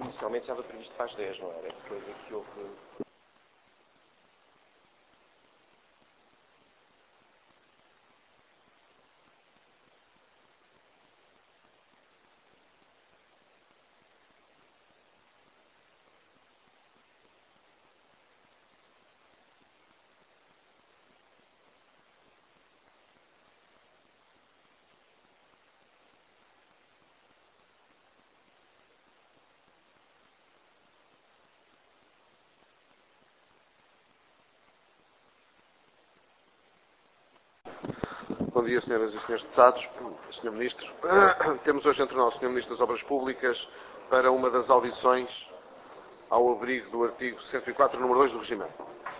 Inicialmente estava previsto para as 10, não era? Depois é que houve... Bom dia, senhoras e senhores deputados, Sr. Ministro. Temos hoje entre nós o Sr. Ministro das Obras Públicas para uma das audições ao abrigo do artigo 104, número 2 do Regimento.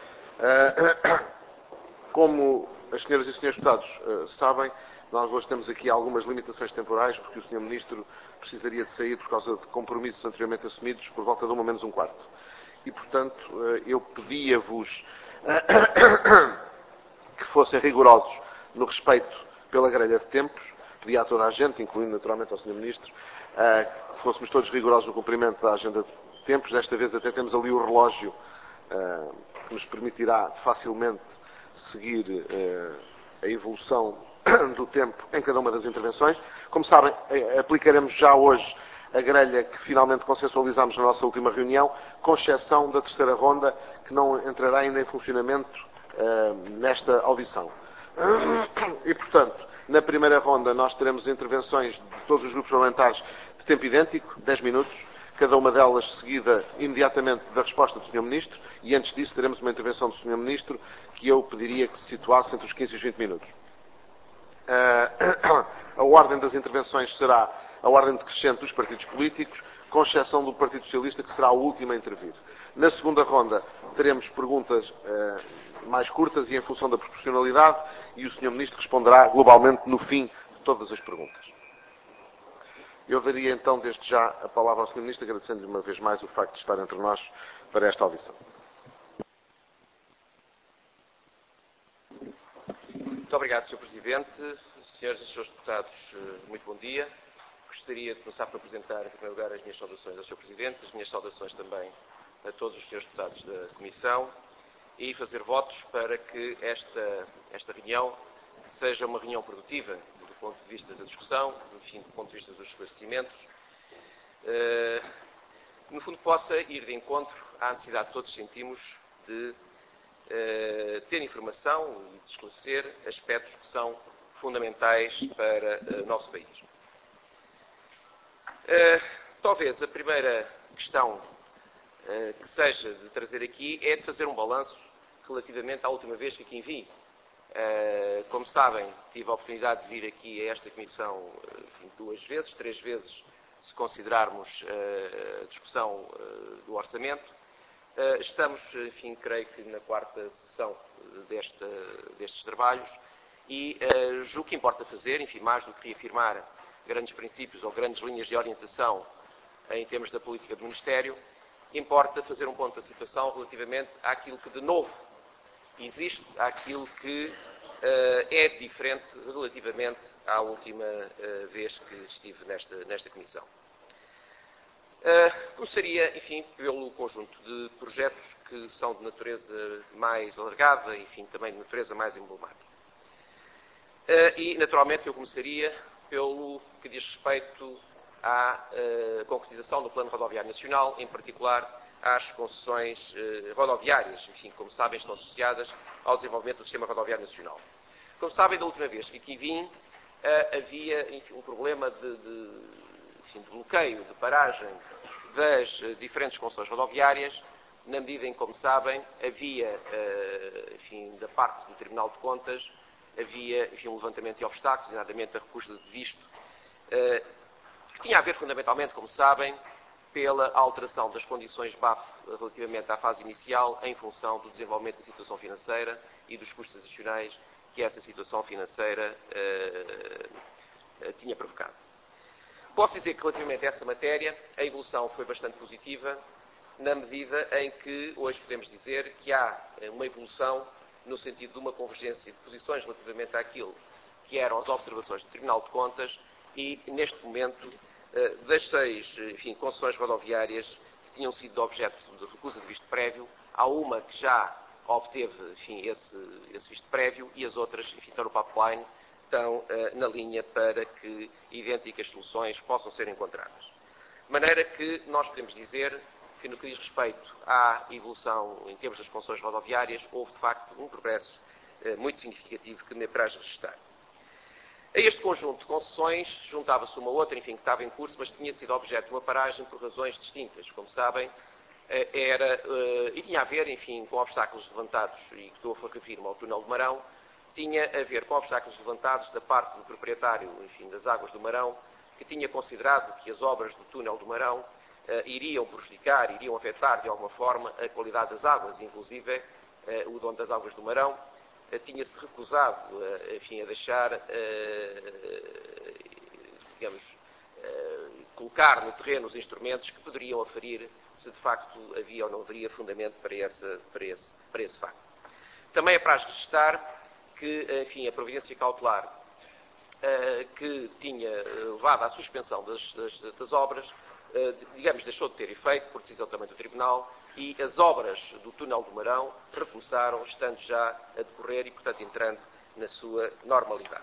Como as senhoras e senhores deputados sabem, nós hoje temos aqui algumas limitações temporais, porque o Sr. Ministro precisaria de sair por causa de compromissos anteriormente assumidos por volta de 1 menos um quarto. E, portanto, eu pedia-vos que fossem rigorosos no respeito pela grelha de tempos, pedia a toda a gente, incluindo naturalmente ao Sr. Ministro, que fôssemos todos rigorosos no cumprimento da agenda de tempos. Desta vez até temos ali o relógio que nos permitirá facilmente seguir a evolução do tempo em cada uma das intervenções. Como sabem, aplicaremos já hoje a grelha que finalmente consensualizámos na nossa última reunião, com exceção da terceira ronda, que não entrará ainda em funcionamento nesta audição. E, portanto, na primeira ronda nós teremos intervenções de todos os grupos parlamentares de tempo idêntico, 10 minutos, cada uma delas seguida imediatamente da resposta do Sr. Ministro, e antes disso teremos uma intervenção do Sr. Ministro que eu pediria que se situasse entre os 15 e os 20 minutos. A ordem das intervenções será a ordem decrescente dos partidos políticos, com exceção do Partido Socialista, que será a última a intervir. Na segunda ronda teremos perguntas mais curtas e em função da proporcionalidade, e o Sr. Ministro responderá globalmente no fim de todas as perguntas. Eu daria então desde já a palavra ao Sr. Ministro, agradecendo-lhe uma vez mais o facto de estar entre nós para esta audição. Muito obrigado, Sr. Presidente. Senhoras e senhores deputados, muito bom dia. Gostaria de começar por apresentar, em primeiro lugar, as minhas saudações ao Sr. Presidente, as minhas saudações também a todos os senhores deputados da Comissão e fazer votos para que esta reunião seja uma reunião produtiva do ponto de vista da discussão, enfim, do ponto de vista dos esclarecimentos, no fundo possa ir de encontro à necessidade que todos sentimos de ter informação e de esclarecer aspectos que são fundamentais para o nosso país. Talvez a primeira questão que seja de trazer aqui é de fazer um balanço relativamente à última vez que aqui vim. Como sabem, tive a oportunidade de vir aqui a esta Comissão enfim, 2 vezes, 3 vezes, se considerarmos a discussão do Orçamento. Estamos, enfim, creio que na 4ª sessão destes trabalhos e julgo que importa fazer, enfim, mais do que reafirmar grandes princípios ou grandes linhas de orientação em termos da política do Ministério, importa fazer um ponto da situação relativamente àquilo que de novo existe, àquilo que é diferente relativamente à última vez que estive nesta Comissão. Começaria, enfim, pelo conjunto de projetos que são de natureza mais alargada, enfim, também de natureza mais emblemática. E, naturalmente, eu começaria pelo que diz respeito à concretização do Plano Rodoviário Nacional, em particular às concessões rodoviárias, enfim, como sabem, estão associadas ao desenvolvimento do Sistema Rodoviário Nacional. Como sabem, da última vez que aqui vim, havia, enfim, um problema de bloqueio, de paragem das diferentes concessões rodoviárias, na medida em que, como sabem, havia, enfim, da parte do Tribunal de Contas, havia, enfim, um levantamento de obstáculos, designadamente a recusa de visto, que tinha a ver fundamentalmente, como sabem, pela alteração das condições BAF relativamente à fase inicial em função do desenvolvimento da situação financeira e dos custos adicionais que essa situação financeira tinha provocado. Posso dizer que, relativamente a essa matéria, a evolução foi bastante positiva, na medida em que hoje podemos dizer que há uma evolução no sentido de uma convergência de posições relativamente àquilo que eram as observações do Tribunal de Contas e, neste momento, das 6, enfim, concessões rodoviárias que tinham sido objeto de recusa de visto prévio, há uma que já obteve, enfim, esse visto prévio e as outras, enfim, estão no pipeline, estão na linha para que idênticas soluções possam ser encontradas. De maneira que nós podemos dizer que, no que diz respeito à evolução em termos das concessões rodoviárias, houve, de facto, um progresso muito significativo que me apraz registrar. A este conjunto de concessões juntava-se uma outra, enfim, que estava em curso, mas tinha sido objeto de uma paragem por razões distintas. Como sabem, e tinha a ver, enfim, com obstáculos levantados, e que estou a referir-me ao túnel do Marão, tinha a ver com obstáculos levantados da parte do proprietário, enfim, das águas do Marão, que tinha considerado que as obras do túnel do Marão iriam prejudicar, iriam afetar de alguma forma a qualidade das águas, inclusive o dono das águas do Marão tinha-se recusado, enfim, a deixar, digamos, colocar no terreno os instrumentos que poderiam aferir se de facto havia ou não haveria fundamento para esse facto. Também é para registrar que, enfim, a providência cautelar que tinha levado à suspensão das obras, digamos, deixou de ter efeito por decisão também do Tribunal, e as obras do túnel do Marão recomeçaram, estando já a decorrer e, portanto, entrando na sua normalidade.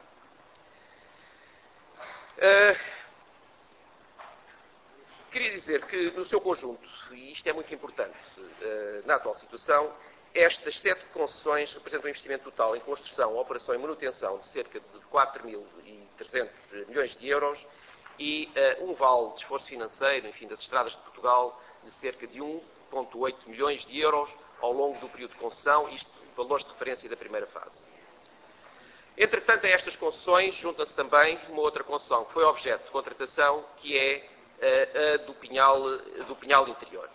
Queria dizer que, no seu conjunto, e isto é muito importante na atual situação, estas 7 concessões representam um investimento total em construção, operação e manutenção de cerca de 4.300 milhões de euros e um vale de esforço financeiro, enfim, das estradas de Portugal, de cerca de 1,8 milhões de euros ao longo do período de concessão, isto valores de referência da primeira fase. Entretanto, a estas concessões junta-se também uma outra concessão que foi objeto de contratação, que é a do Pinhal Interior.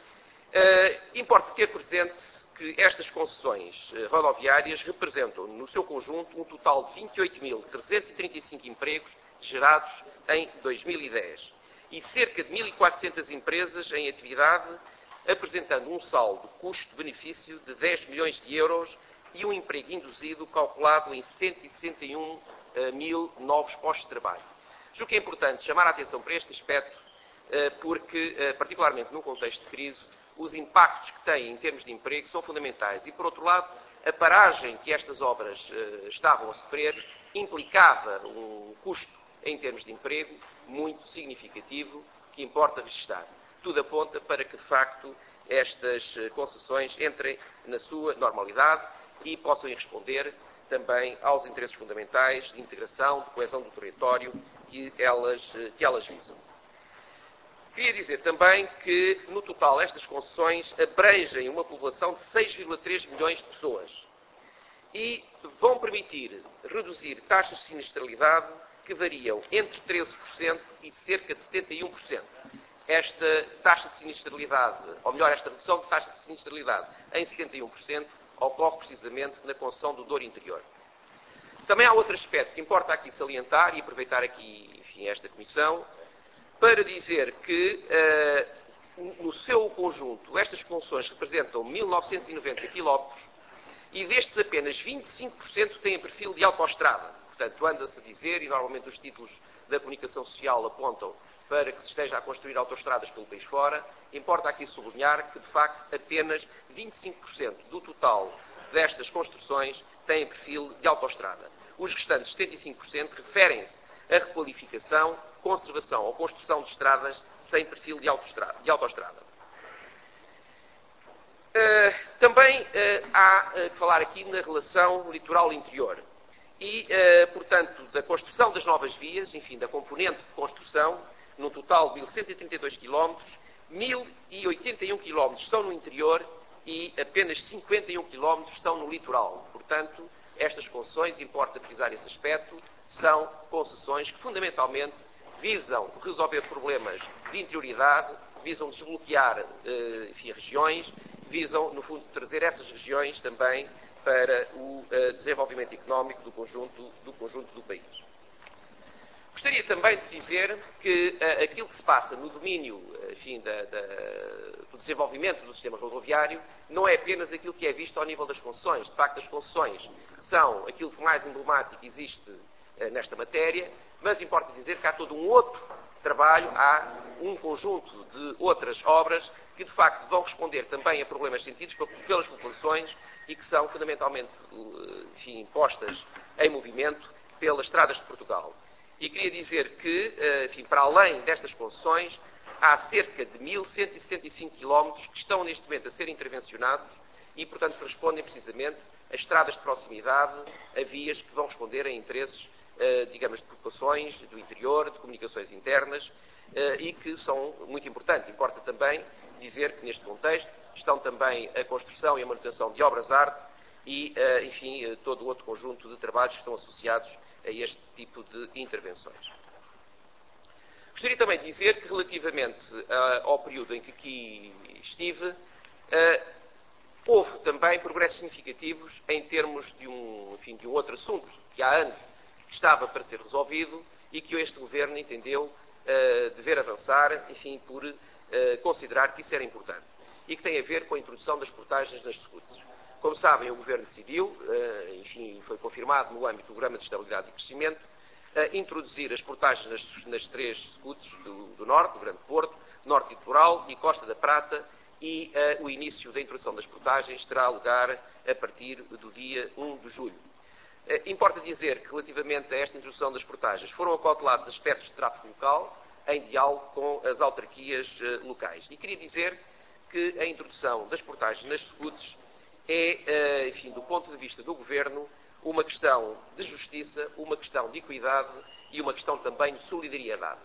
Importa ter presente que estas concessões rodoviárias representam, no seu conjunto, um total de 28.335 empregos gerados em 2010 e cerca de 1.400 empresas em atividade, apresentando um saldo custo-benefício de 10 milhões de euros e um emprego induzido calculado em 161 mil novos postos de trabalho. Julgo que é importante chamar a atenção para este aspecto, porque, particularmente num contexto de crise, os impactos que têm em termos de emprego são fundamentais. E, por outro lado, a paragem que estas obras estavam a sofrer implicava um custo em termos de emprego muito significativo que importa registrar. Tudo aponta para que, de facto, estas concessões entrem na sua normalidade e possam responder também aos interesses fundamentais de integração, de coesão do território que elas visam. Queria dizer também que, no total, estas concessões abrangem uma população de 6,3 milhões de pessoas e vão permitir reduzir taxas de sinistralidade que variam entre 13% e cerca de 71%. Esta taxa de sinistralidade, ou melhor, esta redução de taxa de sinistralidade em 71%, ocorre precisamente na concessão do Douro Interior. Também há outro aspecto que importa aqui salientar e aproveitar aqui, enfim, esta comissão, para dizer que, no seu conjunto, estas concessões representam 1.990 km e destes apenas 25% têm perfil de autoestrada. Portanto, anda-se a dizer, e normalmente os títulos da comunicação social apontam para que se esteja a construir autoestradas pelo país fora, importa aqui sublinhar que, de facto, apenas 25% do total destas construções têm perfil de autoestrada. Os restantes 75% referem-se a requalificação, conservação ou construção de estradas sem perfil de autoestrada. Também há que falar aqui na relação litoral interior e, portanto, da construção das novas vias, enfim, da componente de construção, num total de 1.132 km, 1.081 km são no interior e apenas 51 km são no litoral. Portanto, estas concessões, importa frisar esse aspecto, são concessões que fundamentalmente visam resolver problemas de interioridade, visam desbloquear, enfim, regiões, visam, no fundo, trazer essas regiões também para o desenvolvimento económico do conjunto do país. Gostaria também de dizer que aquilo que se passa no domínio, enfim, do desenvolvimento do sistema rodoviário não é apenas aquilo que é visto ao nível das concessões. De facto, as concessões são aquilo que mais emblemático existe nesta matéria, mas importa dizer que há todo um outro trabalho, há um conjunto de outras obras que, de facto, vão responder também a problemas sentidos pelas populações e que são fundamentalmente, enfim, postas em movimento pelas estradas de Portugal. E queria dizer que, enfim, para além destas concessões, há cerca de 1.175 km que estão neste momento a ser intervencionados e, portanto, correspondem precisamente a estradas de proximidade, a vias que vão responder a interesses, digamos, de populações do interior, de comunicações internas, e que são muito importantes. Importa também dizer que, neste contexto, estão também a construção e a manutenção de obras de arte e, enfim, todo o outro conjunto de trabalhos que estão associados a este tipo de intervenções. Gostaria também de dizer que, relativamente ao período em que aqui estive, houve também progressos significativos em termos de um outro assunto que há anos estava para ser resolvido e que este Governo entendeu dever avançar, enfim, por considerar que isso era importante e que tem a ver com a introdução das portagens nas scooters. Como sabem, o Governo decidiu, enfim, foi confirmado no âmbito do Programa de Estabilidade e Crescimento, introduzir as portagens nas três scooters do Norte, do Grande Porto, Norte Litoral e Costa da Prata, e o início da introdução das portagens terá lugar a partir do dia 1 de julho. Importa dizer que, relativamente a esta introdução das portagens, foram acautelados aspectos de tráfego local, em diálogo com as autarquias locais. E queria dizer que a introdução das portagens nas scooters é, enfim, do ponto de vista do Governo, uma questão de justiça, uma questão de equidade e uma questão também de solidariedade.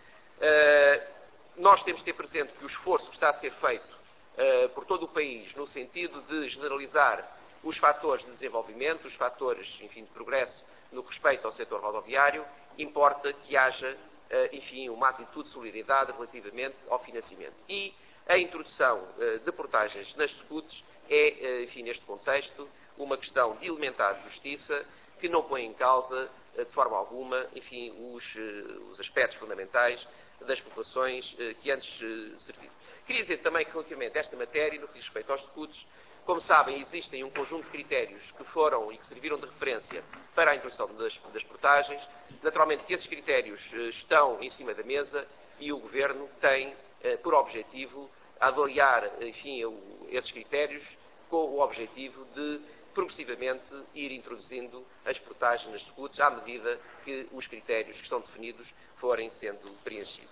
Nós temos de ter presente que o esforço que está a ser feito por todo o país, no sentido de generalizar os fatores de desenvolvimento, os fatores, enfim, de progresso no que respeita ao setor rodoviário, importa que haja, enfim, uma atitude de solidariedade relativamente ao financiamento. E a introdução de portagens nas scooters é, enfim, neste contexto, uma questão de elementar justiça que não põe em causa, de forma alguma, enfim, os aspectos fundamentais das populações que antes serviram. Queria dizer também que, relativamente a esta matéria, no que diz respeito aos scooters, como sabem, existem um conjunto de critérios que foram e que serviram de referência para a introdução das portagens. Naturalmente que esses critérios estão em cima da mesa e o Governo tem por objetivo avaliar, enfim, esses critérios com o objetivo de progressivamente ir introduzindo as portagens nas scooters à medida que os critérios que estão definidos forem sendo preenchidos.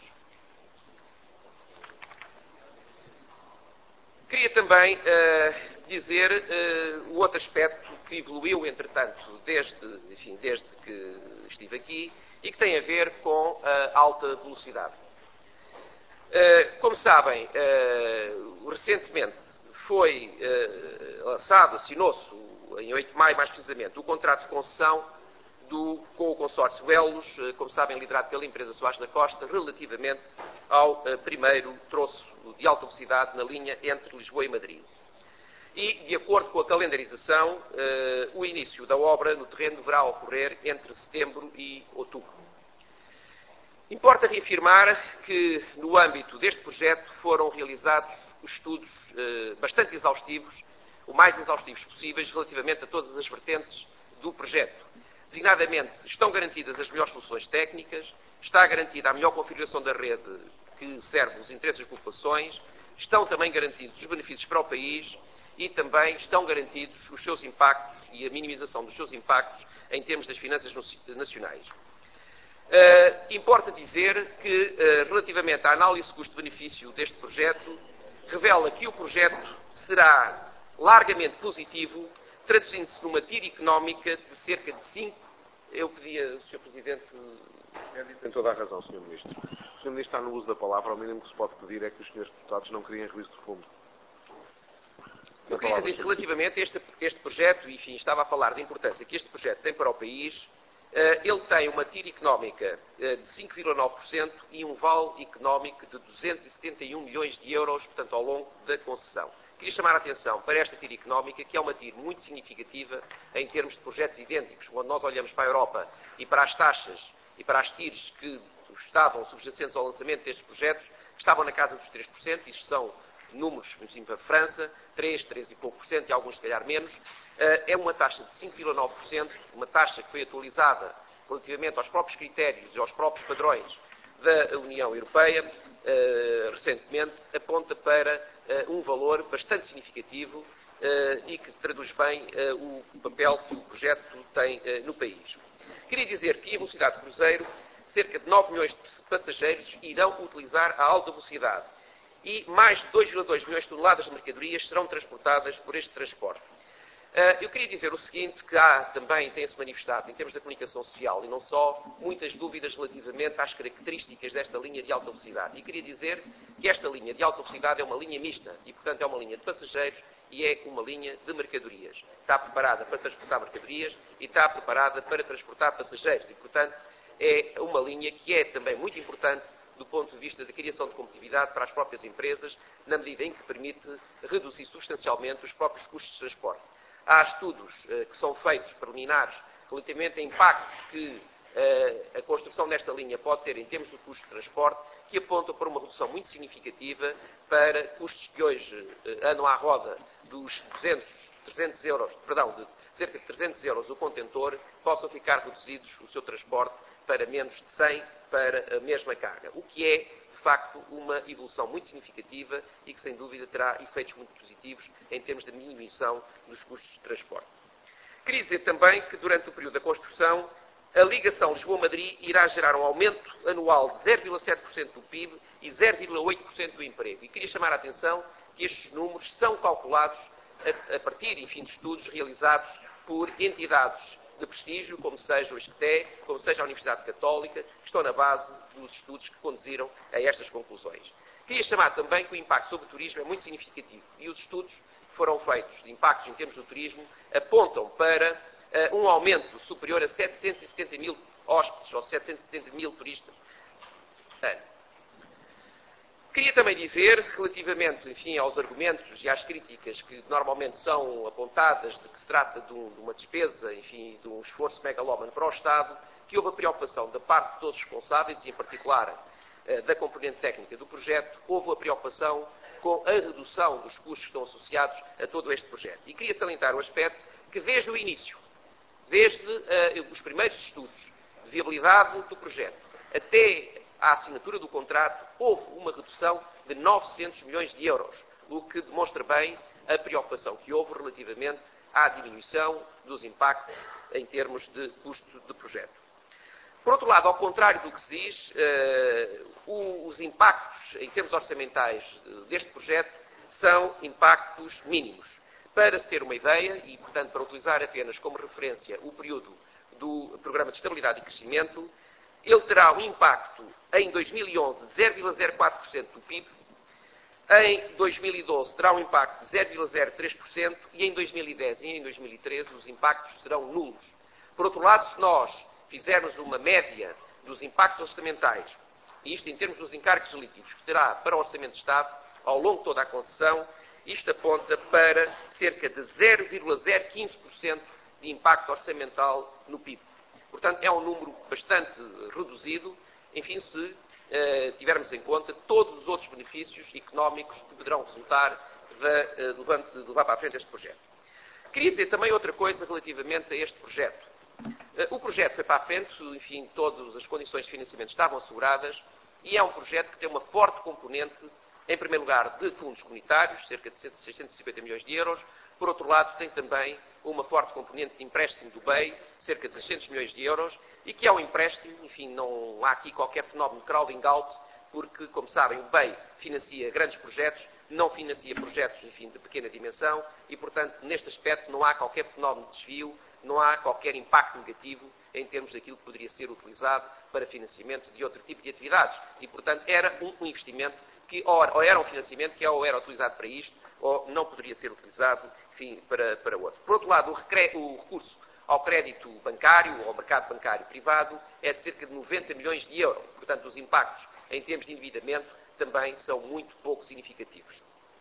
Queria também dizer o outro aspecto que evoluiu, entretanto, desde que estive aqui e que tem a ver com a alta velocidade. Como sabem, recentemente foi lançado, assinou-se em 8 de maio, mais precisamente, o contrato de concessão com o consórcio Elos, como sabem, liderado pela empresa Soares da Costa, relativamente ao primeiro troço de alta velocidade na linha entre Lisboa e Madrid. E, de acordo com a calendarização, o início da obra no terreno deverá ocorrer entre setembro e outubro. Importa reafirmar que, no âmbito deste projeto, foram realizados estudos bastante exaustivos, o mais exaustivos possíveis, relativamente a todas as vertentes do projeto. Designadamente, estão garantidas as melhores soluções técnicas, está garantida a melhor configuração da rede que serve os interesses das populações, estão também garantidos os benefícios para o país e também estão garantidos os seus impactos e a minimização dos seus impactos em termos das finanças nacionais. Importa dizer que, relativamente à análise custo-benefício deste projeto, revela que o projeto será largamente positivo, traduzindo-se numa tira económica de cerca de 5. Eu pedia, Sr. Presidente... Tem toda a razão, Sr. Ministro. O Sr. Ministro está no uso da palavra, o mínimo que se pode pedir é que os Srs. Deputados não criem ruído de fundo. Eu queria dizer que, relativamente a este projeto, enfim, estava a falar da importância que este projeto tem para o país. Ele tem uma tira económica de 5,9% e um vale económico de 271 milhões de euros, portanto, ao longo da concessão. Queria chamar a atenção para esta tira económica, que é uma tira muito significativa em termos de projetos idênticos. Quando nós olhamos para a Europa e para as taxas e para as tires que estavam subjacentes ao lançamento destes projetos, que estavam na casa dos 3%, isto são números, por exemplo, para a França, 3 e pouco por cento e alguns se calhar menos, é uma taxa de 5,9%, uma taxa que foi atualizada relativamente aos próprios critérios e aos próprios padrões da União Europeia, recentemente, aponta para um valor bastante significativo e que traduz bem o papel que o projeto tem no país. Queria dizer que, em velocidade de cruzeiro, cerca de 9 milhões de passageiros irão utilizar a alta velocidade e mais de 2,2 milhões de toneladas de mercadorias serão transportadas por este transporte. Eu queria dizer o seguinte, que também tem-se manifestado, em termos da comunicação social, e não só, muitas dúvidas relativamente às características desta linha de alta velocidade. E queria dizer que esta linha de alta velocidade é uma linha mista, e, portanto, é uma linha de passageiros e é uma linha de mercadorias. Está preparada para transportar mercadorias e está preparada para transportar passageiros. E, portanto, é uma linha que é também muito importante do ponto de vista da criação de competitividade para as próprias empresas, na medida em que permite reduzir substancialmente os próprios custos de transporte. Há estudos que são feitos preliminares relativamente a impactos que a construção desta linha pode ter em termos de custo de transporte, que apontam para uma redução muito significativa para custos que hoje andam à roda dos 300 euros, de cerca de 300 euros o contentor, possam ficar reduzidos o seu transporte para menos de 100 para a mesma carga, o que é, de facto, uma evolução muito significativa e que, sem dúvida, terá efeitos muito positivos em termos de diminuição dos custos de transporte. Queria dizer também que, durante o período da construção, a ligação Lisboa-Madrid irá gerar um aumento anual de 0,7% do PIB e 0,8% do emprego. E queria chamar a atenção que estes números são calculados a partir, enfim, de estudos realizados por entidades de prestígio, como seja o ISCTE, como seja a Universidade Católica, que estão na base dos estudos que conduziram a estas conclusões. Queria chamar também que o impacto sobre o turismo é muito significativo e os estudos que foram feitos de impactos em termos do turismo apontam para um aumento superior a 770 mil hóspedes ou 770 mil turistas ano. Queria também dizer, relativamente, enfim, aos argumentos e às críticas que normalmente são apontadas de que se trata de uma despesa, enfim, de um esforço megalómano para o Estado, que houve a preocupação da parte de todos os responsáveis, e em particular da componente técnica do projeto, houve a preocupação com a redução dos custos que estão associados a todo este projeto. E queria salientar o aspecto que, desde o início, desde os primeiros estudos de viabilidade do projeto até à assinatura do contrato, houve uma redução de 900 milhões de euros, o que demonstra bem a preocupação que houve relativamente à diminuição dos impactos em termos de custo de projeto. Por outro lado, ao contrário do que se diz, os impactos em termos orçamentais deste projeto são impactos mínimos. Para se ter uma ideia, e portanto para utilizar apenas como referência o período do Programa de Estabilidade e Crescimento, ele terá um impacto em 2011 de 0,04% do PIB, em 2012 terá um impacto de 0,03% e em 2010 e em 2013 os impactos serão nulos. Por outro lado, se nós fizermos uma média dos impactos orçamentais, e isto em termos dos encargos líquidos que terá para o Orçamento de Estado, ao longo de toda a concessão, isto aponta para cerca de 0,015% de impacto orçamental no PIB. Portanto, é um número bastante reduzido, enfim, se tivermos em conta todos os outros benefícios económicos que poderão resultar de levar para a frente este projeto. Queria dizer também outra coisa relativamente a este projeto. O projeto foi para a frente, enfim, todas as condições de financiamento estavam asseguradas e é um projeto que tem uma forte componente, em primeiro lugar, de fundos comunitários, cerca de 650 milhões de euros. Por outro lado, tem também uma forte componente de empréstimo do BEI, cerca de 600 milhões de euros, e que é um empréstimo, enfim, não há aqui qualquer fenómeno de crowding out, porque, como sabem, o BEI financia grandes projetos, não financia projetos, enfim, de pequena dimensão, e, portanto, neste aspecto não há qualquer fenómeno de desvio, não há qualquer impacto negativo em termos daquilo que poderia ser utilizado para financiamento de outro tipo de atividades. E, portanto, era um investimento que ou era um financiamento que ou era utilizado para isto, ou não poderia ser utilizado, enfim, para outro. Por outro lado, o recurso ao crédito bancário, ou ao mercado bancário privado, é de cerca de 90 milhões de euros. Portanto, os impactos em termos de endividamento também são muito pouco significativos.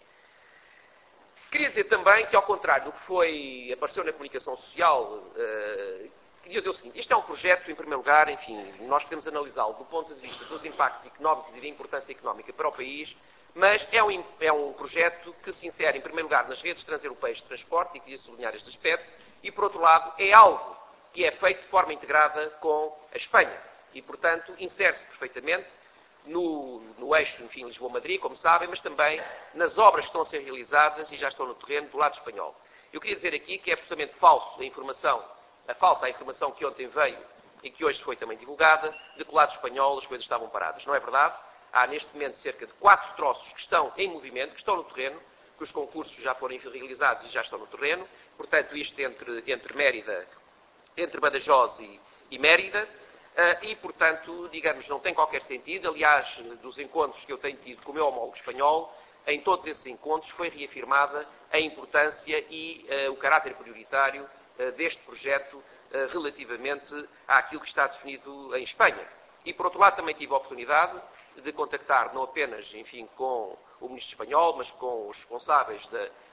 Queria dizer também que, ao contrário do que apareceu na comunicação social, queria dizer o seguinte: este é um projeto, em primeiro lugar, enfim, nós podemos analisá-lo do ponto de vista dos impactos económicos e da importância económica para o país, mas é um projeto que se insere, em primeiro lugar, nas redes transeuropeias de transporte, e queria sublinhar este aspecto, e, por outro lado, é algo que é feito de forma integrada com a Espanha, e, portanto, insere-se perfeitamente no eixo, enfim, Lisboa-Madrid, como sabem, mas também nas obras que estão a ser realizadas e já estão no terreno do lado espanhol. Eu queria dizer aqui que é absolutamente falsa a informação que ontem veio e que hoje foi também divulgada, de que do lado espanhol as coisas estavam paradas. Não é verdade. Há neste momento cerca de 4 troços que estão em movimento, que estão no terreno, que os concursos já foram realizados e já estão no terreno. Portanto, isto entre Badajoz e Mérida. E, portanto, digamos, não tem qualquer sentido. Aliás, dos encontros que eu tenho tido com o meu homólogo espanhol, em todos esses encontros foi reafirmada a importância e o caráter prioritário deste projeto relativamente àquilo que está definido em Espanha. E, por outro lado, também tive a oportunidade de contactar não apenas, enfim, com o ministro espanhol, mas com os responsáveis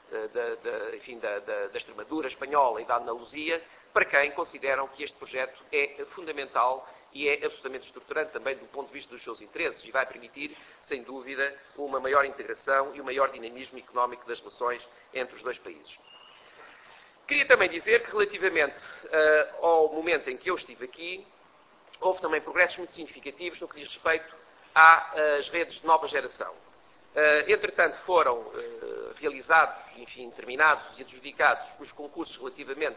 da Extremadura espanhola e da Andaluzia, para quem consideram que este projeto é fundamental e é absolutamente estruturante também do ponto de vista dos seus interesses e vai permitir, sem dúvida, uma maior integração e um maior dinamismo económico das relações entre os dois países. Queria também dizer que, relativamente ao momento em que eu estive aqui, houve também progressos muito significativos no que diz respeito às redes de nova geração. Entretanto, foram realizados, enfim, terminados e adjudicados os concursos relativamente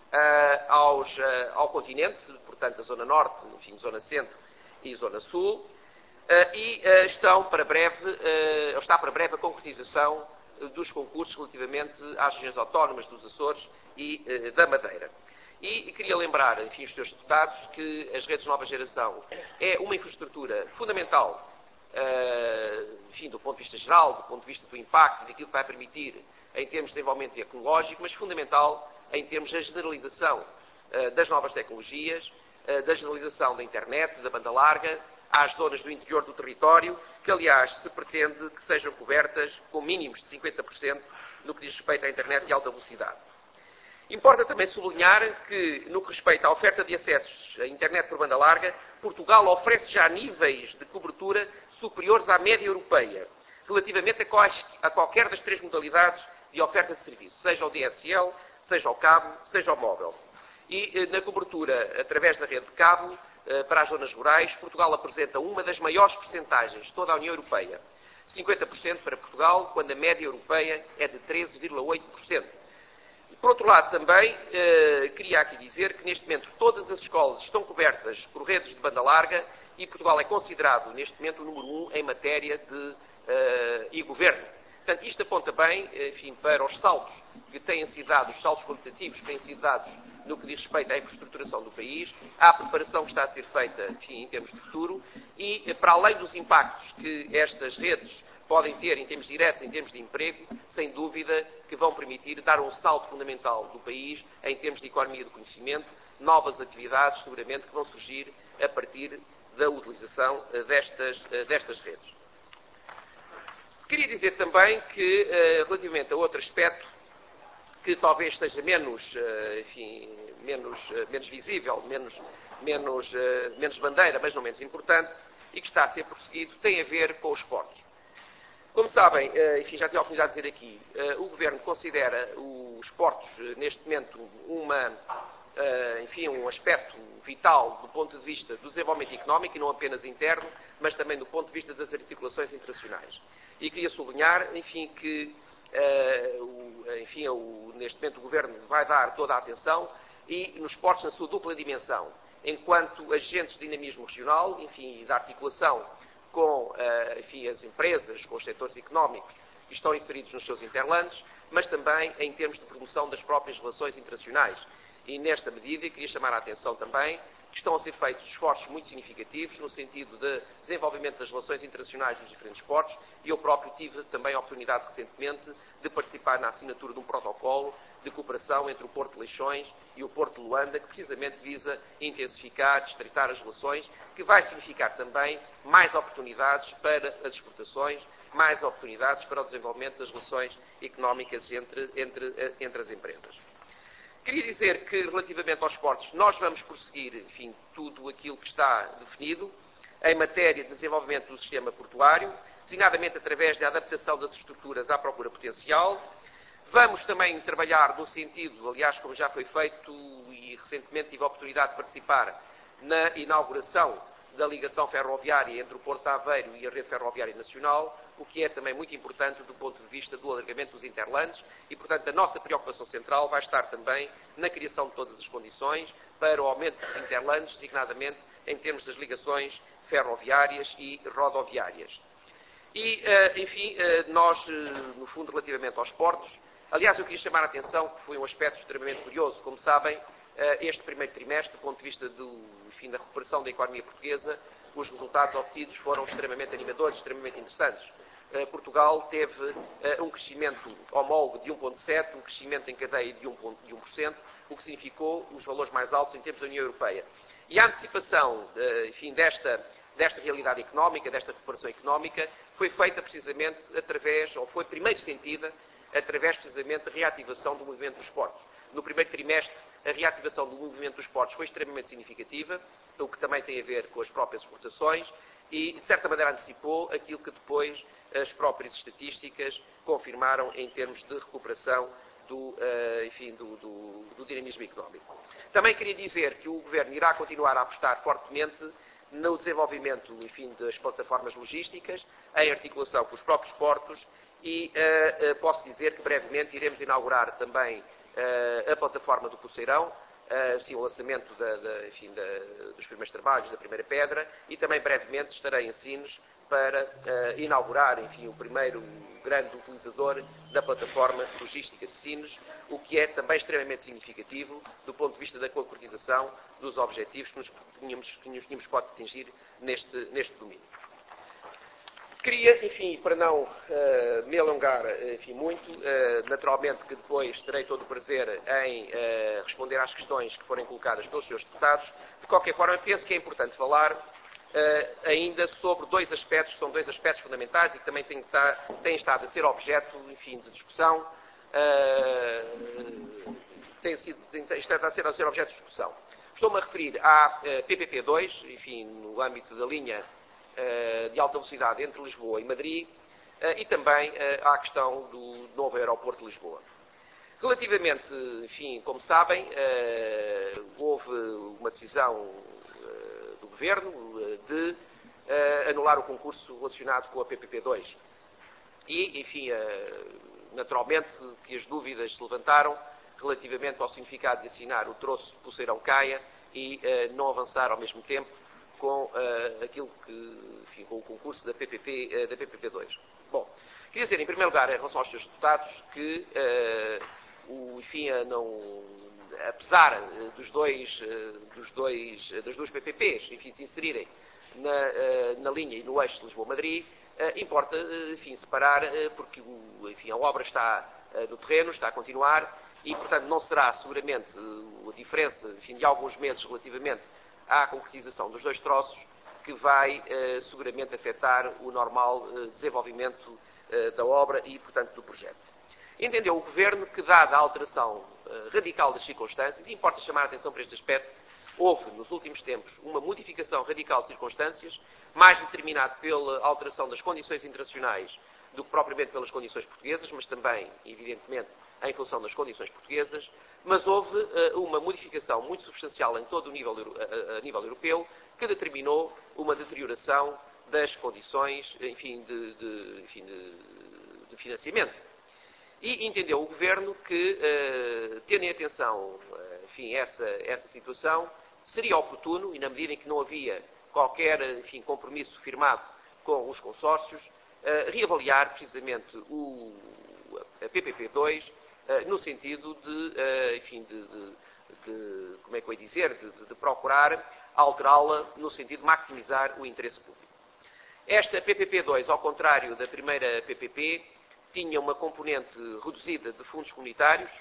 ao continente, portanto, a Zona Norte, enfim, Zona Centro e Zona Sul, e está para breve a concretização dos concursos relativamente às regiões autónomas dos Açores e da Madeira. E queria lembrar, enfim, os senhores deputados, que as redes de nova geração é uma infraestrutura fundamental, enfim, do ponto de vista geral, do ponto de vista do impacto, daquilo que vai permitir em termos de desenvolvimento tecnológico, mas fundamental em termos da generalização das novas tecnologias, da generalização da internet, da banda larga, às zonas do interior do território, que, aliás, se pretende que sejam cobertas com mínimos de 50% no que diz respeito à internet de alta velocidade. Importa também sublinhar que, no que respeita à oferta de acessos à internet por banda larga, Portugal oferece já níveis de cobertura superiores à média europeia, relativamente a qualquer das 3 modalidades de oferta de serviço, seja o DSL, seja o cabo, seja o móvel. E na cobertura através da rede de cabo, para as zonas rurais, Portugal apresenta uma das maiores percentagens de toda a União Europeia. 50% para Portugal, quando a média europeia é de 13,8%. Por outro lado, também, queria aqui dizer que, neste momento, todas as escolas estão cobertas por redes de banda larga e Portugal é considerado, neste momento, o número 1 em matéria de e-governo. Portanto, isto aponta bem, enfim, para os saltos que têm sido dados, os saltos qualitativos que têm sido dados no que diz respeito à infraestruturação do país, à preparação que está a ser feita, enfim, em termos de futuro, e para além dos impactos que estas redes podem ter em termos diretos, em termos de emprego, sem dúvida que vão permitir dar um salto fundamental do país em termos de economia do conhecimento, novas atividades, seguramente, que vão surgir a partir da utilização destas redes. Queria dizer também que, relativamente a outro aspecto, que talvez seja menos visível, menos bandeira, mas não menos importante, e que está a ser prosseguido, tem a ver com os portos. Como sabem, enfim, já tive a oportunidade de dizer aqui, o Governo considera os portos, neste momento, um aspecto vital do ponto de vista do desenvolvimento económico, e não apenas interno, mas também do ponto de vista das articulações internacionais. E queria sublinhar, enfim, que neste momento o Governo vai dar toda a atenção e nos portos na sua dupla dimensão, enquanto agentes de dinamismo regional, enfim, da articulação com as empresas, com os setores económicos que estão inseridos nos seus interlands, mas também em termos de promoção das próprias relações internacionais. E nesta medida, queria chamar a atenção também que estão a ser feitos esforços muito significativos no sentido de desenvolvimento das relações internacionais nos diferentes portos, e eu próprio tive também a oportunidade recentemente de participar na assinatura de um protocolo de cooperação entre o Porto de Leixões e o Porto de Luanda, que precisamente visa intensificar, estreitar as relações, que vai significar também mais oportunidades para as exportações, mais oportunidades para o desenvolvimento das relações económicas entre as empresas. Queria dizer que, relativamente aos portos, nós vamos prosseguir, enfim, tudo aquilo que está definido em matéria de desenvolvimento do sistema portuário, designadamente através da adaptação das estruturas à procura potencial. Vamos também trabalhar no sentido, aliás, como já foi feito, e recentemente tive a oportunidade de participar na inauguração da ligação ferroviária entre o Porto de Aveiro e a rede ferroviária nacional, o que é também muito importante do ponto de vista do alargamento dos interlandes e, portanto, a nossa preocupação central vai estar também na criação de todas as condições para o aumento dos interlandes, designadamente em termos das ligações ferroviárias e rodoviárias. E, enfim, nós, no fundo, relativamente aos portos, aliás, eu queria chamar a atenção que foi um aspecto extremamente curioso. Como sabem, este primeiro trimestre, do ponto de vista da recuperação da economia portuguesa, os resultados obtidos foram extremamente animadores, extremamente interessantes. Portugal teve um crescimento homólogo de 1,7%, um crescimento em cadeia de 1%, o que significou os valores mais altos em termos da União Europeia. E a antecipação, enfim, desta realidade económica, desta recuperação económica, foi feita precisamente foi primeiro sentida através precisamente da reativação do movimento dos portos. No primeiro trimestre, a reativação do movimento dos portos foi extremamente significativa, o que também tem a ver com as próprias exportações e, de certa maneira, antecipou aquilo que depois as próprias estatísticas confirmaram em termos de recuperação do dinamismo económico. Também queria dizer que o Governo irá continuar a apostar fortemente no desenvolvimento, enfim, das plataformas logísticas, em articulação com os próprios portos e posso dizer que brevemente iremos inaugurar também a plataforma do Poceirão, o lançamento dos primeiros trabalhos, da primeira pedra, e também brevemente estarei em Sines para inaugurar, enfim, o primeiro grande utilizador da plataforma logística de Sines, o que é também extremamente significativo do ponto de vista da concretização dos objetivos que nos tínhamos pode atingir neste domínio. Queria, enfim, para não me alongar muito, naturalmente que depois terei todo o prazer em responder às questões que forem colocadas pelos senhores deputados. De qualquer forma, penso que é importante falar ainda sobre dois aspectos, que são dois aspectos fundamentais e que também têm estado a ser objeto, enfim, de discussão, têm estado a ser objeto de discussão. Estou-me a referir à PPP2, enfim, no âmbito da linha de alta velocidade entre Lisboa e Madrid, e também à questão do novo aeroporto de Lisboa. Relativamente, enfim, como sabem, houve uma decisão do Governo de anular o concurso relacionado com a PPP2. E, enfim, naturalmente que as dúvidas se levantaram relativamente ao significado de assinar o troço Poceirão-Caia e não avançar ao mesmo tempo com aquilo que, enfim, com o concurso da PPP2. Bom, queria dizer, em primeiro lugar, em relação aos seus deputados, que, apesar das duas PPPs, enfim, se inserirem na linha e no eixo de Lisboa-Madrid, importa, enfim, separar, porque, enfim, a obra está no terreno, está a continuar, e, portanto, não será seguramente a diferença, enfim, de alguns meses relativamente à concretização dos dois troços que vai seguramente afetar o normal desenvolvimento da obra e, portanto, do projeto. Entendeu o Governo que, dada a alteração radical das circunstâncias, e importa chamar a atenção para este aspecto, houve, nos últimos tempos, uma modificação radical de circunstâncias, mais determinado pela alteração das condições internacionais do que propriamente pelas condições portuguesas, mas também, evidentemente, em função das condições portuguesas, mas houve uma modificação muito substancial em todo o nível europeu, que determinou uma deterioração das condições, enfim, de financiamento. E entendeu o Governo que, tendo em atenção, enfim, essa situação, seria oportuno, e na medida em que não havia qualquer, enfim, compromisso firmado com os consórcios, reavaliar precisamente a PPP2 no sentido como é que eu ia dizer, de procurar alterá-la no sentido de maximizar o interesse público. Esta PPP2, ao contrário da primeira PPP, tinha uma componente reduzida de fundos comunitários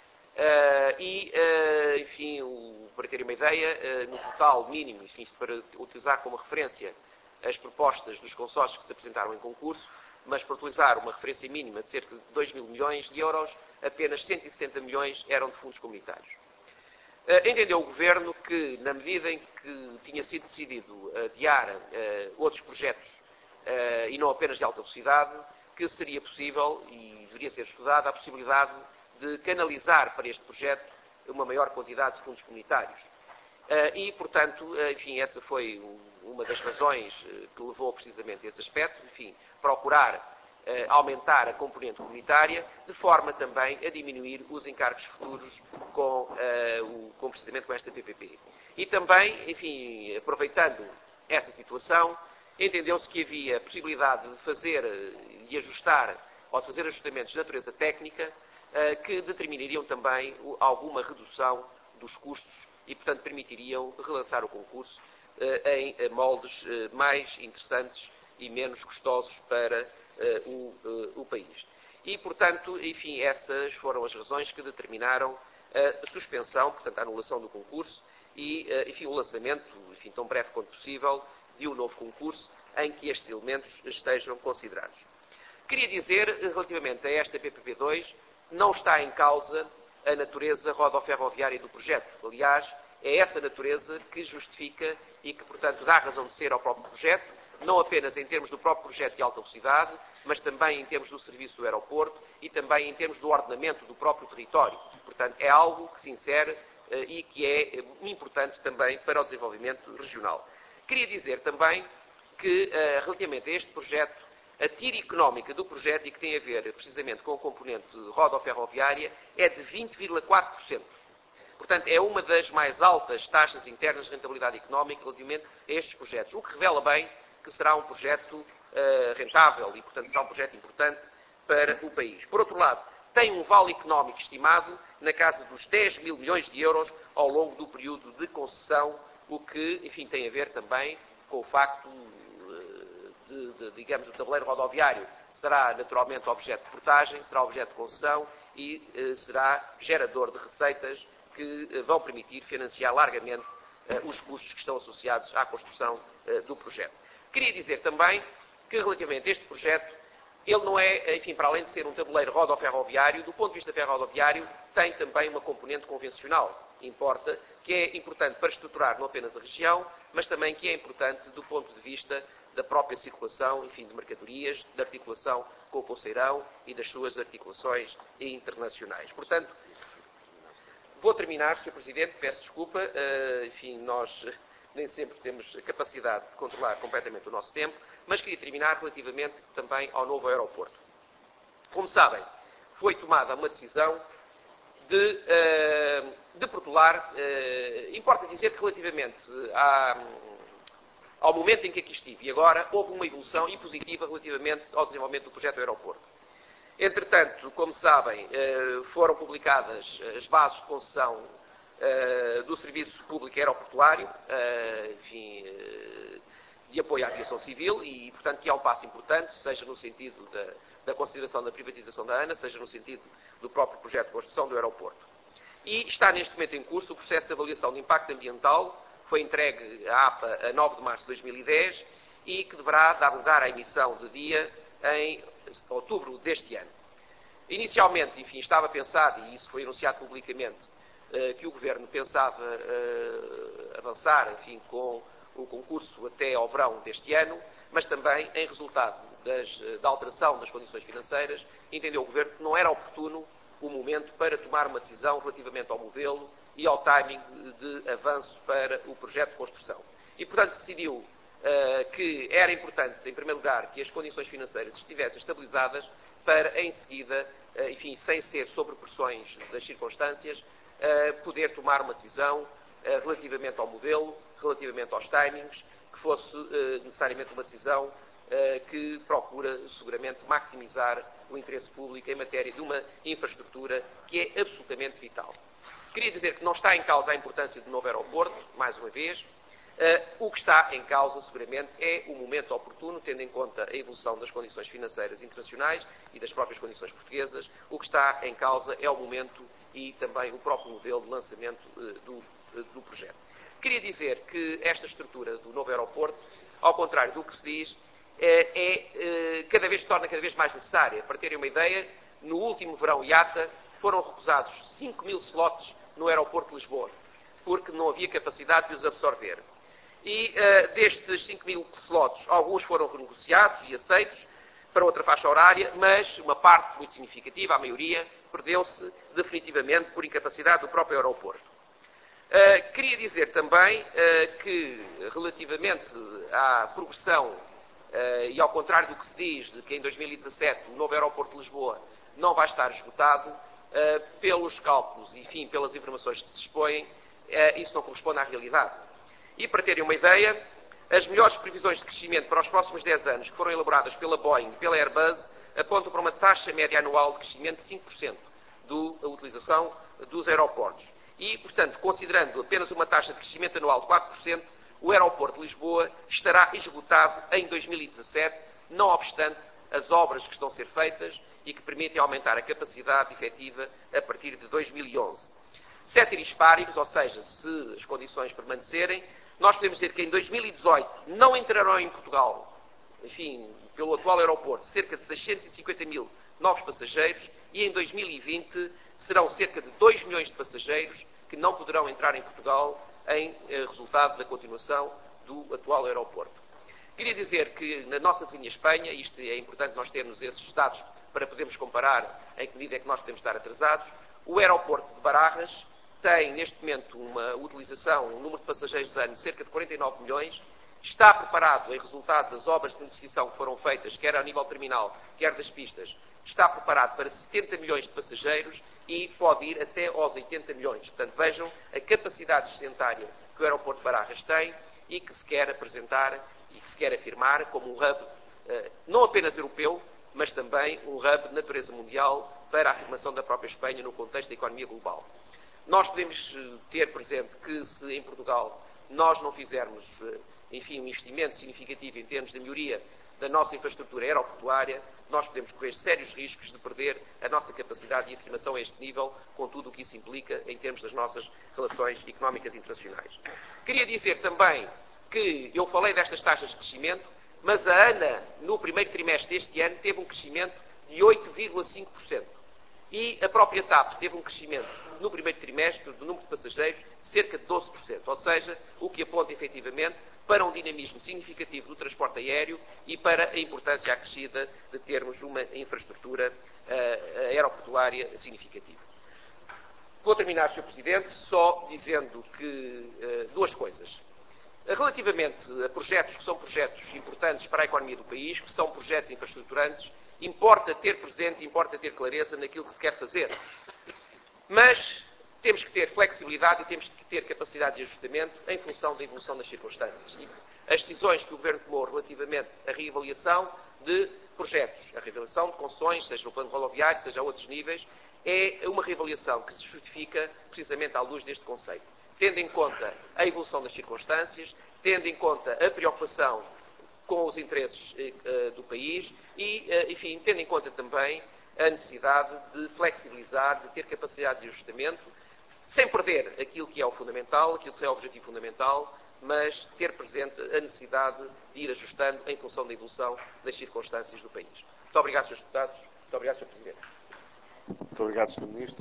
enfim, para terem uma ideia, no total mínimo, e para utilizar como referência as propostas dos consórcios que se apresentaram em concurso, mas para utilizar uma referência mínima de cerca de 2 mil milhões de euros, apenas 170 milhões eram de fundos comunitários. Entendeu o Governo que, na medida em que tinha sido decidido adiar outros projetos, e não apenas de alta velocidade, que seria possível, e deveria ser estudada, a possibilidade de canalizar para este projeto uma maior quantidade de fundos comunitários. E, portanto, enfim, essa foi uma das razões que levou precisamente a esse aspecto, enfim, procurar aumentar a componente comunitária, de forma também a diminuir os encargos futuros precisamente com esta PPP. E também, enfim, aproveitando essa situação, entendeu-se que havia possibilidade de fazer e ajustar, ou de fazer ajustamentos de natureza técnica, que determinariam também alguma redução dos custos e, portanto, permitiriam relançar o concurso em moldes mais interessantes e menos custosos para o país. E, portanto, enfim, essas foram as razões que determinaram a suspensão, portanto, a anulação do concurso e, enfim, o lançamento, enfim, tão breve quanto possível, de um novo concurso em que estes elementos estejam considerados. Queria dizer, relativamente a esta PPP2, não está em causa a natureza rodoferroviária do projeto. Aliás, é essa natureza que justifica e que, portanto, dá razão de ser ao próprio projeto, não apenas em termos do próprio projeto de alta velocidade, mas também em termos do serviço do aeroporto e também em termos do ordenamento do próprio território. Portanto, é algo que se insere e que é importante também para o desenvolvimento regional. Queria dizer também que, relativamente a este projeto, a tira económica do projeto, e que tem a ver precisamente com a componente rodoferroviária, é de 20,4%. Portanto, é uma das mais altas taxas internas de rentabilidade económica relativamente a estes projetos, o que revela bem que será um projeto rentável e, portanto, será um projeto importante para o país. Por outro lado, tem um vale económico estimado na casa dos 10 mil milhões de euros ao longo do período de concessão, o que, enfim, tem a ver também com o facto digamos, o tabuleiro rodoviário será naturalmente objeto de portagem, será objeto de concessão e será gerador de receitas que vão permitir financiar largamente os custos que estão associados à construção do projeto. Queria dizer também que, relativamente a este projeto, ele não é, enfim, para além de ser um tabuleiro rodoferroviário, do ponto de vista ferroviário, tem também uma componente convencional. Importa, que é importante para estruturar não apenas a região, mas também que é importante do ponto de vista da própria circulação, enfim, de mercadorias, da articulação com o Conceirão e das suas articulações internacionais. Portanto, vou terminar, Sr. Presidente, peço desculpa, enfim, nós nem sempre temos a capacidade de controlar completamente o nosso tempo, mas queria terminar relativamente também ao novo aeroporto. Como sabem, foi tomada uma decisão de protelar, importa dizer que relativamente ao momento em que aqui estive e agora, houve uma evolução e positiva relativamente ao desenvolvimento do projeto do aeroporto. Entretanto, como sabem, foram publicadas as bases de concessão do Serviço Público Aeroportuário, enfim, de apoio à aviação civil e, portanto, que é um passo importante, seja no sentido da consideração da privatização da ANA, seja no sentido do próprio projeto de construção do aeroporto. E está neste momento em curso o processo de avaliação de impacto ambiental, foi entregue à APA a 9 de março de 2010 e que deverá dar lugar à emissão de dia em outubro deste ano. Inicialmente, enfim, estava pensado, e isso foi anunciado publicamente, que o Governo pensava avançar, enfim, com o concurso até ao verão deste ano, mas também, em resultado da alteração das condições financeiras, entendeu o Governo que não era oportuno o momento para tomar uma decisão relativamente ao modelo e ao timing de avanço para o projeto de construção. E, portanto, decidiu que era importante, em primeiro lugar, que as condições financeiras estivessem estabilizadas para, em seguida, enfim, sem ser sobre pressões das circunstâncias, poder tomar uma decisão relativamente ao modelo, relativamente aos timings, que fosse necessariamente uma decisão que procura, seguramente, maximizar o interesse público em matéria de uma infraestrutura que é absolutamente vital. Queria dizer que não está em causa a importância do novo aeroporto, mais uma vez. O que está em causa, seguramente, é o momento oportuno, tendo em conta a evolução das condições financeiras internacionais e das próprias condições portuguesas. O que está em causa é o momento e também o próprio modelo de lançamento do projeto. Queria dizer que esta estrutura do novo aeroporto, ao contrário do que se diz, se torna cada vez mais necessária. Para terem uma ideia, no último verão IATA foram recusados 5.000 slots no aeroporto de Lisboa, porque não havia capacidade de os absorver. E destes 5.000 slots, alguns foram renegociados e aceitos para outra faixa horária, mas uma parte muito significativa, a maioria, perdeu-se definitivamente por incapacidade do próprio aeroporto. Queria dizer também que, relativamente à progressão, e ao contrário do que se diz, de que em 2017 o novo aeroporto de Lisboa não vai estar esgotado, pelos cálculos e, enfim, pelas informações que se expõem, isso não corresponde à realidade. E, para terem uma ideia, as melhores previsões de crescimento para os próximos 10 anos, que foram elaboradas pela Boeing e pela Airbus, apontam para uma taxa média anual de crescimento de 5% da utilização dos aeroportos. E, portanto, considerando apenas uma taxa de crescimento anual de 4%, o aeroporto de Lisboa estará esgotado em 2017, não obstante as obras que estão a ser feitas e que permitem aumentar a capacidade efetiva a partir de 2011. Ceteris paribus, ou seja, se as condições permanecerem, nós podemos dizer que em 2018 não entrarão em Portugal, enfim, pelo atual aeroporto, cerca de 650 mil novos passageiros e em 2020 serão cerca de 2 milhões de passageiros que não poderão entrar em Portugal em resultado da continuação do atual aeroporto. Queria dizer que na nossa vizinha Espanha, isto é importante nós termos esses dados para podermos comparar em que medida é que nós podemos estar atrasados, o aeroporto de Barajas tem neste momento uma utilização, um número de passageiros ano de cerca de 49 milhões, está preparado em resultado das obras de beneficiação que foram feitas, quer a nível terminal, quer das pistas, está preparado para 70 milhões de passageiros e pode ir até aos 80 milhões. Portanto, vejam a capacidade excedentária que o aeroporto de Barajas tem e que se quer apresentar e que se quer afirmar como um hub não apenas europeu, mas também um hub de natureza mundial para a afirmação da própria Espanha no contexto da economia global. Nós podemos ter presente que se em Portugal nós não fizermos, enfim, um investimento significativo em termos de melhoria da nossa infraestrutura aeroportuária, nós podemos correr sérios riscos de perder a nossa capacidade de afirmação a este nível, com tudo o que isso implica em termos das nossas relações económicas internacionais. Queria dizer também que eu falei destas taxas de crescimento, mas a ANA, no primeiro trimestre deste ano, teve um crescimento de 8,5%. E a própria TAP teve um crescimento no primeiro trimestre do número de passageiros de cerca de 12%. Ou seja, o que aponta efetivamente para um dinamismo significativo do transporte aéreo e para a importância acrescida de termos uma infraestrutura aeroportuária significativa. Vou terminar, Sr. Presidente, só dizendo que duas coisas. Relativamente a projetos que são projetos importantes para a economia do país, que são projetos infraestruturantes, importa ter presente, importa ter clareza naquilo que se quer fazer. Mas temos que ter flexibilidade e temos que ter capacidade de ajustamento em função da evolução das circunstâncias. E as decisões que o Governo tomou relativamente à reavaliação de projetos, a reavaliação de concessões, seja no plano rodoviário, seja a outros níveis, é uma reavaliação que se justifica precisamente à luz deste conceito. Tendo em conta a evolução das circunstâncias, tendo em conta a preocupação com os interesses do país e, enfim, tendo em conta também a necessidade de flexibilizar, de ter capacidade de ajustamento, sem perder aquilo que é o fundamental, aquilo que é o objetivo fundamental, mas ter presente a necessidade de ir ajustando em função da evolução das circunstâncias do país. Muito obrigado, Srs. Deputados. Muito obrigado, Sr. Presidente. Muito obrigado, Sr. Ministro.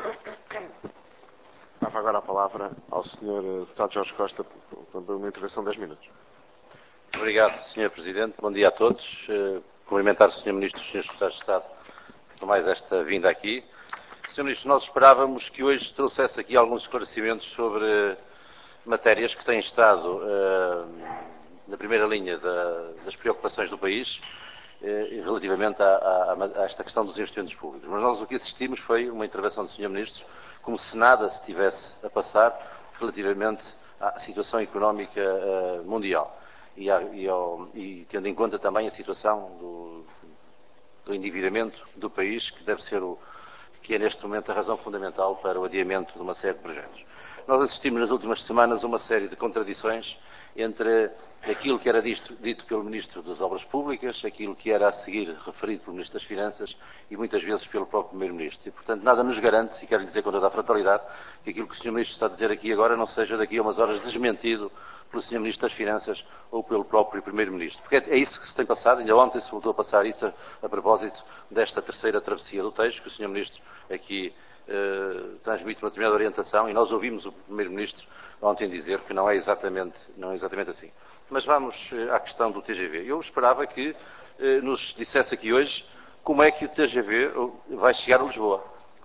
Dava agora a palavra ao Sr. Deputado Jorge Costa para uma intervenção de 10 minutos. Obrigado, Sr. Presidente. Bom dia a todos. Cumprimentar o Sr. Ministro e os Srs. Deputados de Estado por mais esta vinda aqui. Sr. Ministro, nós esperávamos que hoje trouxesse aqui alguns esclarecimentos sobre matérias que têm estado na primeira linha das preocupações do país relativamente a esta questão dos investimentos públicos. Mas nós o que assistimos foi uma intervenção do Sr. Ministro como se nada se estivesse a passar relativamente à situação económica mundial e tendo em conta também a situação do endividamento do país, que deve ser que é neste momento a razão fundamental para o adiamento de uma série de projetos. Nós assistimos nas últimas semanas a uma série de contradições entre aquilo que era dito pelo Ministro das Obras Públicas, aquilo que era a seguir referido pelo Ministro das Finanças e muitas vezes pelo próprio Primeiro-Ministro. E, portanto, nada nos garante, e quero lhe dizer com toda a frontalidade, que aquilo que o Sr. Ministro está a dizer aqui agora não seja daqui a umas horas desmentido pelo Sr. Ministro das Finanças ou pelo próprio Primeiro-Ministro. Porque é isso que se tem passado, ainda ontem se voltou a passar isso a propósito desta terceira travessia do Tejo, que o Sr. Ministro aqui transmite uma determinada orientação e nós ouvimos o Primeiro-Ministro ontem dizer que não é exatamente assim. Mas vamos à questão do TGV. Eu esperava que nos dissesse aqui hoje como é que o TGV vai chegar a Lisboa.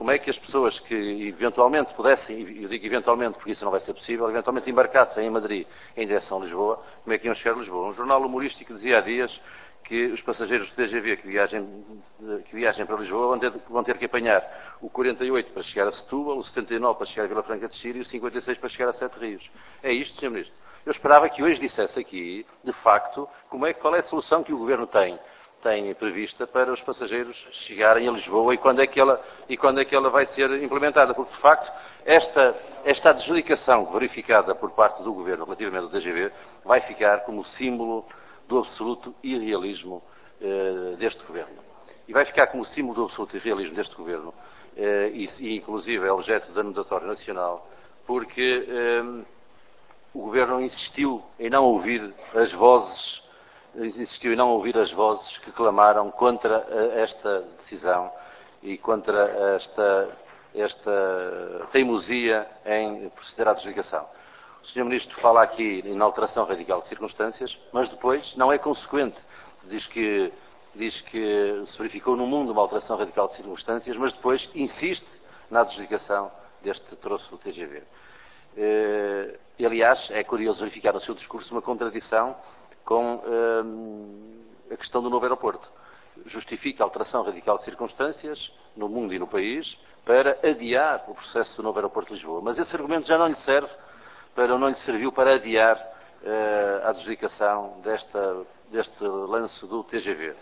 como é que as pessoas que eventualmente pudessem, e eu digo eventualmente porque isso não vai ser possível, eventualmente embarcassem em Madrid em direção a Lisboa, como é que iam chegar a Lisboa? Um jornal humorístico dizia há dias que os passageiros do TGV que viajem para Lisboa vão ter que apanhar o 48 para chegar a Setúbal, o 79 para chegar a Vila Franca de Xira e o 56 para chegar a Sete Rios. É isto, Sr. Ministro? Eu esperava que hoje dissesse aqui, de facto, qual é a solução que o Governo tem prevista para os passageiros chegarem a Lisboa e quando é que ela vai ser implementada, porque de facto esta adjudicação verificada por parte do Governo relativamente ao TGV vai ficar como símbolo do absoluto irrealismo deste Governo. E vai ficar como símbolo do absoluto irrealismo deste Governo e inclusive é objeto de anotatório nacional, porque o Governo insistiu em não ouvir as vozes que clamaram contra esta decisão e contra esta teimosia em proceder à adjudicação. O Sr. Ministro fala aqui em alteração radical de circunstâncias, mas depois não é consequente. Diz que se verificou no mundo uma alteração radical de circunstâncias, mas depois insiste na adjudicação deste troço do TGV. Aliás, é curioso verificar no seu discurso uma contradição com a questão do novo aeroporto. Justifica a alteração radical de circunstâncias no mundo e no país para adiar o processo do novo aeroporto de Lisboa. Mas esse argumento já não lhe serviu para adiar a adjudicação deste lance do TGV.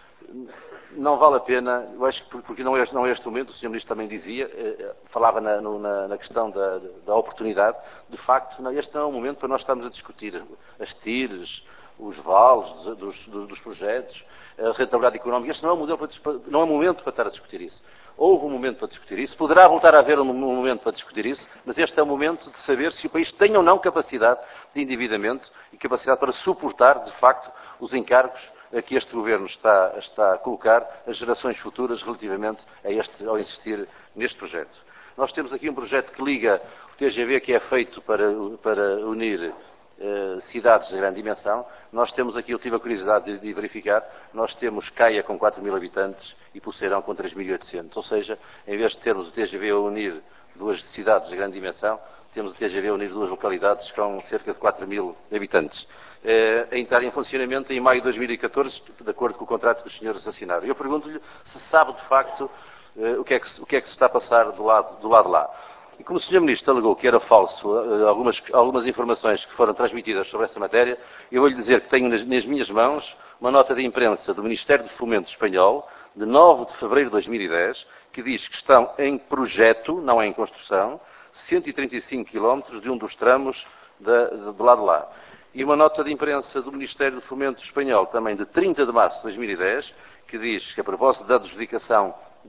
Não vale a pena, eu acho que porque não é este momento, o Sr. Ministro também dizia, falava na questão da oportunidade, de facto, este não é o momento para nós estarmos a discutir as TIRs, os vales dos projetos, a rentabilidade económica. Este não é um momento para estar a discutir isso. Houve um momento para discutir isso, poderá voltar a haver um momento para discutir isso, mas este é o momento de saber se o país tem ou não capacidade de endividamento e capacidade para suportar, de facto, os encargos a que este Governo está a colocar as gerações futuras relativamente ao insistir neste projeto. Nós temos aqui um projeto que liga o TGV, que é feito para unir cidades de grande dimensão. Nós temos aqui, eu tive a curiosidade de verificar, nós temos Caia com 4.000 habitantes e Poceirão com 3.800. Ou seja, em vez de termos o TGV a unir duas cidades de grande dimensão, temos o TGV a unir duas localidades com cerca de 4.000 habitantes. A entrar em funcionamento em maio de 2014, de acordo com o contrato que os senhores assinaram. Eu pergunto-lhe se sabe, de facto, o que é que se está a passar do lado de lá. E como o Sr. Ministro alegou que era falso algumas informações que foram transmitidas sobre essa matéria, eu vou-lhe dizer que tenho nas minhas mãos uma nota de imprensa do Ministério do Fomento espanhol, de 9 de fevereiro de 2010, que diz que estão em projeto, não é em construção, 135 quilómetros de um dos tramos do lado de lá. E uma nota de imprensa do Ministério do Fomento espanhol, também de 30 de março de 2010, que diz que a propósito da adjudicação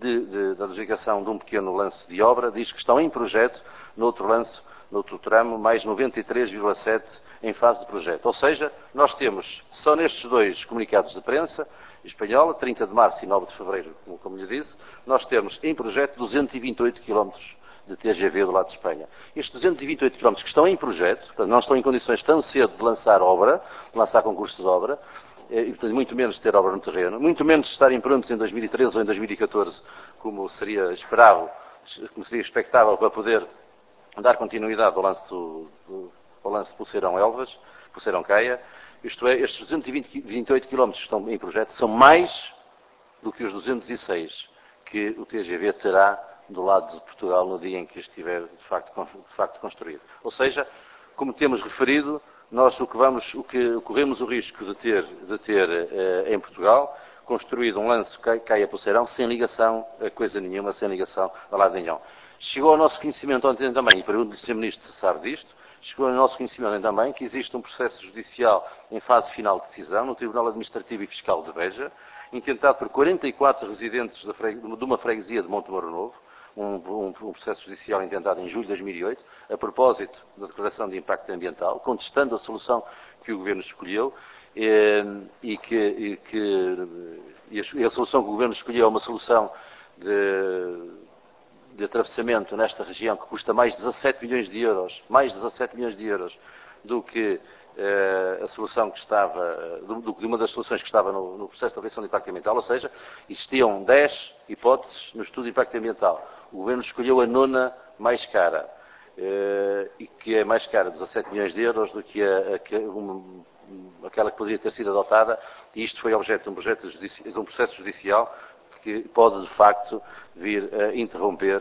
de um pequeno lance de obra, diz que estão em projeto, no outro tramo, mais 93,7 em fase de projeto. Ou seja, nós temos, só nestes dois comunicados de prensa, espanhola, 30 de março e 9 de fevereiro, como lhe disse, nós temos em projeto 228 quilómetros de TGV do lado de Espanha. Estes 228 quilómetros que estão em projeto, portanto, não estão em condições tão cedo de lançar concurso de obra, e, portanto, muito menos de ter obra no terreno, muito menos de estarem prontos em 2013 ou em 2014, como seria expectável para poder dar continuidade ao lance de Poceirão-Caia. Isto é, estes 228 km que estão em projeto são mais do que os 206 que o TGV terá do lado de Portugal no dia em que estiver de facto construído. Ou seja, como temos referido, nós corremos o risco de ter em Portugal construído um lance Caia-Poceirão sem ligação a coisa nenhuma, sem ligação a lado nenhum. Chegou ao nosso conhecimento ontem também, e pergunto-lhe, Sr. Ministro, se sabe disto, chegou ao nosso conhecimento também que existe um processo judicial em fase final de decisão no Tribunal Administrativo e Fiscal de Beja, intentado por 44 residentes de uma freguesia de Montemoro Novo, um processo judicial intentado em julho de 2008, a propósito da declaração de impacto ambiental, contestando a solução que o Governo escolheu, e a solução que o Governo escolheu é uma solução de atravessamento nesta região que custa mais de 17 milhões de euros do que a solução que estava, de uma das soluções que estava no processo de avaliação de impacto ambiental, ou seja, existiam 10 hipóteses no estudo de impacto ambiental. O Governo escolheu a 9ª mais cara, e que é mais cara, 17 milhões de euros, do que aquela que poderia ter sido adotada, e isto foi objeto de um processo judicial que pode, de facto, vir a interromper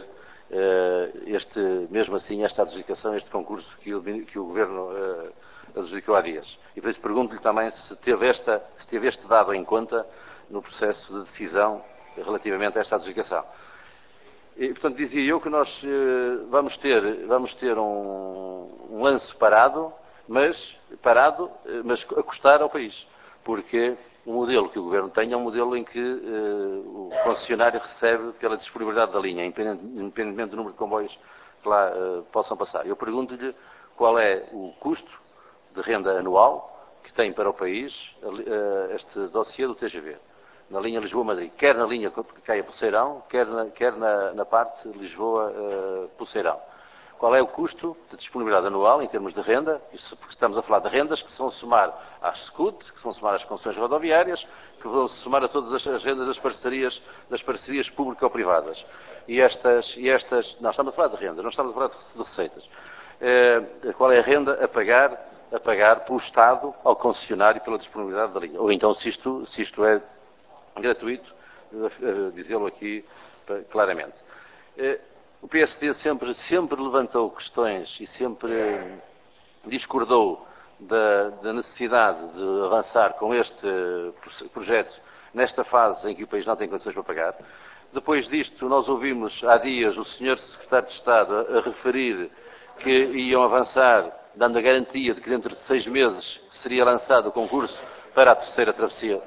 mesmo assim, esta adjudicação, este concurso que o Governo adjudicou há dias. E por isso pergunto-lhe também se teve este dado em conta no processo de decisão relativamente a esta adjudicação. E, portanto, dizia eu que nós vamos ter um lance parado, mas a custar ao país. Porque o modelo que o Governo tem é um modelo em que o concessionário recebe pela disponibilidade da linha, independentemente do número de comboios que lá possam passar. Eu pergunto-lhe qual é o custo de renda anual que tem para o país este dossiê do TGV, na linha Lisboa-Madrid, quer na linha que cai a Poceirão, quer na parte Lisboa-Poceirão. Qual é o custo de disponibilidade anual em termos de renda? Isso porque estamos a falar de rendas que se vão somar às SCUT, que se vão somar às concessões rodoviárias, que vão se somar a todas as rendas das parcerias público-privadas. E estas, não estamos a falar de renda, não estamos a falar de receitas. Qual é a renda a pagar pelo Estado ao concessionário pela disponibilidade da linha? Ou então, se isto é gratuito, dizê-lo aqui claramente. O PSD sempre levantou questões e sempre discordou da necessidade de avançar com este projeto nesta fase em que o país não tem condições para pagar. Depois disto, nós ouvimos há dias o Sr. Secretário de Estado a referir que iam avançar, dando a garantia de que dentro de 6 meses seria lançado o concurso para a terceira travessia.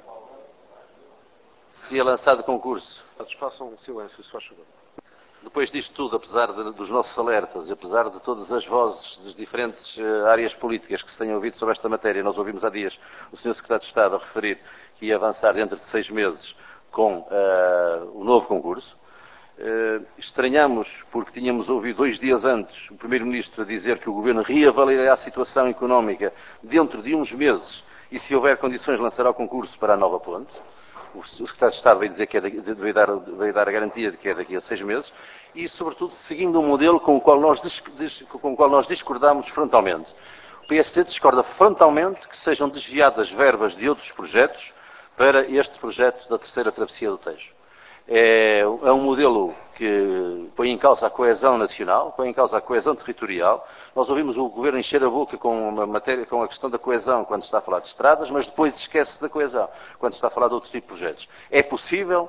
Seria lançado o concurso. Façam um silêncio, se faz favor. Depois disto tudo, apesar dos nossos alertas, apesar de todas as vozes das diferentes áreas políticas que se tenham ouvido sobre esta matéria, nós ouvimos há dias o Sr. Secretário de Estado a referir que ia avançar dentro de 6 meses com o novo concurso. Estranhamos, porque tínhamos ouvido 2 dias antes o Primeiro-Ministro a dizer que o Governo reavaliará a situação económica dentro de uns meses e, se houver condições, lançará o concurso para a nova ponte. O Secretário de Estado veio dizer que veio dar a garantia de que é daqui a 6 meses e, sobretudo, seguindo um modelo com o qual nós discordamos frontalmente. O PSD discorda frontalmente que sejam desviadas verbas de outros projetos para este projeto da terceira travessia do Tejo. É um modelo que põe em causa a coesão nacional, põe em causa a coesão territorial. Nós ouvimos o Governo encher a boca com a questão da coesão quando está a falar de estradas, mas depois esquece da coesão quando está a falar de outro tipo de projetos. É possível,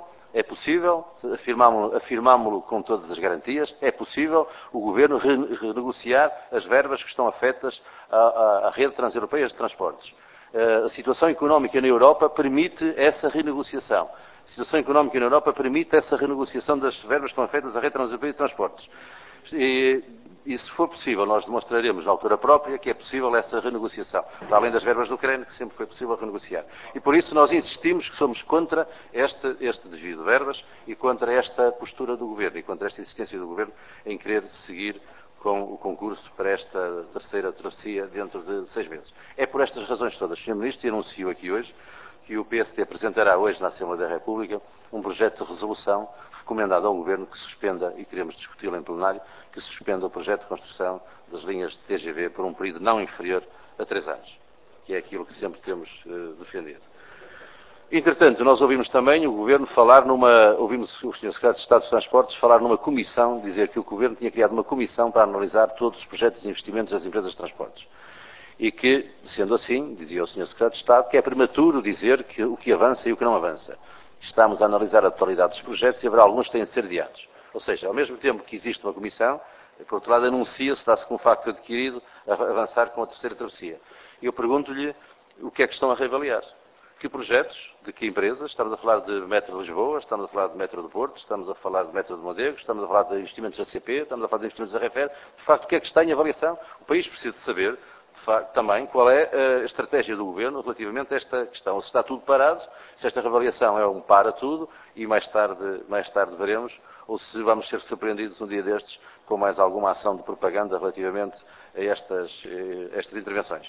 afirmámo-lo com todas as garantias, é possível o Governo renegociar as verbas que estão afetas à rede transeuropeia de transportes. A situação económica na Europa permite essa renegociação. A situação económica na Europa permite essa renegociação das verbas que estão afetas à rede transeuropeia de transportes. E se for possível, nós demonstraremos na altura própria que é possível essa renegociação, para além das verbas do Ucrânia, que sempre foi possível renegociar. E por isso nós insistimos que somos contra este desvio de verbas e contra esta postura do Governo e contra esta insistência do Governo em querer seguir com o concurso para esta terceira travessia dentro de 6 meses. É por estas razões todas, Sr. Ministro, e anuncio aqui hoje que o PSD apresentará hoje na Assembleia da República um projeto de resolução recomendado ao Governo que suspenda, e queremos discuti-lo em plenário, que suspenda o projeto de construção das linhas de TGV por um período não inferior a 3 anos, que é aquilo que sempre temos defendido. Entretanto, nós ouvimos também o Governo ouvimos o Sr. Secretário de Estado dos Transportes falar numa comissão, dizer que o Governo tinha criado uma comissão para analisar todos os projetos de investimentos das empresas de transportes. E que, sendo assim, dizia o Sr. Secretário de Estado, que é prematuro dizer o que avança e o que não avança. Estamos a analisar a totalidade dos projetos e haverá alguns que têm de ser adiados. Ou seja, ao mesmo tempo que existe uma comissão, por outro lado anuncia-se, dá-se com o facto adquirido, a avançar com a terceira travessia. E eu pergunto-lhe o que é que estão a reavaliar. Que projetos, de que empresas? Estamos a falar de Metro de Lisboa, estamos a falar de Metro do Porto, estamos a falar de Metro de Mondego, estamos a falar de investimentos da CP, estamos a falar de investimentos da RFR. De facto, o que é que está em avaliação? O país precisa de saber, de facto, também qual é a estratégia do Governo relativamente a esta questão. Se está tudo parado, se esta reavaliação é um para tudo e mais tarde veremos, ou se vamos ser surpreendidos um dia destes com mais alguma ação de propaganda relativamente a estas intervenções.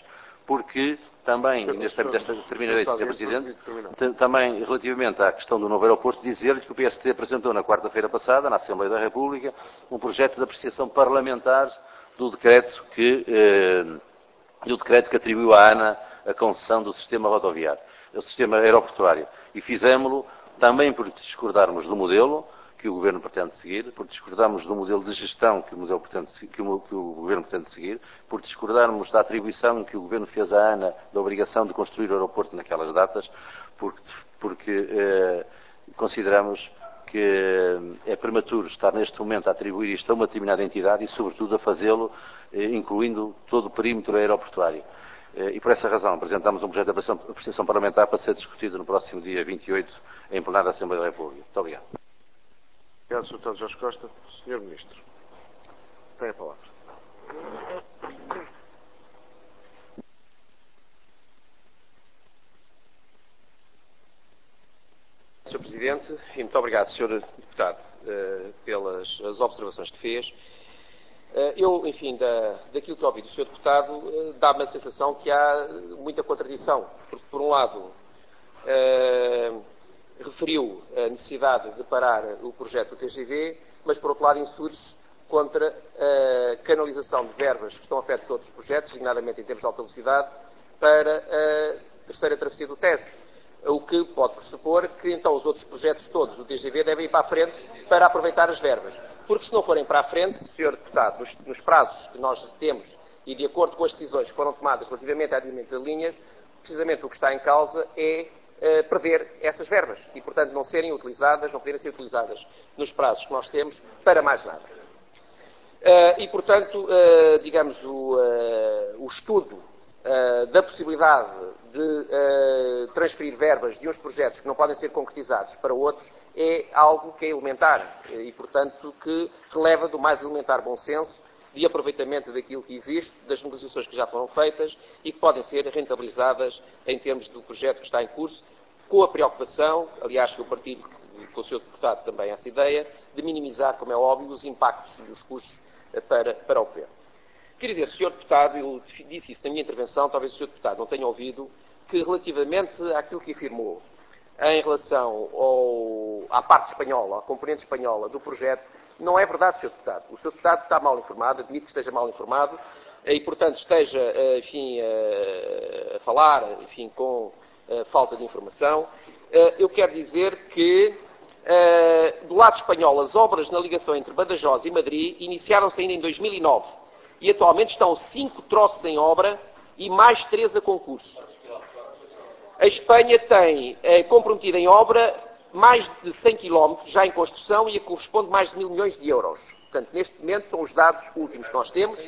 porque também, neste âmbito desta terminarei, Sr. Presidente, também relativamente à questão do novo aeroporto, dizer-lhe que o PST apresentou na quarta-feira passada, na Assembleia da República, um projeto de apreciação parlamentar do decreto que atribuiu à ANA a concessão do sistema rodoviário, do sistema aeroportuário. E fizemos-lo também por discordarmos do modelo que o Governo pretende seguir, por discordarmos do modelo de gestão que o Governo pretende seguir, por discordarmos da atribuição que o Governo fez à ANA da obrigação de construir o aeroporto naquelas datas, porque consideramos que é prematuro estar neste momento a atribuir isto a uma determinada entidade e, sobretudo, a fazê-lo incluindo todo o perímetro aeroportuário. E por essa razão apresentamos um projeto de apreciação parlamentar para ser discutido no próximo dia 28 em plenário da Assembleia da República. Muito obrigado. Obrigado, Sr. Deputado Jorge Costa. Sr. Ministro, tem a palavra. Sr. Presidente, e muito obrigado, Sr. Deputado, pelas observações que fez. Eu, enfim, daquilo que ouvi do Sr. Deputado, dá-me a sensação que há muita contradição, porque, por um lado, referiu a necessidade de parar o projeto do TGV, mas, por outro lado, insurge contra a canalização de verbas que estão afetas a outros projetos, designadamente em termos de alta velocidade, para a terceira travessia do Tejo. O que pode pressupor que, então, os outros projetos todos do TGV devem ir para a frente para aproveitar as verbas. Porque, se não forem para a frente, Sr. Deputado, nos prazos que nós temos e de acordo com as decisões que foram tomadas relativamente à adiamento de linhas, precisamente o que está em causa é prever essas verbas e, portanto, não poderem ser utilizadas nos prazos que nós temos para mais nada. E, portanto, digamos, o estudo da possibilidade de transferir verbas de uns projetos que não podem ser concretizados para outros é algo que é elementar e, portanto, que releva do mais elementar bom senso de aproveitamento daquilo que existe, das negociações que já foram feitas e que podem ser rentabilizadas em termos do projeto que está em curso, com a preocupação, aliás, que eu partilho com o Sr. Deputado também essa ideia, de minimizar, como é óbvio, os impactos e os custos para o Governo. Quer dizer, Sr. Deputado, eu disse isso na minha intervenção, talvez o Sr. Deputado não tenha ouvido, que relativamente àquilo que afirmou em relação à parte espanhola, à componente espanhola do projeto, não é verdade, Sr. Deputado. O Sr. Deputado está mal informado, admito que esteja mal informado e, portanto, esteja, enfim, a falar, enfim, com falta de informação. Eu quero dizer que, do lado espanhol, as obras na ligação entre Badajoz e Madrid iniciaram-se ainda em 2009 e atualmente estão 5 troços em obra e mais 3 a concurso. A Espanha tem comprometido em obra mais de 100 km já em construção e a corresponde a mais de 1.000 milhões de euros. Portanto, neste momento são os dados últimos que nós temos.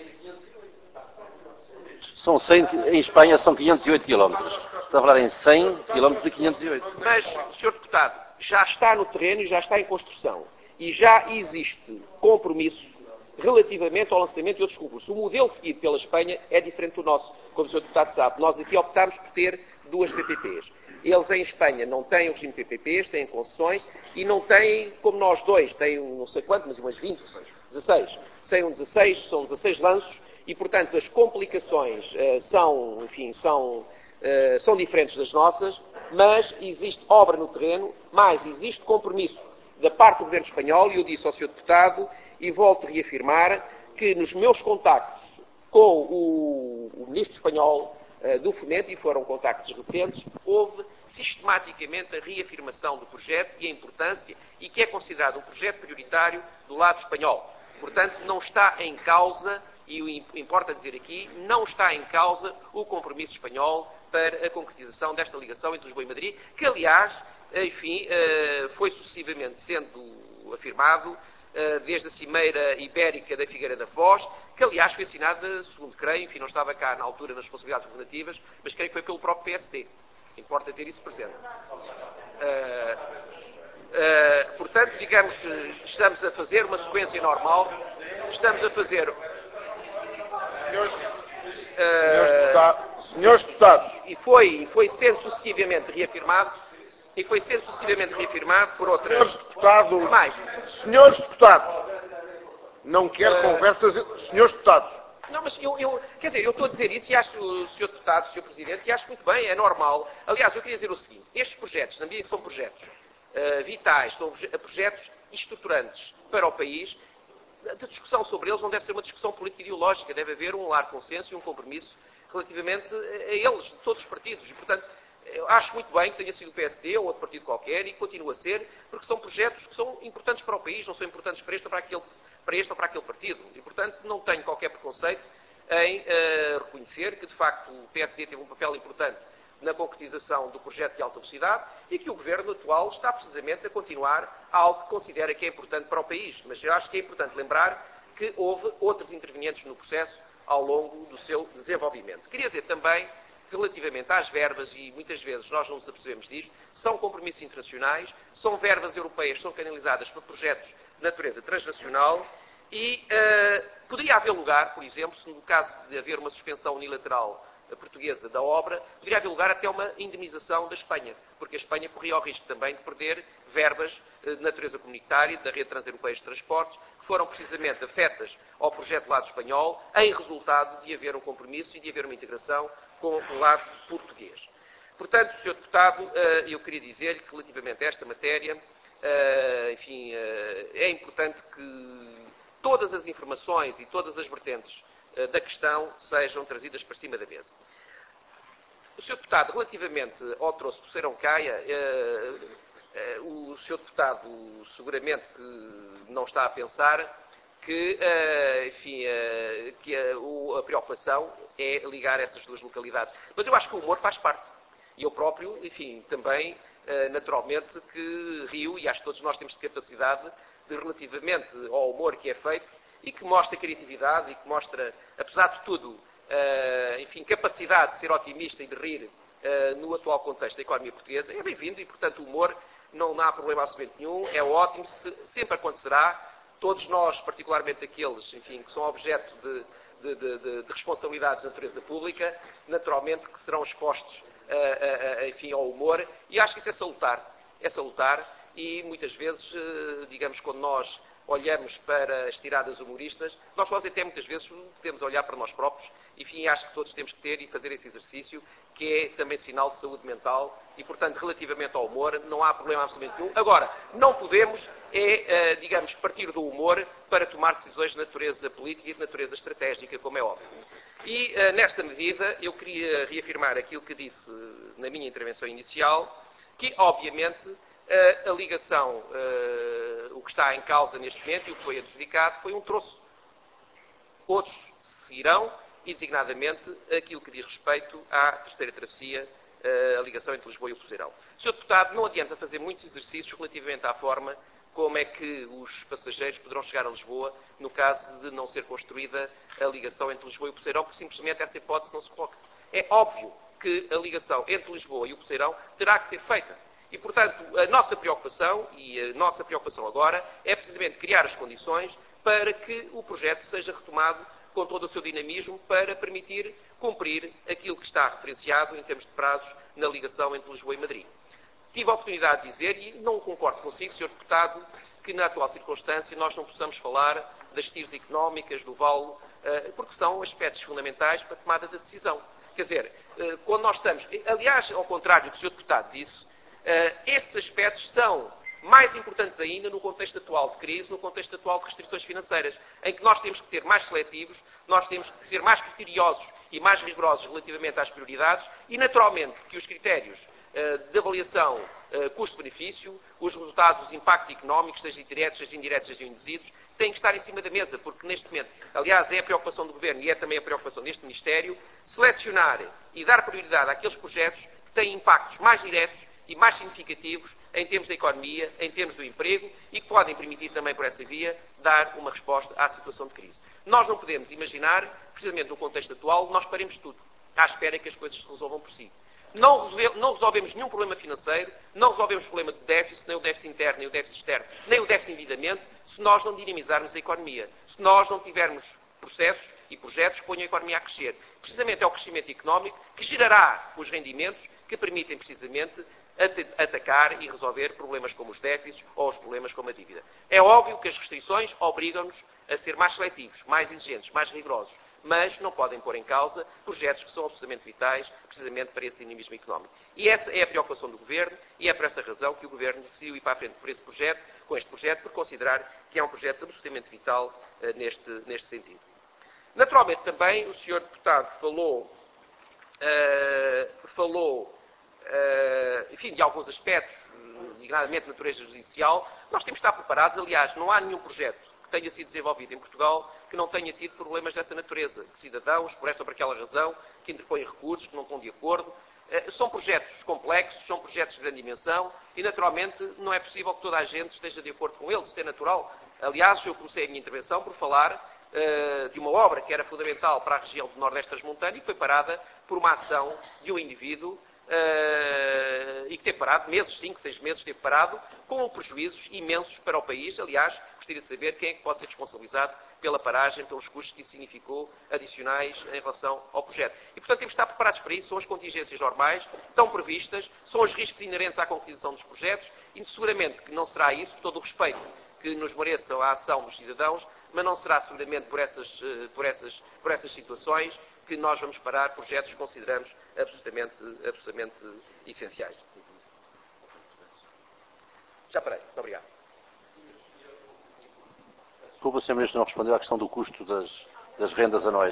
Em Espanha são 508 km. Está a falar em 100 km de 508. Mas, Sr. Deputado, já está no terreno e já está em construção. E já existe compromisso relativamente ao lançamento de outros concursos. O modelo seguido pela Espanha é diferente do nosso, como o Sr. Deputado sabe. Nós aqui optámos por ter 2 PPPs. Eles em Espanha não têm o regime de PPPs, têm concessões e não têm, como nós dois, têm não sei quanto, mas umas 20, 16. São 16 lanços e, portanto, as complicações são diferentes das nossas, mas existe obra no terreno, mas existe compromisso da parte do Governo espanhol, e eu disse ao Sr. Deputado, e volto a reafirmar, que nos meus contactos com o Ministro espanhol do Fomento, e foram contactos recentes, houve sistematicamente a reafirmação do projeto e a importância, e que é considerado um projeto prioritário do lado espanhol. Portanto, não está em causa, e importa dizer aqui, não está em causa o compromisso espanhol para a concretização desta ligação entre Lisboa e Madrid, que, aliás, enfim, foi sucessivamente sendo afirmado desde a Cimeira Ibérica da Figueira da Foz, que, aliás, foi assinada, segundo creio, enfim, não estava cá na altura nas responsabilidades governativas, mas creio que foi pelo próprio PSD. Importa ter isso presente. Portanto, digamos, estamos a fazer uma sequência normal, estamos a fazer... Senhores deputados. E foi sendo sucessivamente reafirmado, por outras... Senhores deputados, não quero conversas... Senhores deputados, Não, mas quer dizer, eu estou a dizer isso e acho, Sr. Deputado, Sr. Presidente, e acho muito bem, é normal. Aliás, eu queria dizer o seguinte, estes projetos, na medida que são projetos vitais, são projetos estruturantes para o país, a discussão sobre eles não deve ser uma discussão política ideológica, deve haver um largo consenso e um compromisso relativamente a eles, de todos os partidos. E, portanto, eu acho muito bem que tenha sido o PSD ou outro partido qualquer e continua a ser, porque são projetos que são importantes para o país, não são importantes para este ou para aquele partido. E, portanto, não tenho qualquer preconceito em reconhecer que, de facto, o PSD teve um papel importante na concretização do projeto de alta velocidade e que o Governo atual está precisamente a continuar algo que considera que é importante para o país. Mas eu acho que é importante lembrar que houve outros intervenientes no processo ao longo do seu desenvolvimento. Queria dizer também, relativamente às verbas, e muitas vezes nós não nos apercebemos disto, são compromissos internacionais, são verbas europeias que são canalizadas para projetos de natureza transnacional e poderia haver lugar, por exemplo, se no caso de haver uma suspensão unilateral portuguesa da obra, poderia haver lugar até uma indemnização da Espanha, porque a Espanha corria o risco também de perder verbas de natureza comunitária da rede transeuropeia de transportes, que foram precisamente afetas ao projeto do lado espanhol, em resultado de haver um compromisso e de haver uma integração com o lado português. Portanto, Sr. Deputado, eu queria dizer-lhe que relativamente a esta matéria, enfim, é importante que todas as informações e todas as vertentes da questão sejam trazidas para cima da mesa. O Sr. Deputado, relativamente ao troço do Ceirão Caia, o Sr. Deputado seguramente que não está a pensar que, enfim, que a preocupação é ligar essas duas localidades. Mas eu acho que o humor faz parte. E eu próprio, enfim, também, naturalmente, que rio, e acho que todos nós temos capacidade de, relativamente ao humor que é feito, e que mostra criatividade e que mostra, apesar de tudo, enfim, capacidade de ser otimista e de rir no atual contexto da economia portuguesa, é bem-vindo e, portanto, o humor não há problema absolutamente nenhum, é ótimo, sempre acontecerá. Todos nós, particularmente aqueles, enfim, que são objeto de responsabilidades de natureza pública, naturalmente que serão expostos, enfim, ao humor, e acho que isso é salutar, e muitas vezes, digamos, quando nós olhamos para as tiradas humoristas, nós até muitas vezes podemos olhar para nós próprios, enfim, acho que todos temos que ter e fazer esse exercício, que é também sinal de saúde mental, e, portanto, relativamente ao humor, não há problema absolutamente nenhum. Agora, não podemos, digamos, partir do humor para tomar decisões de natureza política e de natureza estratégica, como é óbvio. E, nesta medida, eu queria reafirmar aquilo que disse na minha intervenção inicial, que, obviamente, a ligação, o que está em causa neste momento e o que foi adjudicado foi um troço. Outros seguirão, e designadamente aquilo que diz respeito à terceira travessia, a ligação entre Lisboa e o Poceirão. Sr. Deputado, não adianta fazer muitos exercícios relativamente à forma como é que os passageiros poderão chegar a Lisboa no caso de não ser construída a ligação entre Lisboa e o Poceirão, porque simplesmente essa hipótese não se coloca. É óbvio que a ligação entre Lisboa e o Poceirão terá que ser feita. E, portanto, a nossa preocupação, e a nossa preocupação agora, é precisamente criar as condições para que o projeto seja retomado com todo o seu dinamismo para permitir cumprir aquilo que está referenciado em termos de prazos na ligação entre Lisboa e Madrid. Tive a oportunidade de dizer, e não concordo consigo, Sr. Deputado, que na atual circunstância nós não possamos falar das tiras económicas, do vale, porque são aspectos fundamentais para a tomada da decisão. Quer dizer, quando nós estamos... Aliás, ao contrário do que o Sr. Deputado disse, esses aspectos são mais importantes ainda no contexto atual de crise, no contexto atual de restrições financeiras, em que nós temos que ser mais seletivos, nós temos que ser mais criteriosos e mais rigorosos relativamente às prioridades e, naturalmente, que os critérios de avaliação custo-benefício, os resultados, os impactos económicos, sejam diretos, sejam indiretos, sejam induzidos, têm que estar em cima da mesa, porque neste momento, aliás, é a preocupação do Governo e é também a preocupação deste Ministério, selecionar e dar prioridade àqueles projetos que têm impactos mais diretos e mais significativos em termos da economia, em termos do emprego e que podem permitir também por essa via dar uma resposta à situação de crise. Nós não podemos imaginar, precisamente no contexto atual, nós paremos tudo, à espera que as coisas se resolvam por si. Não resolvemos nenhum problema financeiro, não resolvemos o problema de déficit, nem o déficit interno, nem o déficit externo, nem o déficit de endividamento, se nós não dinamizarmos a economia, se nós não tivermos processos e projetos que ponham a economia a crescer. Precisamente é o crescimento económico que gerará os rendimentos que permitem precisamente atacar e resolver problemas como os déficits ou os problemas como a dívida. É óbvio que as restrições obrigam-nos a ser mais seletivos, mais exigentes, mais rigorosos. mas não podem pôr em causa projetos que são absolutamente vitais, precisamente para esse dinamismo económico. E essa é a preocupação do Governo, e é por essa razão que o Governo decidiu ir para a frente com este projeto, por considerar que é um projeto absolutamente vital neste sentido. Naturalmente, também, o Sr. Deputado falou enfim, de alguns aspectos, designadamente de natureza judicial. Nós temos que estar preparados. Aliás, não há nenhum projeto que tenha sido desenvolvido em Portugal que não tenha tido problemas dessa natureza, de cidadãos, por esta ou por aquela razão, que interpõem recursos, que não estão de acordo. São projetos complexos, são projetos de grande dimensão e, naturalmente, não é possível que toda a gente esteja de acordo com eles. Isso é natural. Aliás, eu comecei a minha intervenção por falar de uma obra que era fundamental para a região do Nordeste transmontano e que foi parada por uma ação de um indivíduo e que teve parado, 5, 6 meses esteve parado, com prejuízos imensos para o país. Aliás, gostaria de saber quem é que pode ser responsabilizado pela paragem, pelos custos que isso significou adicionais em relação ao projeto. E, portanto, temos que estar preparados para isso. São as contingências normais, estão previstas, são os riscos inerentes à concretização dos projetos e, seguramente, que não será isso, com todo o respeito que nos mereça a ação dos cidadãos, mas não será seguramente por essas situações que nós vamos parar projetos que consideramos absolutamente essenciais. Já parei. Muito obrigado. Desculpa, o Sr. Ministro não respondeu à questão do custo das rendas anuais.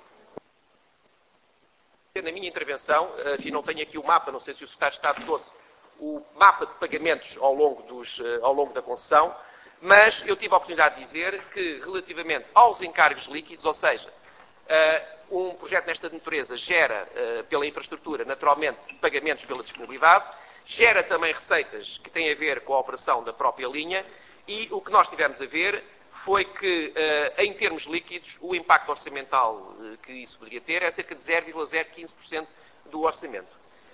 Na minha intervenção, enfim, não tenho aqui o mapa, não sei se o Secretário de Estado trouxe o mapa de pagamentos ao longo da concessão, mas eu tive a oportunidade de dizer que, relativamente aos encargos líquidos, ou seja, um projeto nesta natureza gera, pela infraestrutura, naturalmente, pagamentos pela disponibilidade, gera também receitas que têm a ver com a operação da própria linha, e o que nós tivemos a ver foi que, em termos líquidos, o impacto orçamental que isso poderia ter é cerca de 0,015% do orçamento.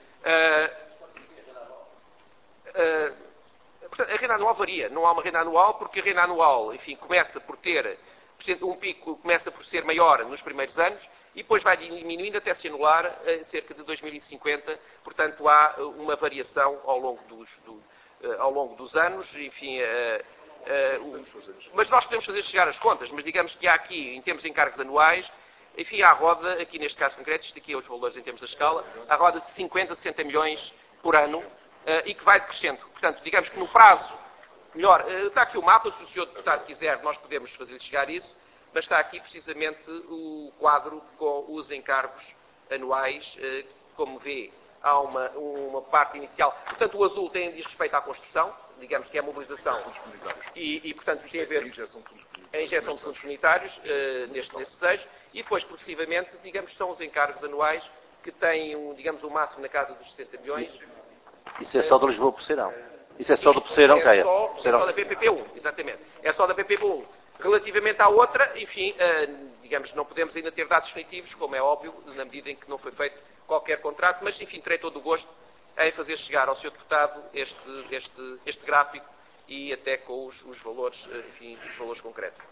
Portanto, a renda anual varia. Não há uma renda anual, porque a renda anual, enfim, começa por ter um pico, começa por ser maior nos primeiros anos e depois vai diminuindo até se anular em cerca de 2050. Portanto, há uma variação ao longo dos anos. Enfim, mas nós podemos fazer chegar as contas, mas digamos que há aqui, em termos de encargos anuais, enfim, à roda, aqui neste caso concreto, isto aqui é os valores em termos da escala, à roda de 50, 60 milhões por ano, e que vai crescendo. Portanto, digamos que no prazo, melhor, está aqui o mapa, se o Sr. Deputado quiser, nós podemos fazer-lhe chegar isso, mas está aqui precisamente o quadro com os encargos anuais, como vê, há uma parte inicial. Portanto, o azul diz respeito à construção, digamos que é a mobilização, e portanto, tem a ver a injeção de fundos comunitários neste desejo, e depois, progressivamente, digamos, são os encargos anuais que têm, digamos, o máximo na casa dos 60 milhões. Isso é só de Lisboa Poceirão. Isso é só do Poceirão, Caia. É só da PPP1, exatamente. É só da PPP1. Relativamente à outra, enfim, digamos, não podemos ainda ter dados definitivos, como é óbvio, na medida em que não foi feito qualquer contrato, mas, enfim, terei todo o gosto em fazer chegar ao Sr. Deputado este gráfico e até com os valores, enfim, os valores concretos.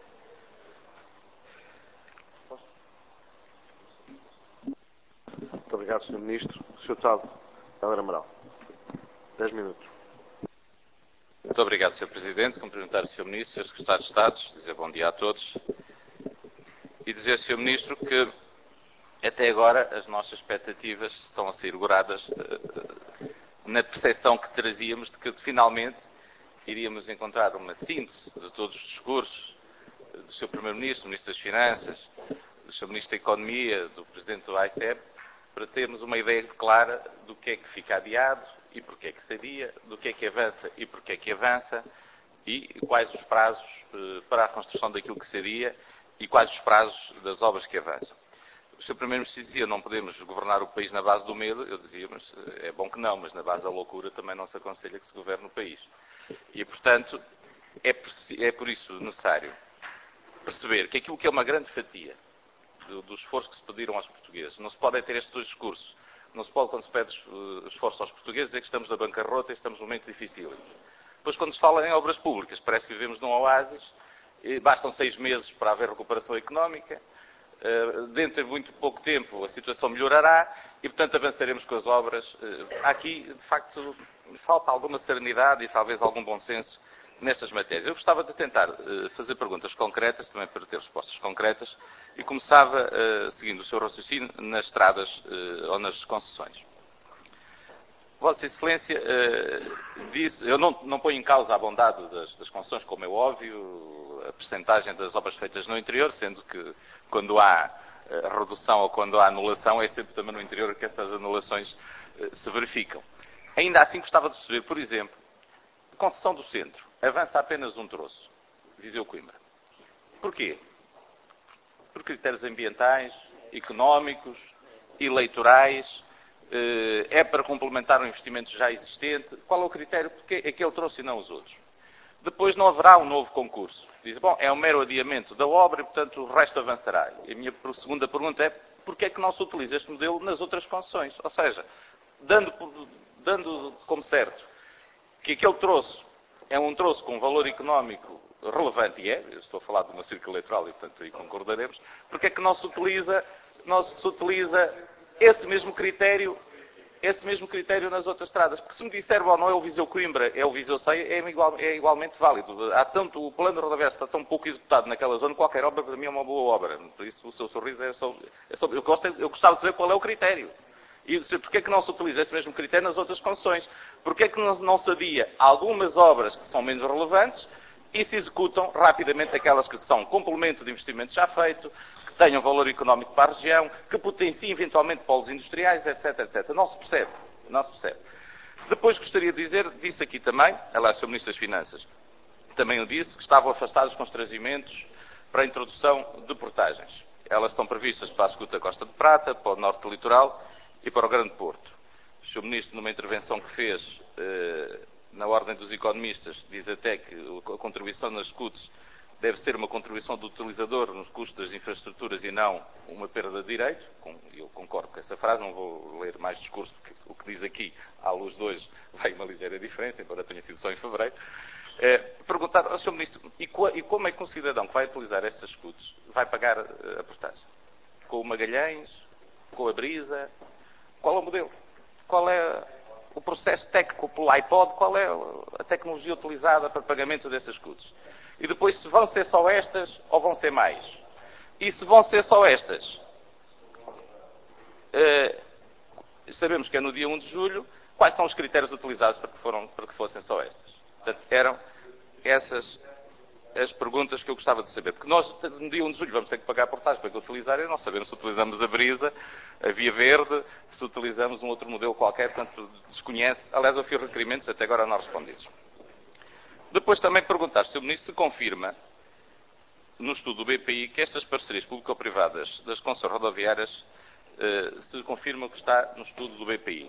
Muito obrigado, Sr. Ministro. Sr. Deputado Helder Amaral. 10 minutos. Muito obrigado, Sr. Presidente. Cumprimentar o Sr. Ministro, Sr. Secretário de Estado, dizer bom dia a todos e dizer, Sr. Ministro, que até agora as nossas expectativas estão a ser goradas na percepção que trazíamos de que finalmente iríamos encontrar uma síntese de todos os discursos do Sr. Primeiro-Ministro, do Ministro das Finanças, do Sr. Ministro da Economia, do Presidente do AICEP, para termos uma ideia clara do que é que fica adiado e porque é que se adia, do que é que avança e porque é que avança, e quais os prazos para a construção daquilo que seria e quais os prazos das obras que avançam. O Sr. Primeiro-Ministro dizia, não podemos governar o país na base do medo. Eu dizia, mas é bom que não, mas na base da loucura também não se aconselha que se governe o país. E, portanto, é por isso necessário perceber que aquilo que é uma grande fatia do esforço que se pediram aos portugueses, não se pode ter estes dois discursos. Não se pode, quando se pede esforço aos portugueses, dizer que estamos na bancarrota e estamos num momento difícil. Depois, quando se fala em obras públicas, parece que vivemos num oásis, bastam 6 meses para haver recuperação económica, dentro de muito pouco tempo a situação melhorará e, portanto, avançaremos com as obras. Aqui, de facto, falta alguma serenidade e talvez algum bom senso nestas matérias. Eu gostava de tentar fazer perguntas concretas, também para ter respostas concretas, e começava, seguindo o seu raciocínio, nas estradas ou nas concessões. Vossa Excelência disse, eu não ponho em causa a bondade das concessões, como é óbvio, a percentagem das obras feitas no interior, sendo que quando há redução ou quando há anulação, é sempre também no interior que essas anulações se verificam. Ainda assim, gostava de perceber, por exemplo, a concessão do centro avança apenas um troço, Viseu-Coimbra. Porquê? Por critérios ambientais, económicos, eleitorais, é para complementar um investimento já existente. Qual é o critério? Porque é que ele trouxe e não os outros? Depois não haverá um novo concurso. Diz, bom, é um mero adiamento da obra e, portanto, o resto avançará. E a minha segunda pergunta é, porquê é que não se utiliza este modelo nas outras concessões? Ou seja, dando como certo que aquele troço é um troço com um valor económico relevante, e eu estou a falar de uma círculo eleitoral e, portanto, aí concordaremos, porque é que não se utiliza esse mesmo critério nas outras estradas? Porque se me disser, bom, não é o Viseu-Coimbra, é o Viseu-Ceia, é igualmente válido. Há tanto, o plano rodoviário está tão pouco executado naquela zona, qualquer obra para mim é uma boa obra. Por isso o seu sorriso eu gostava de saber qual é o critério. E porquê é que não se utiliza esse mesmo critério nas outras concessões? Porquê é que não se adia algumas obras que são menos relevantes e se executam rapidamente aquelas que são complemento de investimento já feito, que tenham valor económico para a região, que potenciem eventualmente polos industriais, etc, etc. Não se percebe. Depois gostaria de dizer, disse aqui também, aliás, o Sr. Ministro das Finanças, também o disse, que estavam afastados os constrangimentos para a introdução de portagens. Elas estão previstas para a Escuta Costa de Prata, para o Norte do Litoral e para o Grande Porto. O Sr. Ministro, numa intervenção que fez na Ordem dos Economistas, diz até que a contribuição nas escutas deve ser uma contribuição do utilizador nos custos das infraestruturas e não uma perda de direito. Eu concordo com essa frase, não vou ler mais discurso, porque o que diz aqui, à luz de hoje, vai uma ligeira diferença, embora tenha sido só em fevereiro. Perguntar ao Sr. Ministro, e como é que um cidadão que vai utilizar estas escutas vai pagar a portagem? Com o Magalhães? Com a Brisa? Qual é o modelo? Qual é o processo técnico pelo iPod? Qual é a tecnologia utilizada para pagamento dessas escutas? E depois, se vão ser só estas ou vão ser mais? E se vão ser só estas? Sabemos que é no dia 1 de julho. Quais são os critérios utilizados para que fossem só estas? Portanto, eram essas as perguntas que eu gostava de saber. Porque nós, no dia 1 de julho, vamos ter que pagar a portagem para que utilizar e não sabemos se utilizamos a Brisa, a Via Verde, se utilizamos um outro modelo qualquer, portanto, desconhece. Aliás, eu fiz requerimentos até agora não respondidos. Depois também perguntar, Sr. Ministro, se confirma, no estudo do BPI, que estas parcerias público-privadas das concessões rodoviárias se confirma que está no estudo do BPI.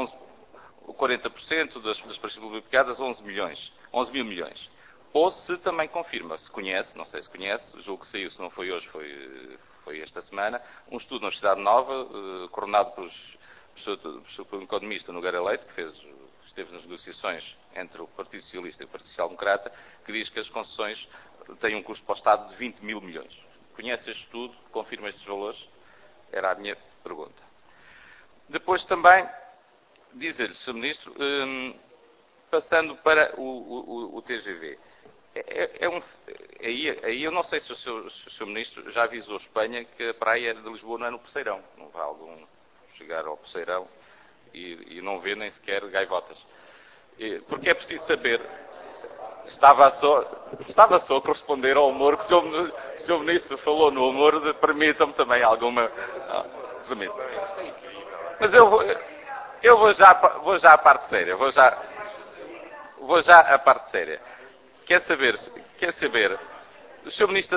40% das parcerias público-privadas, 11 mil milhões. Ou se também confirma, se conhece, não sei se conhece, julgo que saiu, se não foi hoje, foi esta semana, um estudo na Universidade Nova, coordenado por um economista, Nogueira Leite, que esteve nas negociações entre o Partido Socialista e o Partido Social Democrata, que diz que as concessões têm um custo para o Estado de 20 mil milhões. Conhece este estudo? Confirma estes valores? Era a minha pergunta. Depois também, dizer-lhe, Sr. Ministro, passando para o TGV. Aí eu não sei se o Sr. Ministro já avisou Espanha que a praia de Lisboa não é no Peceirão. Não vai algum chegar ao Peceirão e não vê nem sequer gaivotas. Porque é preciso saber. Estava só a corresponder ao humor que o Sr. Ministro falou no humor, permitam-me também alguma. Mas eu vou já à parte séria. Vou já à parte séria. Quer saber, o Sr. Ministro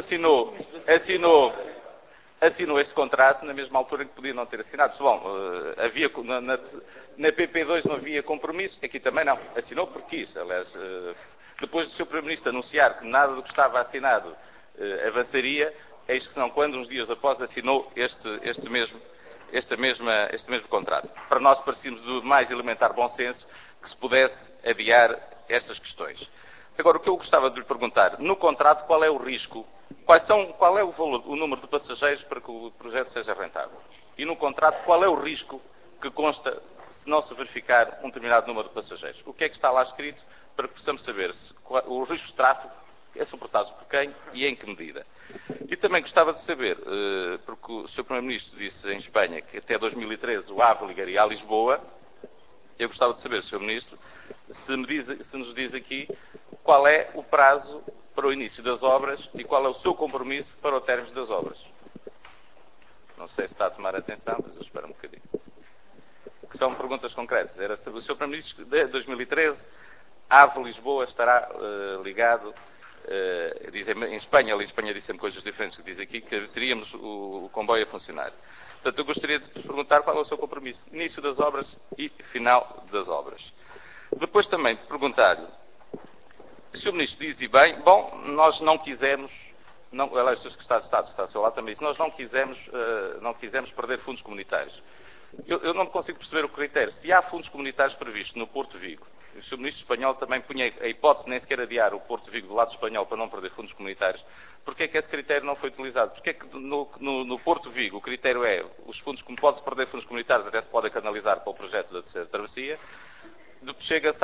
assinou este contrato na mesma altura que podia não ter assinado. Bom, havia, na PP2 não havia compromisso, aqui também não. Assinou porque quis. Aliás, depois do Sr. Primeiro-Ministro anunciar que nada do que estava assinado avançaria, eis que não, quando uns dias após assinou este mesmo contrato. Para nós parecíamos do mais elementar bom senso que se pudesse adiar estas questões. Agora, o que eu gostava de lhe perguntar, no contrato, qual é o risco? Qual é o valor, o número de passageiros para que o projeto seja rentável? E no contrato, qual é o risco que consta se não se verificar um determinado número de passageiros? O que é que está lá escrito? para que possamos saber se o risco de tráfego é suportado por quem e em que medida. E também gostava de saber, porque o Sr. Primeiro-Ministro disse em Espanha que até 2013 o AVE ligaria a Lisboa. Eu gostava de saber, Sr. Ministro, se nos diz aqui qual é o prazo para o início das obras e qual é o seu compromisso para o término das obras. Não sei se está a tomar atenção, mas eu espero um bocadinho. Que são perguntas concretas. Era sobre o Sr. Primeiro-Ministro de 2013, AVE Lisboa estará ligado. Em Espanha dizem coisas diferentes que diz aqui, que teríamos o comboio a funcionar. Portanto, eu gostaria de perguntar qual é o seu compromisso. Início das obras e final das obras. Depois também perguntar-lhe, o Sr. Ministro diz e bem, bom, nós não quisemos, aliás, o Secretário de Estado está ao seu lado também disse, nós não quisemos perder fundos comunitários. Eu não consigo perceber o critério. Se há fundos comunitários previstos no Porto Vigo, o Sr. Ministro espanhol também punha a hipótese nem sequer adiar o Porto Vigo do lado espanhol para não perder fundos comunitários, porque é que esse critério não foi utilizado? Porque é que no Porto Vigo o critério é os fundos, como pode-se perder fundos comunitários, até se podem canalizar para o projeto da terceira travessia, chega-se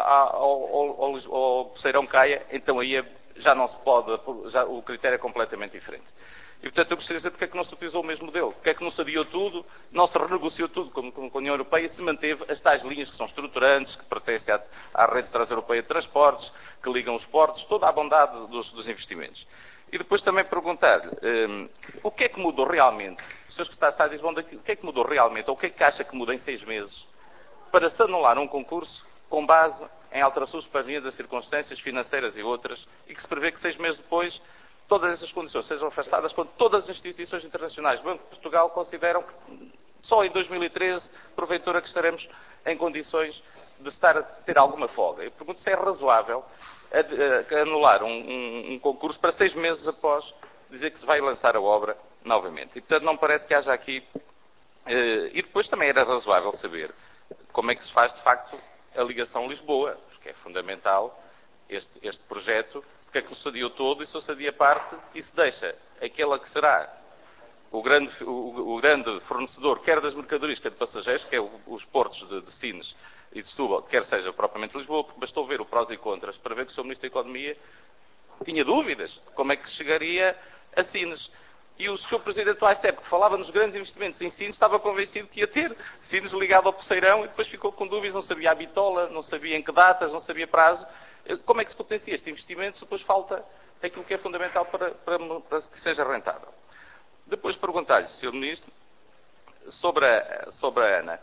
ao Poceirão Caia, então aí já não se pode, o critério é completamente diferente. E, portanto, eu gostaria de saber porque é que não se utilizou o mesmo modelo. Porque é que não se adiou tudo, não se renegociou tudo com a União Europeia e se manteve as tais linhas que são estruturantes, que pertencem à rede transeuropeia de transportes, que ligam os portos, toda a bondade dos investimentos. E depois também perguntar-lhe o que é que mudou realmente, os seus secretários dizem, o que é que mudou realmente, ou o que é que acha que muda em 6 meses, para se anular um concurso com base em alterações supervenientes das circunstâncias financeiras e outras, e que se prevê que 6 meses depois todas essas condições sejam afastadas, quando todas as instituições internacionais, o Banco de Portugal, consideram que só em 2013, porventura, que estaremos em condições de ter alguma folga. Eu pergunto se é razoável anular um concurso para 6 meses após dizer que se vai lançar a obra novamente. E, portanto, não parece que haja aqui... E depois também era razoável saber como é que se faz, de facto, a ligação Lisboa, porque é fundamental este projeto, porque é que se adia todo e se adia parte e se deixa aquela que será o grande fornecedor, quer das mercadorias, quer de passageiros, que é os portos de Sines e de Setúbal, quer seja propriamente Lisboa, porque bastou ver o prós e contras para ver que o Sr. Ministro da Economia tinha dúvidas de como é que se chegaria a Sines. E o Sr. Presidente do AICEP, que falava nos grandes investimentos em Sines, estava convencido que ia ter Sines ligado ao Poceirão e depois ficou com dúvidas, não sabia a bitola, não sabia em que datas, não sabia prazo. Como é que se potencia este investimento se depois falta aquilo que é fundamental para que seja rentável? Depois perguntar-lhe, Sr. Ministro, sobre a ANA.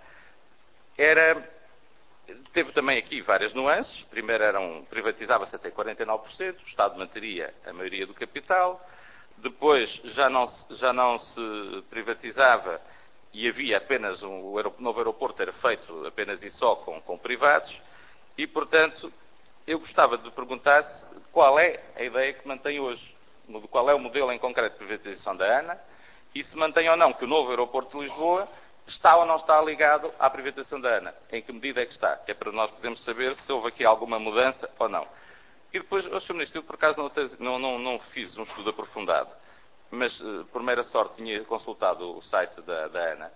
Teve também aqui várias nuances. Primeiro privatizava-se até 49%, o Estado manteria a maioria do capital. Depois já não se privatizava e havia apenas o novo aeroporto era feito apenas e só com privados. E, portanto, eu gostava de perguntar qual é a ideia que mantém hoje, qual é o modelo em concreto de privatização da ANA e se mantém ou não que o novo aeroporto de Lisboa está ou não está ligado à privatização da ANA. Em que medida é que está? Que é para nós podermos saber se houve aqui alguma mudança ou não. E depois, Sr. Ministro, eu por acaso não fiz um estudo aprofundado, mas por mera sorte tinha consultado o site da ANA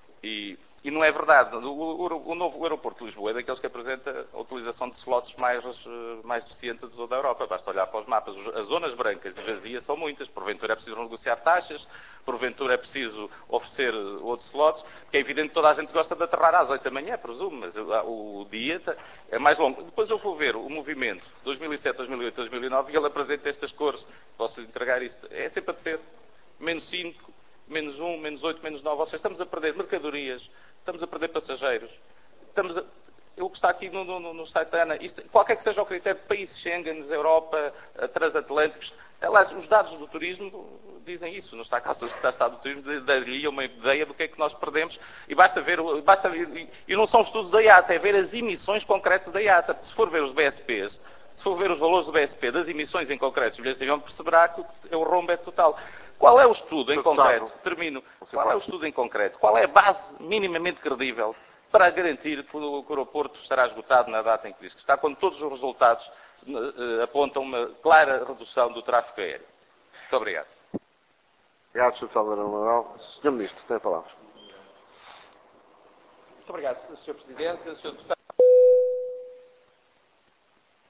e não é verdade. O novo aeroporto de Lisboa é daqueles que apresenta a utilização de slots mais deficientes de toda a Europa. Basta olhar para os mapas. As zonas brancas e vazias são muitas. Porventura é preciso negociar taxas, porventura é preciso oferecer outros slots, que é evidente que toda a gente gosta de aterrar às 8 da manhã, presumo, mas o dia é mais longo. Depois eu vou ver o movimento 2007, 2008, 2009 e ele apresenta estas cores. Posso entregar isto. É sempre a descer. -5, -1, -8, -9. Ou seja, estamos a perder mercadorias, estamos a perder passageiros. O que está aqui no site da ANA, qualquer que seja o critério de países Schengen, Europa, transatlânticos, aliás, os dados do turismo dizem isso. Não está cá o Estado do Turismo, daria uma ideia do que é que nós perdemos. E basta ver, e não são estudos da IATA, é ver as emissões concretas da IATA. Se for ver os BSPs, se for ver os valores do BSP, das emissões em concreto, os bilhetes de avião, perceberá que o rombo é total. Qual é o estudo em concreto? Termino. Qual é o estudo em concreto? Qual é a base minimamente credível para garantir que o aeroporto estará esgotado na data em que diz que está, quando todos os resultados apontam uma clara redução do tráfego aéreo? Muito obrigado. Obrigado, Sr. Salvador Amaral. Sr. Ministro, tem a palavra. Muito obrigado, Sr. Presidente. Sr. Deputado.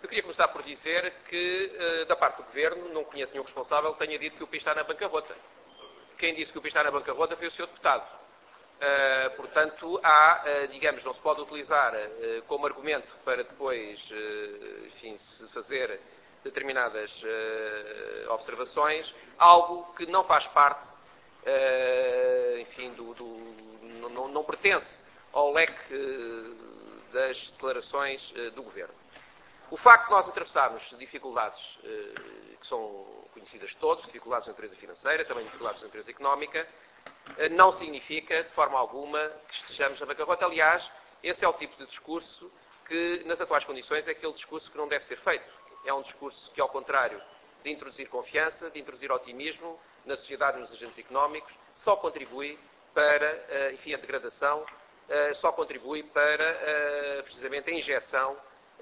Eu queria começar por dizer que, da parte do Governo, não conheço nenhum responsável que tenha dito que o país está na bancarrota. Quem disse que o país está na bancarrota foi o Sr. Deputado. Portanto, digamos, não se pode utilizar como argumento para depois, enfim, se fazer determinadas observações, algo que não faz parte, enfim, não pertence ao leque das declarações do Governo. O facto de nós atravessarmos dificuldades que são conhecidas de todos, dificuldades de natureza financeira, também dificuldades de natureza económica, não significa, de forma alguma, que estejamos na bancarrota. Aliás, esse é o tipo de discurso que, nas atuais condições, é aquele discurso que não deve ser feito. É um discurso que, ao contrário de introduzir confiança, de introduzir otimismo na sociedade e nos agentes económicos, só contribui para, enfim, a degradação, só contribui para, precisamente, a injeção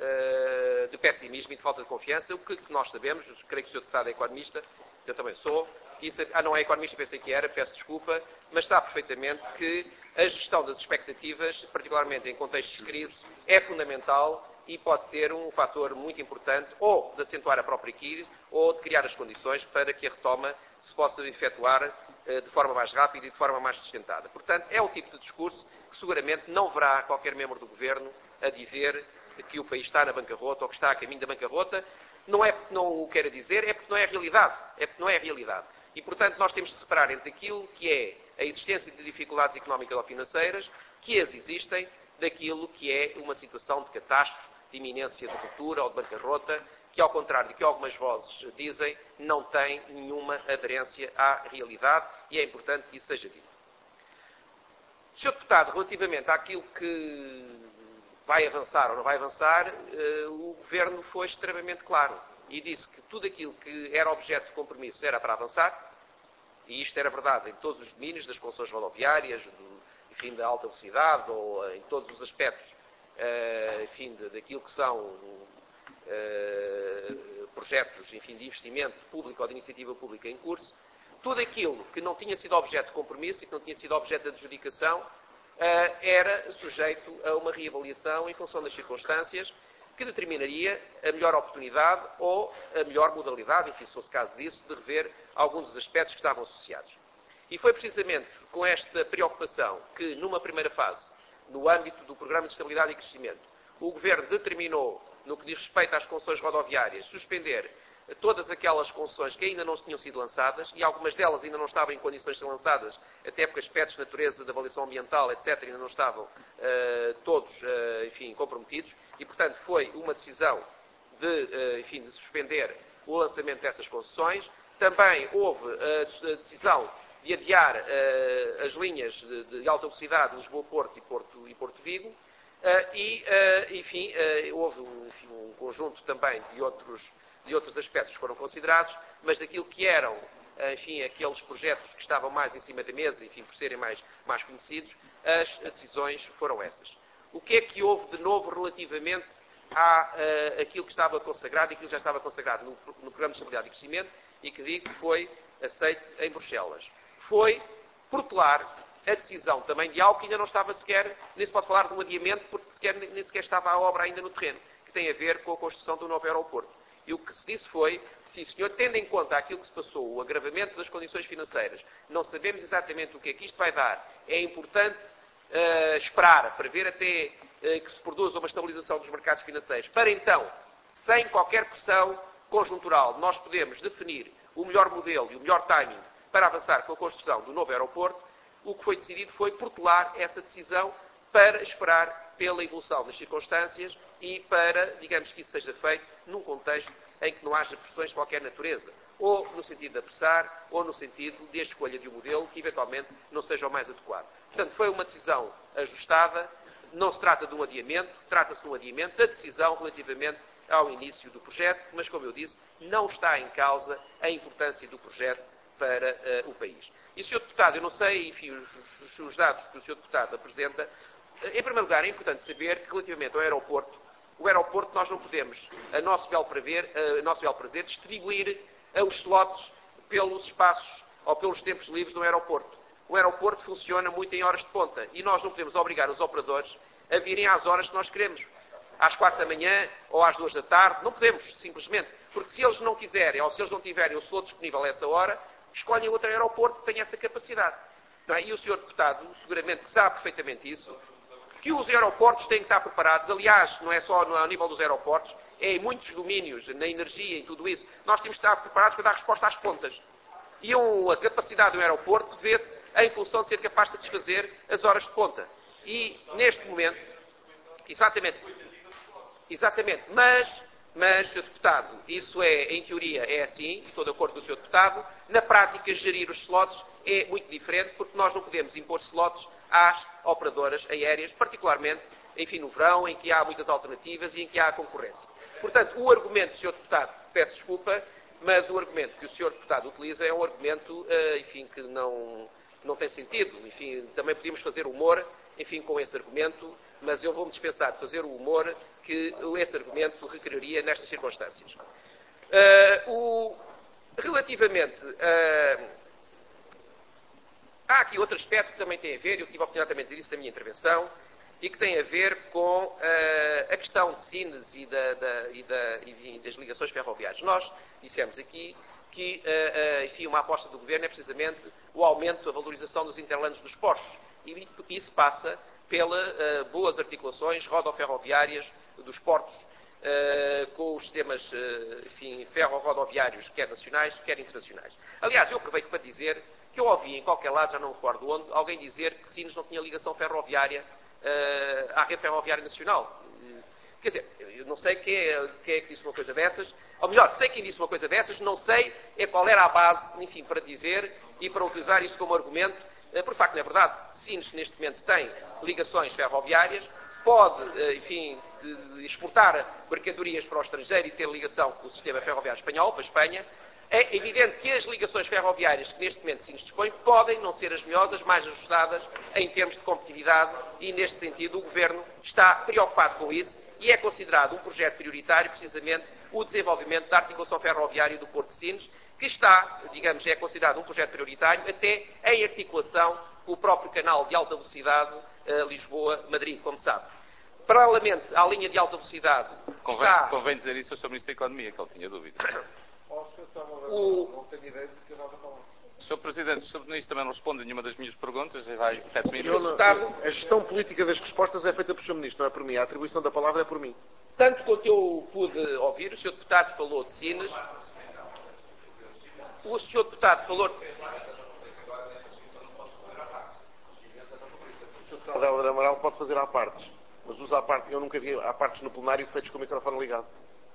de pessimismo e de falta de confiança. O que nós sabemos, creio que o Sr. Deputado é economista, eu também sou, não é economista, pensei que era, peço desculpa, mas sabe perfeitamente que a gestão das expectativas, particularmente em contextos de crise, é fundamental e pode ser um fator muito importante ou de acentuar a própria crise ou de criar as condições para que a retoma se possa efetuar de forma mais rápida e de forma mais sustentada. Portanto, é o tipo de discurso que seguramente não verá qualquer membro do Governo a dizer que o país está na bancarrota ou que está a caminho da bancarrota. Não é porque não o queira dizer, é porque não é a realidade. É porque não é a realidade. E, portanto, nós temos de separar entre aquilo que é a existência de dificuldades económicas ou financeiras, que as existem, daquilo que é uma situação de catástrofe, de iminência de ruptura ou de bancarrota, que, ao contrário do que algumas vozes dizem, não tem nenhuma aderência à realidade e é importante que isso seja dito. Sr. Deputado, relativamente àquilo que vai avançar ou não vai avançar, o Governo foi extremamente claro e disse que tudo aquilo que era objeto de compromisso era para avançar, e isto era verdade em todos os domínios das concessões rodoviárias, enfim, da alta velocidade, ou em todos os aspectos, enfim, daquilo que são projetos, enfim, de investimento público ou de iniciativa pública em curso. Tudo aquilo que não tinha sido objeto de compromisso e que não tinha sido objeto de adjudicação era sujeito a uma reavaliação em função das circunstâncias que determinaria a melhor oportunidade ou a melhor modalidade, enfim, se fosse caso disso, de rever alguns dos aspectos que estavam associados. E foi precisamente com esta preocupação que, numa primeira fase, no âmbito do Programa de Estabilidade e Crescimento, o Governo determinou, no que diz respeito às concessões rodoviárias, suspender todas aquelas concessões que ainda não tinham sido lançadas, e algumas delas ainda não estavam em condições de ser lançadas, até porque aspectos de natureza, de avaliação ambiental, etc., ainda não estavam todos, enfim, comprometidos, e, portanto, foi uma decisão enfim, de suspender o lançamento dessas concessões. Também houve a decisão de adiar as linhas de alta velocidade Lisboa-Porto e Porto-Vigo, enfim, houve um conjunto também de outros aspectos que foram considerados, mas daquilo que eram, enfim, aqueles projetos que estavam mais em cima da mesa, enfim, por serem mais conhecidos, as decisões foram essas. O que é que houve de novo relativamente àquilo que estava consagrado e aquilo que já estava consagrado no Programa de Estabilidade e Crescimento e que digo que foi aceito em Bruxelas? Foi protelar a decisão também de algo que ainda não estava sequer, nem se pode falar de um adiamento, porque nem sequer estava a obra ainda no terreno, que tem a ver com a construção do novo aeroporto. E o que se disse foi, sim senhor, tendo em conta aquilo que se passou, o agravamento das condições financeiras, não sabemos exatamente o que é que isto vai dar, é importante esperar para ver até que se produza uma estabilização dos mercados financeiros, para então, sem qualquer pressão conjuntural, nós podemos definir o melhor modelo e o melhor timing para avançar com a construção do novo aeroporto. O que foi decidido foi protelar essa decisão para esperar pela evolução das circunstâncias e para, digamos, que isso seja feito num contexto em que não haja pressões de qualquer natureza, ou no sentido de apressar, ou no sentido de escolha de um modelo que eventualmente não seja o mais adequado. Portanto, foi uma decisão ajustada, não se trata de um adiamento, trata-se de um adiamento da decisão relativamente ao início do projeto, mas, como eu disse, não está em causa a importância do projeto para o país. E, Sr. Deputado, eu não sei, enfim, os dados que o Sr. Deputado apresenta. Em primeiro lugar, é importante saber que, relativamente ao aeroporto, o aeroporto nós não podemos, a nosso belo prazer, distribuir os slots pelos espaços ou pelos tempos livres do aeroporto. O aeroporto funciona muito em horas de ponta e nós não podemos obrigar os operadores a virem às horas que nós queremos. às 4 da manhã ou às 2 da tarde. Não podemos, simplesmente. Porque se eles não quiserem ou se eles não tiverem o slot disponível a essa hora, escolhem outro aeroporto que tenha essa capacidade. Não é? E o Sr. Deputado, seguramente que sabe perfeitamente isso, que os aeroportos têm que estar preparados. Aliás, não é só ao nível dos aeroportos, é em muitos domínios, na energia, em tudo isso. Nós temos que estar preparados para dar resposta às pontas. E a capacidade do aeroporto vê-se em função de ser capaz de satisfazer as horas de ponta. E, neste momento, exatamente, mas, Sr. Deputado, isso em teoria, é assim, estou de acordo com o Sr. Deputado, na prática, gerir os slots é muito diferente, porque nós não podemos impor slots às operadoras aéreas, particularmente, enfim, no verão, em que há muitas alternativas e em que há concorrência. Portanto, o argumento, Sr. Deputado, peço desculpa, mas o argumento que o Sr. Deputado utiliza é um argumento, enfim, que não tem sentido. Enfim, também podíamos fazer humor, enfim, com esse argumento, mas eu vou-me dispensar de fazer o humor que esse argumento requeriria nestas circunstâncias. Relativamente há aqui outro aspecto que também tem a ver, eu tive a oportunidade também de dizer isso na minha intervenção, e que tem a ver com a questão de Sines e das ligações ferroviárias. Nós dissemos aqui que, enfim, uma aposta do Governo é precisamente o aumento da valorização dos interlands dos portos. E isso passa pelas boas articulações rodoferroviárias dos portos com os sistemas, enfim, ferro-rodoviários, quer nacionais, quer internacionais. Aliás, eu aproveito para dizer que eu ouvi em qualquer lado, já não me recordo onde, alguém dizer que Sines não tinha ligação ferroviária à rede ferroviária nacional. Quer dizer, eu não sei quem é que disse uma coisa dessas, ou melhor, sei quem disse uma coisa dessas, não sei qual era a base, enfim, para dizer e para utilizar isso como argumento. Por facto, não é verdade. Sines, neste momento, tem ligações ferroviárias, pode, enfim, exportar mercadorias para o estrangeiro e ter ligação com o sistema ferroviário espanhol, para a Espanha. É evidente que as ligações ferroviárias que neste momento Sines dispõe podem não ser as melhores, as mais ajustadas em termos de competitividade e, neste sentido, o Governo está preocupado com isso e é considerado um projeto prioritário, precisamente, o desenvolvimento da articulação ferroviária do Porto de Sines, que está, digamos, é considerado um projeto prioritário até em articulação com o próprio canal de alta velocidade Lisboa-Madrid, como sabe. Paralelamente à linha de alta velocidade Convém dizer isso ao Sr. Ministro da Economia, que ele tinha dúvidas. Não tenho ideia de ter nada a falar. Sr. Presidente, o Sr. Ministro também não responde a nenhuma das minhas perguntas, já vai 7 minutos. A gestão política das respostas é feita pelo Sr. Ministro, não é por mim. A atribuição da palavra é por mim. Tanto quanto eu pude ouvir, o Sr. Deputado falou de Sines. O Sr. Deputado falou... O Sr. Deputado Hélder Amaral pode fazer à parte, mas usa à parte. Eu nunca vi à partes no plenário feitos com o microfone ligado.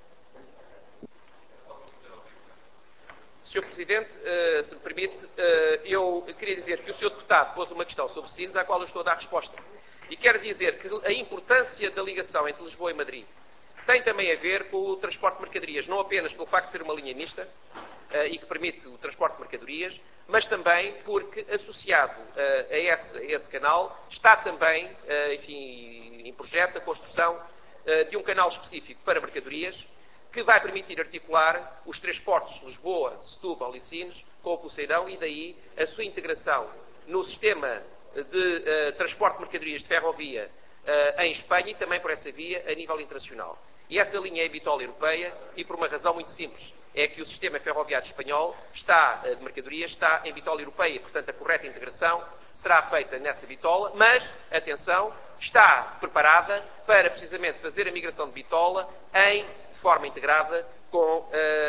Sr. Presidente, se me permite, eu queria dizer que o Sr. Deputado pôs uma questão sobre Sines, à qual eu estou a dar resposta. E quero dizer que a importância da ligação entre Lisboa e Madrid tem também a ver com o transporte de mercadorias, não apenas pelo facto de ser uma linha mista e que permite o transporte de mercadorias, mas também porque, associado a esse canal, está também, enfim, em projeto a construção de um canal específico para mercadorias, que vai permitir articular os três portos, Lisboa, Setúbal e Sines, com o Poceirão, e daí a sua integração no sistema de transporte de mercadorias de ferrovia em Espanha e também por essa via a nível internacional. E essa linha é a bitola europeia e por uma razão muito simples. É que o sistema ferroviário espanhol de mercadorias está em bitola europeia, portanto a correta integração será feita nessa bitola, mas, atenção, está preparada para precisamente fazer a migração de bitola de forma integrada com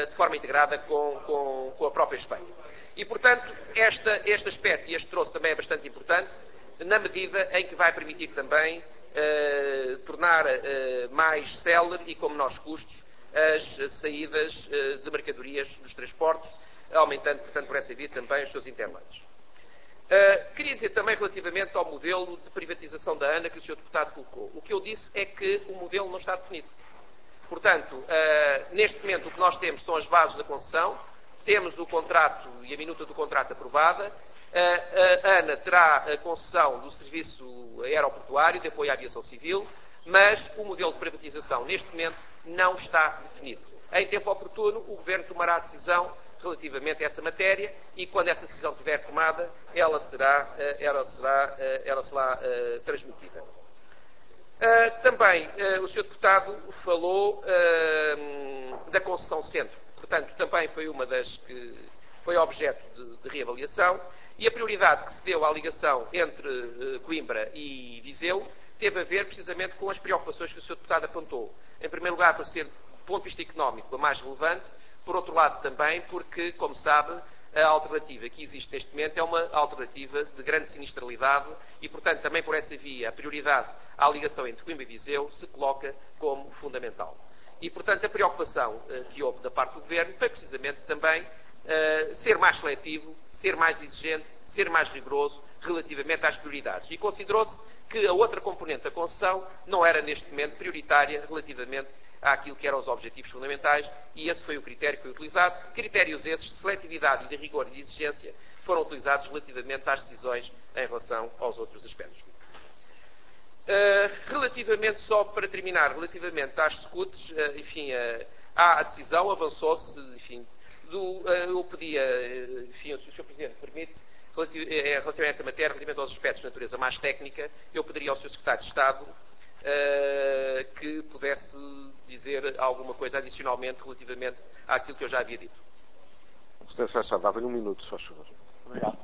a própria Espanha. E, portanto, este aspecto e este troço também é bastante importante, na medida em que vai permitir também tornar mais célere e com menores custos as saídas de mercadorias dos transportes, aumentando, portanto, por essa via também os seus interlands. Queria dizer também relativamente ao modelo de privatização da ANA que o Sr. Deputado colocou. O que eu disse é que o modelo não está definido. Portanto, neste momento o que nós temos são as bases da concessão, temos o contrato e a minuta do contrato aprovada, a ANA terá a concessão do serviço aeroportuário de apoio à aviação civil, mas o modelo de privatização neste momento não está definido. Em tempo oportuno, o Governo tomará a decisão relativamente a essa matéria e quando essa decisão estiver tomada, ela será transmitida. Também o Sr. Deputado falou da concessão centro. Portanto, também foi uma das que foi objeto de reavaliação, e a prioridade que se deu à ligação entre Coimbra e Viseu teve a ver precisamente com as preocupações que o Sr. Deputado apontou. Em primeiro lugar, por ser, do ponto de vista económico, a mais relevante, por outro lado também porque, como sabe, a alternativa que existe neste momento é uma alternativa de grande sinistralidade e, portanto, também por essa via, a prioridade à ligação entre Coimbra e Viseu se coloca como fundamental. E, portanto, a preocupação que houve da parte do Governo foi precisamente também ser mais seletivo, ser mais exigente, ser mais rigoroso relativamente às prioridades. E considerou-se que a outra componente da concessão não era, neste momento, prioritária relativamente àquilo que eram os objetivos fundamentais, e esse foi o critério que foi utilizado. Critérios esses de seletividade e de rigor e de exigência foram utilizados relativamente às decisões em relação aos outros aspectos. Relativamente, só para terminar, relativamente às SCUTs, enfim, há a decisão, avançou-se, enfim, eu pedia, enfim, se o Sr. Presidente permite, relativamente a esta matéria, relativamente aos aspectos de natureza mais técnica, eu pediria ao Sr. Secretário de Estado que pudesse dizer alguma coisa adicionalmente relativamente àquilo que eu já havia dito. O Sr. Secretário de Estado, dava-lhe um minuto, se faz favor. Obrigado.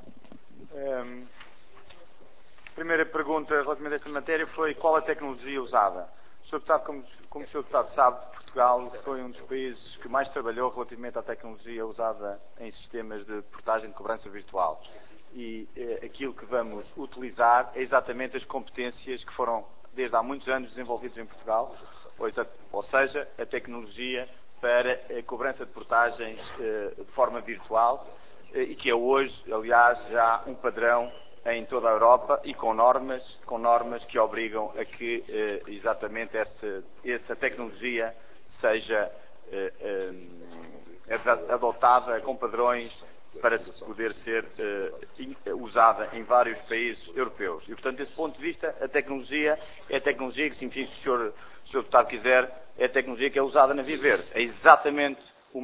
A primeira pergunta relativamente a esta matéria foi qual a tecnologia usada. O Sr. Deputado, como o Sr. Deputado sabe, Portugal foi um dos países que mais trabalhou relativamente à tecnologia usada em sistemas de portagem de cobrança virtual. E aquilo que vamos utilizar é exatamente as competências que foram, desde há muitos anos, desenvolvidas em Portugal, ou seja, a tecnologia para a cobrança de portagens de forma virtual, e que é hoje, aliás, já um padrão em toda a Europa e com normas que obrigam a que exatamente essa tecnologia seja adotada com padrões para poder ser usada em vários países europeus. E, portanto, desse ponto de vista, a tecnologia é a tecnologia que, enfim, se o Sr. Deputado quiser, é a tecnologia que é usada na Viver. É exatamente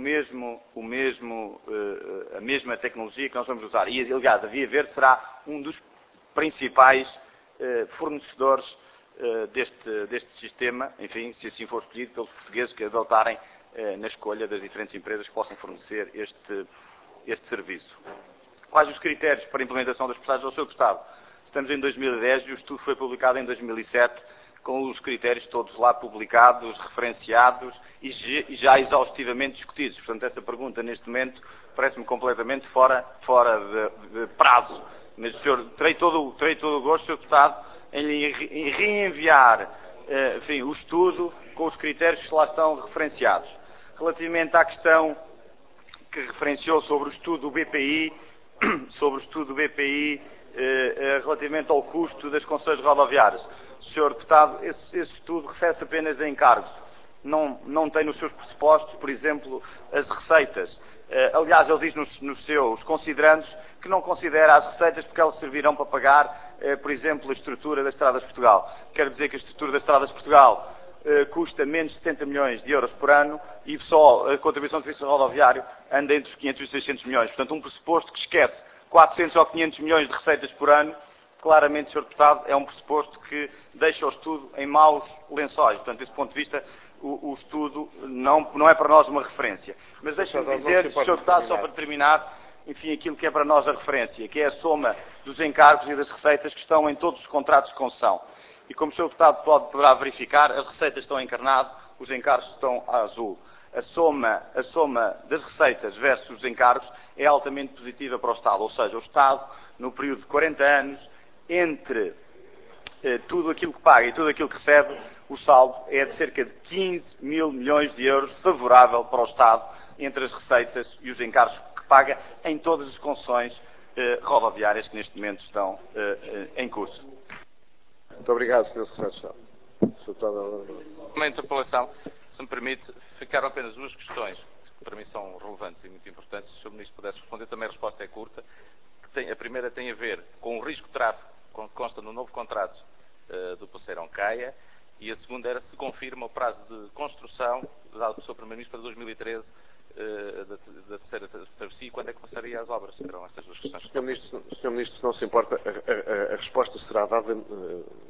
a mesma tecnologia que nós vamos usar. E, aliás, a Via Verde será um dos principais fornecedores deste sistema, enfim, se assim for escolhido pelos portugueses que adotarem na escolha das diferentes empresas que possam fornecer este serviço. Quais os critérios para a implementação das portagens ao Sr. Deputado? Estamos em 2010 e o estudo foi publicado em 2007, com os critérios todos lá publicados, referenciados e já exaustivamente discutidos. Portanto, essa pergunta, neste momento, parece-me completamente fora de prazo. Mas, senhor, terei todo o gosto, Sr. Deputado, em reenviar enfim, o estudo com os critérios que lá estão referenciados. Relativamente à questão que referenciou sobre o estudo do BPI, relativamente ao custo das concessões rodoviárias. Sr. Deputado, esse estudo refere-se apenas a encargos. Não tem nos seus pressupostos, por exemplo, as receitas. Aliás, ele diz nos seus considerandos que não considera as receitas porque elas servirão para pagar, por exemplo, a estrutura das Estradas de Portugal. Quer dizer que a estrutura das Estradas de Portugal custa menos de 70 milhões de euros por ano e só a contribuição de serviço rodoviário anda entre os 500 e 600 milhões. Portanto, um pressuposto que esquece 400 ou 500 milhões de receitas por ano, claramente, Sr. Deputado, é um pressuposto que deixa o estudo em maus lençóis. Portanto, desse ponto de vista, o estudo não é para nós uma referência. Mas deixe-me dizer, Sr. Deputado, só para terminar, enfim, aquilo que é para nós a referência, que é a soma dos encargos e das receitas que estão em todos os contratos de concessão. E como o Sr. Deputado poderá verificar, as receitas estão em encarnado, os encargos estão a azul. A soma das receitas versus os encargos é altamente positiva para o Estado. Ou seja, o Estado, no período de 40 anos, entre tudo aquilo que paga e tudo aquilo que recebe, o saldo é de cerca de 15 mil milhões de euros, favorável para o Estado, entre as receitas e os encargos que paga em todas as concessões rodoviárias que neste momento estão em curso. Muito obrigado, Sr. Secretário de Estado. Uma interpelação, se me permite, ficaram apenas duas questões que para mim são relevantes e muito importantes. Se o Ministro pudesse responder, também a resposta é curta. A primeira tem a ver com o risco de tráfego que consta no novo contrato do Poceirão Caia, e a segunda era se confirma o prazo de construção dado pelo Sr. Primeiro-Ministro para 2013 da terceira travessia e quando é que passaria as obras. Eram essas duas questões. Sr. Ministro, se não se importa, a resposta será dada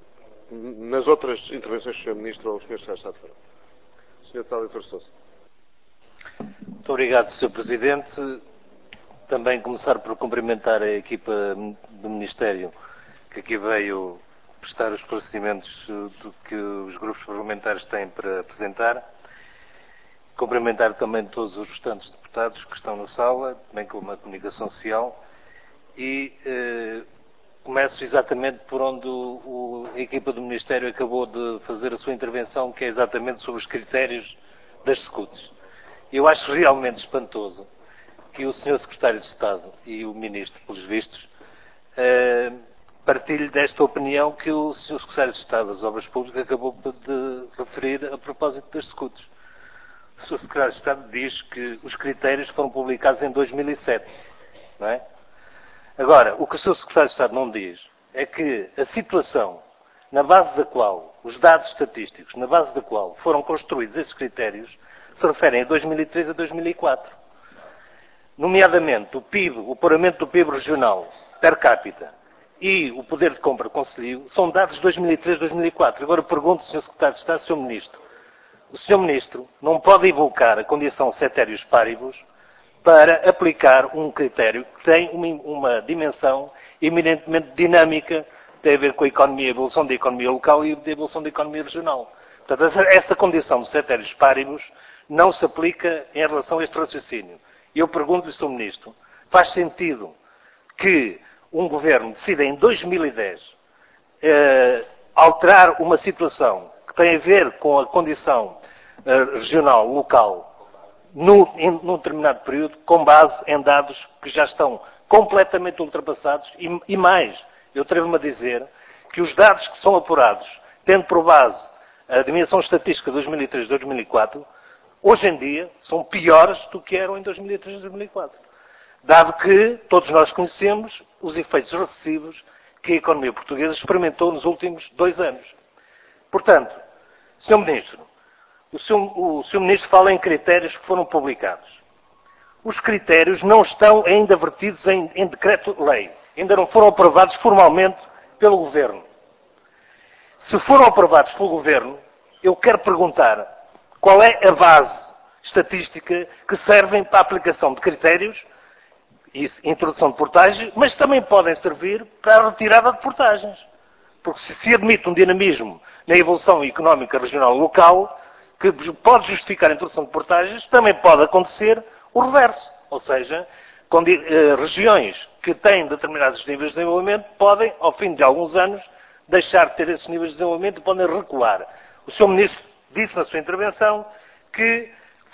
nas outras intervenções do Sr. Ministro ou o Sr. Secretário de Estado farão. Sr. Deputado Heitor Sousa. Muito obrigado, Sr. Presidente. Também começar por cumprimentar a equipa do Ministério que aqui veio prestar os esclarecimentos do que os grupos parlamentares têm para apresentar. Cumprimentar também todos os restantes deputados que estão na sala, bem como a comunicação social. E começo exatamente por onde a equipa do Ministério acabou de fazer a sua intervenção, que é exatamente sobre os critérios das SCUTs. Eu acho realmente espantoso que o Sr. Secretário de Estado e o Ministro, pelos vistos, partilhem desta opinião que o Sr. Secretário de Estado das Obras Públicas acabou de referir a propósito das SCUTs. O Sr. Secretário de Estado diz que os critérios foram publicados em 2007, não é? Agora, o que o Sr. Secretário de Estado não diz é que a situação na base da qual, os dados estatísticos, na base da qual foram construídos esses critérios, se referem a 2003 a 2004. Nomeadamente, o PIB, o puramente do PIB regional per capita e o poder de compra conselheiro são dados de 2003 a 2004. Agora pergunto ao Sr. Secretário de Estado, Sr. Ministro, o Sr. Ministro não pode invocar a condição ceteris paribus para aplicar um critério que tem uma dimensão eminentemente dinâmica, tem a ver com a economia, a evolução da economia local e a evolução da economia regional. Portanto, essa condição de ceteris paribus não se aplica em relação a este raciocínio. E eu pergunto-lhe, Sr. Ministro, faz sentido que um Governo decida em 2010 alterar uma situação que tem a ver com a condição regional, local, num determinado período, com base em dados que já estão completamente ultrapassados e mais, eu atrevo-me a dizer que os dados que são apurados, tendo por base a dimensão estatística de 2003 e 2004, hoje em dia são piores do que eram em 2003 e 2004. Dado que todos nós conhecemos os efeitos recessivos que a economia portuguesa experimentou nos últimos 2 anos. Portanto, Sr. Ministro, o Sr. Ministro fala em critérios que foram publicados. Os critérios não estão ainda vertidos em decreto-lei. Ainda não foram aprovados formalmente pelo Governo. Se foram aprovados pelo Governo, eu quero perguntar qual é a base estatística que servem para a aplicação de critérios e introdução de portagens, mas também podem servir para a retirada de portagens. Porque se admite um dinamismo na evolução económica regional local, que pode justificar a introdução de portagens, também pode acontecer o reverso. Ou seja, regiões que têm determinados níveis de desenvolvimento podem, ao fim de alguns anos, deixar de ter esses níveis de desenvolvimento e podem recuar. O Sr. Ministro disse na sua intervenção que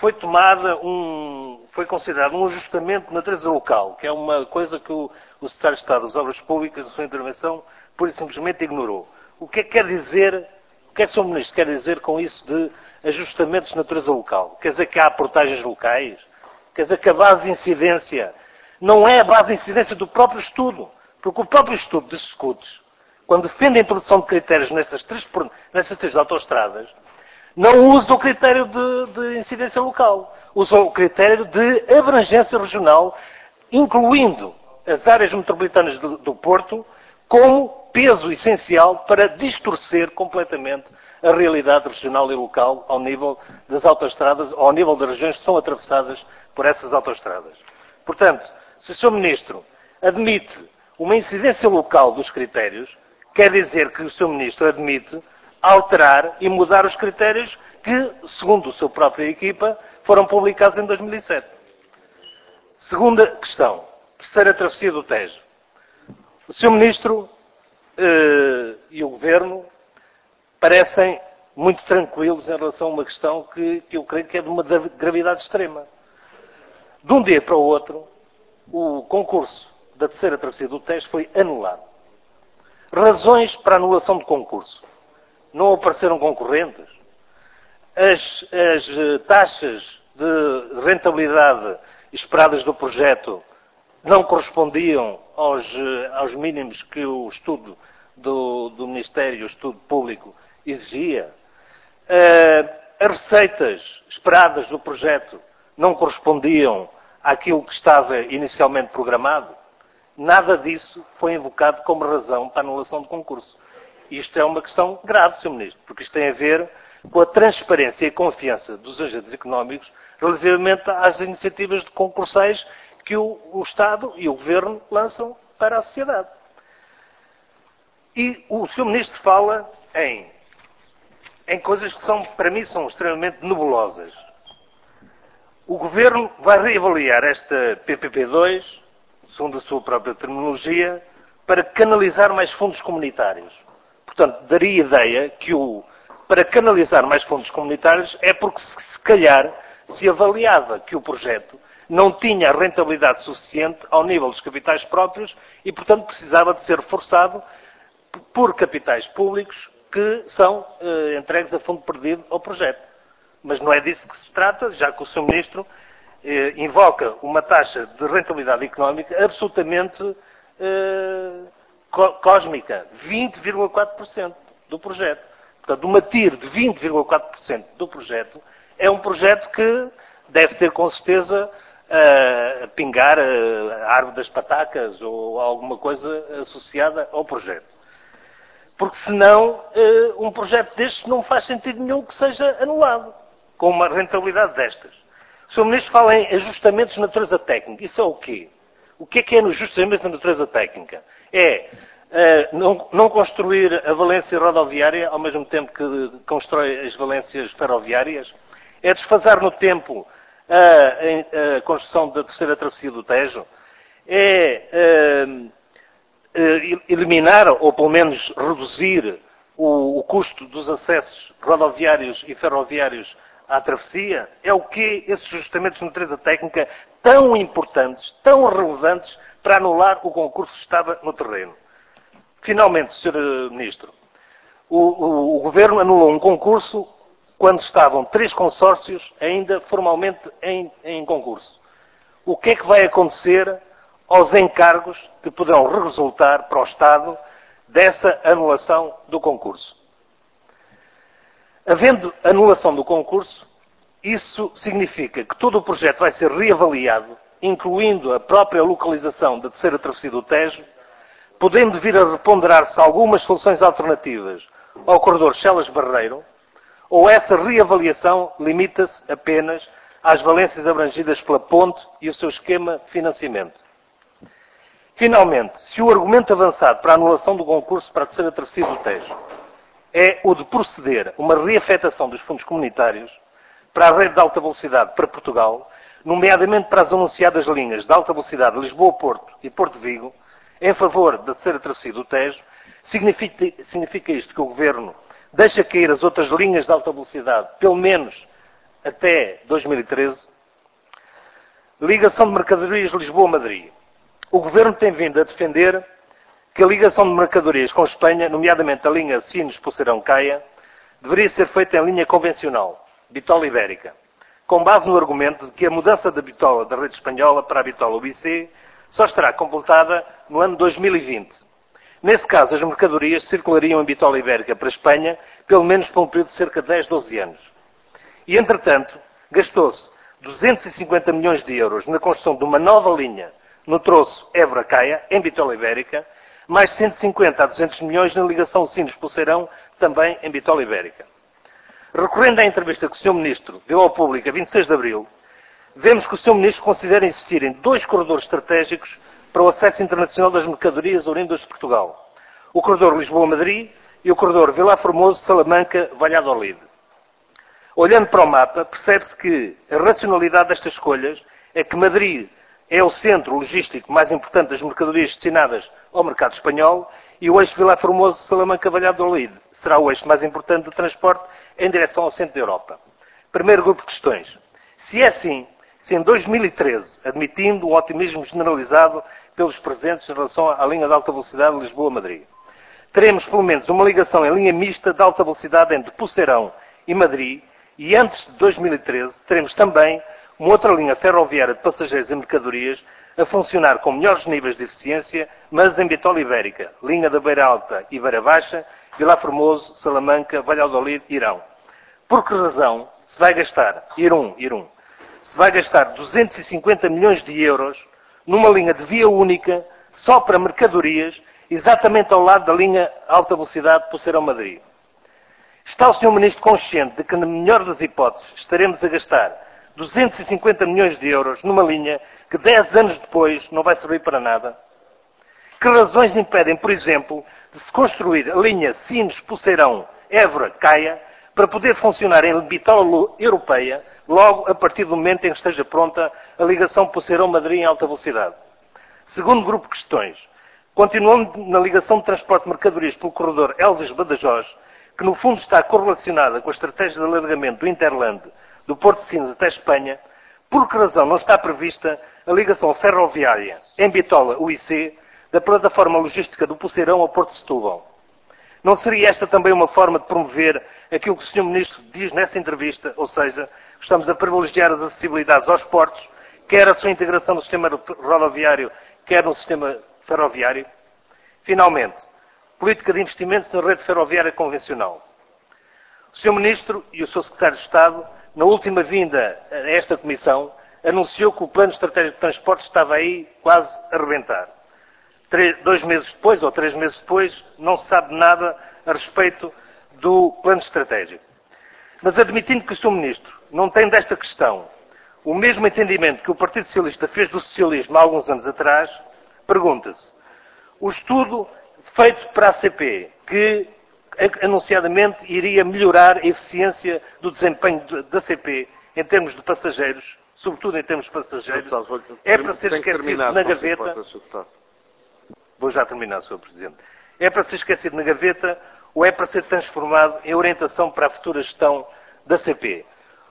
foi considerado um ajustamento de natureza local, que é uma coisa que o Secretário de Estado das Obras Públicas, na sua intervenção, pura e simplesmente ignorou. O que é que quer dizer, o que é que o Sr. Ministro quer dizer com isso de ajustamentos de natureza local? Quer dizer que há portagens locais? Quer dizer que a base de incidência não é a base de incidência do próprio estudo, porque o próprio estudo de SCUTs, quando defende a introdução de critérios nessas três autoestradas, não usa o critério de incidência local. Usa o critério de abrangência regional, incluindo as áreas metropolitanas do Porto, como peso essencial para distorcer completamente a realidade regional e local ao nível das autoestradas, ou ao nível das regiões que são atravessadas por essas autoestradas. Portanto, se o Sr. Ministro admite uma incidência local dos critérios, quer dizer que o Sr. Ministro admite alterar e mudar os critérios que, segundo a sua própria equipa, foram publicados em 2007. Segunda questão. Terceira travessia do Tejo. O Sr. Ministro e o Governo parecem muito tranquilos em relação a uma questão que eu creio que é de uma gravidade extrema. De um dia para o outro, o concurso da terceira travessia do Tejo foi anulado. Razões para a anulação do concurso. Não apareceram concorrentes. As taxas de rentabilidade esperadas do projeto não correspondiam aos mínimos que o estudo do Ministério, o estudo público, exigia. As receitas esperadas do projeto não correspondiam àquilo que estava inicialmente programado. Nada disso foi invocado como razão para a anulação do concurso. isto é uma questão grave, Sr. Ministro, porque isto tem a ver com a transparência e confiança dos agentes económicos relativamente às iniciativas concursais que o Estado e o Governo lançam para a sociedade. E o Sr. Ministro fala em coisas que para mim, são extremamente nebulosas. O Governo vai reavaliar esta PPP2, segundo a sua própria terminologia, para canalizar mais fundos comunitários. Portanto, daria ideia que para canalizar mais fundos comunitários é porque, se calhar, se avaliava que o projeto não tinha a rentabilidade suficiente ao nível dos capitais próprios e, portanto, precisava de ser reforçado por capitais públicos que são entregues a fundo perdido ao projeto. Mas não é disso que se trata, já que o Sr. Ministro invoca uma taxa de rentabilidade económica absolutamente cósmica, 20,4% do projeto. Portanto, uma TIR de 20,4% do projeto é um projeto que deve ter, com certeza, a pingar a árvore das patacas ou alguma coisa associada ao projeto. Porque, senão, um projeto destes não faz sentido nenhum que seja anulado, com uma rentabilidade destas. O Sr. Ministro fala em ajustamentos de natureza técnica. Isso é o quê? O que é no ajustamento de natureza técnica? É não construir a valência rodoviária ao mesmo tempo que constrói as valências ferroviárias? É desfasar no tempo a construção da terceira travessia do Tejo? É eliminar, ou pelo menos reduzir, o custo dos acessos rodoviários e ferroviários à travessia? É o quê esses ajustamentos de natureza técnica tão importantes, tão relevantes, para anular o concurso que estava no terreno? Finalmente, Sr. Ministro, o Governo anulou um concurso quando estavam 3 consórcios ainda formalmente em concurso. O que é que vai acontecer aos encargos que poderão resultar para o Estado dessa anulação do concurso? Havendo anulação do concurso, isso significa que todo o projeto vai ser reavaliado, incluindo a própria localização da terceira travessia do Tejo, podendo vir a reponderar-se algumas soluções alternativas ao corredor Chelas-Barreiro, ou essa reavaliação limita-se apenas às valências abrangidas pela ponte e o seu esquema de financiamento. Finalmente, se o argumento avançado para a anulação do concurso para a terceira travessia do Tejo é o de proceder a uma reafetação dos fundos comunitários para a rede de alta velocidade para Portugal, nomeadamente para as anunciadas linhas de alta velocidade Lisboa-Porto e Porto-Vigo, em favor da terceira travessia do Tejo, significa isto que o Governo deixa cair as outras linhas de alta velocidade, pelo menos até 2013? Ligação de mercadorias Lisboa-Madrid. O Governo tem vindo a defender que a ligação de mercadorias com Espanha, nomeadamente a linha Sines-Poceirão-Caia, deveria ser feita em linha convencional, bitola ibérica, com base no argumento de que a mudança da bitola da rede espanhola para a bitola UBC só estará completada no ano 2020. Nesse caso, as mercadorias circulariam em bitola ibérica para a Espanha, pelo menos por um período de cerca de 10, 12 anos. E, entretanto, gastou-se 250 milhões de euros na construção de uma nova linha no troço Évora-Caia, em bitola ibérica, mais 150 a 200 milhões na ligação Sines-Poceirão, também em bitola ibérica. Recorrendo à entrevista que o Sr. Ministro deu ao público a 26 de abril, vemos que o Sr. Ministro considera insistir em 2 corredores estratégicos para o acesso internacional das mercadorias oriundas de Portugal: o corredor Lisboa-Madrid e o corredor Vilar Formoso-Salamanca-Valladolid. Olhando para o mapa, percebe-se que a racionalidade destas escolhas é que Madrid é o centro logístico mais importante das mercadorias destinadas ao mercado espanhol e o eixo Vilar Formoso-Salamanca-Valladolid será o eixo mais importante de transporte em direção ao centro da Europa. Primeiro grupo de questões. Se é assim, se em 2013, admitindo um otimismo generalizado pelos presentes em relação à linha de alta velocidade Lisboa-Madrid, teremos pelo menos uma ligação em linha mista de alta velocidade entre Poceirão e Madrid, e antes de 2013 teremos também uma outra linha ferroviária de passageiros e mercadorias a funcionar com melhores níveis de eficiência, mas em bitola ibérica, linha da Beira Alta e Beira Baixa, Vilar Formoso, Salamanca, Valladolid e Irão. Por que razão se vai gastar, se vai gastar 250 milhões de euros numa linha de via única só para mercadorias exatamente ao lado da linha alta velocidade Poceirão-Madrid. Está o Sr. Ministro consciente de que, na melhor das hipóteses, estaremos a gastar 250 milhões de euros numa linha que 10 anos depois não vai servir para nada? Que razões impedem, por exemplo, de se construir a linha Sines-Poceirão-Évora-Caia para poder funcionar em bitola europeia logo a partir do momento em que esteja pronta a ligação Poceirão-Madrid em alta velocidade? Segundo grupo de questões, continuando na ligação de transporte de mercadorias pelo corredor Elvas-Badajoz, que no fundo está correlacionada com a estratégia de alargamento do Interland do Porto de Sines até Espanha, por que razão não está prevista a ligação ferroviária em bitola-UIC da plataforma logística do Poceirão ao Porto de Setúbal? Não seria esta também uma forma de promover aquilo que o Sr. Ministro diz nessa entrevista, ou seja, estamos a privilegiar as acessibilidades aos portos, quer a sua integração no sistema rodoviário, quer no sistema ferroviário? Finalmente, política de investimentos na rede ferroviária convencional. O Sr. Ministro e o Sr. Secretário de Estado, na última vinda a esta Comissão, anunciou que o Plano Estratégico de Transportes estava aí quase a rebentar. 2 meses depois, ou 3 meses depois, não se sabe nada a respeito do Plano Estratégico. Mas admitindo que o Sr. Ministro não tem desta questão o mesmo entendimento que o Partido Socialista fez do socialismo há alguns anos atrás, pergunta-se: o estudo feito para a CP, que anunciadamente iria melhorar a eficiência do desempenho da CP em termos de passageiros, sobretudo em termos de passageiros, é para ser esquecido na gaveta. Vou já terminar, Sr. Presidente. É para ser esquecido na gaveta ou é para ser transformado em orientação para a futura gestão da CP?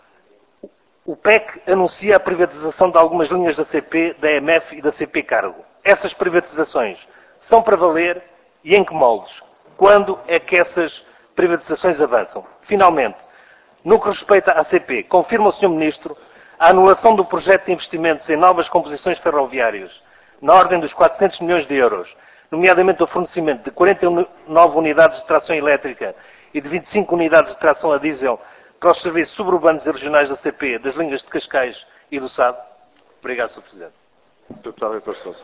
O PEC anuncia a privatização de algumas linhas da CP, da EMF e da CP Cargo. Essas privatizações são para valer e em que moldes? Quando é que essas privatizações avançam? Finalmente, no que respeita à CP, confirma o Sr. Ministro a anulação do projeto de investimentos em novas composições ferroviárias, na ordem dos 400 milhões de euros, nomeadamente o fornecimento de 49 unidades de tração elétrica e de 25 unidades de tração a diesel para os serviços suburbanos e regionais da CP, das linhas de Cascais e do SAD? Obrigado, Sr. Presidente. Deputado Heitor Sousa.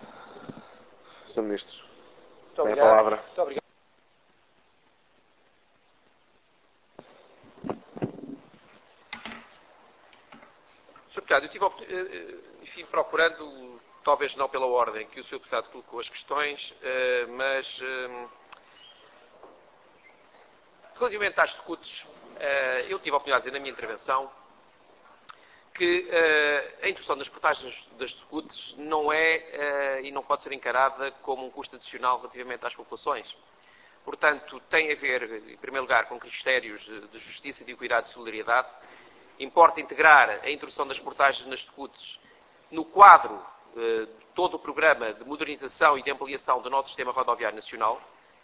Sr. Ministro, tem a Obrigado. palavra. Muito obrigado. Sr. Deputado, eu estive procurando, talvez não pela ordem que o Sr. Deputado colocou as questões, mas relativamente às discutes, eu tive a oportunidade de dizer na minha intervenção que a introdução das portagens das discutes não é e não pode ser encarada como um custo adicional relativamente às populações. Portanto, tem a ver, em primeiro lugar, com critérios de justiça, de equidade e solidariedade. Importa integrar a introdução das portagens nas discutes no quadro de todo o programa de modernização e de ampliação do nosso sistema rodoviário nacional.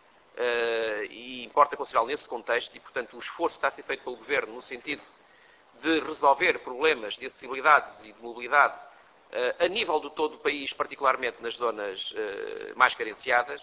E importa considerá-lo nesse contexto e, portanto, o esforço está a ser feito pelo Governo no sentido de resolver problemas de acessibilidade e de mobilidade a nível de todo o país, particularmente nas zonas mais carenciadas.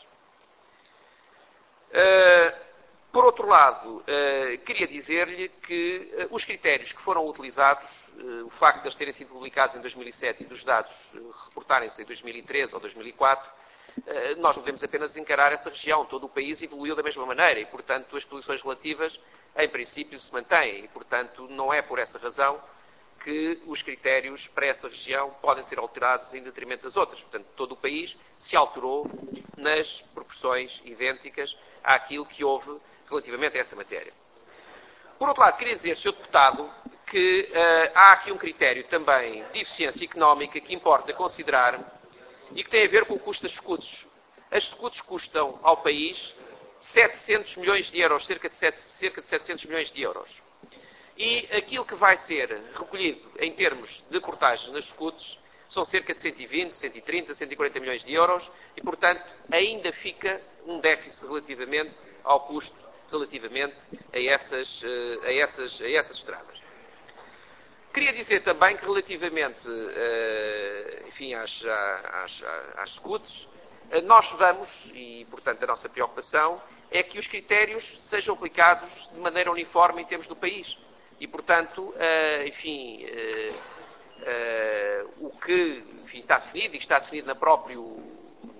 Por outro lado, queria dizer-lhe que os critérios que foram utilizados, o facto de eles terem sido publicados em 2007 e dos dados reportarem-se em 2013 ou 2004, nós não devemos apenas encarar essa região. Todo o país evoluiu da mesma maneira e, portanto, as posições relativas, em princípio, se mantêm. E, portanto, não é por essa razão que os critérios para essa região podem ser alterados em detrimento das outras. Portanto, todo o país se alterou nas proporções idênticas àquilo que houve relativamente a essa matéria. Por outro lado, queria dizer, Sr. Deputado, que há aqui um critério também de eficiência económica que importa considerar e que tem a ver com o custo das escudos. As escudos custam ao país 700 milhões de euros, cerca de 700 milhões de euros. E aquilo que vai ser recolhido em termos de portagens nas escudos são cerca de 120, 130, 140 milhões de euros e, portanto, ainda fica um déficit relativamente ao custo relativamente a essas estradas. Queria dizer também que relativamente enfim, às escudos, nós vamos, e portanto a nossa preocupação, é que os critérios sejam aplicados de maneira uniforme em termos do país. E portanto, enfim, o que está definido, e que está definido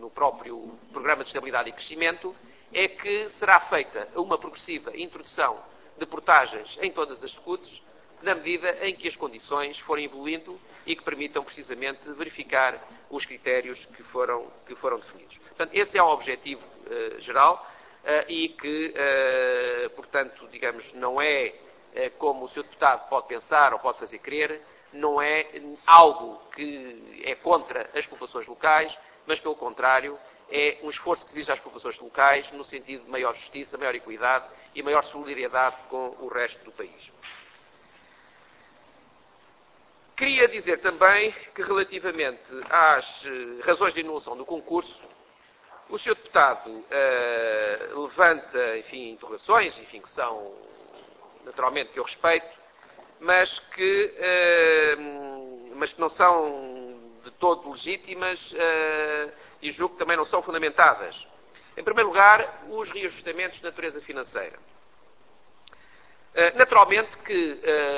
no próprio Programa de Estabilidade e Crescimento, é que será feita uma progressiva introdução de portagens em todas as SCUTs, na medida em que as condições forem evoluindo e que permitam precisamente verificar os critérios que foram definidos. Portanto, esse é o objetivo geral e que, portanto, digamos, não é como o Sr. Deputado pode pensar ou pode fazer crer, não é algo que é contra as populações locais, mas, pelo contrário, é um esforço que exige às populações locais no sentido de maior justiça, maior equidade e maior solidariedade com o resto do país. Queria dizer também que, relativamente às razões de anulação do concurso, o Sr. Deputado levanta, enfim, interrogações, enfim, que são, naturalmente, que eu respeito, mas que não são de todo legítimas e julgo que também não são fundamentadas. Em primeiro lugar, os reajustamentos de natureza financeira. Naturalmente que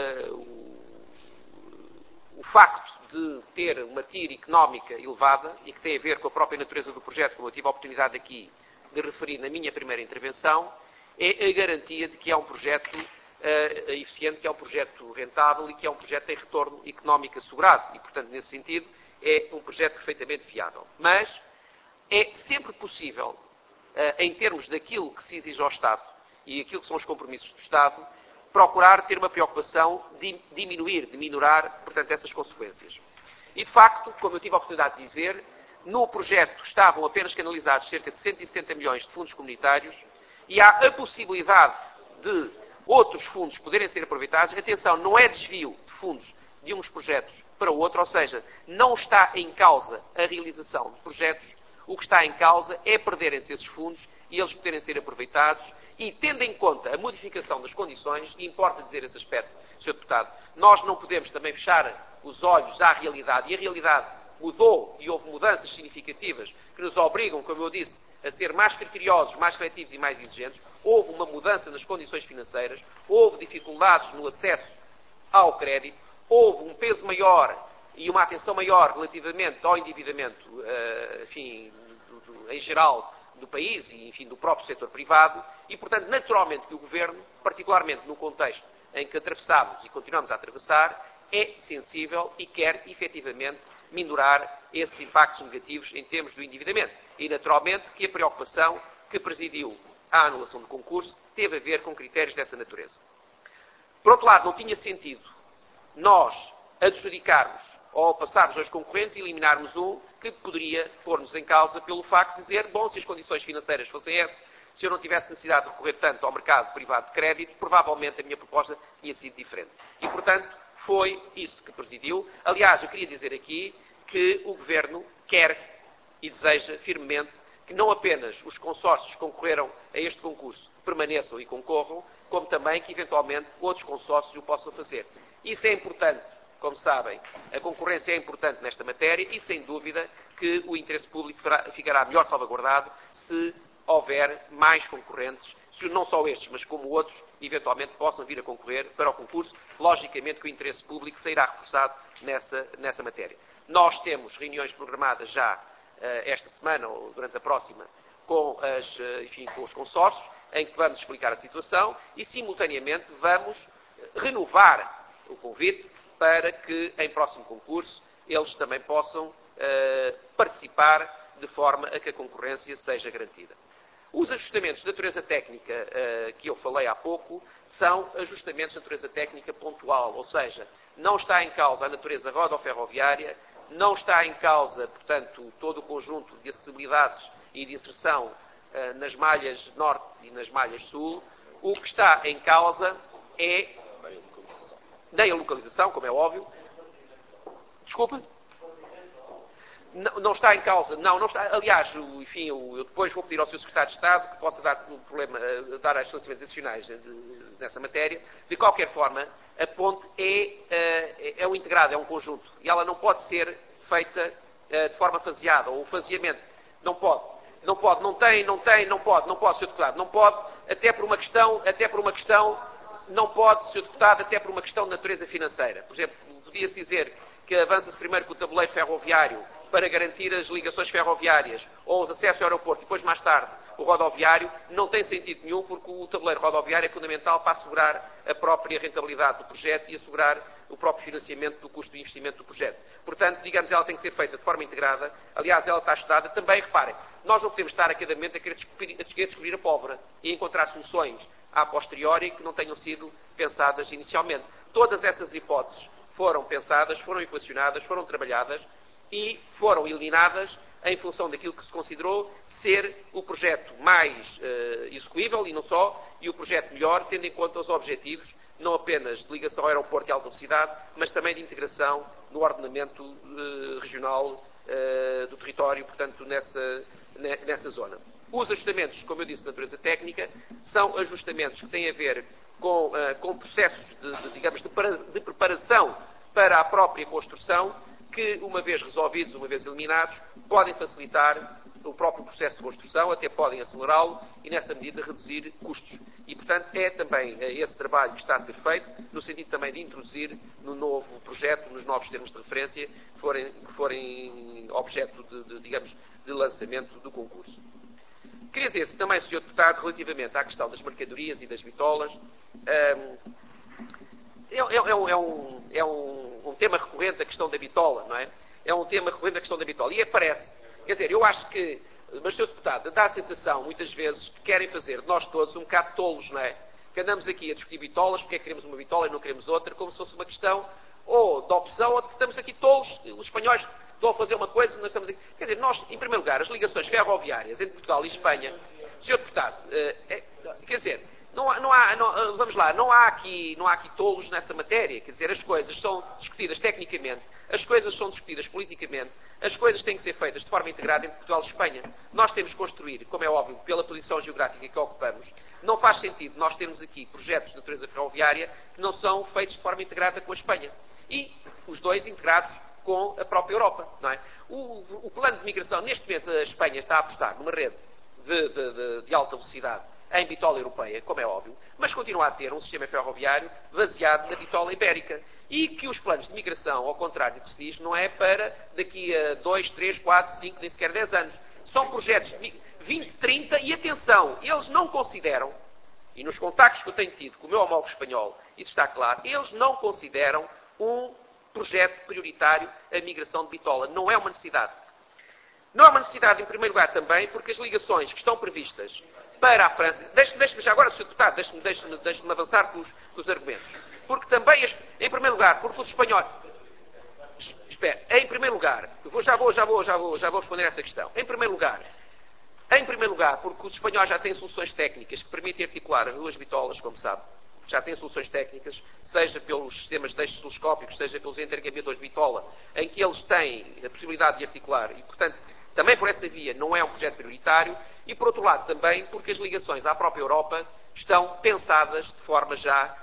o facto de ter uma TIR económica elevada e que tem a ver com a própria natureza do projeto, como eu tive a oportunidade aqui de referir na minha primeira intervenção, é a garantia de que é um projeto eficiente, que é um projeto rentável e que é um projeto em retorno económico assegurado. E, portanto, nesse sentido, é um projeto perfeitamente viável. Mas é sempre possível, em termos daquilo que se exige ao Estado e aquilo que são os compromissos do Estado, procurar ter uma preocupação de diminuir, de minorar, portanto, essas consequências. E, de facto, como eu tive a oportunidade de dizer, no projeto estavam apenas canalizados cerca de 170 milhões de fundos comunitários e há a possibilidade de outros fundos poderem ser aproveitados. Atenção, não é desvio de fundos de uns projetos para o outro, ou seja, não está em causa a realização de projetos, o que está em causa é perderem-se esses fundos e eles poderem ser aproveitados e, tendo em conta a modificação das condições, e importa dizer esse aspecto, Sr. Deputado, nós não podemos também fechar os olhos à realidade, e a realidade mudou e houve mudanças significativas que nos obrigam, como eu disse, a ser mais criteriosos, mais seletivos e mais exigentes. Houve uma mudança nas condições financeiras, houve dificuldades no acesso ao crédito, houve um peso maior e uma atenção maior relativamente ao endividamento, enfim, em geral, do país e, enfim, do próprio setor privado e, portanto, naturalmente que o Governo, particularmente no contexto em que atravessamos e continuamos a atravessar, é sensível e quer, efetivamente, minorar esses impactos negativos em termos do endividamento. E, naturalmente, que a preocupação que presidiu à anulação do concurso teve a ver com critérios dessa natureza. Por outro lado, não tinha sentido nós adjudicarmos ou passarmos aos concorrentes e eliminarmos um que poderia pôr-nos em causa pelo facto de dizer, bom, se as condições financeiras fossem essas, se eu não tivesse necessidade de recorrer tanto ao mercado privado de crédito, provavelmente a minha proposta tinha sido diferente. E, portanto, foi isso que presidiu. Aliás, eu queria dizer aqui que o Governo quer e deseja firmemente que não apenas os consórcios que concorreram a este concurso permaneçam e concorram, como também que, eventualmente, outros consórcios o possam fazer. Isso é importante, como sabem, a concorrência é importante nesta matéria e, sem dúvida, que o interesse público ficará melhor salvaguardado se houver mais concorrentes, se não só estes, mas como outros, eventualmente possam vir a concorrer para o concurso. Logicamente que o interesse público sairá reforçado nessa matéria. Nós temos reuniões programadas já esta semana ou durante a próxima com os consórcios, em que vamos explicar a situação e, simultaneamente, vamos renovar o convite para que, em próximo concurso, eles também possam participar de forma a que a concorrência seja garantida. Os ajustamentos de natureza técnica que eu falei há pouco são ajustamentos de natureza técnica pontual, ou seja, não está em causa a natureza rodoferroviária, não está em causa, portanto, todo o conjunto de acessibilidades e de inserção nas malhas norte e nas malhas sul. O que está em causa é nem a localização, como é óbvio. Desculpe? Não está em causa, não está. Aliás, enfim, eu depois vou pedir ao Sr. Secretário de Estado que possa dar esclarecimentos adicionais nessa matéria. De qualquer forma, a ponte é um integrado, é um conjunto. E ela não pode ser feita de forma faseada, ou o faseamento. Não pode, Sr. Deputado. Não pode, até por uma questão, não pode, Sr. Deputado, até por uma questão de natureza financeira. Por exemplo, podia-se dizer que avança-se primeiro com o tabuleiro ferroviário para garantir as ligações ferroviárias ou os acessos ao aeroporto e depois, mais tarde, o rodoviário, não tem sentido nenhum, porque o tabuleiro rodoviário é fundamental para assegurar a própria rentabilidade do projeto e assegurar o próprio financiamento do custo de investimento do projeto. Portanto, digamos, ela tem que ser feita de forma integrada. Aliás, ela está estudada. Também, reparem, nós não podemos estar a cada momento a querer descobrir a pólvora e encontrar soluções a posteriori que não tenham sido pensadas inicialmente. Todas essas hipóteses foram pensadas, foram equacionadas, foram trabalhadas e foram eliminadas em função daquilo que se considerou ser o projeto mais execuível e não só, e o projeto melhor, tendo em conta os objetivos, não apenas de ligação ao aeroporto e alta velocidade, mas também de integração no ordenamento regional do território, portanto, nessa zona. Os ajustamentos, como eu disse, de natureza técnica, são ajustamentos que têm a ver com processos de preparação para a própria construção, que, uma vez resolvidos, uma vez eliminados, podem facilitar o próprio processo de construção, até podem acelerá-lo e, nessa medida, reduzir custos. E, portanto, é também esse trabalho que está a ser feito, no sentido também de introduzir no novo projeto, nos novos termos de referência, que forem objeto de lançamento do concurso. Queria dizer também, Sr. Deputado, relativamente à questão das mercadorias e das bitolas, é um tema recorrente a questão da bitola, não é? É um tema recorrente a questão da bitola. E aparece, quer dizer, eu acho que, mas, Sr. Deputado, dá a sensação, muitas vezes, que querem fazer de nós todos um bocado tolos, não é? Que andamos aqui a discutir bitolas, porque é que queremos uma bitola e não queremos outra, como se fosse uma questão ou de opção ou de que estamos aqui tolos, os espanhóis estão a fazer uma coisa, nós estamos aqui. Quer dizer, nós, em primeiro lugar, as ligações ferroviárias entre Portugal e Espanha, Sr. Deputado, quer dizer, não há aqui tolos nessa matéria. Quer dizer, as coisas são discutidas tecnicamente, as coisas são discutidas politicamente, as coisas têm que ser feitas de forma integrada entre Portugal e Espanha. Nós temos que construir, como é óbvio, pela posição geográfica que ocupamos, não faz sentido nós termos aqui projetos de natureza ferroviária que não são feitos de forma integrada com a Espanha. E os dois integrados com a própria Europa, não é? O plano de migração, neste momento, a Espanha está a apostar numa rede de alta velocidade em bitola europeia, como é óbvio, mas continua a ter um sistema ferroviário baseado na bitola ibérica. E que os planos de migração, ao contrário do que se diz, não é para daqui a 2, 3, 4, 5, nem sequer 10 anos. São projetos de 20, 30 e, atenção, eles não consideram, e nos contactos que eu tenho tido com o meu homólogo espanhol, isso está claro, eles não consideram um projeto prioritário a migração de bitola. Não é uma necessidade. Não é uma necessidade, em primeiro lugar, também, porque as ligações que estão previstas para a França... Deixe-me já agora, Sr. Deputado, deixe-me avançar com os argumentos. Porque também, em primeiro lugar, porque os espanhóis... Espera, em primeiro lugar, já vou responder a essa questão. Em primeiro lugar, porque os espanhóis já têm soluções técnicas que permitem articular as duas bitolas, como sabe. Já têm soluções técnicas, seja pelos sistemas de eixos telescópicos, seja pelos intercambiadores de bitola, em que eles têm a possibilidade de articular e, portanto, também por essa via não é um projeto prioritário, e por outro lado também porque as ligações à própria Europa estão pensadas de forma já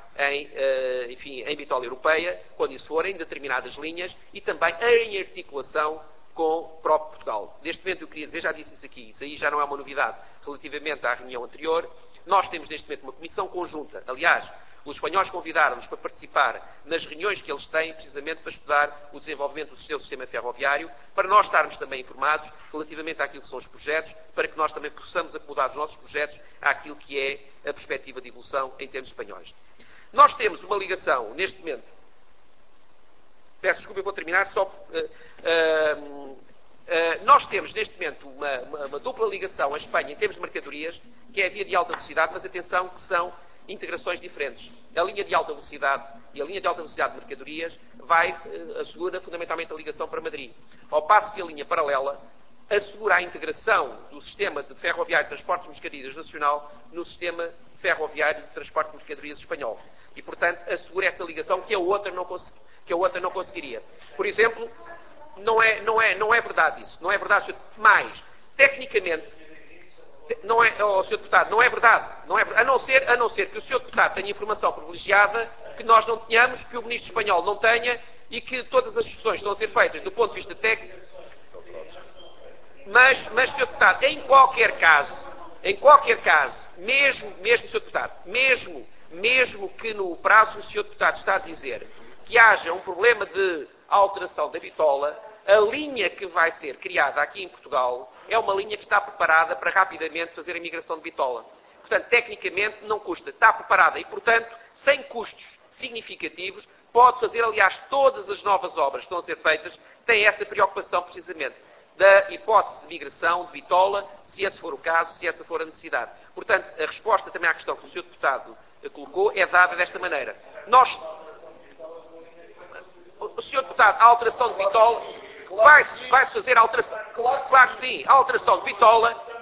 em bitola europeia, quando isso for, em determinadas linhas e também em articulação com o próprio Portugal. Neste momento eu queria dizer, já disse isso aqui, isso aí já não é uma novidade relativamente à reunião anterior, nós temos neste momento uma comissão conjunta, aliás, os espanhóis convidaram-nos para participar nas reuniões que eles têm, precisamente para estudar o desenvolvimento do seu sistema ferroviário, para nós estarmos também informados relativamente àquilo que são os projetos, para que nós também possamos acomodar os nossos projetos àquilo que é a perspectiva de evolução em termos espanhóis. Nós temos uma ligação, neste momento, peço desculpa, eu vou terminar só... nós temos, neste momento, uma dupla ligação à Espanha em termos de mercadorias, que é a via de alta velocidade, mas atenção que são integrações diferentes. A linha de alta velocidade e a linha de alta velocidade de mercadorias assegura fundamentalmente a ligação para Madrid. Ao passo que a linha paralela assegura a integração do sistema de ferroviário de transporte de mercadorias nacional no sistema ferroviário de transporte de mercadorias espanhol. E, portanto, assegura essa ligação que a outra não conseguiria. Por exemplo, não é verdade isso. Não é verdade, mas, tecnicamente, não é, Sr. Deputado, não é verdade. A não ser que o Sr. Deputado tenha informação privilegiada que nós não tenhamos, que o Ministro espanhol não tenha e que todas as discussões estão a ser feitas do ponto de vista técnico. Mas, Sr. Deputado, em qualquer caso, mesmo, Sr. Deputado, mesmo que no prazo o Sr. Deputado está a dizer que haja um problema de alteração da bitola, A linha que vai ser criada aqui em Portugal é uma linha que está preparada para rapidamente fazer a migração de bitola. Portanto, tecnicamente, não custa. Está preparada e, portanto, sem custos significativos, pode fazer, aliás, todas as novas obras que estão a ser feitas têm essa preocupação, precisamente, da hipótese de migração de bitola, se esse for o caso, se essa for a necessidade. Portanto, a resposta também à questão que o Sr. Deputado colocou é dada desta maneira. O Sr. Deputado, a alteração de bitola, vai-se fazer a alteração, claro que sim, a alteração de bitola.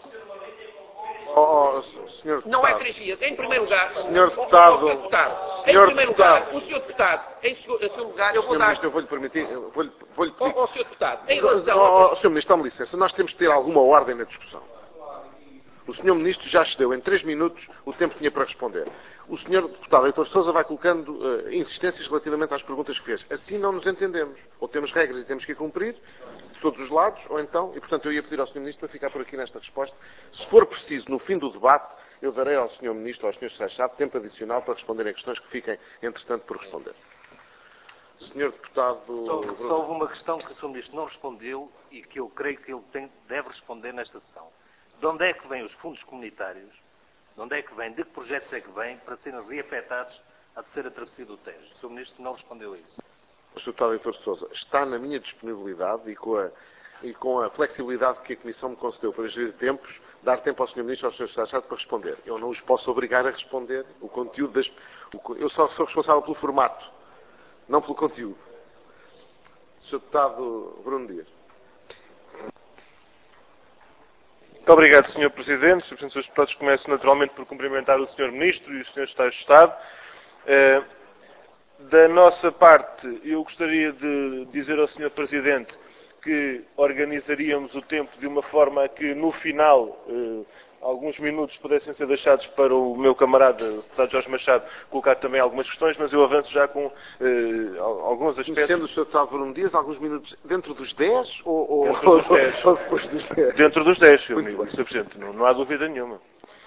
Senhor Deputado. Não é 3 vias. Em primeiro lugar, Senhor Deputado, em primeiro lugar, o Sr. Deputado, em segundo lugar, eu vou dar... Ministro, eu vou-lhe permitir... Vou-lhe pedir... Sr. Deputado, em relação... Sr. Ministro, dá-me licença, nós temos que ter alguma ordem na discussão. O Sr. Ministro já excedeu em 3 minutos o tempo que tinha para responder. O Sr. Deputado Heitor Sousa vai colocando insistências relativamente às perguntas que fez. Assim não nos entendemos. Ou temos regras e temos que cumprir, de todos os lados, ou então... E, portanto, eu ia pedir ao Sr. Ministro para ficar por aqui nesta resposta. Se for preciso, no fim do debate, eu darei ao Sr. Ministro ou aos Srs. Secretários tempo adicional para responderem a questões que fiquem, entretanto, por responder. Sr. Deputado... Só houve uma questão que o Sr. Ministro não respondeu e que eu creio que ele deve responder nesta sessão. De onde é que vêm os fundos comunitários? De onde é que vêm? De que projetos é que vêm para serem reafetados à terceira travessia do Tejo? O Sr. Ministro não respondeu a isso. O Sr. Deputado Heitor Sousa, está na minha disponibilidade e com a flexibilidade que a Comissão me concedeu para gerir tempos, dar tempo ao Sr. Ministro e aos Srs. Secretários para responder. Eu não os posso obrigar a responder o conteúdo eu só sou responsável pelo formato, não pelo conteúdo. Sr. Deputado Bruno Dias. Muito obrigado, Sr. Presidente. Sr. Deputados, começo naturalmente por cumprimentar o Sr. Ministro e os Srs. Secretários de Estado. Da nossa parte, eu gostaria de dizer ao Sr. Presidente que organizaríamos o tempo de uma forma a que, no final, alguns minutos pudessem ser deixados para o meu camarada, o deputado Jorge Machado, colocar também algumas questões, mas eu avanço já com alguns aspectos. Conhecendo o Sr. Deputado Bruno Dias, alguns minutos dentro dos 10 ou depois dos 10? Dentro dos 10, Sr. Presidente, não há dúvida nenhuma.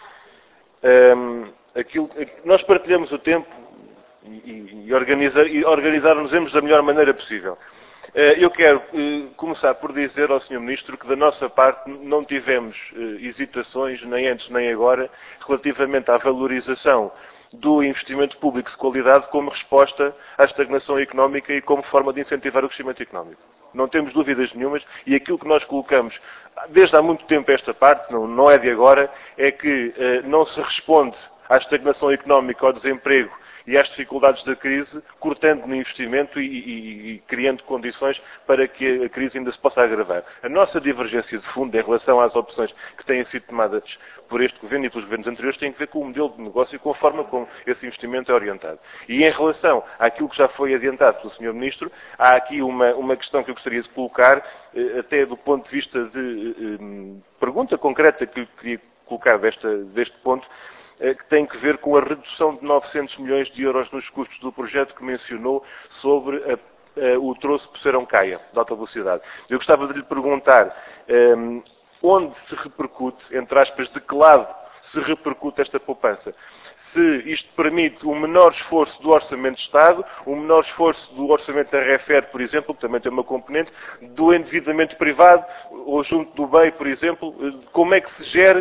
Nós partilhamos o tempo e organizar-nos da melhor maneira possível. Eu quero começar por dizer ao Sr. Ministro que da nossa parte não tivemos hesitações, nem antes nem agora, relativamente à valorização do investimento público de qualidade como resposta à estagnação económica e como forma de incentivar o crescimento económico. Não temos dúvidas nenhumas e aquilo que nós colocamos desde há muito tempo esta parte, não é de agora, é que não se responde à estagnação económica, ao desemprego e às dificuldades da crise, cortando no investimento e criando condições para que a crise ainda se possa agravar. A nossa divergência de fundo em relação às opções que têm sido tomadas por este Governo e pelos governos anteriores tem a ver com o modelo de negócio e com a forma como esse investimento é orientado. E em relação àquilo que já foi adiantado pelo Sr. Ministro, há aqui uma questão que eu gostaria de colocar, até do ponto de vista de pergunta concreta que eu queria colocar deste ponto, que tem que ver com a redução de 900 milhões de euros nos custos do projeto que mencionou sobre o troço Poceirão-Caia, de alta velocidade. Eu gostava de lhe perguntar onde se repercute, entre aspas, de que lado se repercute esta poupança. Se isto permite um menor esforço do Orçamento de Estado, um menor esforço do Orçamento da REFER, por exemplo, que também tem uma componente, do endividamento privado, ou junto do BEI, por exemplo, como é que se gera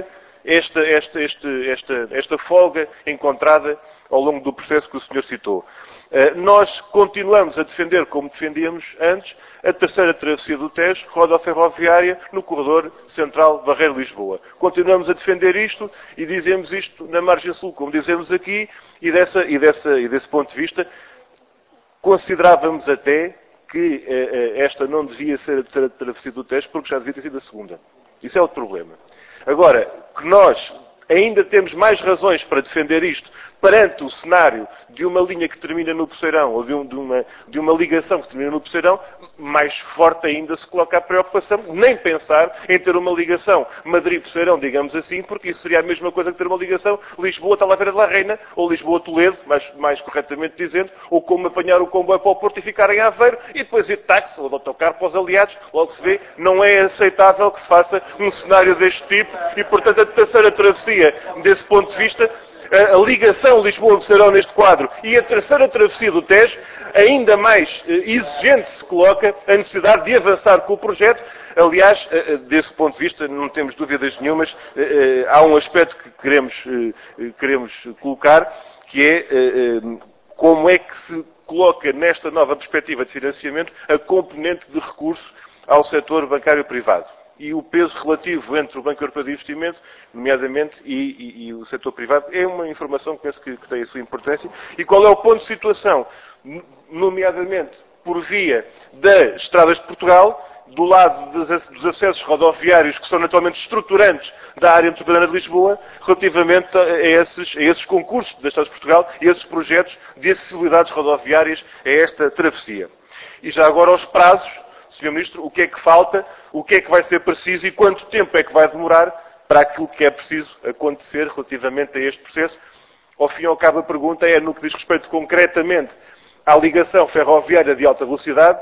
esta folga encontrada ao longo do processo que o senhor citou. Nós continuamos a defender, como defendíamos antes, a terceira travessia do Tejo, roda ferroviária, no corredor central Barreiro-Lisboa. Continuamos a defender isto e dizemos isto na margem sul, como dizemos aqui, e desse ponto de vista, considerávamos até que esta não devia ser a terceira travessia do Tejo, porque já devia ter sido a segunda. Isso é outro problema. Agora, que nós ainda temos mais razões para defender isto perante o cenário de uma linha que termina no Poceirão ou de uma ligação que termina no Poceirão, mais forte ainda se coloca a preocupação, nem pensar em ter uma ligação Madrid-Poceirão, digamos assim, porque isso seria a mesma coisa que ter uma ligação Lisboa-Talavera de la Reina ou Lisboa-Toledo, mais corretamente dizendo, ou como apanhar o comboio para o Porto e ficar em Aveiro e depois ir de táxi ou de autocarro para os aliados, logo se vê, não é aceitável que se faça um cenário deste tipo e, portanto, a terceira travessia, desse ponto de vista, a ligação Lisboa-Poceirão neste quadro e a terceira travessia do Tejo, ainda mais exigente se coloca a necessidade de avançar com o projeto. Aliás, desse ponto de vista, não temos dúvidas nenhumas, há um aspecto que queremos colocar, que é como é que se coloca nesta nova perspectiva de financiamento a componente de recurso ao setor bancário privado. E o peso relativo entre o Banco Europeu de Investimento, nomeadamente, e o setor privado, é uma informação que penso que tem a sua importância. E qual é o ponto de situação? Nomeadamente, por via das estradas de Portugal, do lado dos acessos rodoviários que são naturalmente estruturantes da área metropolitana de Lisboa, relativamente a esses concursos das estradas de Portugal e a esses projetos de acessibilidades rodoviárias a esta travessia. E já agora aos prazos, Sr. Ministro, o que é que falta, o que é que vai ser preciso e quanto tempo é que vai demorar para aquilo que é preciso acontecer relativamente a este processo? Ao fim e ao cabo, a pergunta é, no que diz respeito concretamente à ligação ferroviária de alta velocidade,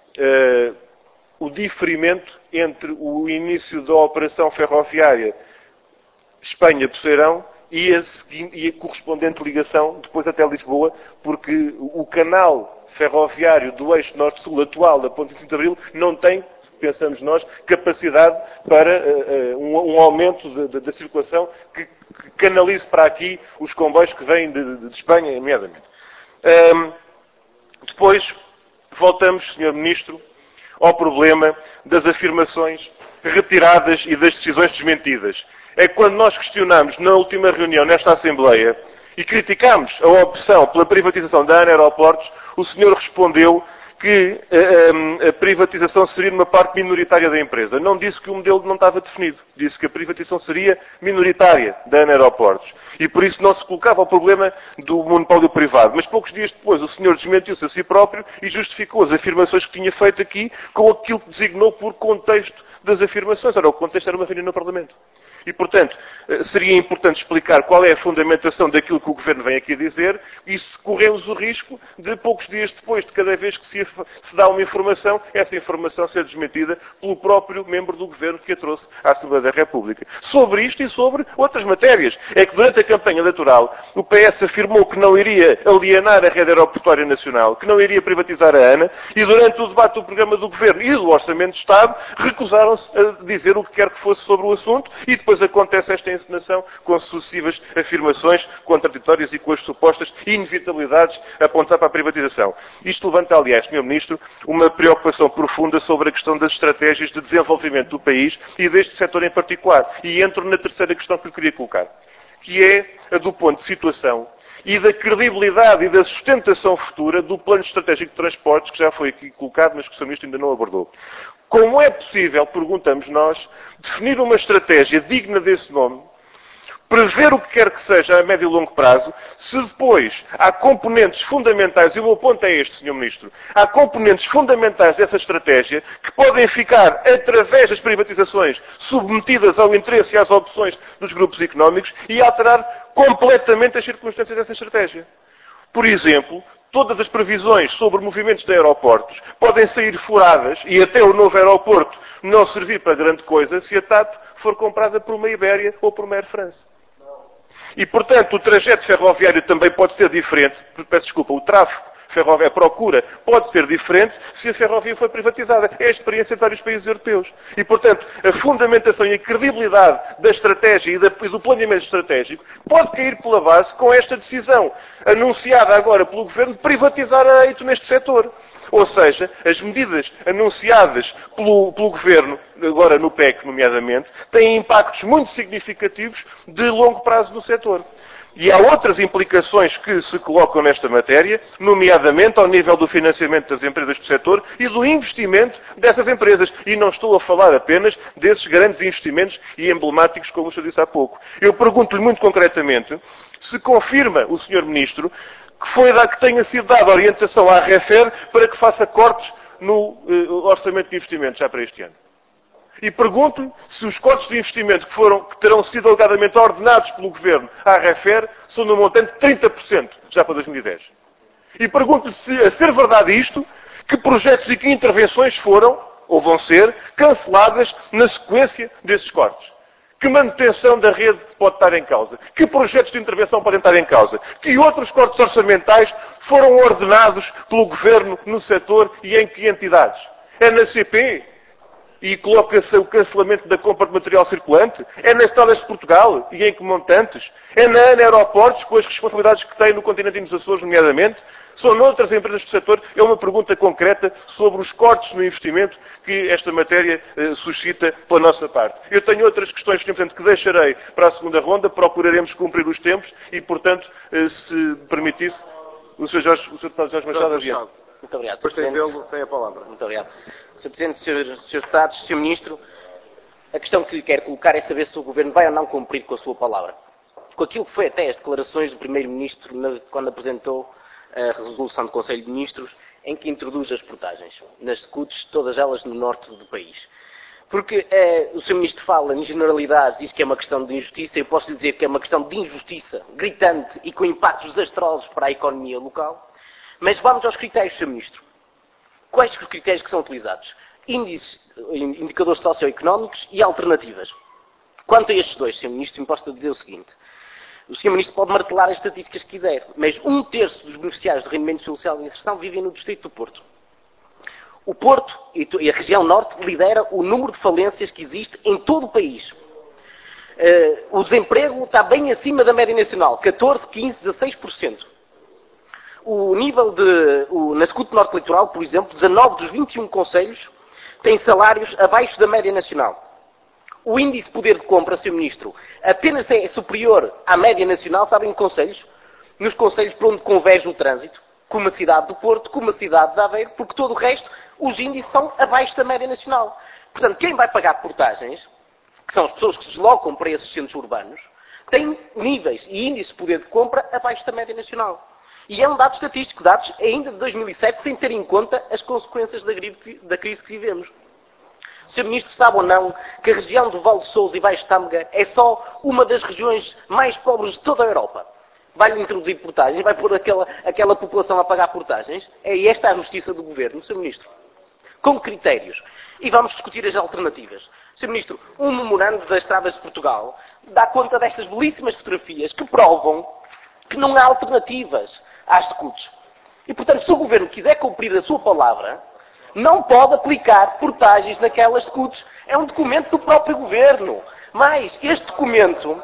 o diferimento entre o início da operação ferroviária Espanha-Poceirão e a correspondente ligação depois até Lisboa, porque o canal ferroviário do eixo norte-sul atual da Ponte 25 de Abril não tem, pensamos nós, capacidade para um aumento da circulação que canalize para aqui os comboios que vêm de Espanha, nomeadamente. Depois, voltamos, Sr. Ministro, ao problema das afirmações retiradas e das decisões desmentidas. É quando nós questionamos na última reunião nesta Assembleia e criticámos a opção pela privatização da ANA Aeroportos, o senhor respondeu que a privatização seria numa parte minoritária da empresa. Não disse que o modelo não estava definido. Disse que a privatização seria minoritária da ANA Aeroportos. E por isso não se colocava o problema do monopólio privado. Mas poucos dias depois o senhor desmentiu-se a si próprio e justificou as afirmações que tinha feito aqui com aquilo que designou por contexto das afirmações. Ora, o contexto era uma reunião no Parlamento. E, portanto, seria importante explicar qual é a fundamentação daquilo que o Governo vem aqui dizer e se corremos o risco de, poucos dias depois de cada vez que se dá uma informação, essa informação ser desmentida pelo próprio membro do Governo que a trouxe à Assembleia da República. Sobre isto e sobre outras matérias. É que durante a campanha eleitoral o PS afirmou que não iria alienar a rede aeroportuária nacional, que não iria privatizar a ANA e durante o debate do programa do Governo e do Orçamento de Estado recusaram-se a dizer o que quer que fosse sobre o assunto e depois acontece esta encenação com sucessivas afirmações contraditórias e com as supostas inevitabilidades a apontar para a privatização. Isto levanta, aliás, Sr. Ministro, uma preocupação profunda sobre a questão das estratégias de desenvolvimento do país e deste setor em particular. E entro na terceira questão que eu queria colocar, que é a do ponto de situação e da credibilidade e da sustentação futura do Plano Estratégico de Transportes, que já foi aqui colocado, mas que o Sr. Ministro ainda não abordou. Como é possível, perguntamos nós, definir uma estratégia digna desse nome, prever o que quer que seja a médio e longo prazo, se depois há componentes fundamentais, e o meu ponto é este, Sr. Ministro, há componentes fundamentais dessa estratégia que podem ficar, através das privatizações, submetidas ao interesse e às opções dos grupos económicos e alterar completamente as circunstâncias dessa estratégia. Por exemplo, todas as previsões sobre movimentos de aeroportos podem sair furadas e até o novo aeroporto não servir para grande coisa se a TAP for comprada por uma Ibéria ou por uma Air France. E, portanto, o trajeto ferroviário também pode ser diferente. Peço desculpa, o tráfego ferroviário, a procura, pode ser diferente se a ferrovia for privatizada. É a experiência de vários países europeus. E, portanto, a fundamentação e a credibilidade da estratégia e do planeamento estratégico pode cair pela base com esta decisão anunciada agora pelo Governo de privatizar a AITO neste setor. Ou seja, as medidas anunciadas pelo Governo, agora no PEC nomeadamente, têm impactos muito significativos de longo prazo no setor. E há outras implicações que se colocam nesta matéria, nomeadamente ao nível do financiamento das empresas do setor e do investimento dessas empresas. E não estou a falar apenas desses grandes investimentos e emblemáticos, como o senhor disse há pouco. Eu pergunto-lhe muito concretamente se confirma o Sr. Ministro que tenha sido dada orientação à REFER para que faça cortes no orçamento de investimentos já para este ano. E pergunto-lhe se os cortes de investimento que terão sido alegadamente ordenados pelo Governo à REFER são no montante de 30% já para 2010. E pergunto-lhe se, a ser verdade isto, que projetos e que intervenções foram, ou vão ser, canceladas na sequência desses cortes. Que manutenção da rede pode estar em causa? Que projetos de intervenção podem estar em causa? Que outros cortes orçamentais foram ordenados pelo Governo no setor e em que entidades? É na CP? E coloca-se o cancelamento da compra de material circulante? É nas Estradas de Portugal? E em que montantes? É na ANA Aeroportos, com as responsabilidades que tem no continente e nos Açores, nomeadamente? São noutras empresas do setor? É uma pergunta concreta sobre os cortes no investimento que esta matéria suscita pela nossa parte. Eu tenho outras questões, Sr. Presidente, que deixarei para a segunda ronda. Procuraremos cumprir os tempos e, portanto, se me permitisse, o Sr. Deputado Jorge Machado, adiante. Muito obrigado, Depois Sr. Presidente. tem a palavra. Muito obrigado. Sr. Presidente, Srs. Deputados, Sr. Ministro, a questão que lhe quero colocar é saber se o Governo vai ou não cumprir com a sua palavra. Com aquilo que foi até as declarações do Primeiro-Ministro quando apresentou a resolução do Conselho de Ministros em que introduz as portagens nas SCUTs, todas elas no norte do país. Porque o Sr. Ministro fala em generalidades, diz que é uma questão de injustiça, eu posso lhe dizer que é uma questão de injustiça gritante e com impactos desastrosos para a economia local. Mas vamos aos critérios, Sr. Ministro. Quais são os critérios que são utilizados? Índices, indicadores socioeconómicos e alternativas. Quanto a estes dois, Sr. Ministro, importa dizer o seguinte. O Sr. Ministro pode martelar as estatísticas que quiser, mas 1/3 dos beneficiários de rendimento social de inserção vivem no Distrito do Porto. O Porto e a região norte lidera o número de falências que existe em todo o país. O desemprego está bem acima da média nacional, 14, 15, 16%. O nível na SCUT Norte Litoral, por exemplo, 19 dos 21 concelhos têm salários abaixo da média nacional. O índice de poder de compra, Sr. Ministro, apenas é superior à média nacional, sabem, concelhos? Nos concelhos por onde converge o trânsito, como a cidade do Porto, como a cidade de Aveiro, porque todo o resto, os índices são abaixo da média nacional. Portanto, quem vai pagar portagens, que são as pessoas que se deslocam para esses centros urbanos, têm níveis e índices de poder de compra abaixo da média nacional. E é um dado estatístico, dados ainda de 2007, sem ter em conta as consequências da crise que vivemos. O Sr. Ministro sabe ou não que a região do Val de Sousa e Baixo Tâmega é só uma das regiões mais pobres de toda a Europa? Vai-lhe introduzir portagens? Vai pôr aquela população a pagar portagens? É esta a justiça do Governo, Sr. Ministro? Com critérios. E vamos discutir as alternativas. Sr. Ministro, um memorando das Estradas de Portugal dá conta destas belíssimas fotografias que provam que não há alternativas às SCUTs. E, portanto, se o Governo quiser cumprir a sua palavra, não pode aplicar portagens naquelas SCUTs. É um documento do próprio Governo. Mas este documento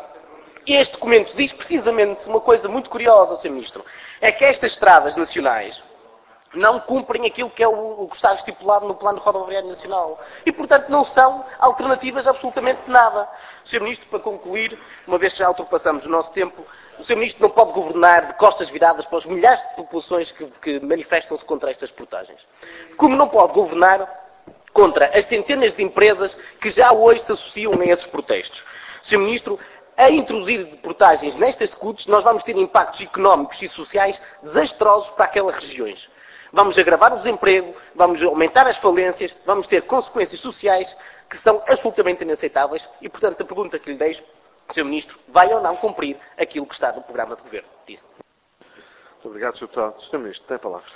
diz precisamente uma coisa muito curiosa, Sr. Ministro. É que estas estradas nacionais não cumprem aquilo que é o que está estipulado no Plano Rodoviário Nacional. E, portanto, não são alternativas absolutamente nada. Sr. Ministro, para concluir, uma vez que já ultrapassamos o nosso tempo, o Sr. Ministro não pode governar de costas viradas para os milhares de populações que manifestam-se contra estas portagens. Como não pode governar contra as centenas de empresas que já hoje se associam a esses protestos. Sr. Ministro, a introduzir portagens nestas SCUTs, nós vamos ter impactos económicos e sociais desastrosos para aquelas regiões. Vamos agravar o desemprego, vamos aumentar as falências, vamos ter consequências sociais que são absolutamente inaceitáveis e, portanto, a pergunta que lhe deixo, Sr. Ministro, vai ou não cumprir aquilo que está no programa de governo? Disse. Muito obrigado, Sr. Deputado. Sr. Ministro, tem a palavra.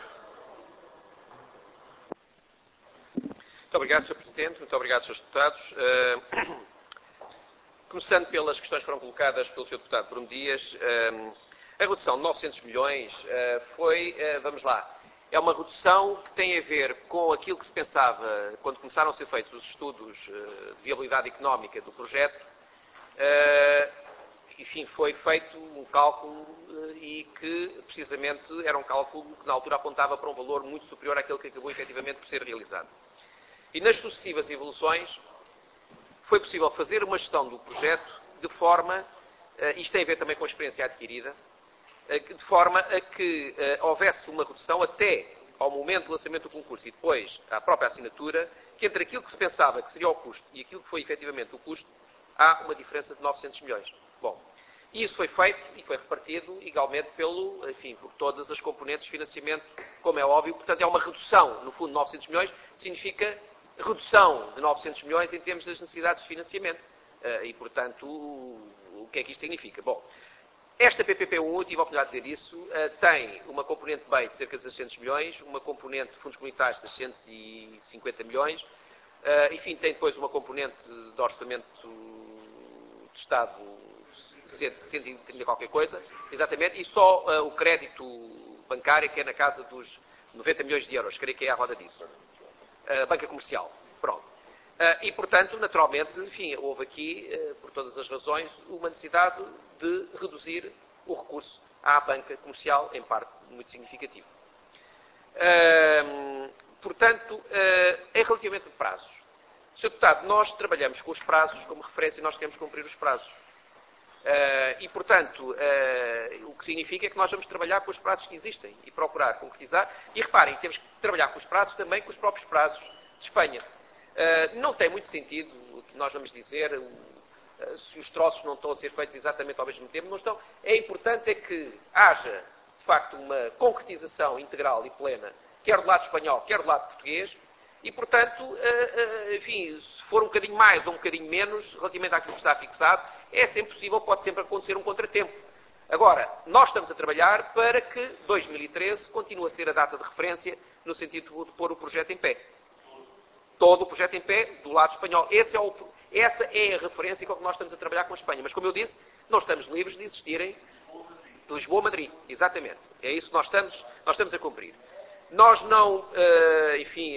Muito obrigado, Sr. Presidente. Muito obrigado, Srs. Deputados. Começando pelas questões que foram colocadas pelo Sr. Deputado Bruno Dias, a redução de 900 milhões foi, vamos lá, é uma redução que tem a ver com aquilo que se pensava quando começaram a ser feitos os estudos de viabilidade económica do projeto. Enfim, foi feito um cálculo e que, precisamente, era um cálculo que na altura apontava para um valor muito superior àquele que acabou efetivamente por ser realizado. E nas sucessivas evoluções foi possível fazer uma gestão do projeto de forma, isto tem a ver também com a experiência adquirida, de forma a que houvesse uma redução até ao momento do lançamento do concurso e depois à própria assinatura, que entre aquilo que se pensava que seria o custo e aquilo que foi efetivamente o custo, há uma diferença de 900 milhões. Bom, isso foi feito e foi repartido igualmente por todas as componentes de financiamento, como é óbvio. Portanto, é uma redução, no fundo, de 900 milhões, significa redução de 900 milhões em termos das necessidades de financiamento. E, portanto, o que é que isto significa? Bom, esta PPP1, eu tive a oportunidade de dizer isso, tem uma componente BEI de cerca de 600 milhões, uma componente de fundos comunitários de 650 milhões, enfim, tem depois uma componente de orçamento de Estado de 130 qualquer coisa, exatamente, e só o crédito bancário, que é na casa dos 90 milhões de euros, creio que é à roda disso. Banca comercial, pronto. E, portanto, naturalmente, enfim, houve aqui, por todas as razões, uma necessidade de reduzir o recurso à banca comercial, em parte muito significativo. Portanto, em relativamente a prazos, Sr. Deputado, nós trabalhamos com os prazos como referência e nós queremos cumprir os prazos. E, portanto, o que significa é que nós vamos trabalhar com os prazos que existem e procurar concretizar. E reparem, temos que trabalhar com os prazos também com os próprios prazos de Espanha. Não tem muito sentido o que nós vamos dizer, se os troços não estão a ser feitos exatamente ao mesmo tempo, não estão. É importante é que haja, de facto, uma concretização integral e plena, quer do lado espanhol, quer do lado português, e, portanto, enfim, se for um bocadinho mais ou um bocadinho menos, relativamente àquilo que está fixado, é sempre possível, pode sempre acontecer um contratempo. Agora, nós estamos a trabalhar para que 2013 continue a ser a data de referência, no sentido de pôr o projeto em pé. Todo o projeto em pé do lado espanhol. Essa é a referência com que nós estamos a trabalhar com a Espanha. Mas, como eu disse, não estamos livres de existirem de Lisboa a Madrid. Exatamente. É isso que nós estamos a cumprir. Nós não, enfim,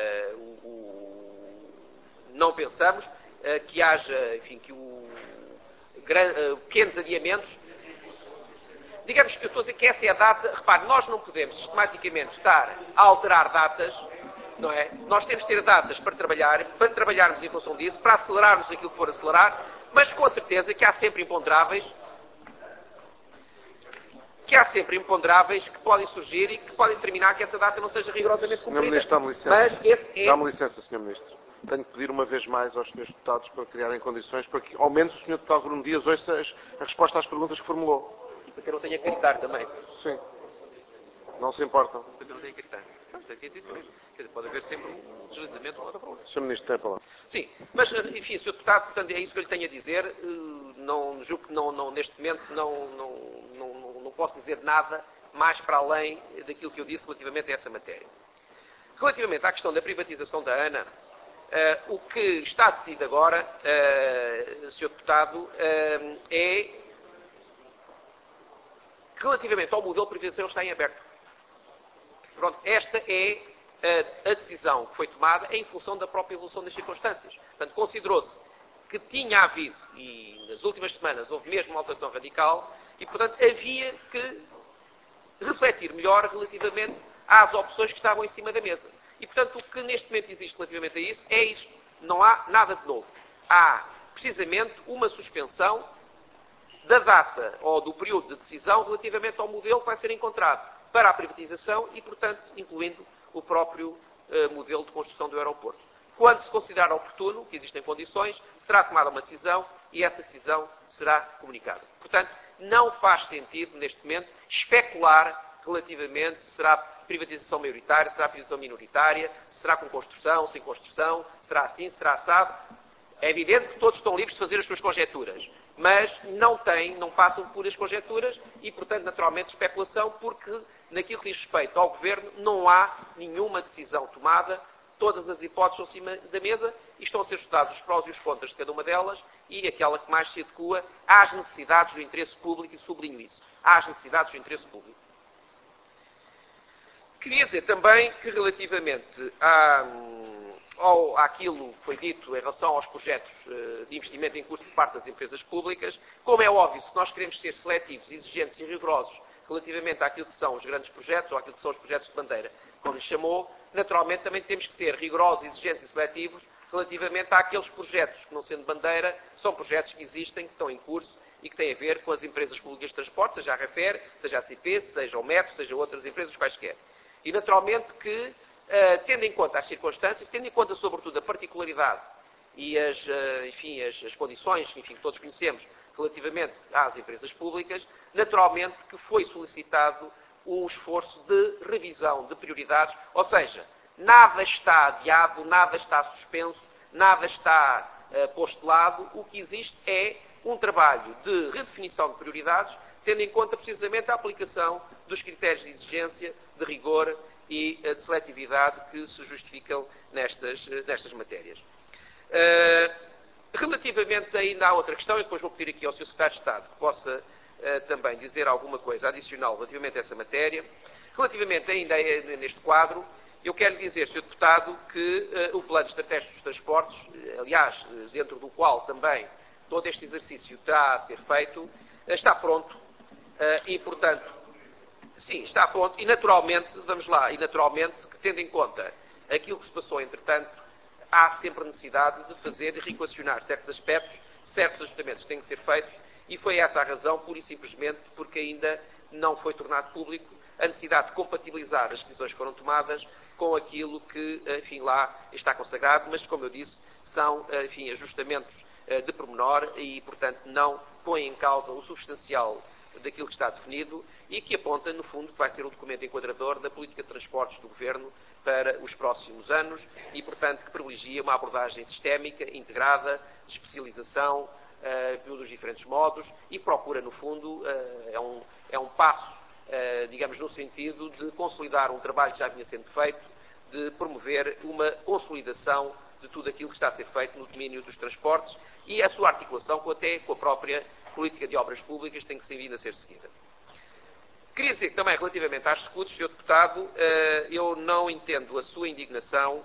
não pensamos que haja, enfim, pequenos adiamentos. Digamos que eu estou a dizer que essa é a data. Repare, nós não podemos sistematicamente estar a alterar datas, não é? Nós temos que ter datas para trabalharmos em função disso, para acelerarmos aquilo que for acelerar, mas com a certeza que há sempre imponderáveis que podem surgir e que podem determinar que essa data não seja rigorosamente cumprida. Sr. Ministro, dá-me licença, Sr. Ministro. Tenho que pedir uma vez mais aos Srs. Deputados para criarem condições para que, ao menos, o Sr. Deputado Bruno Dias ouça a resposta às perguntas que formulou. E para que eu não tenha que gritar também. Sim. Não se importam. Para que eu não tenha que gritar. Pode haver sempre um deslizamento de um lado para o outro. Sr. Ministro, tem a palavra. Sim, mas, enfim, Sr. Deputado, portanto, é isso que eu lhe tenho a dizer. Julgo que neste momento não posso dizer nada mais para além daquilo que eu disse relativamente a essa matéria. Relativamente à questão da privatização da ANA, o que está decidido agora, Sr. Deputado, é que relativamente ao modelo de privatização está em aberto. Pronto, esta é a decisão que foi tomada em função da própria evolução das circunstâncias. Portanto, considerou-se que tinha havido, e nas últimas semanas houve mesmo uma alteração radical, e, portanto, havia que refletir melhor relativamente às opções que estavam em cima da mesa. E, portanto, o que neste momento existe relativamente a isso é isto. Não há nada de novo. Há, precisamente, uma suspensão da data ou do período de decisão relativamente ao modelo que vai ser encontrado para a privatização e, portanto, incluindo o próprio modelo de construção do aeroporto. Quando se considerar oportuno, que existem condições, será tomada uma decisão e essa decisão será comunicada. Portanto, não faz sentido, neste momento, especular relativamente se será privatização maioritária, se será privatização minoritária, se será com construção, sem construção, será assim, será assado. É evidente que todos estão livres de fazer as suas conjecturas, mas não passam por as conjecturas e, portanto, naturalmente, especulação, porque naquilo que diz respeito ao Governo não há nenhuma decisão tomada, todas as hipóteses estão em cima da mesa e estão a ser estudados os prós e os contras de cada uma delas e aquela que mais se adequa às necessidades do interesse público, e sublinho isso, às necessidades do interesse público. Queria dizer também que relativamente àquilo que foi dito em relação aos projetos de investimento em curso por parte das empresas públicas, como é óbvio, se nós queremos ser seletivos, exigentes e rigorosos relativamente àquilo que são os grandes projetos, ou àquilo que são os projetos de bandeira, como lhe chamou, naturalmente também temos que ser rigorosos, exigentes e seletivos relativamente àqueles projetos que, não sendo bandeira, são projetos que existem, que estão em curso e que têm a ver com as empresas públicas de transporte, seja a REFER, seja a CP, seja o Metro, seja outras empresas quaisquer. E, naturalmente, que, tendo em conta as circunstâncias, tendo em conta, sobretudo, a particularidade e as condições que todos conhecemos relativamente às empresas públicas, naturalmente que foi solicitado um esforço de revisão de prioridades, ou seja, nada está adiado, nada está suspenso, nada está posto de lado. O que existe é um trabalho de redefinição de prioridades, tendo em conta precisamente a aplicação dos critérios de exigência, de rigor e de seletividade que se justificam nestas matérias. Relativamente ainda à outra questão, e depois vou pedir aqui ao Sr. Secretário de Estado que possa também dizer alguma coisa adicional relativamente a essa matéria. Relativamente ainda neste quadro, eu quero dizer, Sr. Deputado, que o Plano Estratégico dos Transportes, aliás, dentro do qual também todo este exercício está a ser feito, está pronto e, portanto, sim, está pronto e, naturalmente, vamos lá, e naturalmente, que tendo em conta aquilo que se passou, entretanto, há sempre necessidade de fazer e reequacionar certos aspectos, certos ajustamentos têm que ser feitos e foi essa a razão, pura e simplesmente, porque ainda não foi tornado público a necessidade de compatibilizar as decisões que foram tomadas com aquilo que, enfim, lá está consagrado, mas, como eu disse, são, enfim, ajustamentos de pormenor e, portanto, não põem em causa o substancial daquilo que está definido e que aponta, no fundo, que vai ser o documento enquadrador da política de transportes do Governo para os próximos anos e, portanto, que privilegia uma abordagem sistémica, integrada, de especialização pelos diferentes modos e procura, no fundo, é um passo, digamos, no sentido de consolidar um trabalho que já vinha sendo feito, de promover uma consolidação de tudo aquilo que está a ser feito no domínio dos transportes e a sua articulação até com a própria política de obras públicas tem que ser vindo a ser seguida. Queria dizer que também, relativamente às escutas, Sr. Deputado, eu não entendo a sua indignação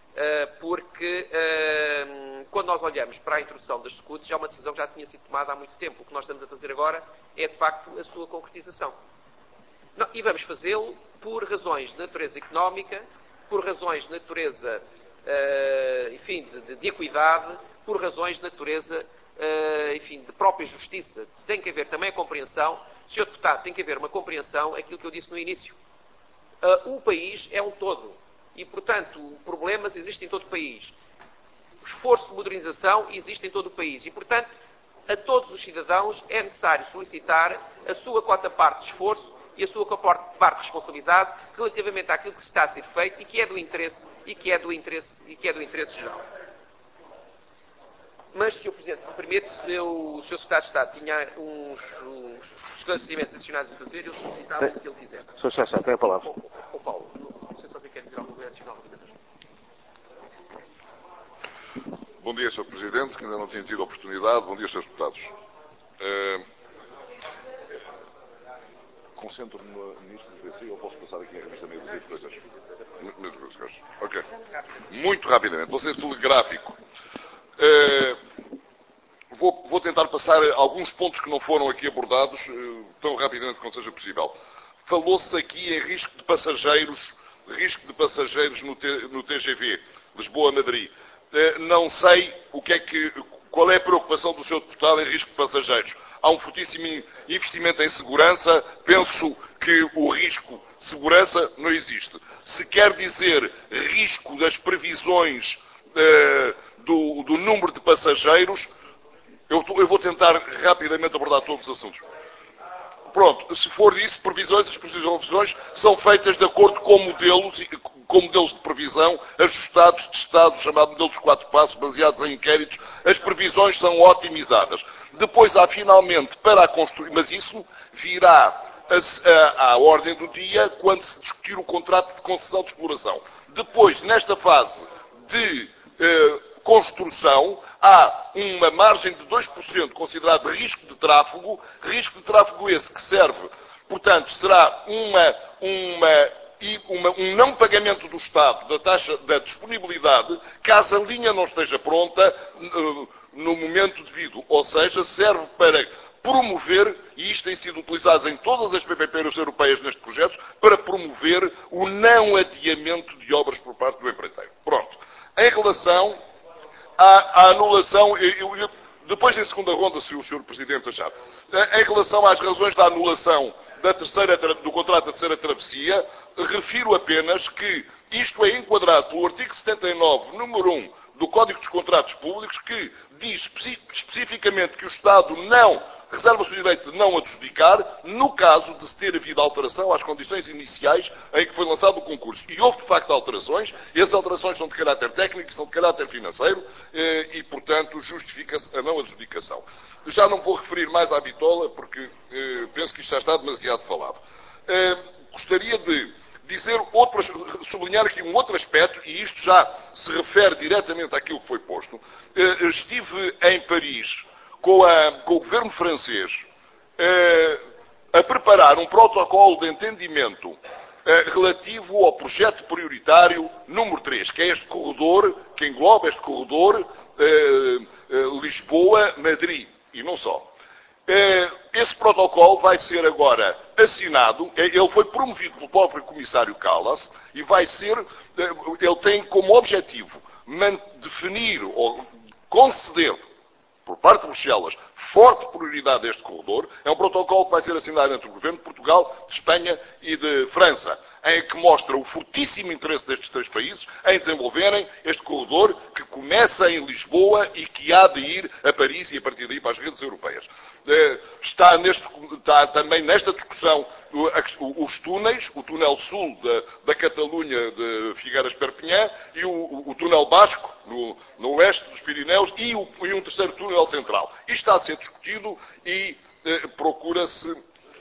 porque quando nós olhamos para a introdução das escutas, já é uma decisão que já tinha sido tomada há muito tempo. O que nós estamos a fazer agora é, de facto, a sua concretização. Não, e vamos fazê-lo por razões de natureza económica, por razões de natureza, enfim, de equidade, por razões de natureza, enfim, de própria justiça. Tem que haver também a compreensão, Sr. Deputado, tem que haver uma compreensão, aquilo que eu disse no início. O país é um todo. E, portanto, problemas existem em todo o país. O esforço de modernização existe em todo o país. E, portanto, a todos os cidadãos é necessário solicitar a sua cota-parte de esforço e a sua parte de responsabilidade relativamente àquilo que está a ser feito e que é do interesse, geral. Mas, Sr. Presidente, se me permite, o Sr. Secretário de Estado tinha uns esclarecimentos adicionais a fazer, eu solicitava o que ele quisesse. Sr. Secretário de Estado, tem a palavra. Paulo, não sei se você quer dizer alguma coisa adicional. Bom dia, Sr. Presidente, que ainda não tinha tido a oportunidade. Bom dia, Srs. Deputados. Concentro-me no Ministro do PC ou posso passar aqui a revista meio de coisas? Ok. Muito rapidamente. Vou ser telegráfico. Vou tentar passar alguns pontos que não foram aqui abordados tão rapidamente quanto seja possível. Falou-se aqui em risco de passageiros no TGV, Lisboa-Madrid. Não sei qual é a preocupação do Sr. Deputado em risco de passageiros. Há um fortíssimo investimento em segurança. Penso que o risco de segurança não existe. Se quer dizer risco das previsões do número de passageiros, eu vou tentar rapidamente abordar todos os assuntos. Pronto, se for isso, as previsões são feitas de acordo com modelos de previsão ajustados, testados, chamado modelo dos 4 passos, baseados em inquéritos. As previsões são otimizadas. Depois há finalmente para a construir, mas isso virá à ordem do dia quando se discutir o contrato de concessão de exploração. Depois, nesta fase de construção, há uma margem de 2% considerado risco de tráfego esse que serve, portanto, será um não pagamento do Estado da taxa da disponibilidade, caso a linha não esteja pronta no momento devido, ou seja, serve para promover, e isto tem sido utilizado em todas as PPPs europeias nestes projetos, para promover o não adiamento de obras por parte do empreiteiro. Pronto. Em relação à anulação, depois em segunda ronda, se o Sr. Presidente achar, em relação às razões da anulação do contrato da terceira travessia, refiro apenas que isto é enquadrado pelo artigo 79, número 1 do Código dos Contratos Públicos, que diz especificamente que o Estado reserva-se o direito de não adjudicar no caso de se ter havido alteração às condições iniciais em que foi lançado o concurso. E houve, de facto, alterações, e as alterações são de caráter técnico e são de caráter financeiro, e, portanto, justifica-se a não adjudicação. Já não vou referir mais à bitola, porque penso que isto já está demasiado falado. Gostaria de sublinhar aqui um outro aspecto, e isto já se refere diretamente àquilo que foi posto. Estive em Paris com o governo francês a preparar um protocolo de entendimento relativo ao projeto prioritário número 3, que é este corredor, que engloba este corredor Lisboa-Madrid, e não só. Esse protocolo vai ser agora assinado, ele foi promovido pelo próprio comissário Kallas, e ele tem como objetivo definir ou conceder, por parte de Bruxelas, forte prioridade a este corredor. É um protocolo que vai ser assinado entre o governo de Portugal, de Espanha e de França, em que mostra o fortíssimo interesse destes três países em desenvolverem este corredor que começa em Lisboa e que há de ir a Paris e a partir daí para as redes europeias. Está também nesta discussão os túneis, o túnel sul da Catalunha de Figueiras-Perpignan e o túnel basco no oeste dos Pirineus e um terceiro túnel central. Isto está a ser discutido e procura-se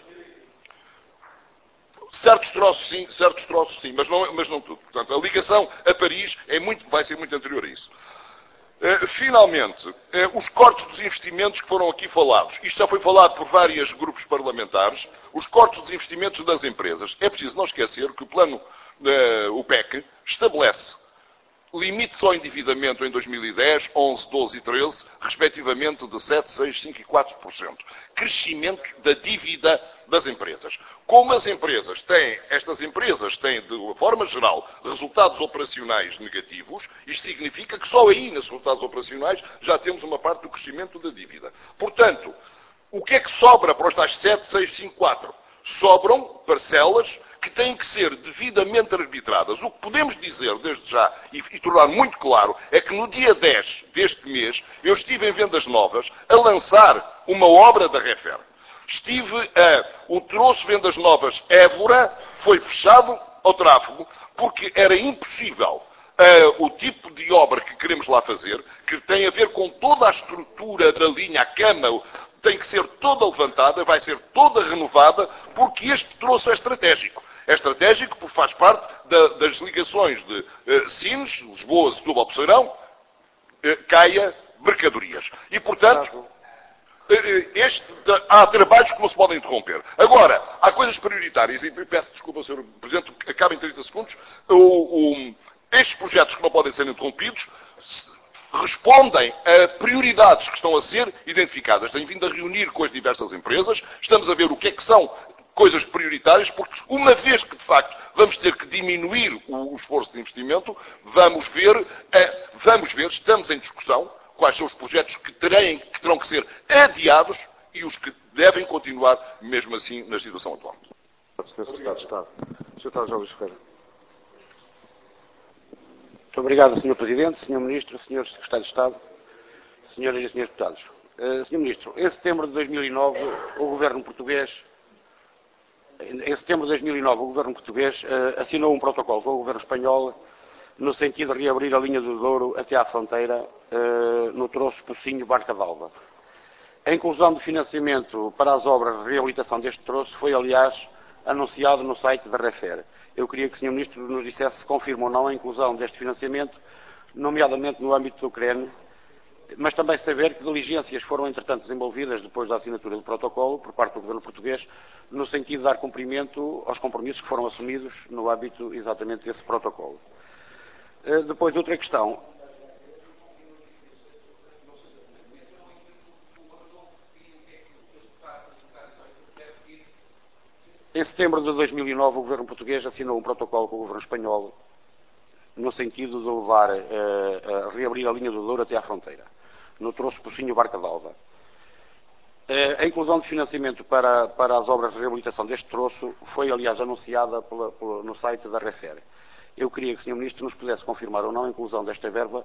certos troços sim, mas não tudo. Portanto, a ligação a Paris vai ser muito anterior a isso. Finalmente, os cortes dos investimentos que foram aqui falados. Isto já foi falado por vários grupos parlamentares. Os cortes dos investimentos das empresas. É preciso não esquecer que o plano, o PEC, estabelece limites ao endividamento em 2010, 11, 12 e 13, respectivamente de 7, 6, 5 e 4%. Crescimento da dívida das empresas. Como estas empresas têm, de uma forma geral, resultados operacionais negativos, isto significa que só aí, nos resultados operacionais, já temos uma parte do crescimento da dívida. Portanto, o que é que sobra para os tais 7, 6, 5, 4? Sobram parcelas que têm que ser devidamente arbitradas. O que podemos dizer, desde já, e tornar muito claro, é que no dia 10 deste mês, eu estive em Vendas Novas a lançar uma obra da Refer. O troço Vendas Novas Évora foi fechado ao tráfego porque era impossível o tipo de obra que queremos lá fazer, que tem a ver com toda a estrutura da linha, a cama, tem que ser toda levantada, vai ser toda renovada, porque este troço é estratégico. É estratégico porque faz parte das ligações de Sines, Lisboa, Setúbal, Poceirão, Caia, mercadorias. E, portanto, há trabalhos que não se podem interromper. Agora, há coisas prioritárias, e peço desculpa, Sr. Presidente, acaba em 30 segundos. Estes projetos que não podem ser interrompidos respondem a prioridades que estão a ser identificadas. Tenho vindo a reunir com as diversas empresas, estamos a ver o que é que são coisas prioritárias, porque uma vez que, de facto, vamos ter que diminuir o esforço de investimento, vamos ver, estamos em discussão, quais são os projetos que terão que ser adiados e os que devem continuar, mesmo assim, na situação atual. Sr. Secretário de Estado. Sr. Secretário João Luís Ferreira. Muito obrigado, Sr. Presidente, Sr. Ministro, Srs. Secretários de Estado, Senhoras e Srs. Deputados. Sr. Ministro, em setembro de 2009, o Governo português assinou um protocolo com o Governo espanhol no sentido de reabrir a linha do Douro até à fronteira no troço Pocinho-Barca d'Alva. A inclusão de financiamento para as obras de reabilitação deste troço foi, aliás, anunciado no site da Refer. Eu queria que o Sr. Ministro nos dissesse se confirma ou não a inclusão deste financiamento, nomeadamente no âmbito do CREN, mas também saber que diligências foram, entretanto, desenvolvidas depois da assinatura do protocolo, por parte do Governo português, no sentido de dar cumprimento aos compromissos que foram assumidos no âmbito exatamente desse protocolo. Depois, outra questão. Em setembro de 2009, o Governo português assinou um protocolo com o Governo espanhol no sentido de levar a reabrir a linha do Douro até à fronteira, no troço Pocinho-Barca d'Alva. A inclusão de financiamento para as obras de reabilitação deste troço foi, aliás, anunciada no site da Refer. Eu queria que o Sr. Ministro nos pudesse confirmar ou não a inclusão desta verba,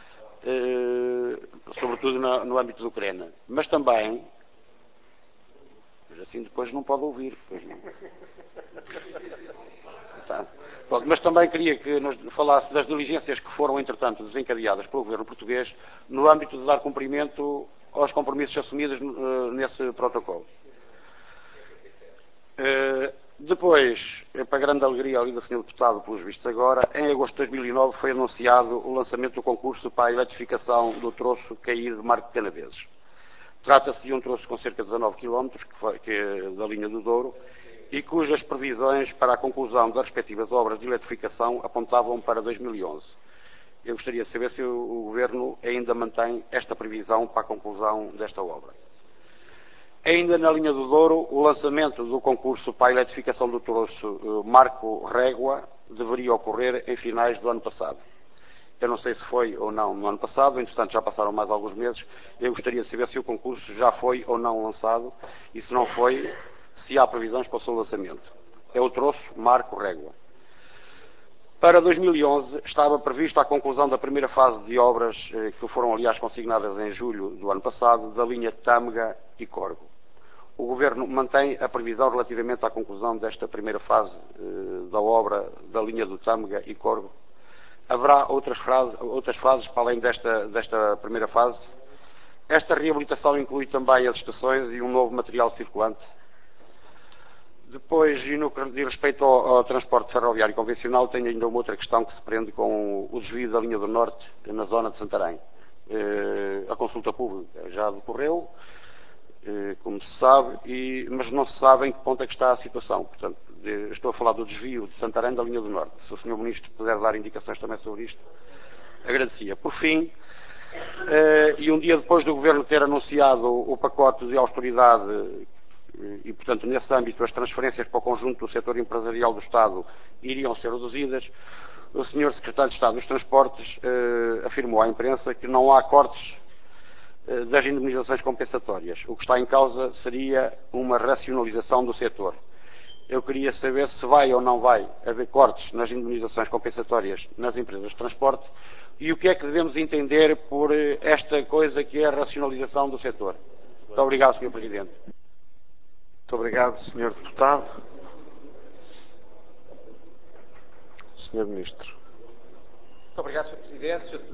sobretudo no âmbito do CREN. Mas também, mas assim depois não pode ouvir. Pois não. Tá. Mas também queria que nos falasse das diligências que foram, entretanto, desencadeadas pelo Governo português no âmbito de dar cumprimento aos compromissos assumidos nesse protocolo. Depois, para grande alegria ali do Sr. Deputado, pelos vistos agora, em agosto de 2009 foi anunciado o lançamento do concurso para a eletrificação do troço caído de Marco de Canaveses. Trata-se de um troço com cerca de 19 km, que é da linha do Douro, e cujas previsões para a conclusão das respectivas obras de eletrificação apontavam para 2011. Eu gostaria de saber se o Governo ainda mantém esta previsão para a conclusão desta obra. Ainda na linha do Douro, o lançamento do concurso para a eletrificação do troço Marco Régua deveria ocorrer em finais do ano passado. Eu não sei se foi ou não no ano passado, entretanto já passaram mais alguns meses. Eu gostaria de saber se o concurso já foi ou não lançado e, se não foi, se há previsões para o seu lançamento. É o troço Marco Régua. Para 2011 estava prevista a conclusão da primeira fase de obras que foram, aliás, consignadas em julho do ano passado, da linha Tâmega e Corgo. O Governo mantém a previsão relativamente à conclusão desta primeira fase da obra da linha do Tâmega e Corgo. Haverá outras fases para além desta primeira fase? Esta reabilitação inclui também as estações e um novo material circulante. Depois, e no que diz respeito ao transporte ferroviário convencional, tenho ainda uma outra questão que se prende com o desvio da linha do Norte na zona de Santarém. A consulta pública já decorreu, como se sabe, mas não se sabe em que ponto é que está a situação. Portanto, estou a falar do desvio de Santarém da linha do Norte. Se o Sr. Ministro puder dar indicações também sobre isto, agradecia. Por fim, e um dia depois do Governo ter anunciado o pacote de austeridade e, portanto, nesse âmbito as transferências para o conjunto do setor empresarial do Estado iriam ser reduzidas, o Sr. Secretário de Estado dos Transportes afirmou à imprensa que não há cortes das indemnizações compensatórias. O que está em causa seria uma racionalização do setor. Eu queria saber se vai ou não vai haver cortes nas indemnizações compensatórias nas empresas de transporte e o que é que devemos entender por esta coisa que é a racionalização do setor. Muito obrigado, Sr. Presidente. Muito obrigado, Sr. Deputado. Sr. Ministro. Muito obrigado, Sr. Presidente. Sr.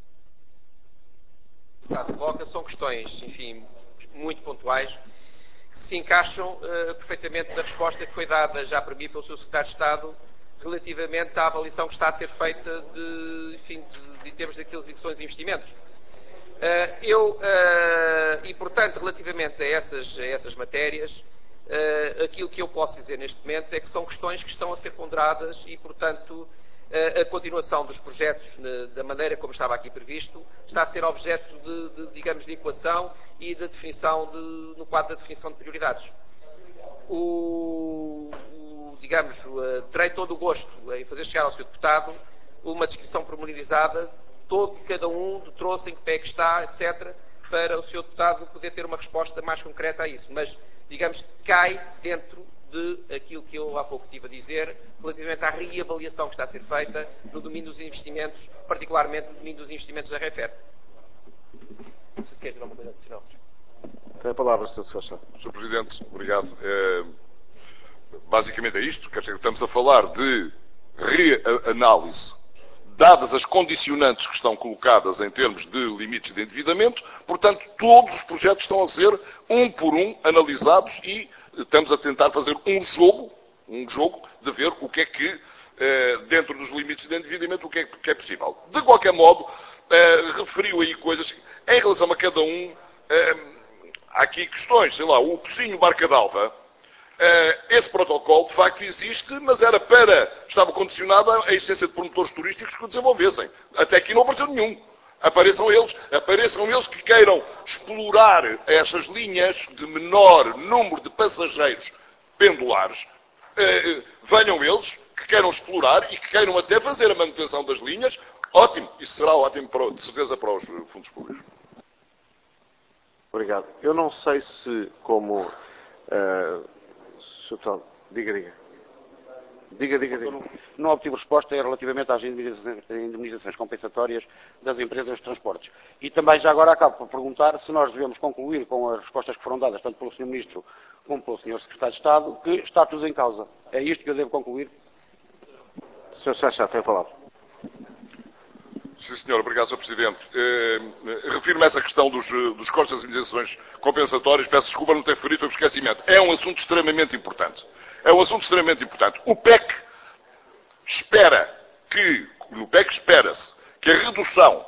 Deputado coloca, são questões, enfim, muito pontuais, que se encaixam perfeitamente na resposta que foi dada já para mim pelo Sr. Secretário de Estado relativamente à avaliação que está a ser feita em termos daqueles que são os investimentos. E, portanto, relativamente a essas matérias, aquilo que eu posso dizer neste momento é que são questões que estão a ser ponderadas e, portanto, a continuação dos projetos, da maneira como estava aqui previsto, está a ser objeto digamos, de equação e de definição, no quadro da definição de prioridades. Terei todo o gosto em fazer chegar ao Sr. Deputado uma descrição pormenorizada, cada um do troço, em que pé que está, etc., para o Sr. Deputado poder ter uma resposta mais concreta a isso. Mas, digamos, cai dentro aquilo que eu há pouco estive a dizer, relativamente à reavaliação que está a ser feita no domínio dos investimentos, particularmente no domínio dos investimentos da REFER. Não sei se quer dizer alguma coisa adicional. Tem a palavra, Sr. Secretário. Sr. Presidente, obrigado. Basicamente é isto. Quer dizer, estamos a falar de reanálise, dadas as condicionantes que estão colocadas em termos de limites de endividamento. Portanto, todos os projetos estão a ser, um por um, analisados e estamos a tentar fazer um jogo de ver o que é que, dentro dos limites de endividamento, o que é possível. De qualquer modo, referiu aí coisas, em relação a cada um, há aqui questões, sei lá, o Pocinho Barca d'Alva, esse protocolo de facto existe, mas estava condicionado à existência de promotores turísticos que o desenvolvessem. Até aqui não apareceu nenhum. Apareçam eles que queiram explorar essas linhas de menor número de passageiros pendulares. Venham eles que queiram explorar e que queiram até fazer a manutenção das linhas. Ótimo, isso será ótimo, de certeza, para os fundos públicos. Obrigado. Eu não sei se, como... Diga. Não obtive resposta relativamente às indemnizações compensatórias das empresas de transportes. E também já agora acabo por perguntar se nós devemos concluir com as respostas que foram dadas tanto pelo Sr. Ministro como pelo Sr. Secretário de Estado que está tudo em causa. É isto que eu devo concluir? Sr. Sachá, tem a palavra. Sim, senhor. Obrigado, Sr. Presidente. Refiro-me a essa questão dos cortes das indemnizações compensatórias. Peço desculpa não ter referido, foi por esquecimento. É um assunto extremamente importante. É um assunto extremamente importante. O PEC no PEC espera-se que a redução,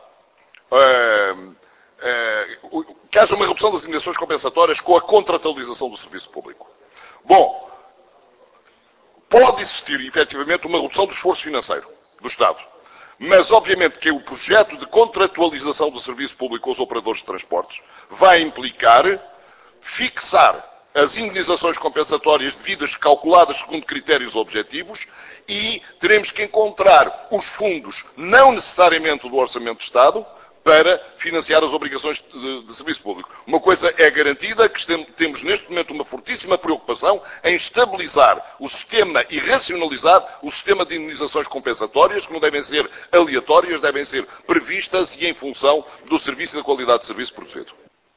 que haja uma redução das indenizações compensatórias com a contratualização do serviço público. Bom, pode existir, efetivamente, uma redução do esforço financeiro do Estado. Mas, obviamente, que o projeto de contratualização do serviço público aos operadores de transportes vai implicar fixar as indenizações compensatórias devidas calculadas segundo critérios objetivos e teremos que encontrar os fundos, não necessariamente do Orçamento de Estado, para financiar as obrigações de serviço público. Uma coisa é garantida, que temos neste momento uma fortíssima preocupação em estabilizar o sistema e racionalizar o sistema de indenizações compensatórias, que não devem ser aleatórias, devem ser previstas e em função do serviço e da qualidade de serviço produzido.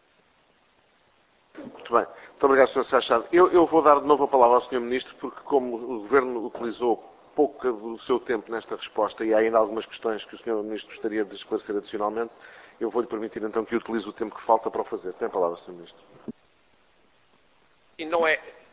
Muito bem. Muito obrigado, Sr. Sachado. Eu vou dar de novo a palavra ao Sr. Ministro, porque como o Governo utilizou pouco do seu tempo nesta resposta e há ainda algumas questões que o Sr. Ministro gostaria de esclarecer adicionalmente, eu vou-lhe permitir então que utilize o tempo que falta para o fazer. Tem a palavra, Sr. Ministro. E não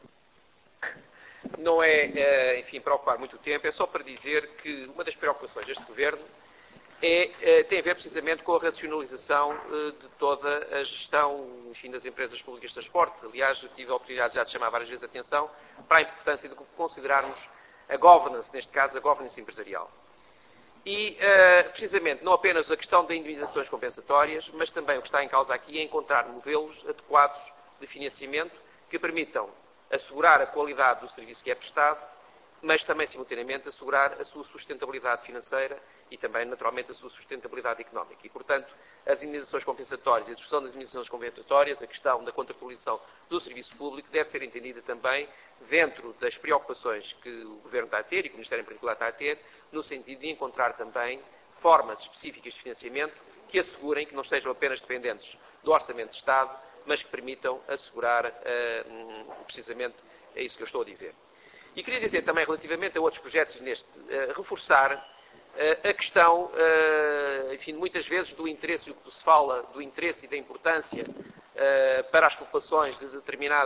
é, enfim, para ocupar muito tempo, é só para dizer que uma das preocupações deste Governo tem a ver precisamente com a racionalização de toda a gestão, enfim, das empresas públicas de transporte. Aliás, eu tive a oportunidade já de chamar várias vezes a atenção para a importância de considerarmos a governance, neste caso a governance empresarial. E, precisamente, não apenas a questão de indemnizações compensatórias, mas também o que está em causa aqui é encontrar modelos adequados de financiamento que permitam assegurar a qualidade do serviço que é prestado, mas também, simultaneamente, assegurar a sua sustentabilidade financeira e também, naturalmente, a sua sustentabilidade económica. E, portanto, as indemnizações compensatórias e a discussão das indemnizações compensatórias, a questão da contratualização do serviço público, deve ser entendida também dentro das preocupações que o Governo está a ter e que o Ministério em particular está a ter, no sentido de encontrar também formas específicas de financiamento que assegurem que não estejam apenas dependentes do Orçamento de Estado, mas que permitam assegurar, precisamente, é isso que eu estou a dizer. E queria dizer também, relativamente a outros projetos, reforçar a questão, enfim, muitas vezes do interesse, o que se fala do interesse e da importância para as populações de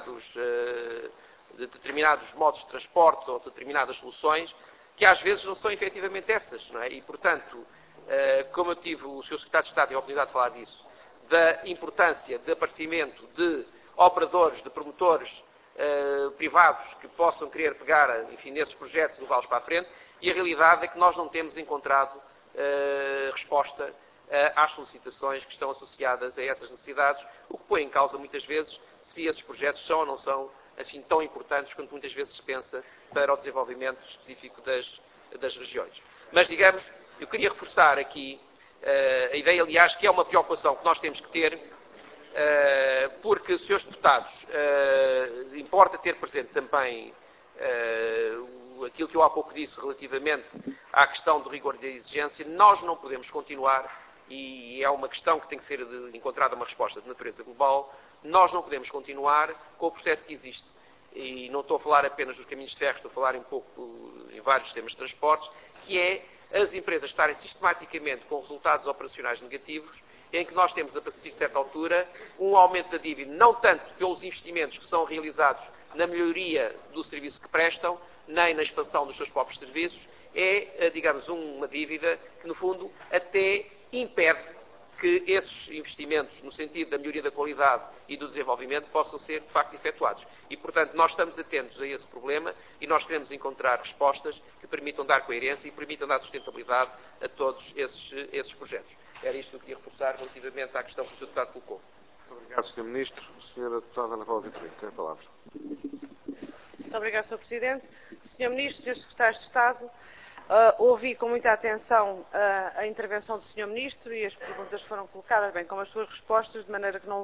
determinados modos de transporte ou de determinadas soluções, que às vezes não são efetivamente essas, não é? E, portanto, como eu tive, o Sr. Secretário de Estado tem a oportunidade de falar disso, da importância de aparecimento de operadores, de promotores privados que possam querer pegar, enfim, nesses projetos e levá-los para a frente, e a realidade é que nós não temos encontrado resposta às solicitações que estão associadas a essas necessidades, o que põe em causa muitas vezes se esses projetos são ou não são assim tão importantes quanto muitas vezes se pensa para o desenvolvimento específico das regiões. Mas, digamos, eu queria reforçar aqui a ideia, aliás, que é uma preocupação que nós temos que ter, porque, Srs. Deputados, importa ter presente também aquilo que eu há pouco disse relativamente à questão do rigor e da exigência. Nós não podemos continuar, e é uma questão que tem que ser encontrada uma resposta de natureza global, nós não podemos continuar com o processo que existe. E não estou a falar apenas dos caminhos de ferro, estou a falar um pouco em vários sistemas de transportes, que é as empresas estarem sistematicamente com resultados operacionais negativos, em que nós temos, a partir de certa altura, um aumento da dívida, não tanto pelos investimentos que são realizados na melhoria do serviço que prestam, nem na expansão dos seus próprios serviços, é, digamos, uma dívida que, no fundo, até impede que esses investimentos, no sentido da melhoria da qualidade e do desenvolvimento, possam ser, de facto, efetuados. E, portanto, nós estamos atentos a esse problema e nós queremos encontrar respostas que permitam dar coerência e permitam dar sustentabilidade a todos esses projetos. Era isto que eu queria reforçar relativamente à questão que o Sr. Deputado colocou. Muito obrigado, Sr. Ministro. Sra. Deputada Ana Paula Vitorino, tem a palavra. Muito obrigado, Sr. Presidente. Sr. Ministro, Sr. Secretário de Estado, ouvi com muita atenção a intervenção do Sr. Ministro e as perguntas foram colocadas, bem como as suas respostas, de maneira que não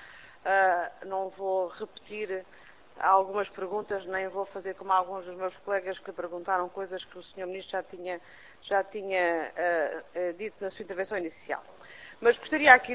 vou repetir algumas perguntas, nem vou fazer como alguns dos meus colegas que perguntaram coisas que o Sr. Ministro já tinha dito na sua intervenção inicial. Mas gostaria aqui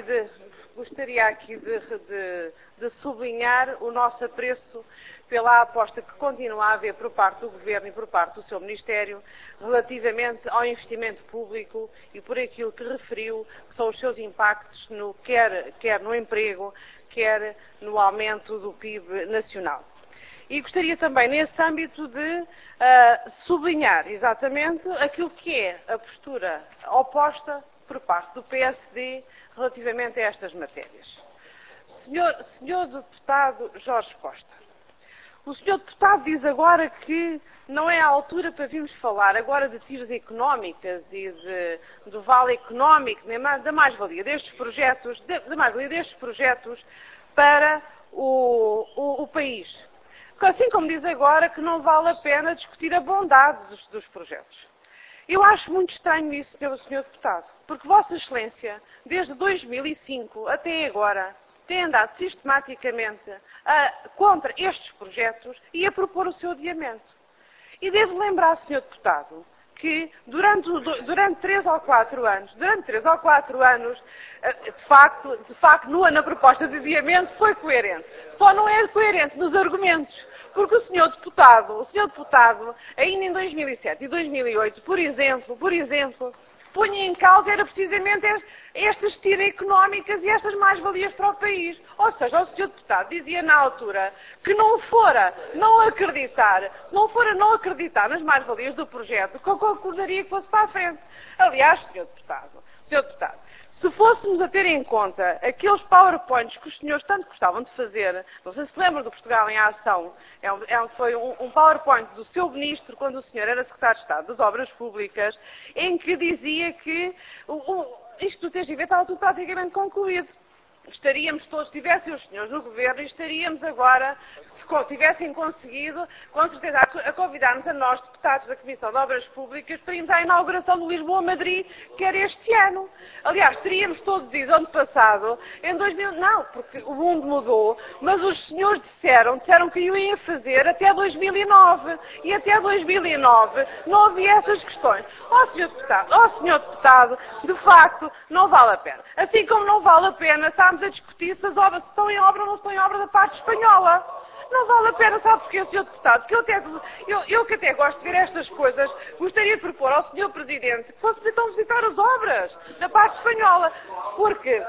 de sublinhar o nosso apreço pela aposta que continua a haver por parte do Governo e por parte do seu Ministério relativamente ao investimento público e por aquilo que referiu, que são os seus impactos quer no emprego, quer no aumento do PIB nacional. E gostaria também, nesse âmbito, de sublinhar exatamente aquilo que é a postura oposta por parte do PSD relativamente a estas matérias. Senhor deputado Jorge Costa, o senhor deputado diz agora que não é a altura para virmos falar agora de tiras económicas e do vale económico, nem da mais-valia destes projetos, para o país. Assim como diz agora que não vale a pena discutir a bondade dos projetos. Eu acho muito estranho isso, senhor deputado, porque Vossa Excelência, desde 2005 até agora, tem andado sistematicamente contra estes projetos e a propor o seu adiamento. E devo lembrar, senhor deputado, que durante 3 ou 4 anos, de facto, na proposta de adiamento foi coerente. Só não é coerente nos argumentos, porque o senhor deputado, ainda em 2007 e 2008, por exemplo, punha em causa era precisamente estas tiras económicas e estas mais-valias para o país. Ou seja, o senhor deputado dizia na altura que não fora não acreditar nas mais-valias do projeto, que eu concordaria que fosse para a frente. Aliás, senhor deputado, se fôssemos a ter em conta aqueles PowerPoints que os senhores tanto gostavam de fazer, não sei se lembram do Portugal em Ação, foi um PowerPoint do seu ministro, quando o senhor era secretário de Estado das Obras Públicas, em que dizia que isto do TGV estava tudo praticamente concluído. Estaríamos todos, se tivessem os senhores no governo, estaríamos agora, se tivessem conseguido, com certeza, a convidar-nos a nós, deputados da Comissão de Obras Públicas, para irmos à inauguração do Lisboa-Madrid, que era este ano. Aliás, teríamos todos ido ano passado, em 2000, não, porque o mundo mudou, mas os senhores disseram que o iam fazer até 2009. E até 2009 não havia essas questões. Senhor deputado, de facto, não vale a pena. Assim como não vale a pena estarmos a discutir se as obras estão em obra ou não estão em obra da parte espanhola. Não vale a pena, sabe porquê, Sr. Deputado? Porque eu que até gosto de ver estas coisas, gostaria de propor ao Sr. Presidente que fosse então visitar as obras da parte espanhola. Porque,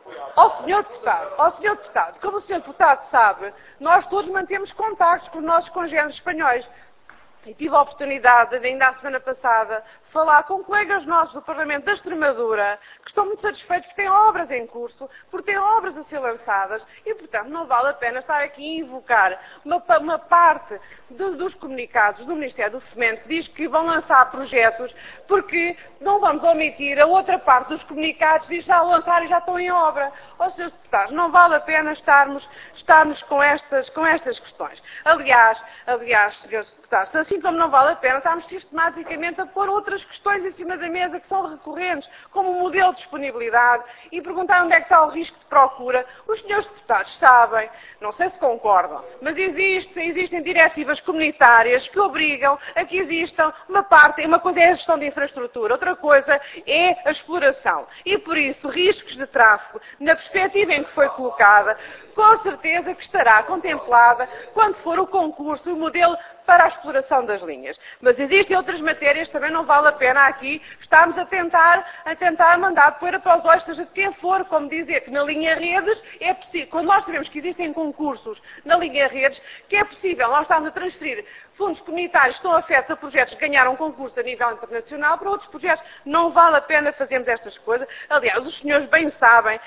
Sr. Deputado, como o Sr. Deputado sabe, nós todos mantemos contactos com os nossos congêneres espanhóis. E tive a oportunidade, ainda a semana passada, de falar com colegas nossos do Parlamento da Extremadura, que estão muito satisfeitos porque têm obras em curso, porque têm obras a ser lançadas, e, portanto, não vale a pena estar aqui a invocar uma parte dos comunicados do Ministério do Fomento que diz que vão lançar projetos, porque não vamos omitir a outra parte dos comunicados que diz que já lançaram e já estão em obra. Srs. Deputados, não vale a pena estarmos com estas questões. Aliás, Srs. Deputados, assim como não vale a pena estarmos sistematicamente a pôr outras questões em cima da mesa que são recorrentes, como o modelo de disponibilidade, e perguntar onde é que está o risco de procura. Os senhores deputados sabem, não sei se concordam, mas existem diretivas comunitárias que obrigam a que exista uma coisa é a gestão de infraestrutura, outra coisa é a exploração. E por isso, riscos de tráfego, na perspectiva em que foi colocada, com certeza que estará contemplada quando for o concurso, o modelo para a exploração das linhas. Mas existem outras matérias, também não vale a pena aqui estarmos a tentar mandar poeira para os olhos, seja de quem for, como dizer que na linha redes é possível, quando nós sabemos que existem concursos na linha redes, que é possível nós estarmos a transferir fundos comunitários que estão afetos a projetos que ganharam concurso a nível internacional para outros projetos. Não vale a pena fazermos estas coisas. Aliás, os senhores bem sabem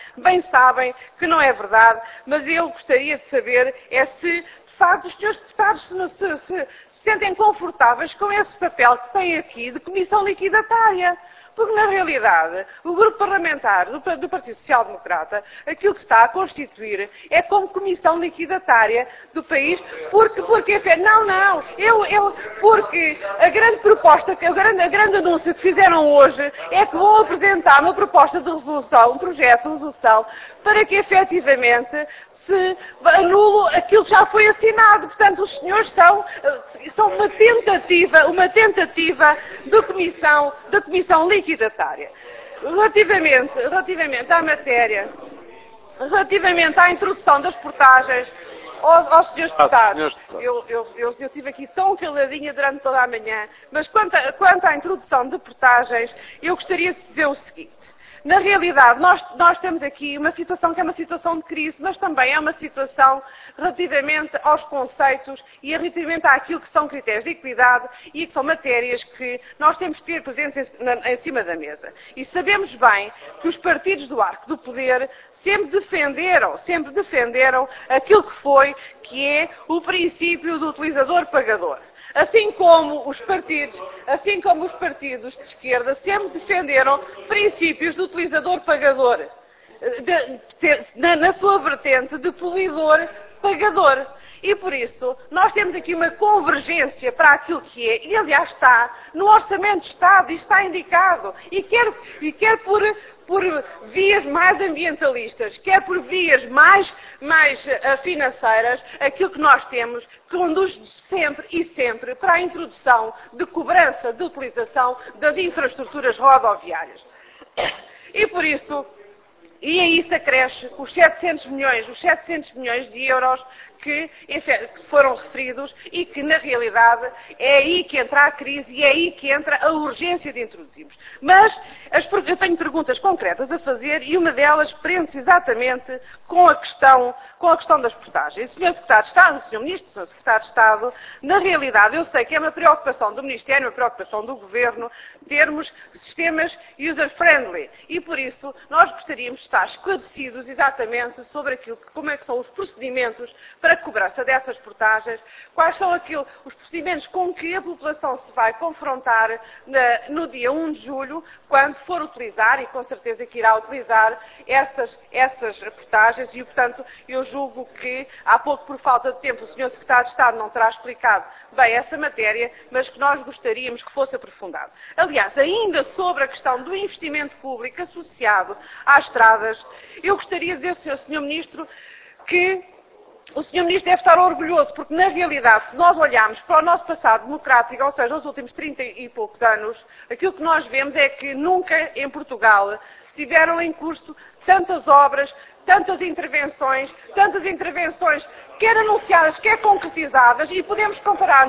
que não é verdade, mas eu gostaria de saber se, de facto, os senhores deputados se sentem confortáveis com esse papel que têm aqui de comissão liquidatária. Porque, na realidade, o grupo parlamentar do Partido Social Democrata, aquilo que está a constituir é como comissão liquidatária do país, porque a grande proposta, a grande anúncio que fizeram hoje é que vão apresentar uma proposta de resolução, um projeto de resolução, para que, efetivamente, se anule aquilo que já foi assinado. Portanto, os senhores são uma tentativa da comissão liquidatária. Relativamente à matéria, relativamente à introdução das portagens, aos senhores deputados, eu estive aqui tão caladinha durante toda a manhã, mas quanto à introdução de portagens, eu gostaria de dizer o seguinte. na realidade, nós temos aqui uma situação que é uma situação de crise, mas também é uma situação relativamente aos conceitos e relativamente àquilo que são critérios de equidade e que são matérias que nós temos de ter presentes em cima da mesa. E sabemos bem que os partidos do arco do poder sempre defenderam aquilo que é o princípio do utilizador-pagador. Assim como os partidos de esquerda sempre defenderam princípios do utilizador-pagador, na sua vertente de poluidor-pagador. E por isso, nós temos aqui uma convergência para aquilo que é, e aliás está no Orçamento de Estado, e está indicado, e quer por vias mais ambientalistas, quer por vias mais financeiras, aquilo que nós temos conduz sempre para a introdução de cobrança de utilização das infraestruturas rodoviárias. E por isso, e a isso acresce os 700 milhões de euros que foram referidos e que, na realidade, é aí que entra a crise e é aí que entra a urgência de introduzirmos. Mas eu tenho perguntas concretas a fazer e uma delas prende-se exatamente com a questão das portagens. Sr. Secretário de Estado, Sr. Ministro, Sr. Secretário de Estado, na realidade eu sei que é uma preocupação do Ministério, uma preocupação do Governo, termos sistemas user-friendly e, por isso, nós gostaríamos de estar esclarecidos exatamente sobre como é que são os procedimentos para a cobrança dessas portagens, quais são os procedimentos com que a população se vai confrontar no dia 1 de julho, quando for utilizar, e com certeza que irá utilizar, essas portagens, e, portanto, eu julgo que, há pouco, por falta de tempo, o Sr. Secretário de Estado não terá explicado bem essa matéria, mas que nós gostaríamos que fosse aprofundado. Aliás, ainda sobre a questão do investimento público associado às estradas, eu gostaria de dizer ao Sr. Ministro que o Sr. Ministro deve estar orgulhoso, porque, na realidade, se nós olharmos para o nosso passado democrático, ou seja, os últimos 30 e poucos anos, aquilo que nós vemos é que nunca em Portugal estiveram em curso tantas obras, tantas intervenções, quer anunciadas, quer concretizadas, e podemos comparar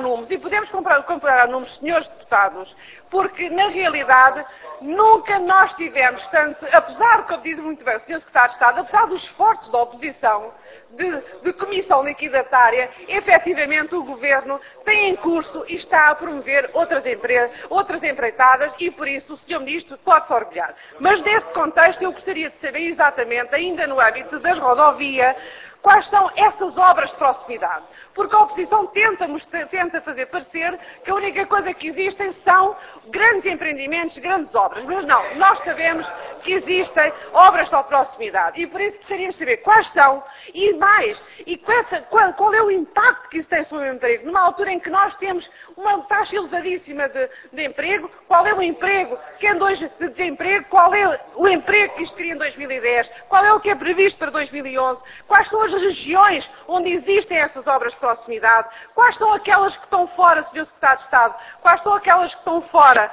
números, senhores deputados, porque, na realidade, nunca nós tivemos tanto, apesar, como diz muito bem o Sr. Secretário de Estado, apesar dos esforços da oposição, de comissão liquidatária, efetivamente o Governo tem em curso e está a promover outras empreitadas e, por isso, o Sr. Ministro pode-se orgulhar. Mas, nesse contexto, eu gostaria de saber exatamente, ainda no âmbito das rodovias, quais são essas obras de proximidade. Porque a oposição tenta fazer parecer que a única coisa que existem são grandes empreendimentos, grandes obras. Mas não, nós sabemos que existem obras de proximidade. E por isso gostaríamos de saber quais são e mais, e qual é o impacto que isso tem sobre o emprego. Numa altura em que nós temos uma taxa elevadíssima de emprego, qual é o emprego que anda hoje de desemprego, qual é o emprego que isto cria em 2010, qual é o que é previsto para 2011, quais são as regiões onde existem essas obras de proximidade, quais são aquelas que estão fora, Sr. Secretário de Estado, quais são aquelas que estão fora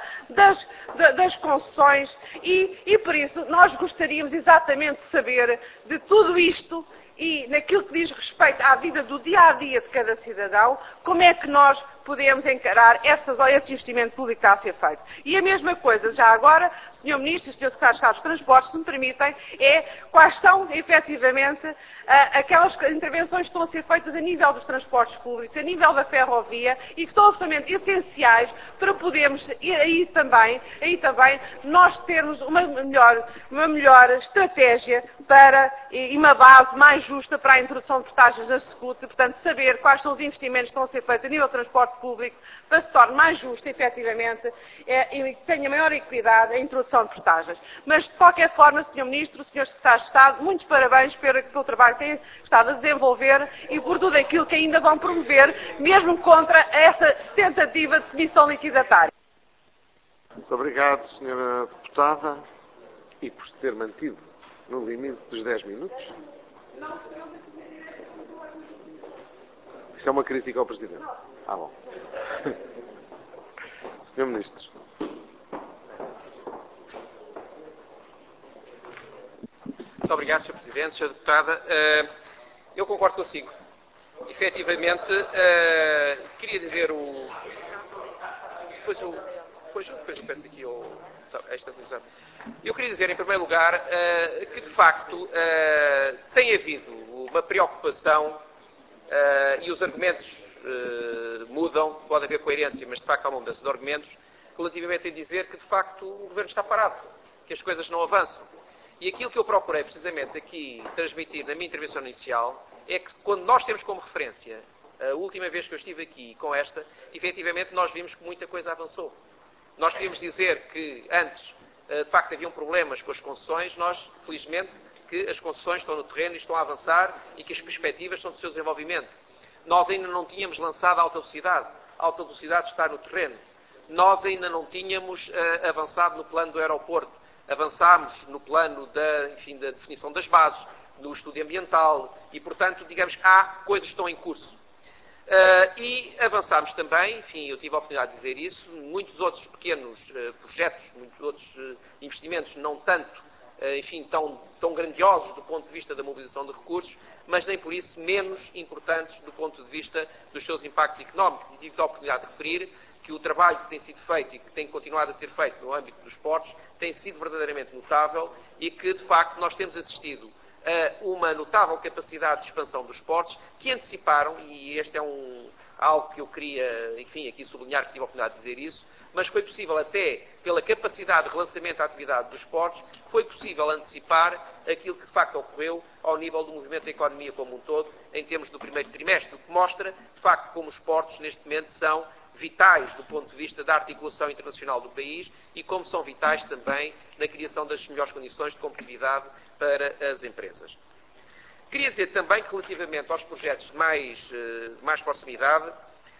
das concessões e por isso nós gostaríamos exatamente de saber de tudo isto e naquilo que diz respeito à vida do dia-a-dia de cada cidadão, como é que nós podemos encarar esse investimento público que está a ser feito. E a mesma coisa, já agora, Sr. Ministro e Sr. Secretário de Estado dos Transportes, se me permitem, quais são, efetivamente, aquelas intervenções que estão a ser feitas a nível dos transportes públicos, a nível da ferrovia, e que são absolutamente essenciais para podermos, aí também, nós termos uma melhor estratégia e uma base mais justa para a introdução de portagens na SECUT, portanto, saber quais são os investimentos que estão a ser feitos a nível do transporte público para se torne mais justo, efetivamente, e que tenha maior equidade a introdução de portagens. Mas, de qualquer forma, Sr. Ministro, Sr. Secretário de Estado, muitos parabéns pelo trabalho que têm estado a desenvolver e por tudo aquilo que ainda vão promover, mesmo contra essa tentativa de comissão liquidatária. Muito obrigado, Sra. Deputada, e por se ter mantido no limite dos 10 minutos. Isso é uma crítica ao Presidente. Ah, bom. Sr. Ministro. Muito obrigado, Sr. Presidente, Sra. Deputada. Eu concordo consigo. Efetivamente, queria dizer Depois eu peço aqui ao Eu queria dizer, em primeiro lugar, que de facto tem havido uma preocupação e os argumentos mudam, pode haver coerência, mas de facto há uma mudança de argumentos, relativamente a dizer que de facto o Governo está parado, que as coisas não avançam. E aquilo que eu procurei precisamente aqui transmitir na minha intervenção inicial é que quando nós temos como referência, a última vez que eu estive aqui com esta, efetivamente nós vimos que muita coisa avançou. Nós podíamos dizer que antes, de facto, haviam problemas com as concessões, nós, felizmente, que as concessões estão no terreno e estão a avançar e que as perspectivas são do seu desenvolvimento. Nós ainda não tínhamos lançado a alta velocidade. A alta velocidade está no terreno. Nós ainda não tínhamos avançado no plano do aeroporto. Avançámos no plano da definição das bases, do estudo ambiental e, portanto, digamos que há coisas que estão em curso. E avançámos também, enfim, eu tive a oportunidade de dizer isso, muitos outros pequenos projetos, muitos outros investimentos, não tanto, enfim, tão grandiosos do ponto de vista da mobilização de recursos, mas nem por isso menos importantes do ponto de vista dos seus impactos económicos. E tive a oportunidade de referir que o trabalho que tem sido feito e que tem continuado a ser feito no âmbito dos portos tem sido verdadeiramente notável e que, de facto, nós temos assistido a uma notável capacidade de expansão dos portos que anteciparam, e este é algo que eu queria, enfim, aqui sublinhar que tive a oportunidade de dizer isso, mas foi possível até, pela capacidade de relançamento da atividade dos portos, foi possível antecipar aquilo que de facto ocorreu ao nível do movimento da economia como um todo, em termos do primeiro trimestre, o que mostra, de facto, como os portos neste momento são vitais do ponto de vista da articulação internacional do país e como são vitais também na criação das melhores condições de competitividade para as empresas. Queria dizer também que relativamente aos projetos de mais proximidade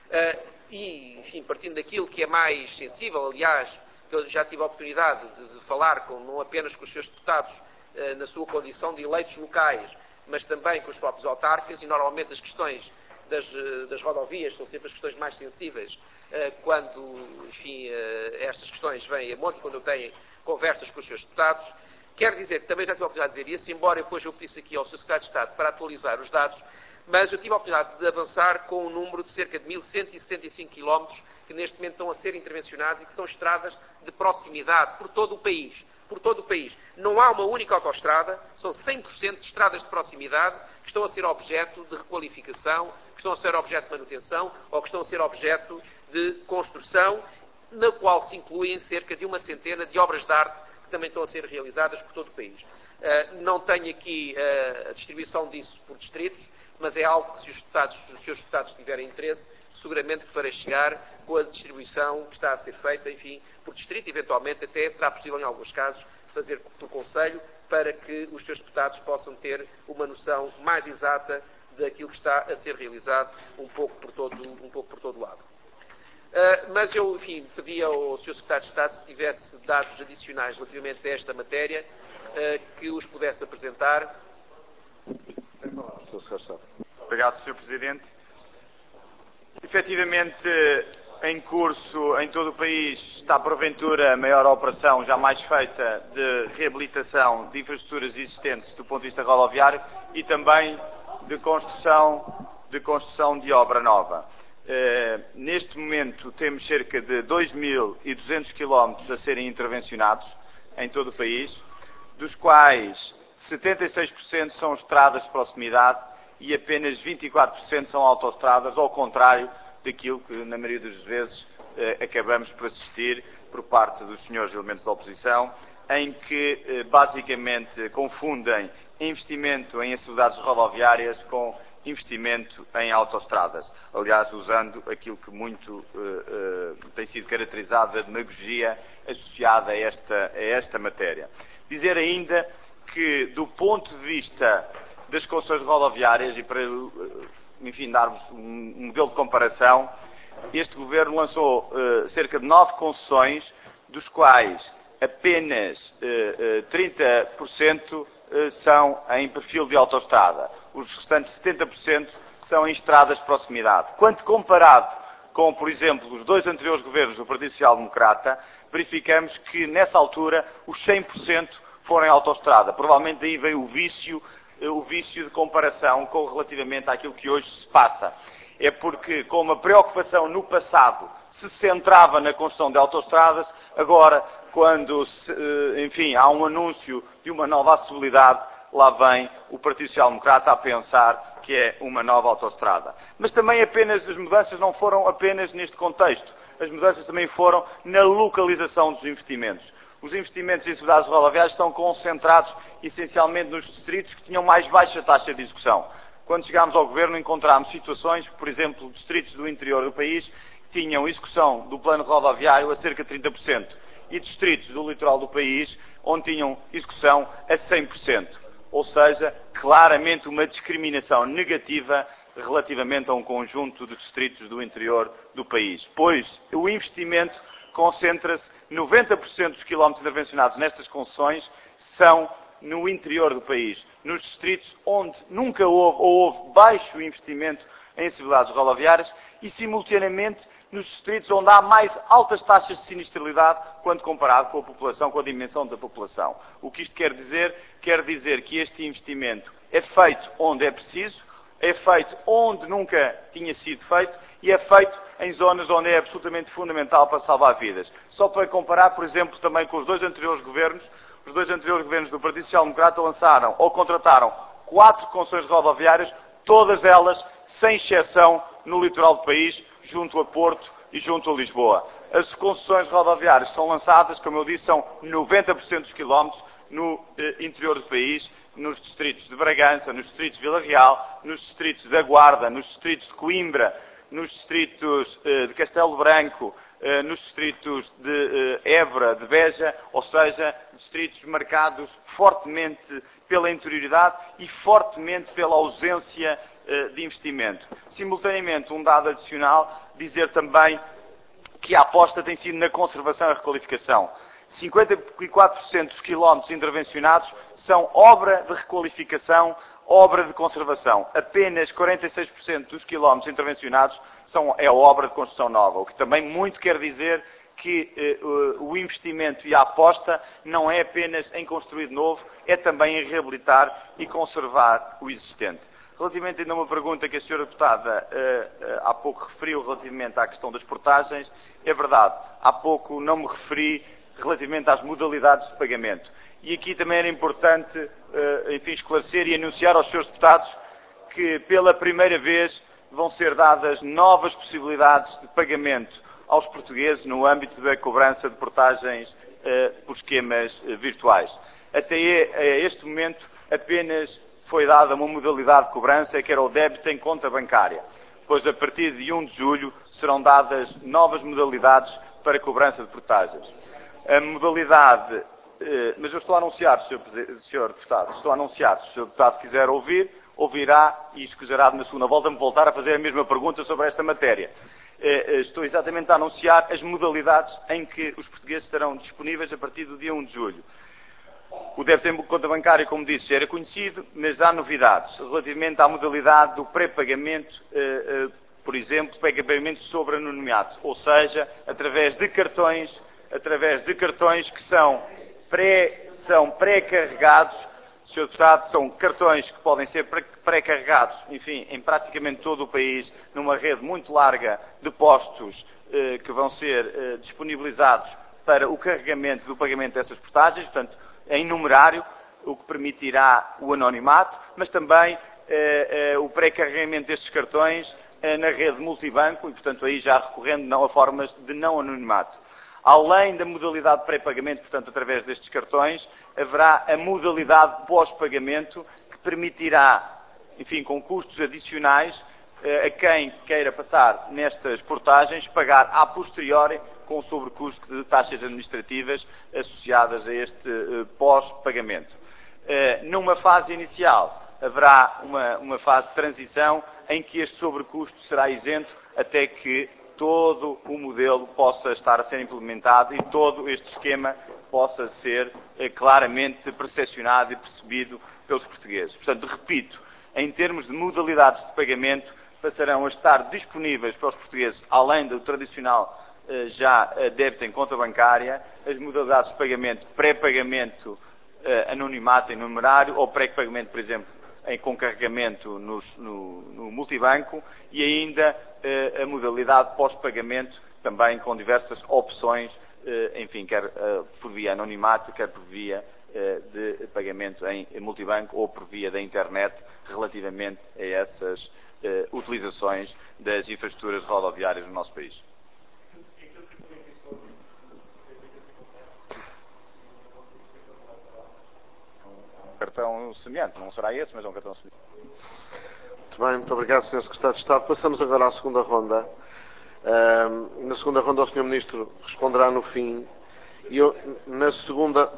e, enfim, partindo daquilo que é mais sensível, aliás, eu já tive a oportunidade de falar não apenas com os seus deputados na sua condição de eleitos locais, mas também com os próprios autárquicos, e normalmente as questões das rodovias são sempre as questões mais sensíveis quando, enfim, estas questões vêm a monte, quando eu tenho conversas com os seus deputados. Quero dizer que também já tive a oportunidade de dizer isso, embora depois eu pedisse aqui ao Sr. Secretário de Estado para atualizar os dados, mas eu tive a oportunidade de avançar com um número de cerca de 1.175 km que neste momento estão a ser intervencionados e que são estradas de proximidade por todo o país. Por todo o país. Não há uma única autoestrada, são 100% de estradas de proximidade que estão a ser objeto de requalificação, que estão a ser objeto de manutenção ou que estão a ser objeto de construção, na qual se incluem cerca de 100 de obras de arte que também estão a ser realizadas por todo o país. Não tenho aqui a distribuição disso por distritos, mas é algo que, se os seus deputados tiverem interesse, seguramente que farei chegar com a distribuição que está a ser feita, enfim, por distrito, eventualmente até será possível, em alguns casos, fazer por Conselho, para que os seus deputados possam ter uma noção mais exata daquilo que está a ser realizado um pouco por todo o lado. Mas eu, enfim, pedi ao Sr. Secretário de Estado, se tivesse dados adicionais relativamente a esta matéria, que os pudesse apresentar. Obrigado, Sr. Presidente. Efetivamente, em curso em todo o país está, porventura, a maior operação jamais feita de reabilitação de infraestruturas existentes do ponto de vista rodoviário e também de construção de obra nova. Neste momento temos cerca de 2.200 km a serem intervencionados em todo o país, dos quais 76% são estradas de proximidade e apenas 24% são autoestradas, ao contrário daquilo que, na maioria das vezes, acabamos por assistir por parte dos senhores elementos da oposição, em que, basicamente, confundem investimento em acessibilidades rodoviárias com investimento em autoestradas. Aliás, usando aquilo que muito tem sido caracterizado da demagogia associada a esta matéria. Dizer ainda que, do ponto de vista das concessões rodoviárias, e para, enfim, dar-vos um modelo de comparação, este Governo lançou cerca de 9 concessões, dos quais apenas 30% são em perfil de autoestrada. Os restantes 70% são em estradas de proximidade. Quando comparado com, por exemplo, os 2 anteriores governos do Partido Social Democrata, verificamos que, nessa altura, os 100% foram em autoestrada. Provavelmente daí veio o vício de comparação relativamente àquilo que hoje se passa. É porque, como a preocupação no passado se centrava na construção de autoestradas, agora quando, enfim, há um anúncio de uma nova acessibilidade, lá vem o Partido Social Democrata a pensar que é uma nova autoestrada. Mas também as mudanças não foram apenas neste contexto. As mudanças também foram na localização dos investimentos. Os investimentos em cidades rodoviárias estão concentrados essencialmente nos distritos que tinham mais baixa taxa de execução. Quando chegámos ao Governo encontramos situações, por exemplo, distritos do interior do país que tinham execução do plano rodoviário a cerca de 30% e distritos do litoral do país onde tinham execução a 100%. Ou seja, claramente uma discriminação negativa relativamente a um conjunto de distritos do interior do país. Pois o investimento concentra-se, 90% dos quilómetros intervencionados nestas concessões são no interior do país, nos distritos onde nunca houve ou houve baixo investimento em acessibilidades rodoviárias e, simultaneamente, nos distritos onde há mais altas taxas de sinistralidade quando comparado com a população, com a dimensão da população. O que isto quer dizer? Quer dizer que este investimento é feito onde é preciso, é feito onde nunca tinha sido feito e é feito em zonas onde é absolutamente fundamental para salvar vidas. Só para comparar, por exemplo, também com os dois anteriores governos do Partido Social Democrata lançaram ou contrataram 4 concessões rodoviárias, todas elas, sem exceção, no litoral do país, junto a Porto e junto a Lisboa. As concessões rodoviárias são lançadas, como eu disse, são 90% dos quilómetros no interior do país, nos distritos de Bragança, nos distritos de Vila Real, nos distritos da Guarda, nos distritos de Coimbra, nos distritos de Castelo Branco, nos distritos de Évora, de Beja, ou seja, distritos marcados fortemente pela interioridade e fortemente pela ausência de investimento. Simultaneamente, um dado adicional, dizer também que a aposta tem sido na conservação e requalificação. 54% dos quilómetros intervencionados são obra de requalificação, obra de conservação. Apenas 46% dos quilómetros intervencionados é obra de construção nova, o que também muito quer dizer que o investimento e a aposta não é apenas em construir de novo, é também em reabilitar e conservar o existente. Relativamente ainda a uma pergunta que a senhora deputada há pouco referiu relativamente à questão das portagens, é verdade, há pouco não me referi relativamente às modalidades de pagamento. E aqui também era importante, enfim, esclarecer e anunciar aos senhores deputados que pela primeira vez vão ser dadas novas possibilidades de pagamento aos portugueses no âmbito da cobrança de portagens por esquemas virtuais. Até este momento apenas foi dada uma modalidade de cobrança que era o débito em conta bancária. Pois a partir de 1 de julho serão dadas novas modalidades para cobrança de portagens. A modalidade, mas eu estou a anunciar, Sr. Deputado, se o Sr. Deputado quiser ouvir, ouvirá e escusará na segunda volta me voltar a fazer a mesma pergunta sobre esta matéria. Estou exatamente a anunciar as modalidades em que os portugueses estarão disponíveis a partir do dia 1 de julho. O débito em conta bancária, como disse, já era conhecido, mas há novidades relativamente à modalidade do pré-pagamento, por exemplo, pré-pagamento sobre anonimato, ou seja, através de cartões que são pré-carregados, Sr. Deputado, são cartões que podem ser pré-carregados, enfim, em praticamente todo o país, numa rede muito larga de postos que vão ser disponibilizados para o carregamento do pagamento dessas portagens, portanto, em numerário, o que permitirá o anonimato, mas também o pré-carregamento destes cartões na rede multibanco e, portanto, aí já recorrendo a formas de não anonimato. Além da modalidade de pré-pagamento, portanto, através destes cartões, haverá a modalidade pós-pagamento que permitirá, enfim, com custos adicionais, a quem queira passar nestas portagens, pagar a posteriori com o sobrecusto de taxas administrativas associadas a este pós-pagamento. Numa fase inicial, haverá uma fase de transição em que este sobrecusto será isento até que todo o modelo possa estar a ser implementado e todo este esquema possa ser claramente percepcionado e percebido pelos portugueses. Portanto, repito, em termos de modalidades de pagamento, passarão a estar disponíveis para os portugueses, além do tradicional já débito em conta bancária, as modalidades de pagamento, pré-pagamento anonimato em numerário ou pré-pagamento, por exemplo, com carregamento no multibanco e ainda a modalidade pós-pagamento também com diversas opções enfim, quer por via anonimato, quer por via de pagamento em multibanco ou por via da internet relativamente a essas utilizações das infraestruturas rodoviárias no nosso país. Um cartão semelhante, não será esse, mas é um cartão semelhante. Muito bem, muito obrigado, Sr. Secretário de Estado. Passamos agora à segunda ronda. Na segunda ronda, o Sr. Ministro responderá no fim. E eu, na segunda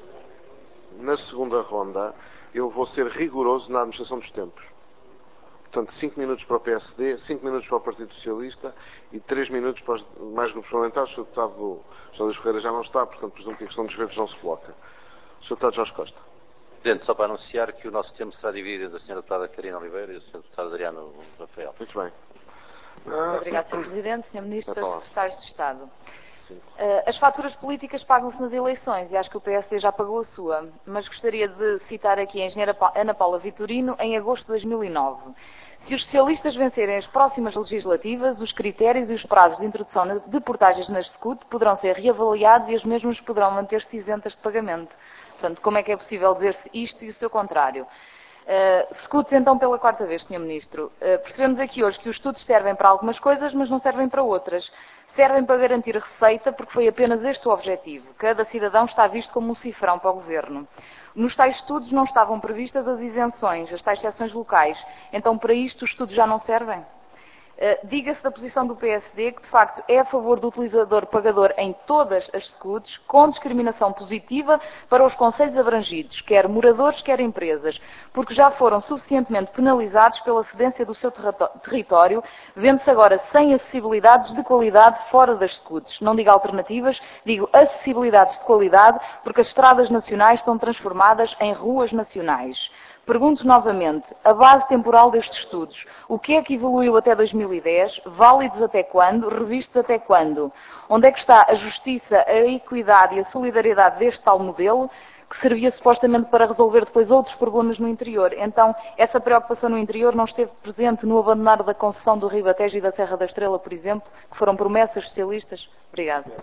ronda, eu vou ser rigoroso na administração dos tempos. Portanto, 5 minutos para o PSD, 5 minutos para o Partido Socialista e 3 minutos para os mais grupos parlamentares. O Sr. Deputado José Luís Ferreira já não está, portanto, presumo que a questão dos verdes não se coloca. O Sr. Deputado Jorge Costa. Presidente, só para anunciar que o nosso tempo será dividido entre a Sra. Deputada Carina Oliveira e o Sr. Deputado Adriano Rafael. Muito bem. Muito obrigado, Sr. Presidente, Sr. Ministro, Srs. Secretários de Estado. Sim. As faturas políticas pagam-se nas eleições e acho que o PSD já pagou a sua, mas gostaria de citar aqui a engenheira Ana Paula Vitorino em agosto de 2009. Se os socialistas vencerem as próximas legislativas, os critérios e os prazos de introdução de portagens nas SCUT poderão ser reavaliados e as mesmas poderão manter-se isentas de pagamento. Portanto, como é que é possível dizer-se isto e o seu contrário? SCUTs, então, pela quarta vez, Sr. Ministro. Percebemos aqui hoje que os estudos servem para algumas coisas, mas não servem para outras. Servem para garantir receita, porque foi apenas este o objetivo. Cada cidadão está visto como um cifrão para o Governo. Nos tais estudos não estavam previstas as isenções, as tais exceções locais. Então, para isto, os estudos já não servem? Diga-se da posição do PSD que, de facto, é a favor do utilizador pagador em todas as SCUTs, com discriminação positiva para os concelhos abrangidos, quer moradores, quer empresas, porque já foram suficientemente penalizados pela cedência do seu território, vendo-se agora sem acessibilidades de qualidade fora das SCUTs. Não digo alternativas, digo acessibilidades de qualidade, porque as estradas nacionais estão transformadas em ruas nacionais. Pergunto novamente, a base temporal destes estudos, o que é que evoluiu até 2010, válidos até quando, revistos até quando? Onde é que está a justiça, a equidade e a solidariedade deste tal modelo, que servia supostamente para resolver depois outros problemas no interior? Então, essa preocupação no interior não esteve presente no abandonar da concessão do Ribatejo e da Serra da Estrela, por exemplo, que foram promessas socialistas? Obrigada.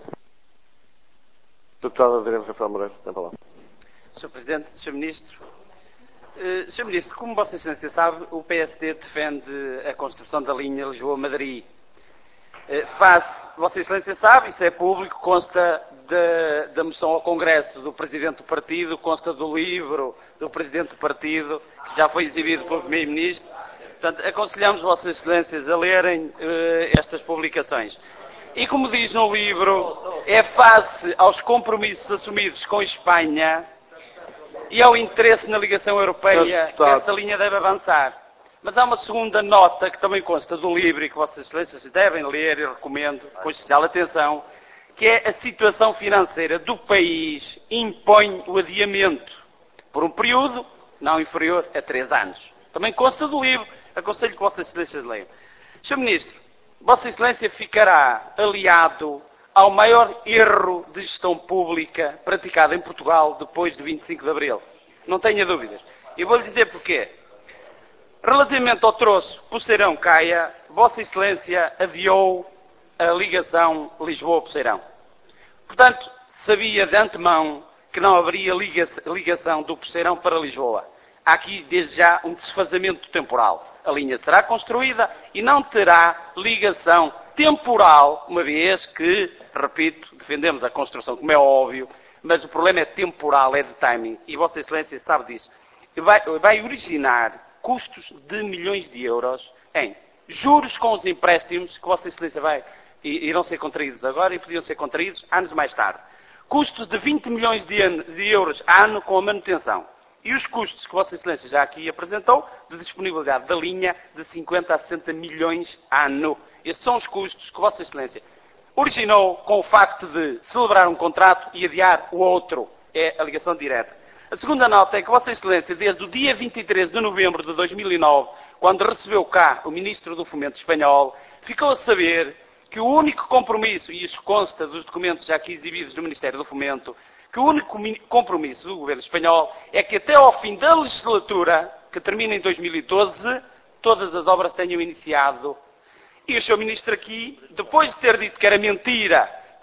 Deputado Adriano Rafael Moreira, tem a palavra. Sr. Presidente, Sr. Ministro. Sr. Ministro, como Vossa Excelência sabe, o PSD defende a construção da linha Lisboa-Madrid. Vossa Excelência sabe, isso é público, consta da moção ao Congresso do Presidente do Partido, consta do livro do Presidente do Partido, que já foi exibido pelo Primeiro-Ministro. Portanto, aconselhamos Vossas Excelências a lerem estas publicações. E como diz no livro, é face aos compromissos assumidos com Espanha e ao interesse na ligação europeia que esta linha deve avançar. Mas há uma segunda nota que também consta do livro e que Vossas Excelências devem ler e recomendo com especial atenção, que é a situação financeira do país impõe o adiamento por um período não inferior a 3 anos. Também consta do livro, aconselho que Vossas Excelências leiam. Sr. Ministro, Vossa Excelência ficará aliado ao maior erro de gestão pública praticado em Portugal depois do 25 de Abril. Não tenha dúvidas. E vou-lhe dizer porquê. Relativamente ao troço Poceirão-Caia, Vossa Excelência adiou a ligação Lisboa-Poceirão. Portanto, sabia de antemão que não haveria ligação do Poceirão para Lisboa. Há aqui, desde já, um desfazamento temporal. A linha será construída e não terá ligação temporal, uma vez que, repito, defendemos a construção, como é óbvio, mas o problema é temporal, é de timing, e Vossa Excelência sabe disso. Vai originar custos de milhões de euros em juros com os empréstimos, que Vossa Excelência irão ser contraídos agora e podiam ser contraídos anos mais tarde. Custos de 20 milhões de euros ano com a manutenção. E os custos que Vossa Excelência já aqui apresentou, de disponibilidade da linha, de 50 a 60 milhões ano. Estes são os custos que Vossa Excelência originou com o facto de celebrar um contrato e adiar o outro. É a ligação direta. A segunda nota é que Vossa Excelência, desde o dia 23 de novembro de 2009, quando recebeu cá o Ministro do Fomento espanhol, ficou a saber que o único compromisso, e isso consta dos documentos já aqui exibidos do Ministério do Fomento, que o único compromisso do Governo espanhol é que até ao fim da legislatura, que termina em 2012, todas as obras tenham iniciado. E o Sr. Ministro aqui, depois de ter dito que era mentira,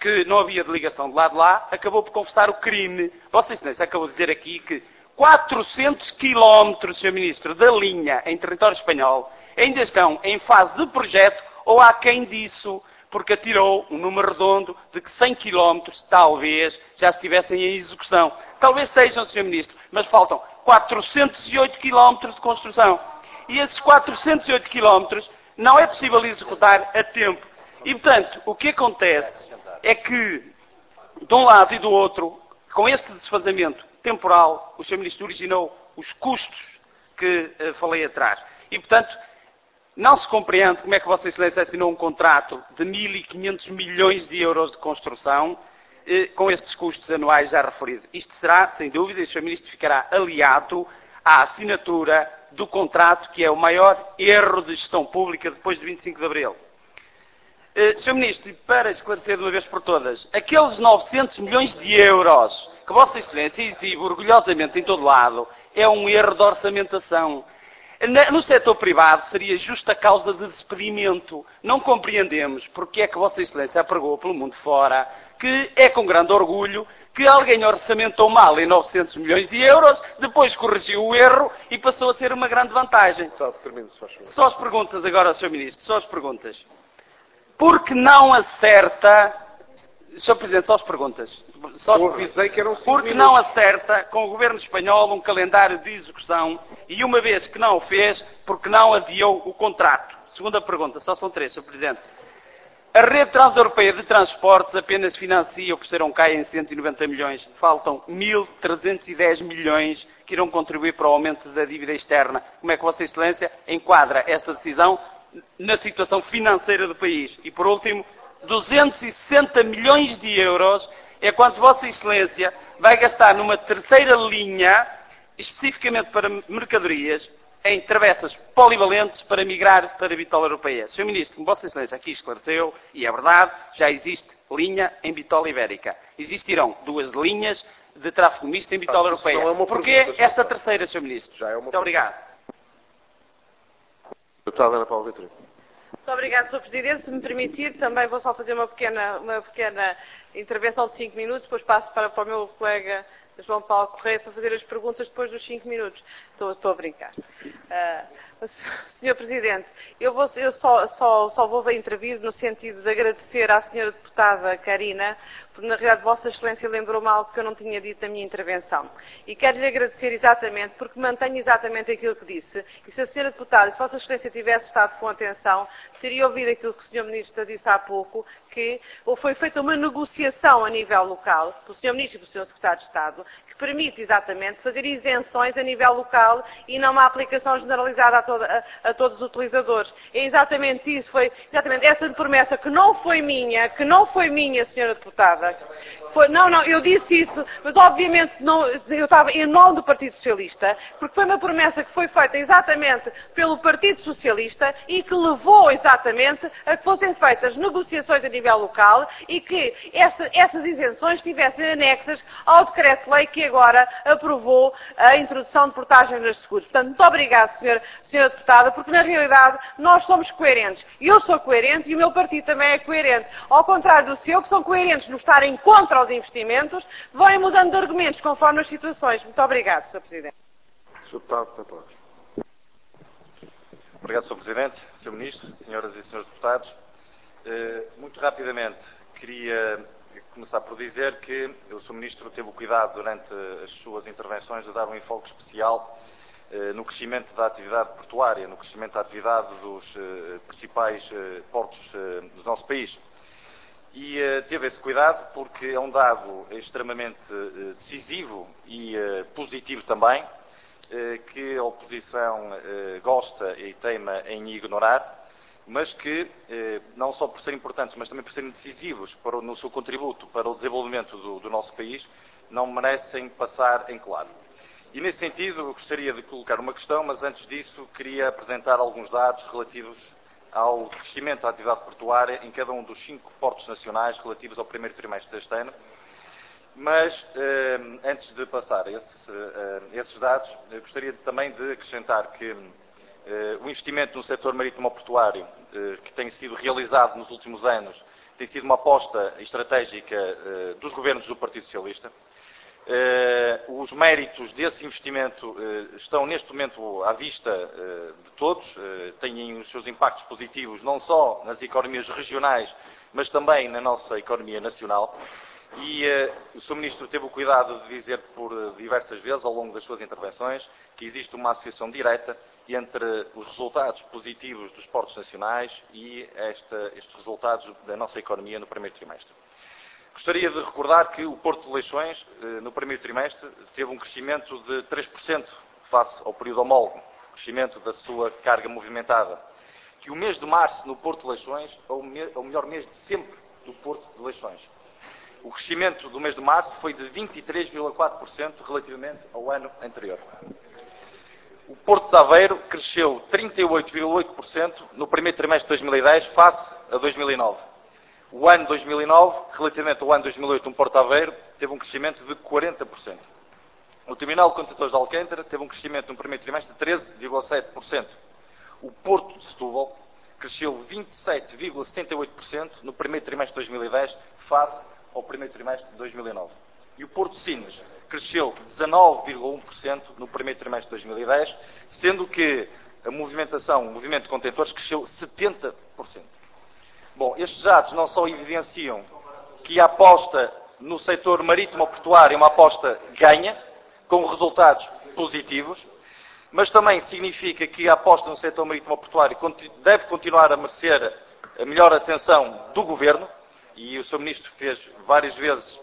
que não havia delegação de lado de lá, acabou por confessar o crime. Vossa Excelência acabou de dizer aqui que 400 quilómetros, Sr. Ministro, da linha em território espanhol ainda estão em fase de projeto ou aquém disso, porque atirou um número redondo de que 100 quilómetros, talvez, já estivessem em execução. Talvez estejam, Sr. Ministro, mas faltam 408 quilómetros de construção. E esses 408 quilómetros não é possível executar a tempo. E, portanto, o que acontece é que, de um lado e do outro, com este desfazamento temporal, o Sr. Ministro originou os custos que falei atrás. E, portanto, não se compreende como é que Vossa Excelência assinou um contrato de 1.500 milhões de euros de construção com estes custos anuais já referidos. Isto será, sem dúvida, e o Sr. Ministro ficará aliado à assinatura do contrato, que é o maior erro de gestão pública depois de 25 de Abril. Sr. Ministro, para esclarecer de uma vez por todas, aqueles 900 milhões de euros que Vossa Excelência exibe orgulhosamente em todo lado é um erro de orçamentação. No setor privado seria justa causa de despedimento. Não compreendemos porque é que Vossa Excelência apregou pelo mundo fora que é com grande orgulho que alguém orçamentou mal em 900 milhões de euros, depois corrigiu o erro e passou a ser uma grande vantagem. Só as perguntas agora, Sr. Ministro, só as perguntas. Porque não acerta... Sr. Presidente, só as perguntas. Porque não acerta com o Governo espanhol um calendário de execução e, uma vez que não o fez, porque não adiou o contrato. Segunda pergunta, só são 3, Sr. Presidente. A rede transeuropeia de transportes apenas financia o Terceirão CAI em 190 milhões. Faltam 1.310 milhões que irão contribuir para o aumento da dívida externa. Como é que Vossa Excelência enquadra esta decisão na situação financeira do país? E, por último, 260 milhões de euros é quanto Vossa Excelência vai gastar numa terceira linha, especificamente para mercadorias, em travessas polivalentes para migrar para a bitola europeia. Sr. Ministro, como Vossa Excelência aqui esclareceu, e é verdade, já existe linha em bitola ibérica. Existirão 2 linhas de tráfego misto em bitola europeia. Porquê esta terceira, Sr. Ministro? Muito obrigado. Deputada Ana Paula Vitorino. Muito obrigada, Sr. Presidente. Se me permitir, também vou só fazer uma pequena intervenção de 5 minutos, depois passo para o meu colega João Paulo Correia para fazer as perguntas depois dos 5 minutos. Estou a brincar. Sr. Presidente, eu só vou intervir no sentido de agradecer à Sra. Deputada Karina, porque na realidade Vossa Excelência lembrou-me algo que eu não tinha dito na minha intervenção. E quero-lhe agradecer exatamente, porque mantenho exatamente aquilo que disse. E se a Sra. Deputada, se Vossa Excelência tivesse estado com atenção, teria ouvido aquilo que o Sr. Ministro disse há pouco, que foi feita uma negociação a nível local, pelo Sr. Ministro e pelo Sr. Secretário de Estado, que permite exatamente fazer isenções a nível local e não uma aplicação generalizada a todos os utilizadores. É exatamente isso, foi exatamente essa promessa que não foi minha, Sra. Deputada. Eu disse isso, mas obviamente eu estava em nome do Partido Socialista, porque foi uma promessa que foi feita exatamente pelo Partido Socialista e que levou exatamente a que fossem feitas negociações a nível local e que essas isenções estivessem anexas ao decreto-lei que agora aprovou a introdução de portagens nos seguros. Portanto, muito obrigada, Sra. Deputada, porque na realidade nós somos coerentes. Eu sou coerente e o meu partido também é coerente. Ao contrário do seu, que são coerentes no estarem contra os investimentos, vão mudando de argumentos conforme as situações. Muito obrigado, Sr. Presidente. Obrigado, Sr. Presidente, Sr. Ministro, Senhoras e Senhores Deputados. Muito rapidamente, queria começar por dizer que o Sr. Ministro teve o cuidado durante as suas intervenções de dar um enfoque especial no crescimento da atividade portuária, no crescimento da atividade dos principais portos do nosso país. E teve esse cuidado porque é um dado extremamente decisivo e positivo também, que a oposição gosta e teima em ignorar, mas que, não só por serem importantes, mas também por serem decisivos no seu contributo para o desenvolvimento do nosso país, não merecem passar em claro. E nesse sentido, eu gostaria de colocar uma questão, mas antes disso queria apresentar alguns dados relativos ao crescimento da atividade portuária em cada um dos 5 portos nacionais relativos ao primeiro trimestre deste ano. Mas, antes de passar esses dados, eu gostaria também de acrescentar que o investimento no setor marítimo portuário, que tem sido realizado nos últimos anos, tem sido uma aposta estratégica dos governos do Partido Socialista. Os méritos desse investimento estão neste momento à vista de todos, têm os seus impactos positivos não só nas economias regionais, mas também na nossa economia nacional. E o Sr. Ministro teve o cuidado de dizer por diversas vezes, ao longo das suas intervenções, que existe uma associação direta entre os resultados positivos dos portos nacionais e estes resultados da nossa economia no primeiro trimestre. Gostaria de recordar que o Porto de Leixões, no primeiro trimestre, teve um crescimento de 3% face ao período homólogo, crescimento da sua carga movimentada. Que o mês de março no Porto de Leixões é o melhor mês de sempre do Porto de Leixões. O crescimento do mês de março foi de 23,4% relativamente ao ano anterior. O Porto de Aveiro cresceu 38,8% no primeiro trimestre de 2010 face a 2009. O ano 2009, relativamente ao ano 2008, Porto de Aveiro teve um crescimento de 40%. O Terminal de Contentores de Alcântara teve um crescimento no primeiro trimestre de 13,7%. O Porto de Setúbal cresceu 27,78% no primeiro trimestre de 2010 face ao primeiro trimestre de 2009. E o Porto de Sines cresceu 19,1% no primeiro trimestre de 2010, sendo que o movimento de contentores cresceu 70%. Bom, estes dados não só evidenciam que a aposta no setor marítimo-portuário é uma aposta ganha, com resultados positivos, mas também significa que a aposta no setor marítimo-portuário deve continuar a merecer a melhor atenção do Governo, e o Sr. Ministro fez várias vezes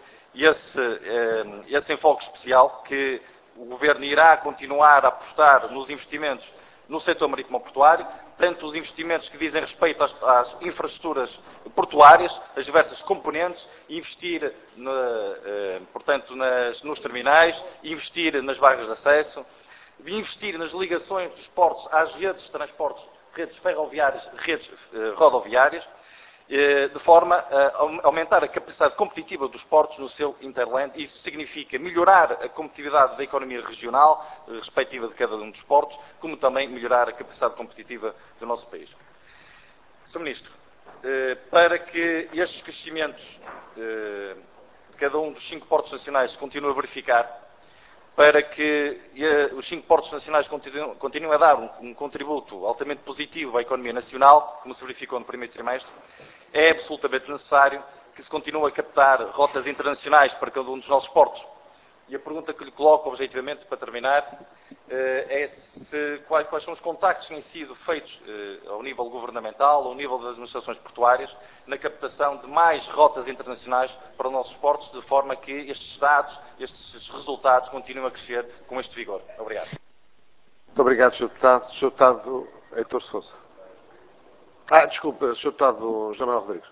esse enfoque especial, que o Governo irá continuar a apostar nos investimentos no setor marítimo-portuário, tanto os investimentos que dizem respeito às infraestruturas portuárias, as diversas componentes, investir, portanto, nos terminais, investir nas vagas de acesso, investir nas ligações dos portos às redes de transportes, redes ferroviárias, redes rodoviárias, de forma a aumentar a capacidade competitiva dos portos no seu hinterland. Isso significa melhorar a competitividade da economia regional, respectiva de cada um dos portos, como também melhorar a capacidade competitiva do nosso país. Sr. Ministro, para que estes crescimentos de cada um dos 5 portos nacionais se continue a verificar, para que os 5 portos nacionais continuem a dar um contributo altamente positivo à economia nacional, como se verificou no primeiro trimestre, é absolutamente necessário que se continue a captar rotas internacionais para cada um dos nossos portos. E a pergunta que lhe coloco, objetivamente, para terminar, é quais são os contactos que têm sido feitos ao nível governamental, ao nível das administrações portuárias, na captação de mais rotas internacionais para os nossos portos, de forma que estes dados, estes resultados continuem a crescer com este vigor. Obrigado. Muito obrigado, Sr. Deputado. Sr. Deputado Heitor Sousa. Desculpa, Sr. Deputado José Manuel Rodrigues.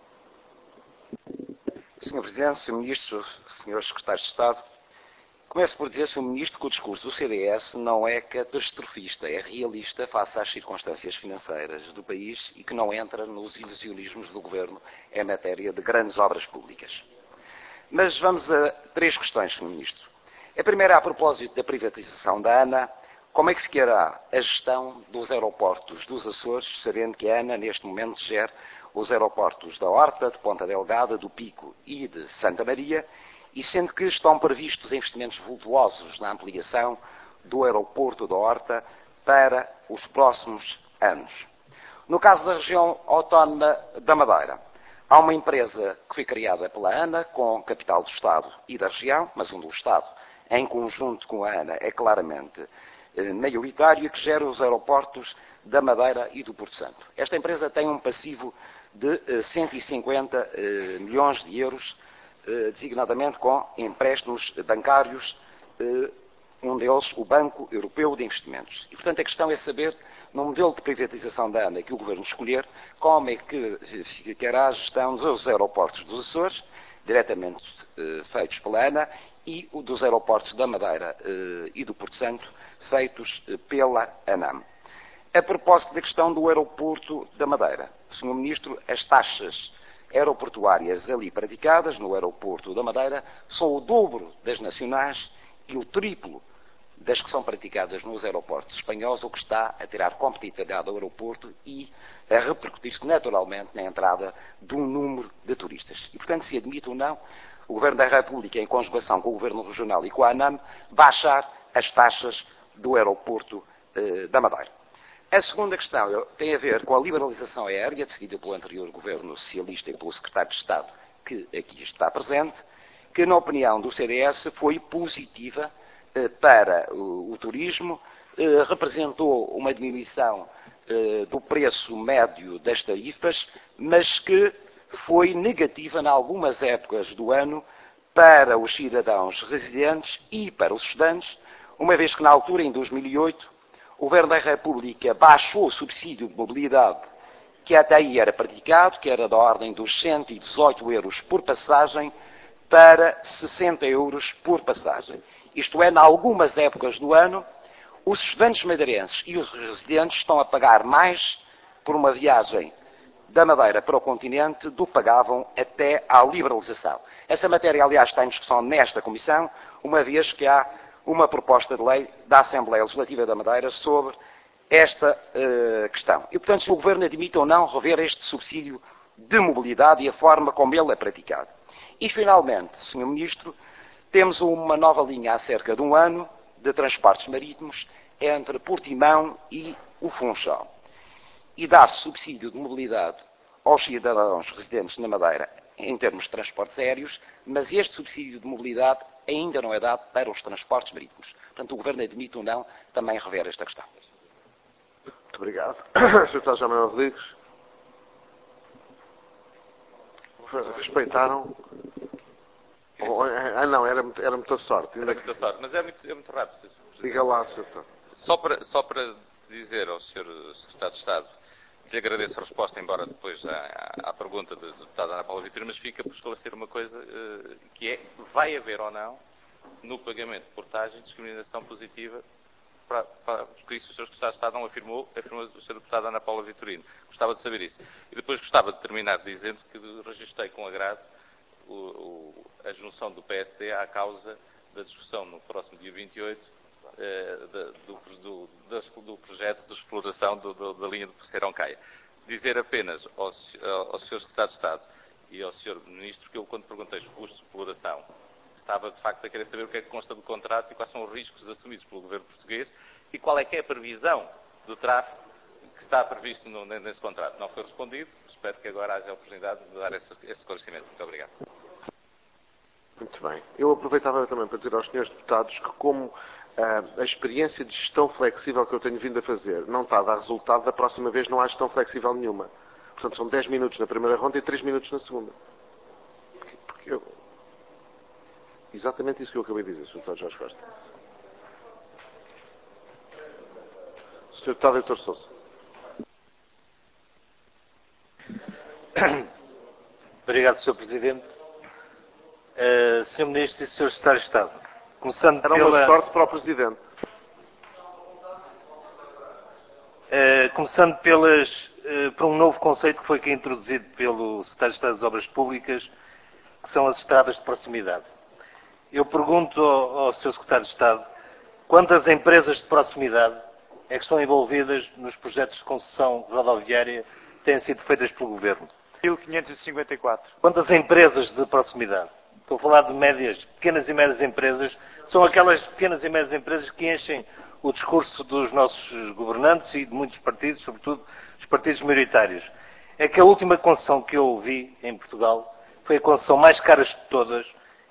Sr. Presidente, Sr. Ministro, Srs. Secretários de Estado, começo por dizer, Sr. Ministro, que o discurso do CDS não é catastrofista, é realista face às circunstâncias financeiras do país e que não entra nos ilusionismos do Governo em matéria de grandes obras públicas. Mas vamos a 3 questões, Sr. Ministro. A primeira é a propósito da privatização da ANA. Como é que ficará a gestão dos aeroportos dos Açores, sabendo que a ANA, neste momento, gera os aeroportos da Horta, de Ponta Delgada, do Pico e de Santa Maria, e sendo que estão previstos investimentos vultuosos na ampliação do aeroporto da Horta para os próximos anos. No caso da região autónoma da Madeira, há uma empresa que foi criada pela ANA com capital do Estado e da região, mas onde o Estado, em conjunto com a ANA, é claramente maioritário, que gera os aeroportos da Madeira e do Porto Santo. Esta empresa tem um passivo de 150 milhões de euros, designadamente com empréstimos bancários, um deles o Banco Europeu de Investimentos. E, portanto, a questão é saber, no modelo de privatização da ANA que o Governo escolher, como é que ficará a gestão dos aeroportos dos Açores, diretamente feitos pela ANA, e o dos aeroportos da Madeira e do Porto Santo, feitos pela ANAM. A propósito da questão do aeroporto da Madeira, Sr. Ministro, as taxas aeroportuárias ali praticadas no aeroporto da Madeira são o dobro das nacionais e o triplo das que são praticadas nos aeroportos espanhóis, o que está a tirar competitividade ao aeroporto e a repercutir-se naturalmente na entrada de um número de turistas. E, portanto, se admite ou não, o Governo da República, em conjugação com o Governo Regional e com a ANAM, baixar as taxas do aeroporto da Madeira. A segunda questão tem a ver com a liberalização aérea, decidida pelo anterior Governo Socialista e pelo Secretário de Estado, que aqui está presente, que, na opinião do CDS, foi positiva para o turismo, representou uma diminuição do preço médio das tarifas, mas que foi negativa em algumas épocas do ano para os cidadãos residentes e para os estudantes, uma vez que na altura, em 2008, o Governo da República baixou o subsídio de mobilidade que até aí era praticado, que era da ordem dos 118 euros por passagem, para 60 euros por passagem. Isto é, em algumas épocas do ano, os estudantes madeirenses e os residentes estão a pagar mais por uma viagem da Madeira para o continente do que pagavam até à liberalização. Essa matéria, aliás, está em discussão nesta Comissão, uma vez que há uma proposta de lei da Assembleia Legislativa da Madeira sobre esta questão. E, portanto, se o Governo admite ou não rever este subsídio de mobilidade e a forma como ele é praticado. E, finalmente, Sr. Ministro, temos uma nova linha há cerca de um ano de transportes marítimos entre Portimão e o Funchal. E dá-se subsídio de mobilidade aos cidadãos residentes na Madeira em termos de transportes aéreos, mas este subsídio de mobilidade ainda não é dado para os transportes marítimos. Portanto, o Governo admite ou não também rever esta questão. Muito obrigado. Sr. Deputado João Manuel Rodrigues. Respeitaram? Não, era muita sorte. Era muita sorte, mas é muito rápido. Diga lá, Sr. Deputado. Só para dizer ao Sr. Secretário de Estado que lhe agradeço a resposta, embora depois à pergunta do deputado Ana Paula Vitorino, mas fica por esclarecer uma coisa, que é, vai haver ou não, no pagamento de portagem, discriminação positiva, porque isso o Sr. Secretário de Estado não afirmou o Sr. Deputado Ana Paula Vitorino. Gostava de saber isso. E depois gostava de terminar dizendo que registrei com agrado a junção do PSD à causa da discussão no próximo dia 28 do projeto de exploração da linha do Terceirão-Caia. Dizer apenas ao Sr. Secretário de Estado e ao Sr. Ministro que eu, quando perguntei os custos de exploração, estava de facto a querer saber o que é que consta do contrato e quais são os riscos assumidos pelo governo português e qual é que é a previsão do tráfego que está previsto nesse contrato. Não foi respondido, espero que agora haja a oportunidade de dar esse esclarecimento. Muito obrigado. Muito bem. Eu aproveitava também para dizer aos senhores deputados que, como a experiência de gestão flexível que eu tenho vindo a fazer não está a dar resultado, da próxima vez não há gestão flexível nenhuma. Portanto, são 10 minutos na primeira ronda e 3 minutos na segunda. Exatamente isso que eu acabei de dizer, Sr. Deputado Jorge Costa. Sr. Deputado Heitor Sousa. Obrigado, Sr. Presidente. Sr. Ministro e Sr. Secretário de Estado. Começando Era uma sorte para o Presidente. Começando por um novo conceito que foi aqui introduzido pelo Secretário de Estado das Obras Públicas, que são as estradas de proximidade. Eu pergunto ao Sr. Secretário de Estado quantas empresas de proximidade é que estão envolvidas nos projetos de concessão rodoviária que têm sido feitas pelo Governo. 1.554. Quantas empresas de proximidade? Estou a falar de pequenas e médias empresas. São aquelas pequenas e médias empresas que enchem o discurso dos nossos governantes e de muitos partidos, sobretudo os partidos maioritários. É que a última concessão que eu vi em Portugal foi a concessão mais cara de todas,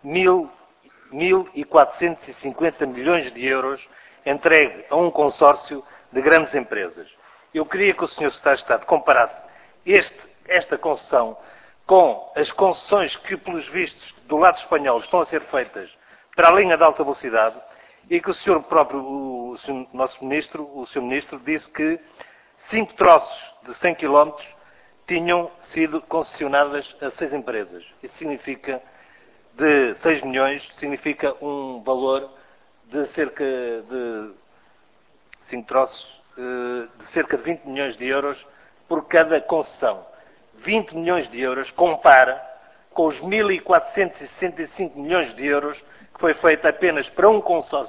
1.450 milhões de euros, entregue a um consórcio de grandes empresas. Eu queria que o Sr. Secretário de Estado comparasse esta concessão com as concessões que, pelos vistos, do lado espanhol estão a ser feitas para a linha de alta velocidade e que o Sr. próprio, o nosso Ministro, o Sr. Ministro, disse que 5 troços de 100 km tinham sido concessionadas a 6 empresas. Isso significa, de 6 milhões, significa um valor de cerca de 5 troços, de cerca de 20 milhões de euros por cada concessão. 20 milhões de euros compara com os 1.465 milhões de euros que foi feito apenas para um consórcio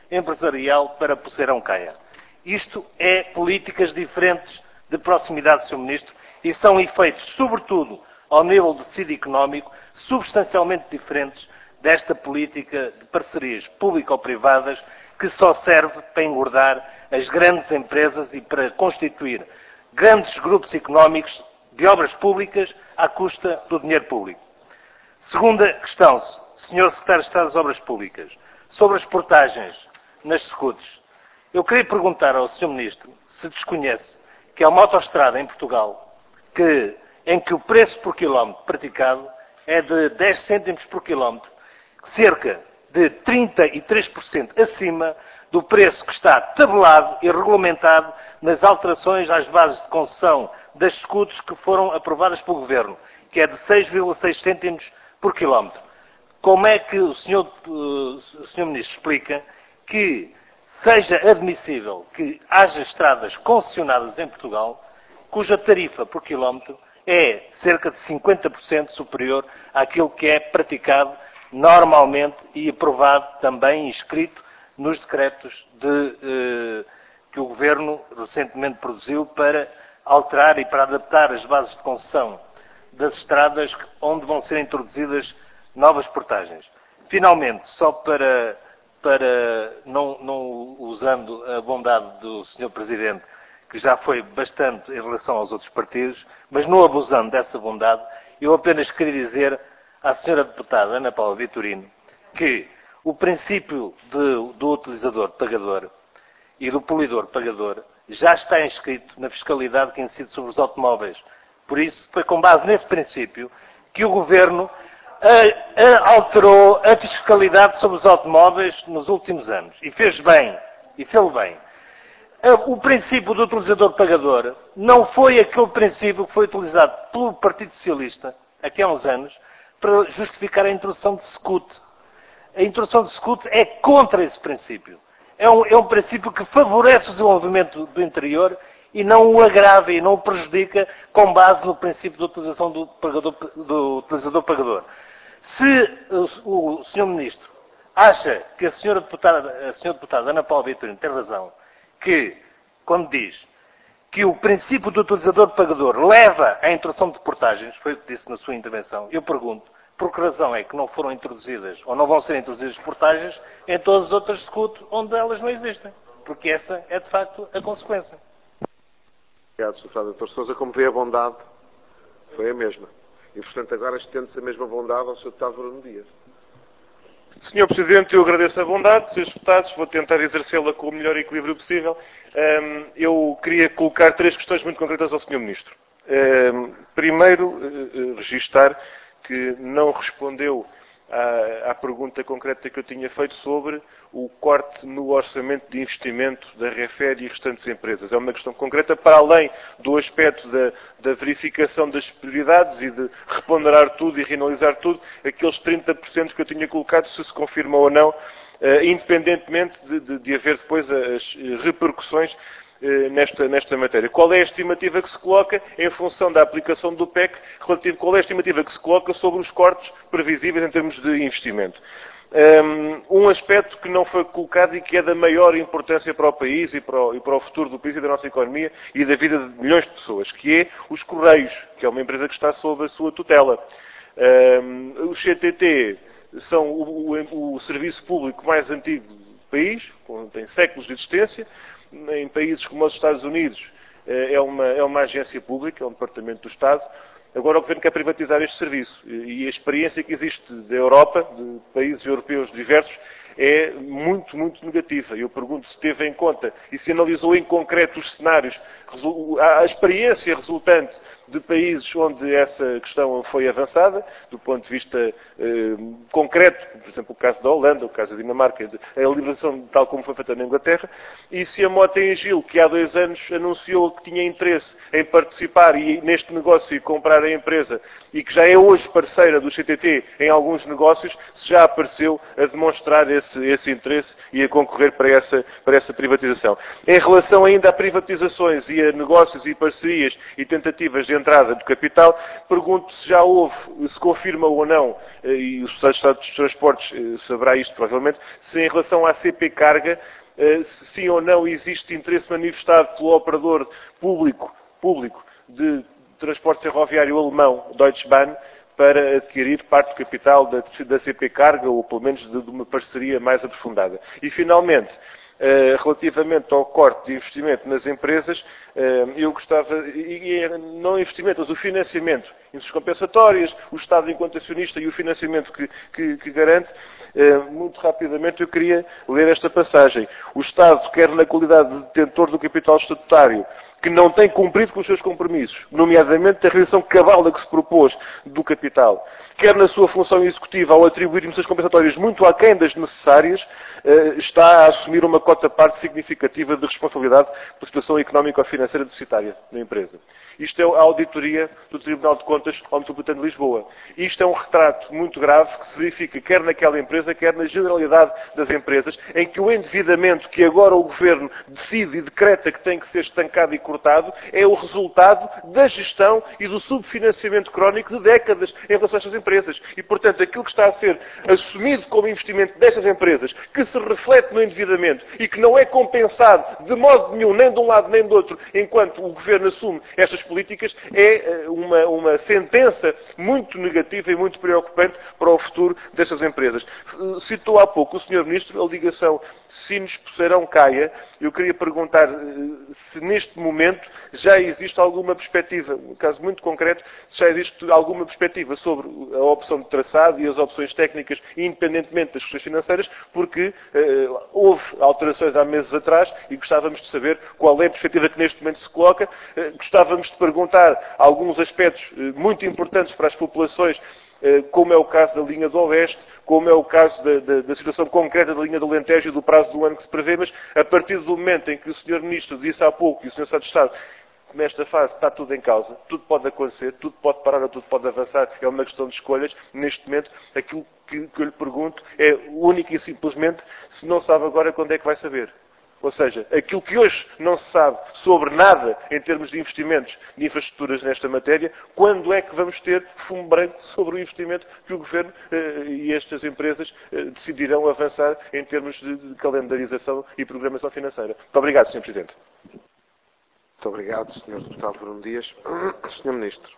empresarial para Poceirão Caia. Isto é políticas diferentes de proximidade, Sr. Ministro, e são efeitos, sobretudo, ao nível do tecido económico, substancialmente diferentes desta política de parcerias público-privadas que só serve para engordar as grandes empresas e para constituir grandes grupos económicos de obras públicas à custa do dinheiro público. Segunda questão, Sr. Secretário de Estado das Obras Públicas, sobre as portagens nas SCUTs. Eu queria perguntar ao Sr. Ministro se desconhece que há uma autoestrada em Portugal em que o preço por quilómetro praticado é de 10 cêntimos por quilómetro, cerca de 33% acima do preço que está tabelado e regulamentado nas alterações às bases de concessão das SCUTs que foram aprovadas pelo Governo, que é de 6,6 cêntimos por quilómetro. Como é que o Sr. Ministro explica que seja admissível que haja estradas concessionadas em Portugal cuja tarifa por quilómetro é cerca de 50% superior àquilo que é praticado normalmente e aprovado também e escrito nos decretos que o Governo recentemente produziu para alterar e para adaptar as bases de concessão das estradas onde vão ser introduzidas novas portagens. Finalmente, só para não usando a bondade do Sr. Presidente, que já foi bastante em relação aos outros partidos, mas não abusando dessa bondade, eu apenas queria dizer à Sra. Deputada Ana Paula Vitorino que o princípio do utilizador-pagador e do poluidor-pagador já está inscrito na fiscalidade que incide sobre os automóveis. Por isso, foi com base nesse princípio que o Governo alterou a fiscalidade sobre os automóveis nos últimos anos. E fez bem. E fez bem. O princípio do utilizador-pagador não foi aquele princípio que foi utilizado pelo Partido Socialista, aqui há uns anos, para justificar a introdução de SCUT. A introdução de SCUT é contra esse princípio. É um princípio que favorece o desenvolvimento do interior e não o agrava e não o prejudica com base no princípio da utilização do utilizador-pagador. Se o Sr. Ministro acha que a Sra. Deputada Ana Paula Vitorino tem razão, que, quando diz que o princípio do utilizador-pagador leva à introdução de portagens, foi o que disse na sua intervenção, eu pergunto, por que razão é que não foram introduzidas, ou não vão ser introduzidas portagens em todas as outras SCUT onde elas não existem? Porque essa é, de facto, a consequência. Obrigado, Sr. Dr. Sousa. Como vê, a bondade foi a mesma. E, portanto, agora estende-se a mesma bondade ao Sr. Deputado Bruno Dias. Sr. Presidente, eu agradeço a bondade. Srs. Deputados, vou tentar exercê-la com o melhor equilíbrio possível. Eu queria colocar 3 questões muito concretas ao Sr. Ministro. Primeiro, registar que não respondeu à pergunta concreta que eu tinha feito sobre o corte no orçamento de investimento da REFER e restantes empresas. É uma questão concreta para além do aspecto da verificação das prioridades e de reponderar tudo e reanalisar tudo, aqueles 30% que eu tinha colocado, se confirma ou não, independentemente de haver depois as repercussões nesta matéria. Qual é a estimativa que se coloca em função da aplicação do PEC, qual é a estimativa que se coloca sobre os cortes previsíveis em termos de investimento? Um aspecto que não foi colocado e que é da maior importância para o país e para o futuro do país e da nossa economia e da vida de milhões de pessoas, que é os Correios, que é uma empresa que está sob a sua tutela. Os CTT são o serviço público mais antigo do país, tem séculos de existência. Em países como os Estados Unidos é uma agência pública, é um departamento do Estado. Agora o Governo quer privatizar este serviço e a experiência que existe da Europa, de países europeus diversos, é muito, muito negativa. Eu pergunto se teve em conta e se analisou em concreto os cenários, a experiência resultante de países onde essa questão foi avançada, do ponto de vista concreto, por exemplo, o caso da Holanda, o caso da Dinamarca, a liberalização tal como foi feita na Inglaterra, e se a Mota Engil, que há 2 anos anunciou que tinha interesse em participar neste negócio e comprar a empresa, e que já é hoje parceira do CTT em alguns negócios, se já apareceu a demonstrar esse esse interesse e a concorrer para essa privatização. Em relação ainda a privatizações e a negócios e parcerias e tentativas de entrada de capital, pergunto se já houve, se confirma ou não, e o Secretário de Estado dos Transportes saberá isto provavelmente, se em relação à CP Carga, se sim ou não existe interesse manifestado pelo operador público de transporte ferroviário alemão, Deutsche Bahn, para adquirir parte do capital da CP Carga, ou pelo menos de uma parceria mais aprofundada. E, finalmente, relativamente ao corte de investimento nas empresas, eu gostava, não investimento, mas o financiamento, indústrias compensatórias, o Estado enquanto acionista e o financiamento que garante, muito rapidamente eu queria ler esta passagem. O Estado, quer na qualidade de detentor do capital estatutário, que não tem cumprido com os seus compromissos, nomeadamente a realização cabal da que se propôs do capital, quer na sua função executiva ao atribuir emissões compensatórias muito aquém das necessárias, está a assumir uma cota-parte significativa de responsabilidade pela situação económico-financeira deficitária da empresa. Isto é a auditoria do Tribunal de Contas ao Metropolitano de Lisboa. Isto é um retrato muito grave que se verifica quer naquela empresa, quer na generalidade das empresas, em que o endividamento que agora o Governo decide e decreta que tem que ser estancado e cortado é o resultado da gestão e do subfinanciamento crónico de décadas em relação a estas empresas. E, portanto, aquilo que está a ser assumido como investimento destas empresas, que se reflete no endividamento e que não é compensado de modo nenhum, nem de um lado nem do outro, enquanto o Governo assume estas políticas, é uma sentença muito negativa e muito preocupante para o futuro destas empresas. Citou há pouco o Sr. Ministro a ligação Sines-Poceirão-Caia. Eu queria perguntar se neste momento já existe alguma perspectiva, um caso muito concreto, se já existe alguma perspectiva sobre a opção de traçado e as opções técnicas, independentemente das questões financeiras, porque houve alterações há meses atrás e gostávamos de saber qual é a perspectiva que neste momento se coloca. Gostávamos de perguntar alguns aspectos muito importantes para as populações, como é o caso da linha do Oeste, como é o caso da situação concreta da linha do Alentejo e do prazo do ano que se prevê, mas a partir do momento em que o Sr. Ministro disse há pouco e o Sr. Secretário de Estado, nesta fase está tudo em causa, tudo pode acontecer, tudo pode parar ou tudo pode avançar, é uma questão de escolhas. Neste momento, aquilo que eu lhe pergunto é único e simplesmente se não sabe agora quando é que vai saber. Ou seja, aquilo que hoje não se sabe sobre nada em termos de investimentos de infraestruturas nesta matéria, quando é que vamos ter fumo branco sobre o investimento que o Governo e estas empresas decidirão avançar em termos de calendarização e programação financeira? Muito obrigado, Sr. Presidente. Muito obrigado, Sr. Deputado Bruno Dias. Sr. Ministro,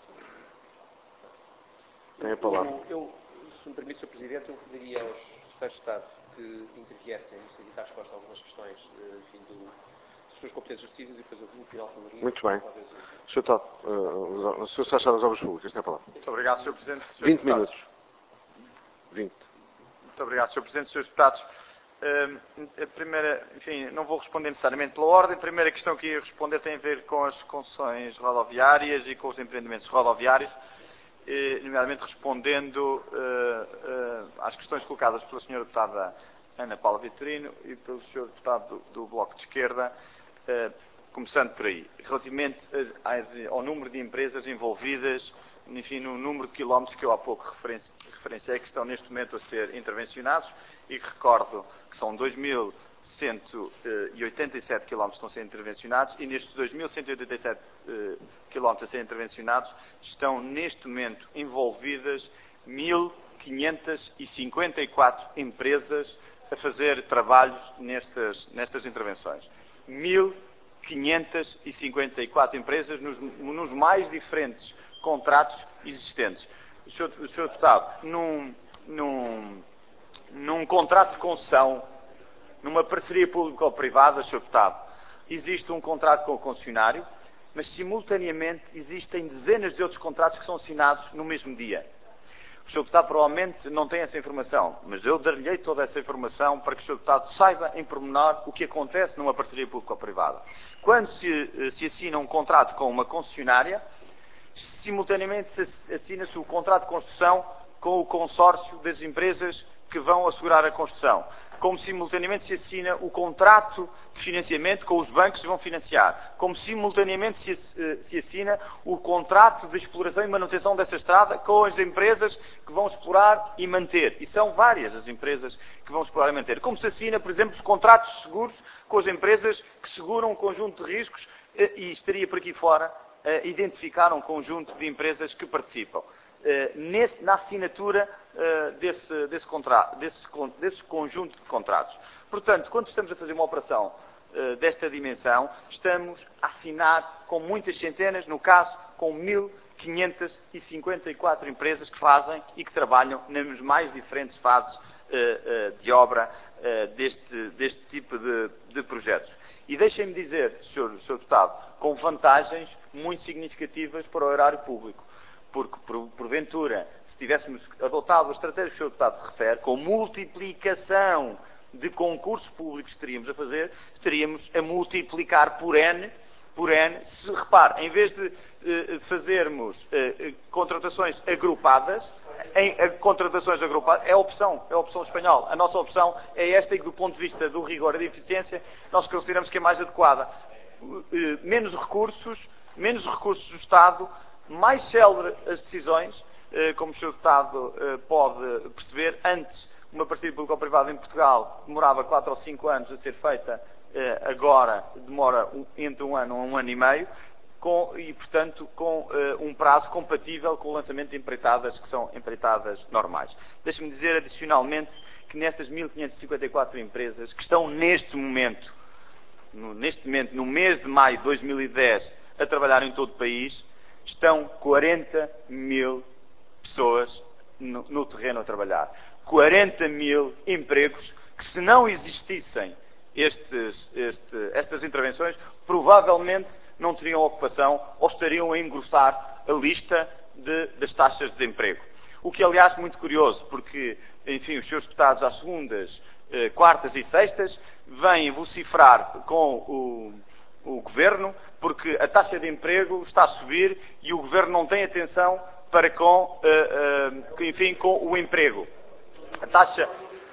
tem a palavra. Se me permite, Sr. Presidente, eu pediria aos Secretários de Estado que interviessem no sentido da resposta a algumas questões das suas competências exercícias e depois eu no final falaria. Muito bem. O Sr. Secretário das Obras Públicas, tem a palavra. Muito obrigado, Sr. Presidente. 20 minutos. 20. Muito obrigado, Sr. Presidente, Srs. Deputados. A primeira, enfim, não vou responder necessariamente pela ordem. A primeira questão que ia responder tem a ver com as concessões rodoviárias e com os empreendimentos rodoviários, nomeadamente respondendo às questões colocadas pela Sra. Deputada Ana Paula Vitorino e pelo Sr. Deputado do Bloco de Esquerda, começando por aí. Relativamente ao número de empresas envolvidas, enfim, no número de quilómetros que eu há pouco referenciei, que estão neste momento a ser intervencionados, e que recordo que são 2.187 quilómetros que estão a ser intervencionados, e nestes 2.187 quilómetros a ser intervencionados estão neste momento envolvidas 1.554 empresas a fazer trabalhos nestas intervenções. 1.554 empresas nos mais diferentes contratos existentes. O Sr. Deputado, num contrato de concessão, numa parceria pública ou privada, Sr. Deputado, existe um contrato com o concessionário, mas simultaneamente existem dezenas de outros contratos que são assinados no mesmo dia. O Sr. Deputado provavelmente não tem essa informação, mas eu dar-lhe toda essa informação para que o Sr. Deputado saiba em pormenor o que acontece numa parceria pública ou privada. Quando se assina um contrato com uma concessionária, simultaneamente assina-se o contrato de construção com o consórcio das empresas que vão assegurar a construção, como simultaneamente se assina o contrato de financiamento com os bancos que vão financiar, como simultaneamente se assina o contrato de exploração e manutenção dessa estrada com as empresas que vão explorar e manter. E são várias as empresas que vão explorar e manter. Como se assina, por exemplo, os contratos de seguros com as empresas que seguram um conjunto de riscos e estaria por aqui fora identificar um conjunto de empresas que participam. Na assinatura desse conjunto de contratos. Portanto, quando estamos a fazer uma operação desta dimensão, estamos a assinar com muitas centenas, no caso, com 1.554 empresas que fazem e que trabalham nas mais diferentes fases de obra deste tipo de projetos. E deixem-me dizer, Sr. Deputado, com vantagens muito significativas para o erário público. Porque, porventura, se tivéssemos adotado a estratégia que o Sr. Deputado se refere, com multiplicação de concursos públicos que estaríamos a fazer, estaríamos a multiplicar por N. Se repare, em vez de fazermos contratações agrupadas, é a opção espanhola. A nossa opção é esta e que, do ponto de vista do rigor e da eficiência, nós consideramos que é mais adequada. Menos recursos do Estado, mais célere as decisões, como o Sr. Deputado pode perceber. Antes, uma parceria público-privada em Portugal demorava 4 ou 5 anos a ser feita, agora demora entre 1 ano a 1 ano e meio, e, portanto, com um prazo compatível com o lançamento de empreitadas, que são empreitadas normais. Deixe-me dizer, adicionalmente, que nestas 1.554 empresas que estão neste momento, no mês de maio de 2010, a trabalhar em todo o país, estão 40 mil pessoas no terreno a trabalhar. 40 mil empregos que, se não existissem estas intervenções, provavelmente não teriam ocupação ou estariam a engrossar a lista das taxas de desemprego. O que, aliás, é muito curioso, porque, enfim, os seus deputados às segundas, quartas e sextas vêm vociferar com o Governo, porque a taxa de emprego está a subir e o Governo não tem atenção para com o emprego. A taxa,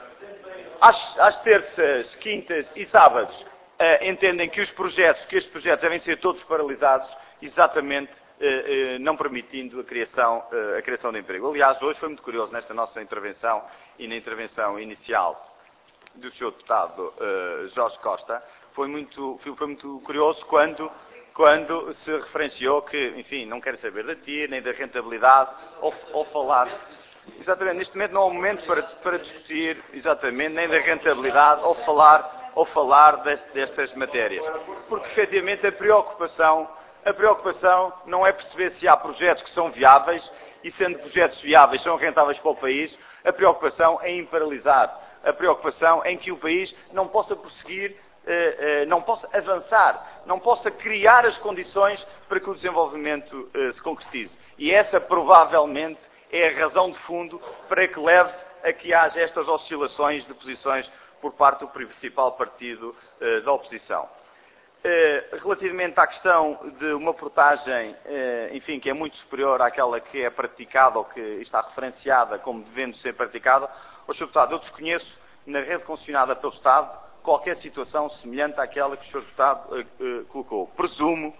às terças, quintas e sábados, entendem que estes projetos devem ser todos paralisados, exatamente não permitindo a criação de emprego. Aliás, hoje foi muito curioso, nesta nossa intervenção e na intervenção inicial do Sr. Deputado Jorge Costa, foi muito curioso quando se referenciou que, enfim, não quer saber da TIR, nem da rentabilidade, ou falar. Exatamente, neste momento não é o momento para discutir, exatamente, nem da rentabilidade, ou falar destas matérias. Porque, efetivamente, a preocupação não é perceber se há projetos que são viáveis, e sendo projetos viáveis são rentáveis para o país, a preocupação é em paralisar. A preocupação é em que o país não possa prosseguir, não possa avançar, não possa criar as condições para que o desenvolvimento se concretize. E essa, provavelmente, é a razão de fundo para que leve a que haja estas oscilações de posições por parte do principal partido da oposição. Relativamente à questão de uma portagem, enfim, que é muito superior àquela que é praticada ou que está referenciada como devendo ser praticada, Sr. Deputado, eu desconheço na rede concessionada pelo Estado qualquer situação semelhante àquela que o Sr. Deputado colocou. Presumo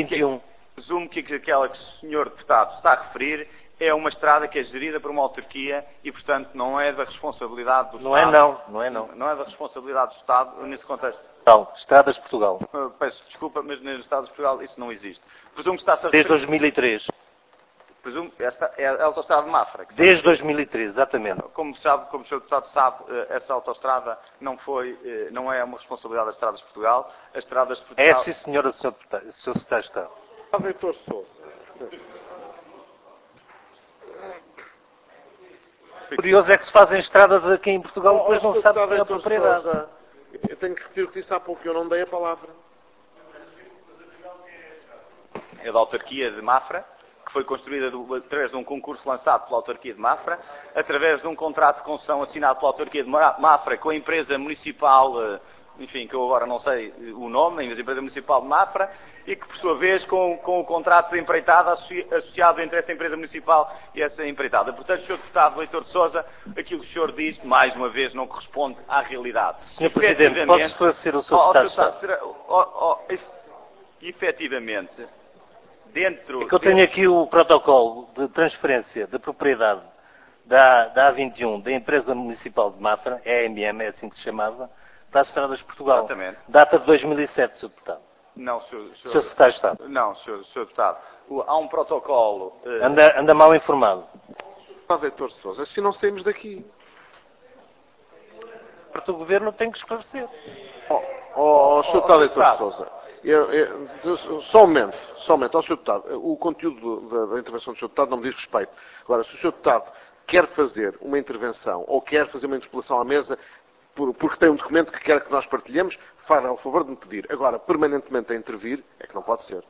que aquela que o Sr. Deputado está a referir é uma estrada que é gerida por uma autarquia e, portanto, não é da responsabilidade do Estado. Não é da responsabilidade do Estado nesse contexto. Não, Estradas de Portugal. Peço desculpa, mas nas Estradas de Portugal isso não existe. Presumo que está-se a referir... Desde 2003. Presumo que esta é a autoestrada de Mafra. Desde 2003, exatamente. Como o Sr. Deputado sabe, essa autoestrada não é uma responsabilidade das Estradas de Portugal. As Estradas de Portugal... É, sim, senhora, Sr. Deputado. Sr. Secretário de Estado. Reitor Sousa. Curioso é que se fazem estradas aqui em Portugal e depois não se sabe quem é a propriedade. Eu tenho que repetir o que disse há pouco, eu não dei a palavra. É da autarquia de Mafra, que foi construída através de um concurso lançado pela autarquia de Mafra, através de um contrato de concessão assinado pela autarquia de Mafra com a empresa municipal enfim, que eu agora não sei o nome, mas a empresa municipal de Mafra, e que, por sua vez, com o contrato de empreitada associado entre essa empresa municipal e essa empreitada. Portanto, Sr. Deputado Leitor de Sousa, aquilo que o senhor diz, mais uma vez, não corresponde à realidade. Sr. Presidente, posso esclarecer o Sr. Secretário de Estado? Efetivamente, dentro... É que eu tenho aqui o protocolo de transferência de propriedade da A21, da empresa municipal de Mafra, EMM, é assim que se chamava, para as estradas de Portugal. Exatamente. Data de 2007, Sr. Deputado. Não, Sr. Secretário de Estado. Não, Sr. Deputado. Há um protocolo... Anda mal informado. Sr. Leitor de Sousa, assim não saímos daqui. Porque o Governo tem que esclarecer. Sr. Deputado Leitor de Sousa, só um momento, ó, Sr. Deputado, o conteúdo da intervenção do Sr. Deputado não me diz respeito. Agora, se o Sr. Deputado quer fazer uma intervenção ou quer fazer uma interpelação à mesa porque tem um documento que quer que nós partilhemos, faça ao favor de me pedir. Agora, permanentemente a intervir, é que não pode ser.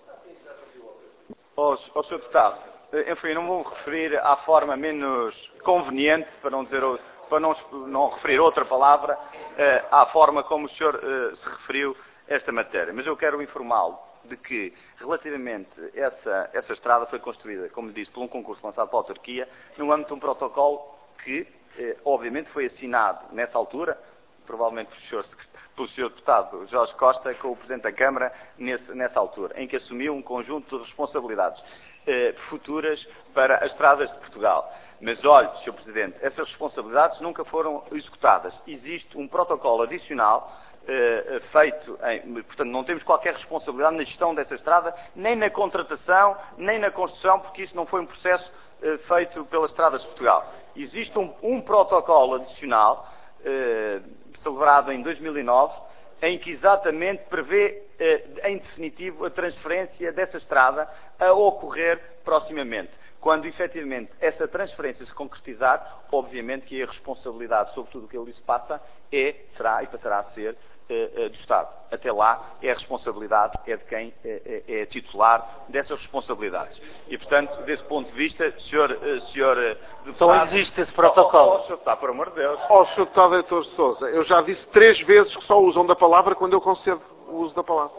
Sr. Deputado, enfim, não vou referir à forma menos conveniente, para não referir outra palavra, à forma como o senhor se referiu a esta matéria. Mas eu quero informá-lo de que, relativamente essa estrada foi construída, como lhe disse, por um concurso lançado pela autarquia, no âmbito de um protocolo que, obviamente, foi assinado nessa altura, provavelmente pelo Sr. Deputado Jorge Costa, com o Presidente da Câmara, nessa altura, em que assumiu um conjunto de responsabilidades futuras para as estradas de Portugal. Mas, olhe, Sr. Presidente, essas responsabilidades nunca foram executadas. Existe um protocolo adicional feito, portanto, não temos qualquer responsabilidade na gestão dessa estrada, nem na contratação, nem na construção, porque isso não foi um processo feito pelas estradas de Portugal. Existe um protocolo adicional celebrado em 2009, em que exatamente prevê, em definitivo, a transferência dessa estrada a ocorrer proximamente. Quando, efetivamente, essa transferência se concretizar, obviamente que a responsabilidade sobre tudo o que ali se passa será e passará a ser do Estado. Até lá, a responsabilidade é de quem é titular dessas responsabilidades. E, portanto, desse ponto de vista, Sr. Deputado... Só existe esse protocolo. Sr. Deputado, por amor de Deus. Sr. Deputado Leitor de Sousa, eu já disse 3 vezes que só usam da palavra quando eu concedo o uso da palavra.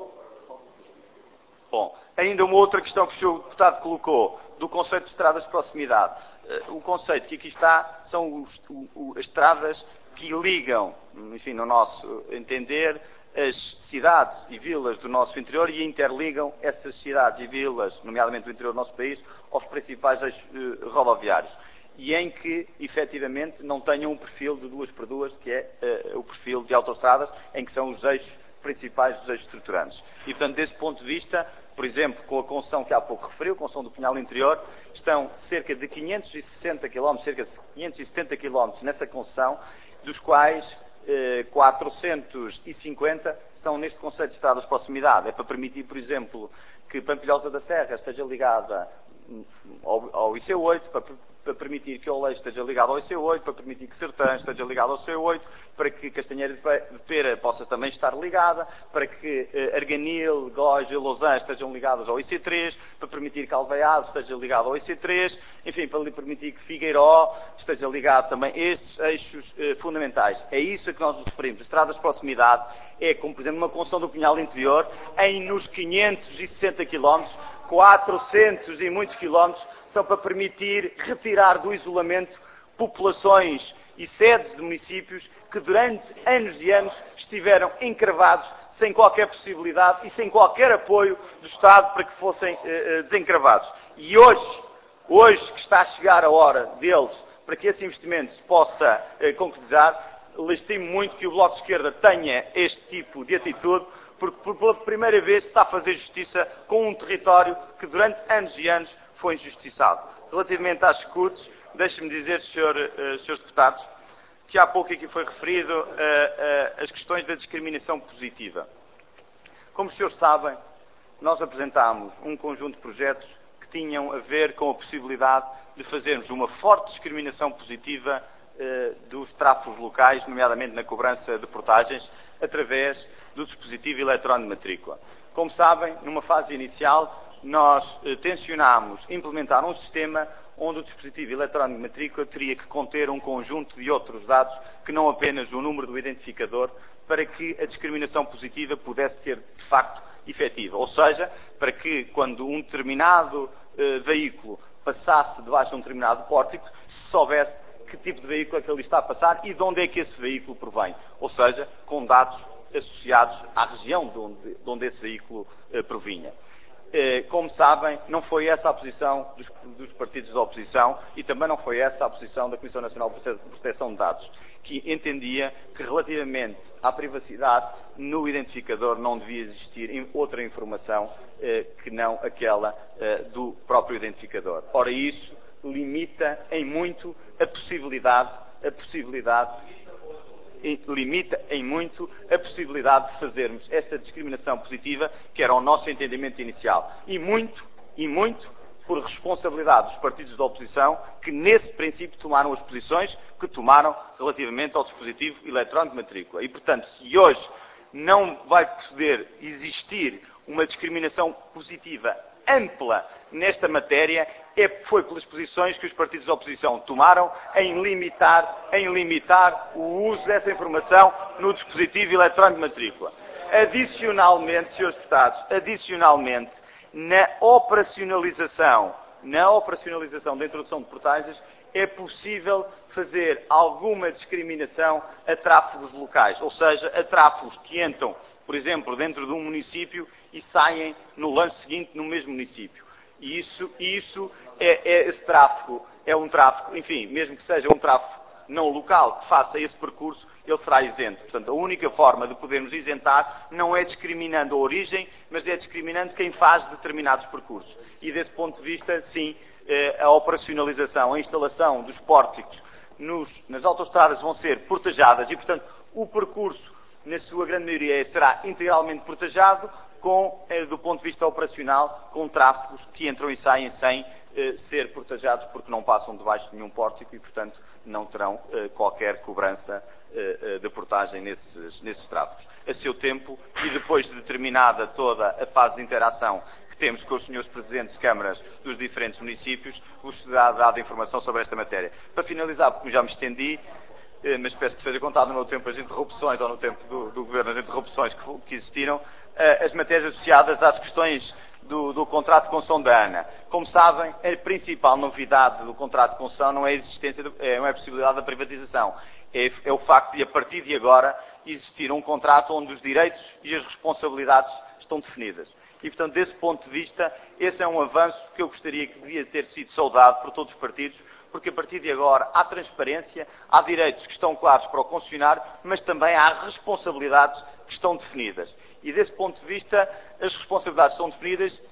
Bom, ainda uma outra questão que o Sr. Deputado colocou, do conceito de estradas de proximidade. O conceito que aqui está são as estradas que ligam, enfim, no nosso entender, as cidades e vilas do nosso interior e interligam essas cidades e vilas, nomeadamente do interior do nosso país, aos principais eixos rodoviários. E em que, efetivamente, não tenham um perfil de 2x2, que é o perfil de autoestradas, em que são os eixos principais dos eixos estruturantes. E, portanto, desse ponto de vista, por exemplo, com a concessão que há pouco referiu, a concessão do Pinhal Interior, estão cerca de 560 km, cerca de 570 km nessa concessão, dos quais 450 são neste conceito de estradas de proximidade. É para permitir, por exemplo, que Pampilhosa da Serra esteja ligada ao IC8, para permitir que Oleiros esteja ligado ao IC8, para permitir que Sertã esteja ligado ao IC8, para que Castanheira de Pera possa também estar ligada, para que Arganil, Góis e Lausanne estejam ligadas ao IC3, para permitir que Alveiaz esteja ligado ao IC3, enfim, para lhe permitir que Figueiró esteja ligado também a estes eixos fundamentais. É isso a que nós nos referimos. Estradas de proximidade é, como por exemplo, uma concessão do Pinhal Interior, nos 560 km, 400 e muitos quilómetros são para permitir retirar do isolamento populações e sedes de municípios que durante anos e anos estiveram encravados sem qualquer possibilidade e sem qualquer apoio do Estado para que fossem desencravados. E hoje que está a chegar a hora deles para que esse investimento se possa concretizar, lastimo muito que o Bloco de Esquerda tenha este tipo de atitude, porque pela primeira vez se está a fazer justiça com um território que durante anos e anos foi injustiçado. Relativamente às escutas, deixe-me dizer, senhores deputados, que há pouco aqui foi referido as questões da discriminação positiva. Como os senhores sabem, nós apresentámos um conjunto de projetos que tinham a ver com a possibilidade de fazermos uma forte discriminação positiva dos tráfegos locais, nomeadamente na cobrança de portagens, através do dispositivo eletrónico de matrícula. Como sabem, numa fase inicial, nós tencionámos implementar um sistema onde o dispositivo eletrónico de matrícula teria que conter um conjunto de outros dados que não apenas o número do identificador para que a discriminação positiva pudesse ser, de facto, efetiva. Ou seja, para que, quando um determinado veículo passasse debaixo de um determinado pórtico, se soubesse que tipo de veículo é que ali está a passar e de onde é que esse veículo provém. Ou seja, com dados associados à região de onde esse veículo provinha. Como sabem, não foi essa a posição dos partidos da oposição e também não foi essa a posição da Comissão Nacional de Proteção de Dados, que entendia que relativamente à privacidade no identificador não devia existir outra informação que não aquela do próprio identificador. Ora, isso limita em muito a possibilidade de fazermos esta discriminação positiva, que era o nosso entendimento inicial. E muito por responsabilidade dos partidos da oposição, que nesse princípio tomaram as posições que tomaram relativamente ao dispositivo eletrónico de matrícula. E, portanto, se hoje não vai poder existir uma discriminação positiva ampla nesta matéria, foi pelas posições que os partidos da oposição tomaram em limitar o uso dessa informação no dispositivo eletrónico de matrícula. Adicionalmente, Srs. Deputados, na operacionalização da introdução de portagens, é possível fazer alguma discriminação a tráfegos locais, ou seja, a tráfegos que entram, por exemplo, dentro de um município e saem no lance seguinte no mesmo município. E esse tráfego é um tráfego, enfim, mesmo que seja um tráfego não local que faça esse percurso, ele será isento. Portanto, a única forma de podermos isentar não é discriminando a origem, mas é discriminando quem faz determinados percursos. E desse ponto de vista, sim, a operacionalização, a instalação dos pórticos nas autoestradas vão ser portajadas e, portanto, o percurso, na sua grande maioria, será integralmente portajado, do ponto de vista operacional, com tráfegos que entram e saem sem ser portajados, porque não passam debaixo de nenhum pórtico e, portanto, não terão qualquer cobrança de portagem nesses tráfegos. A seu tempo, e depois de determinada toda a fase de interação que temos com os senhores presidentes de câmaras dos diferentes municípios, vos será dada informação sobre esta matéria. Para finalizar, porque já me estendi, mas peço que seja contado no meu tempo as interrupções, ou no tempo do Governo, as interrupções que existiram, as matérias associadas às questões do contrato de concessão da ANA. Como sabem, a principal novidade do contrato de concessão não é a possibilidade da privatização. É o facto de, a partir de agora, existir um contrato onde os direitos e as responsabilidades estão definidas. E, portanto, desse ponto de vista, esse é um avanço que eu gostaria que devia ter sido saudado por todos os partidos, porque a partir de agora há transparência, há direitos que estão claros para o concessionário, mas também há responsabilidades que estão definidas. E desse ponto de vista, as responsabilidades que estão definidas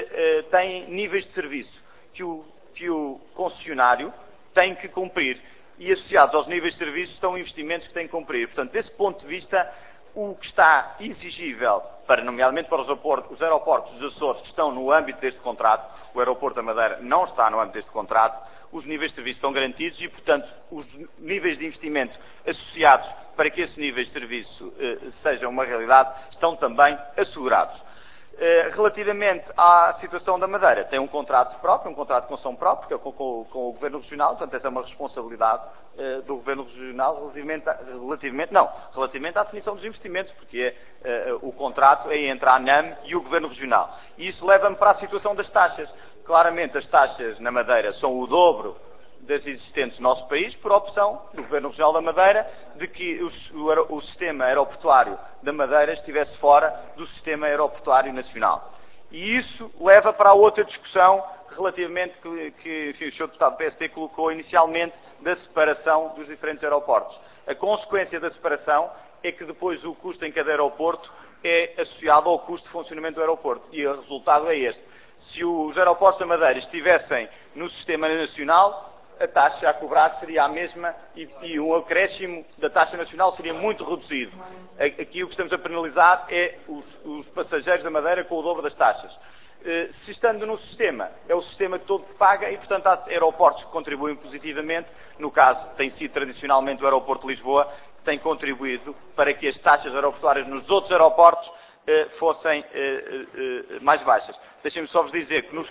têm níveis de serviço que o concessionário tem que cumprir. E associados aos níveis de serviço estão investimentos que tem que cumprir. Portanto, desse ponto de vista, o que está exigível, nomeadamente para os aeroportos dos Açores que estão no âmbito deste contrato, o aeroporto da Madeira não está no âmbito deste contrato, os níveis de serviço estão garantidos e, portanto, os níveis de investimento associados para que esses níveis de serviço sejam uma realidade estão também assegurados. Relativamente à situação da Madeira, tem um contrato próprio, um contrato de concessão próprio, que é com o Governo Regional, portanto essa é uma responsabilidade do Governo Regional relativamente à definição dos investimentos, porque o contrato é entre a ANAM e o Governo Regional. E isso leva-me para a situação das taxas. Claramente as taxas na Madeira são o dobro das existentes no nosso país, por opção do Governo Regional da Madeira, de que o sistema aeroportuário da Madeira estivesse fora do sistema aeroportuário nacional. E isso leva para a outra discussão relativamente que enfim, o Sr. Deputado do PSD colocou inicialmente da separação dos diferentes aeroportos. A consequência da separação é que depois o custo em cada aeroporto é associado ao custo de funcionamento do aeroporto. E o resultado é este. Se os aeroportos da Madeira estivessem no sistema nacional, a taxa a cobrar seria a mesma e o acréscimo da taxa nacional seria muito reduzido. Aqui o que estamos a penalizar é os passageiros da Madeira com o dobro das taxas. Se estando no sistema, é o sistema todo que paga e, portanto, há aeroportos que contribuem positivamente. No caso, tem sido tradicionalmente o aeroporto de Lisboa, que tem contribuído para que as taxas aeroportuárias nos outros aeroportos fossem mais baixas. Deixem-me só vos dizer que nos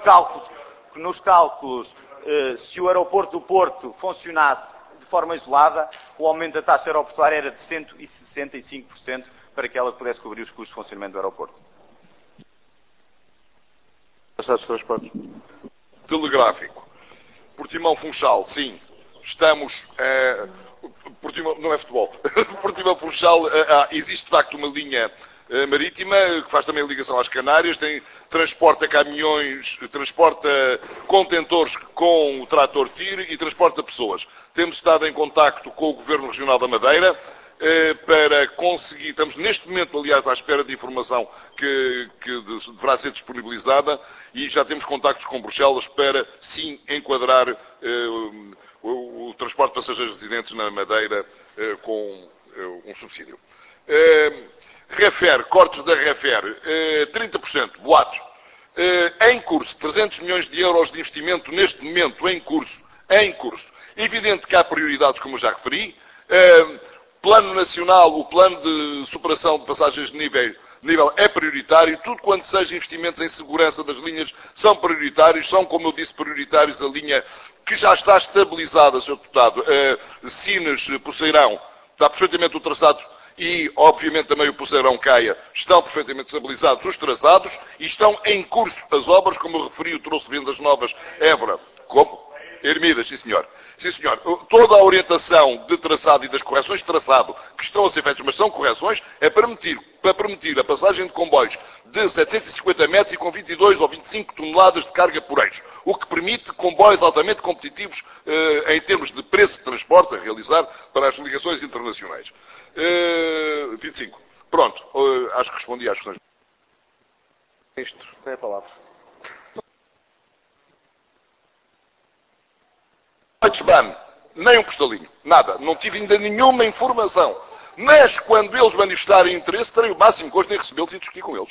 cálculos se o aeroporto do Porto funcionasse de forma isolada, o aumento da taxa aeroportuária era de 160 65% para que ela pudesse cobrir os custos de funcionamento do aeroporto. Telegráfico. Portimão-Funchal, sim. Estamos... Portimão, não é futebol. Portimão-Funchal, existe de facto uma linha marítima que faz também ligação às Canárias, transporta caminhões, transporta contentores com o trator TIR e transporta pessoas. Temos estado em contacto com o Governo Regional da Madeira para conseguir, estamos neste momento, aliás, à espera de informação que deverá ser disponibilizada e já temos contactos com Bruxelas para, sim, enquadrar o transporte de passageiros residentes na Madeira com um subsídio. Refer, cortes da Refer, 30%, boato. Em curso, 300 milhões de euros de investimento neste momento, em curso. Evidente que há prioridades, como eu já referi. Plano nacional, o plano de superação de passagens de nível é prioritário. Tudo quanto seja investimentos em segurança das linhas são prioritários. São, como eu disse, prioritários a linha que já está estabilizada, Sr. Deputado. Sines-Poceirão, está perfeitamente o traçado e, obviamente, também o Poceirão-Caia estão perfeitamente estabilizados os traçados e estão em curso as obras, como eu referi, o troço Vendas Novas, Évora. Como? Ermidas, sim senhor. Sim senhor. Toda a orientação de traçado e das correções de traçado que estão a ser feitas, mas são correções, é para permitir a passagem de comboios de 750 metros e com 22 ou 25 toneladas de carga por eixo, o que permite comboios altamente competitivos em termos de preço de transporte a realizar para as ligações internacionais. 25. Pronto. Acho que respondi às questões. Ministro, tem a palavra. Deutsche, nem um postalinho, nada, não tive ainda nenhuma informação, mas quando eles manifestarem interesse, terei o máximo gosto em recebê-los e discutir com eles.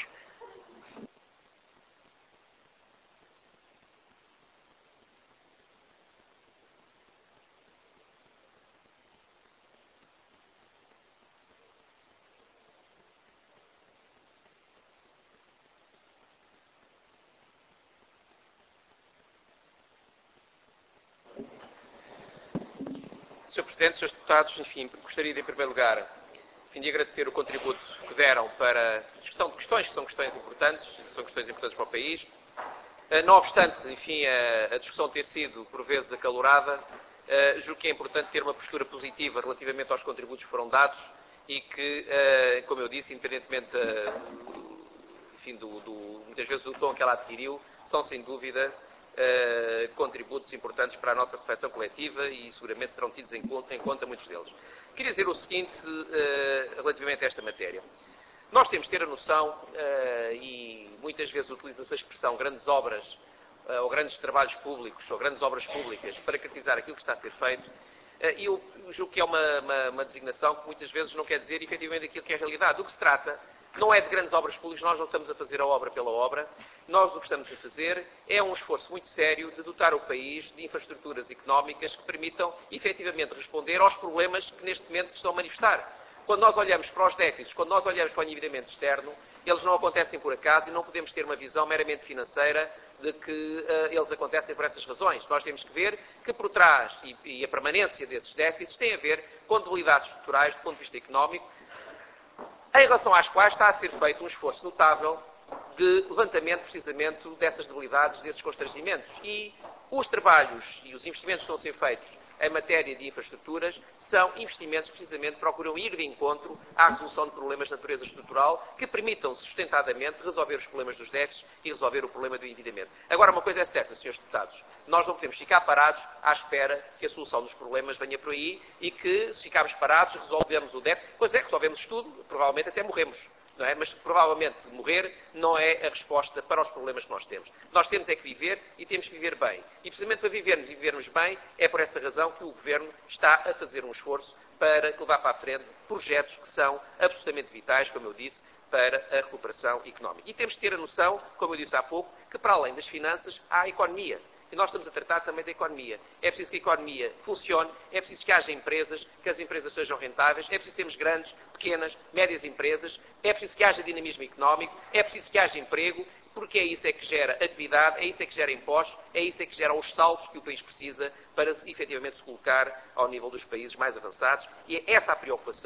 Sr. Presidente, Srs. Deputados, enfim, gostaria de, em primeiro lugar, de agradecer o contributo que deram para a discussão de questões que são questões importantes para o país. Não obstante, enfim, a discussão ter sido, por vezes, acalorada, julgo que é importante ter uma postura positiva relativamente aos contributos que foram dados e que, como eu disse, independentemente enfim, muitas vezes do tom que ela adquiriu, são, sem dúvida, contributos importantes para a nossa reflexão coletiva e seguramente serão tidos em conta muitos deles. Queria dizer o seguinte relativamente a esta matéria. Nós temos de ter a noção, e muitas vezes utiliza-se a expressão grandes obras ou grandes trabalhos públicos ou grandes obras públicas para caracterizar aquilo que está a ser feito, e eu julgo que é uma designação que muitas vezes não quer dizer efetivamente aquilo que é a realidade. Do que se trata não é de grandes obras públicas, nós não estamos a fazer a obra pela obra, nós o que estamos a fazer é um esforço muito sério de dotar o país de infraestruturas económicas que permitam efetivamente responder aos problemas que neste momento se estão a manifestar. Quando nós olhamos para os déficits, quando nós olhamos para o endividamento externo, eles não acontecem por acaso e não podemos ter uma visão meramente financeira de que eles acontecem por essas razões. Nós temos que ver que por trás e a permanência desses déficits tem a ver com debilidades estruturais do ponto de vista económico, em relação às quais está a ser feito um esforço notável de levantamento, precisamente, dessas debilidades, desses constrangimentos. E os trabalhos e os investimentos que estão a ser feitos em matéria de infraestruturas são investimentos que, precisamente, procuram ir de encontro à resolução de problemas de natureza estrutural que permitam sustentadamente resolver os problemas dos déficits e resolver o problema do endividamento. Agora, uma coisa é certa, Srs. Deputados, nós não podemos ficar parados à espera que a solução dos problemas venha por aí e que, se ficarmos parados, resolvemos o déficit. Pois é, resolvemos tudo, provavelmente até morremos. Não é? Mas provavelmente morrer não é a resposta para os problemas que nós temos. Nós temos é que viver e temos que viver bem. E precisamente para vivermos e vivermos bem é por essa razão que o Governo está a fazer um esforço para levar para a frente projetos que são absolutamente vitais, como eu disse, para a recuperação económica. E temos que ter a noção, como eu disse há pouco, que para além das finanças há a economia. E nós estamos a tratar também da economia. É preciso que a economia funcione, é preciso que haja empresas, que as empresas sejam rentáveis, é preciso termos grandes, pequenas, médias empresas, é preciso que haja dinamismo económico, é preciso que haja emprego, porque é isso é que gera atividade, é isso é que gera impostos, é isso é que gera os saltos que o país precisa para efetivamente se colocar ao nível dos países mais avançados. E é essa a preocupação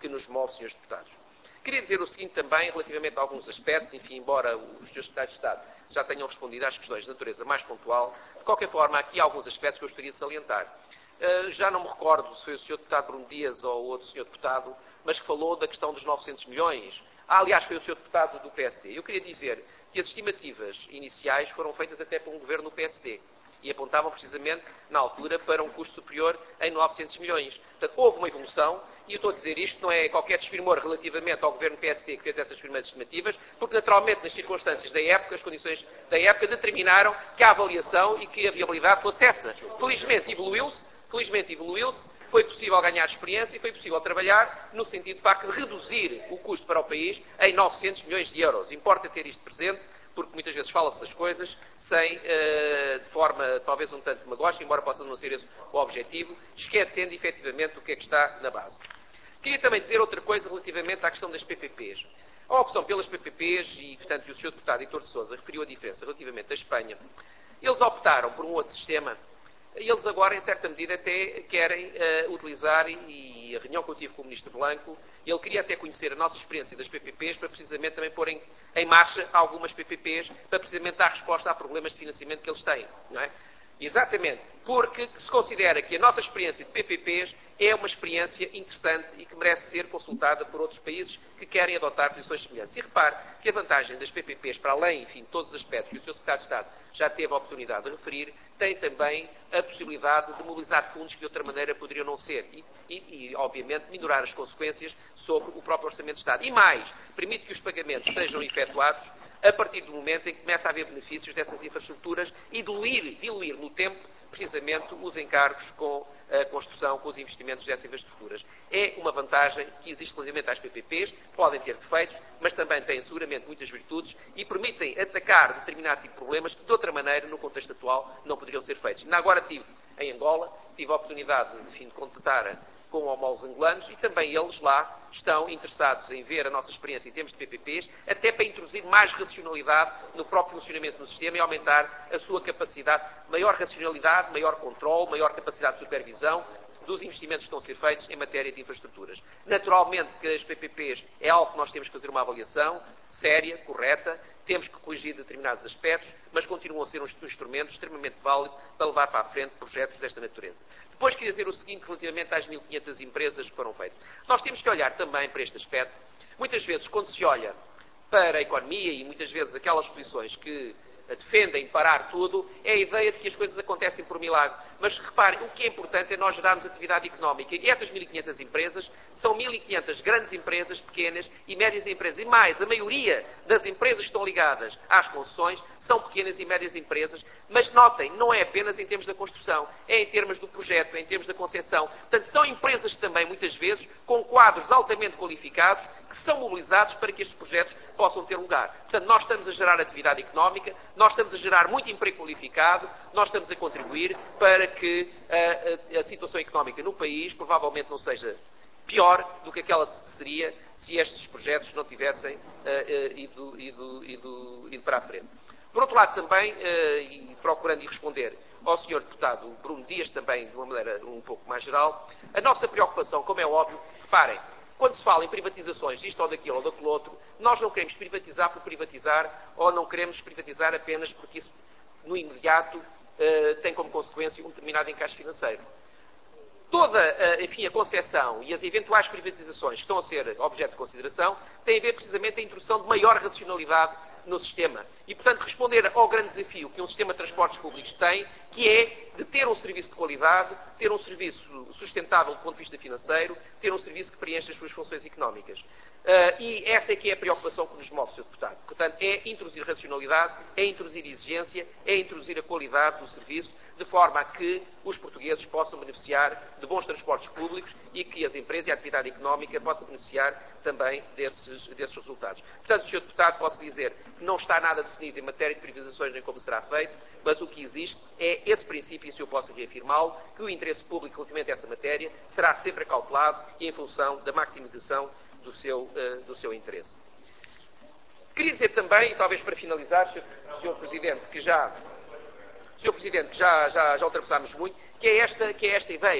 que nos move, senhores deputados. Queria dizer o seguinte também, relativamente a alguns aspectos, enfim, embora os senhores secretários de Estado já tenham respondido às questões de natureza mais pontual, de qualquer forma, há aqui alguns aspectos que eu gostaria de salientar. Já não me recordo se foi o Sr. Deputado Bruno Dias ou outro Sr. Deputado, mas que falou da questão dos 900 milhões. Aliás, foi o Sr. Deputado do PSD. Eu queria dizer que as estimativas iniciais foram feitas até por um governo do PSD e apontavam precisamente, na altura, para um custo superior em 900 milhões. Portanto, houve uma evolução, e eu estou a dizer isto, não é qualquer desfirmor relativamente ao governo PSD que fez essas primeiras estimativas, porque naturalmente, nas circunstâncias da época, as condições da época determinaram que a avaliação e que a viabilidade fosse essa. Felizmente evoluiu-se, foi possível ganhar experiência e foi possível trabalhar no sentido, de facto, de reduzir o custo para o país em 900 milhões de euros. Importa ter isto presente, porque muitas vezes fala-se das coisas de forma talvez um tanto demagógica, embora possa não ser esse o objetivo, esquecendo efetivamente o que é que está na base. Queria também dizer outra coisa relativamente à questão das PPPs. A opção pelas PPPs, e portanto o Sr. Deputado Heitor de Sousa referiu a diferença relativamente à Espanha, eles optaram por um outro sistema. E eles agora, em certa medida, até querem utilizar, e a reunião que eu tive com o Ministro Blanco, ele queria até conhecer a nossa experiência das PPPs para precisamente também pôr em marcha algumas PPPs para precisamente dar resposta a problemas de financiamento que eles têm, não é? Exatamente, porque se considera que a nossa experiência de PPPs é uma experiência interessante e que merece ser consultada por outros países que querem adotar posições semelhantes. E repare que a vantagem das PPPs, para além, enfim, de todos os aspectos que o Sr. Secretário de Estado já teve a oportunidade de referir, tem também a possibilidade de mobilizar fundos que de outra maneira poderiam não ser e obviamente, minorar as consequências sobre o próprio Orçamento de Estado. E mais, permite que os pagamentos sejam efetuados a partir do momento em que começa a haver benefícios dessas infraestruturas e diluir no tempo, precisamente, os encargos com a construção, com os investimentos dessas infraestruturas. É uma vantagem que existe relativamente às PPPs, podem ter defeitos, mas também têm seguramente muitas virtudes e permitem atacar determinado tipo de problemas que, de outra maneira, no contexto atual, não poderiam ser feitos. Ainda agora estive em Angola, tive a oportunidade, enfim, de contactar com homólogos angolanos e também eles lá estão interessados em ver a nossa experiência em termos de PPPs, até para introduzir mais racionalidade no próprio funcionamento do sistema e aumentar a sua capacidade, maior racionalidade, maior controle, maior capacidade de supervisão dos investimentos que estão a ser feitos em matéria de infraestruturas. Naturalmente que as PPPs é algo que nós temos que fazer uma avaliação séria, correta, temos que corrigir determinados aspectos, mas continuam a ser um instrumento extremamente válido para levar para a frente projetos desta natureza. Depois queria dizer o seguinte relativamente às 1.500 empresas que foram feitas. Nós temos que olhar também para este aspecto. Muitas vezes, quando se olha para a economia e muitas vezes aquelas posições que defendem parar tudo, é a ideia de que as coisas acontecem por milagre. Mas reparem, o que é importante é nós gerarmos atividade económica. E essas 1.500 empresas são 1.500 grandes empresas, pequenas e médias empresas. E mais, a maioria das empresas que estão ligadas às concessões são pequenas e médias empresas. Mas notem, não é apenas em termos da construção, é em termos do projeto, é em termos da concepção. Portanto, são empresas também, muitas vezes, com quadros altamente qualificados, que são mobilizados para que estes projetos possam ter lugar. Portanto, nós estamos a gerar atividade económica, nós estamos a gerar muito emprego qualificado, nós estamos a contribuir para que a situação económica no país provavelmente não seja pior do que aquela que seria se estes projetos não tivessem ido para a frente. Por outro lado também, e procurando responder ao Sr. Deputado Bruno Dias também de uma maneira um pouco mais geral, a nossa preocupação, como é óbvio, reparem, quando se fala em privatizações disto ou daquilo ou daquele outro, nós não queremos privatizar por privatizar ou não queremos privatizar apenas porque isso, no imediato, tem como consequência um determinado encaixe financeiro. Toda, enfim, a concepção e as eventuais privatizações que estão a ser objeto de consideração têm a ver precisamente a introdução de maior racionalidade no sistema. E, portanto, responder ao grande desafio que um sistema de transportes públicos tem, que é de ter um serviço de qualidade, ter um serviço sustentável do ponto de vista financeiro, ter um serviço que preencha as suas funções económicas. E essa é que é a preocupação que nos move, Sr. Deputado. Portanto, é introduzir racionalidade, é introduzir exigência, é introduzir a qualidade do serviço, de forma a que os portugueses possam beneficiar de bons transportes públicos e que as empresas e a atividade económica possam beneficiar também desses resultados. Portanto, Sr. Deputado, posso dizer que não está nada definido em matéria de privatizações nem como será feito, mas o que existe é esse princípio, e se eu posso reafirmá-lo, que o interesse público relativamente a essa matéria será sempre acautelado e em função da maximização do seu interesse. Queria dizer também, e talvez para finalizar, Sr. Presidente, que já ultrapassámos muito, que é esta ideia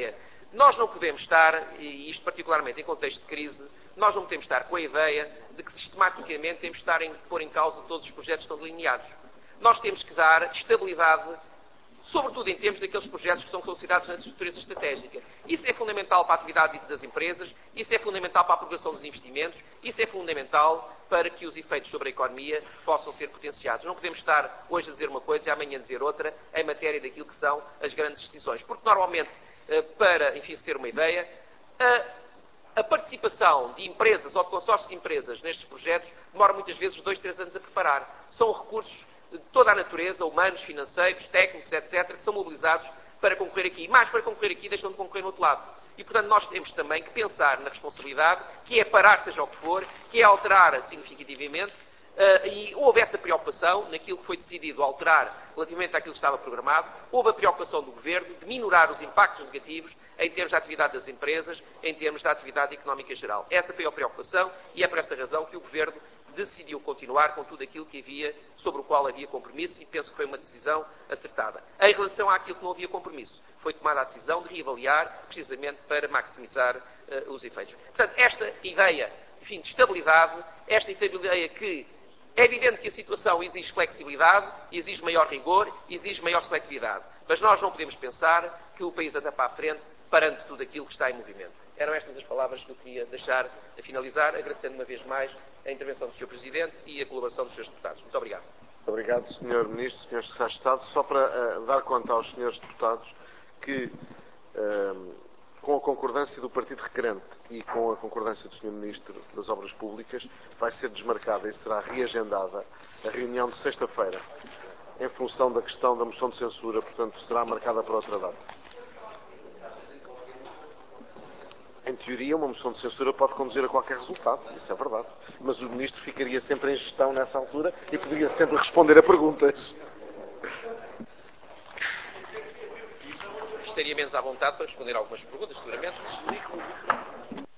Nós não podemos estar, e isto particularmente em contexto de crise, nós não podemos estar com a ideia de que sistematicamente temos de estar a pôr em causa todos os projetos que estão delineados. Nós temos que dar estabilidade, sobretudo em termos daqueles projetos que são considerados na natureza estratégica. Isso é fundamental para a atividade das empresas, isso é fundamental para a progressão dos investimentos, isso é fundamental para que os efeitos sobre a economia possam ser potenciados. Não podemos estar hoje a dizer uma coisa e amanhã a dizer outra em matéria daquilo que são as grandes decisões. Porque normalmente, para, enfim, se ter uma ideia, a participação de empresas ou de consórcios de empresas nestes projetos demora muitas vezes 2, 3 anos a preparar. São recursos de toda a natureza, humanos, financeiros, técnicos, etc., que são mobilizados para concorrer aqui. Mais para concorrer aqui, deixam de concorrer no outro lado. E, portanto, nós temos também que pensar na responsabilidade, que é parar seja o que for, que é alterar significativamente, e houve essa preocupação naquilo que foi decidido alterar relativamente àquilo que estava programado, houve a preocupação do Governo de minorar os impactos negativos em termos da atividade das empresas, em termos da atividade económica geral. Essa foi a preocupação e é por essa razão que o Governo decidiu continuar com tudo aquilo que havia, sobre o qual havia compromisso, e penso que foi uma decisão acertada. Em relação àquilo que não havia compromisso, foi tomada a decisão de reavaliar, precisamente para maximizar os efeitos. Portanto, esta ideia, enfim, de estabilidade, esta ideia que é evidente que a situação exige flexibilidade, exige maior rigor, exige maior seletividade. Mas nós não podemos pensar que o país anda para a frente parando tudo aquilo que está em movimento. Eram estas as palavras que eu queria deixar a finalizar, agradecendo uma vez mais a intervenção do Sr. Presidente e a colaboração dos Srs. Deputados. Muito obrigado. Muito obrigado, Sr. Ministro, Sr. Secretário de Estado. Só para dar conta aos Srs. Deputados que, com a concordância do Partido Requerente e com a concordância do Sr. Ministro das Obras Públicas, vai ser desmarcada e será reagendada a reunião de sexta-feira, em função da questão da moção de censura, portanto, será marcada para outra data. Em teoria, uma moção de censura pode conduzir a qualquer resultado, isso é verdade. Mas o Ministro ficaria sempre em gestão nessa altura e poderia sempre responder a perguntas. Estaria menos à vontade para responder algumas perguntas, seguramente.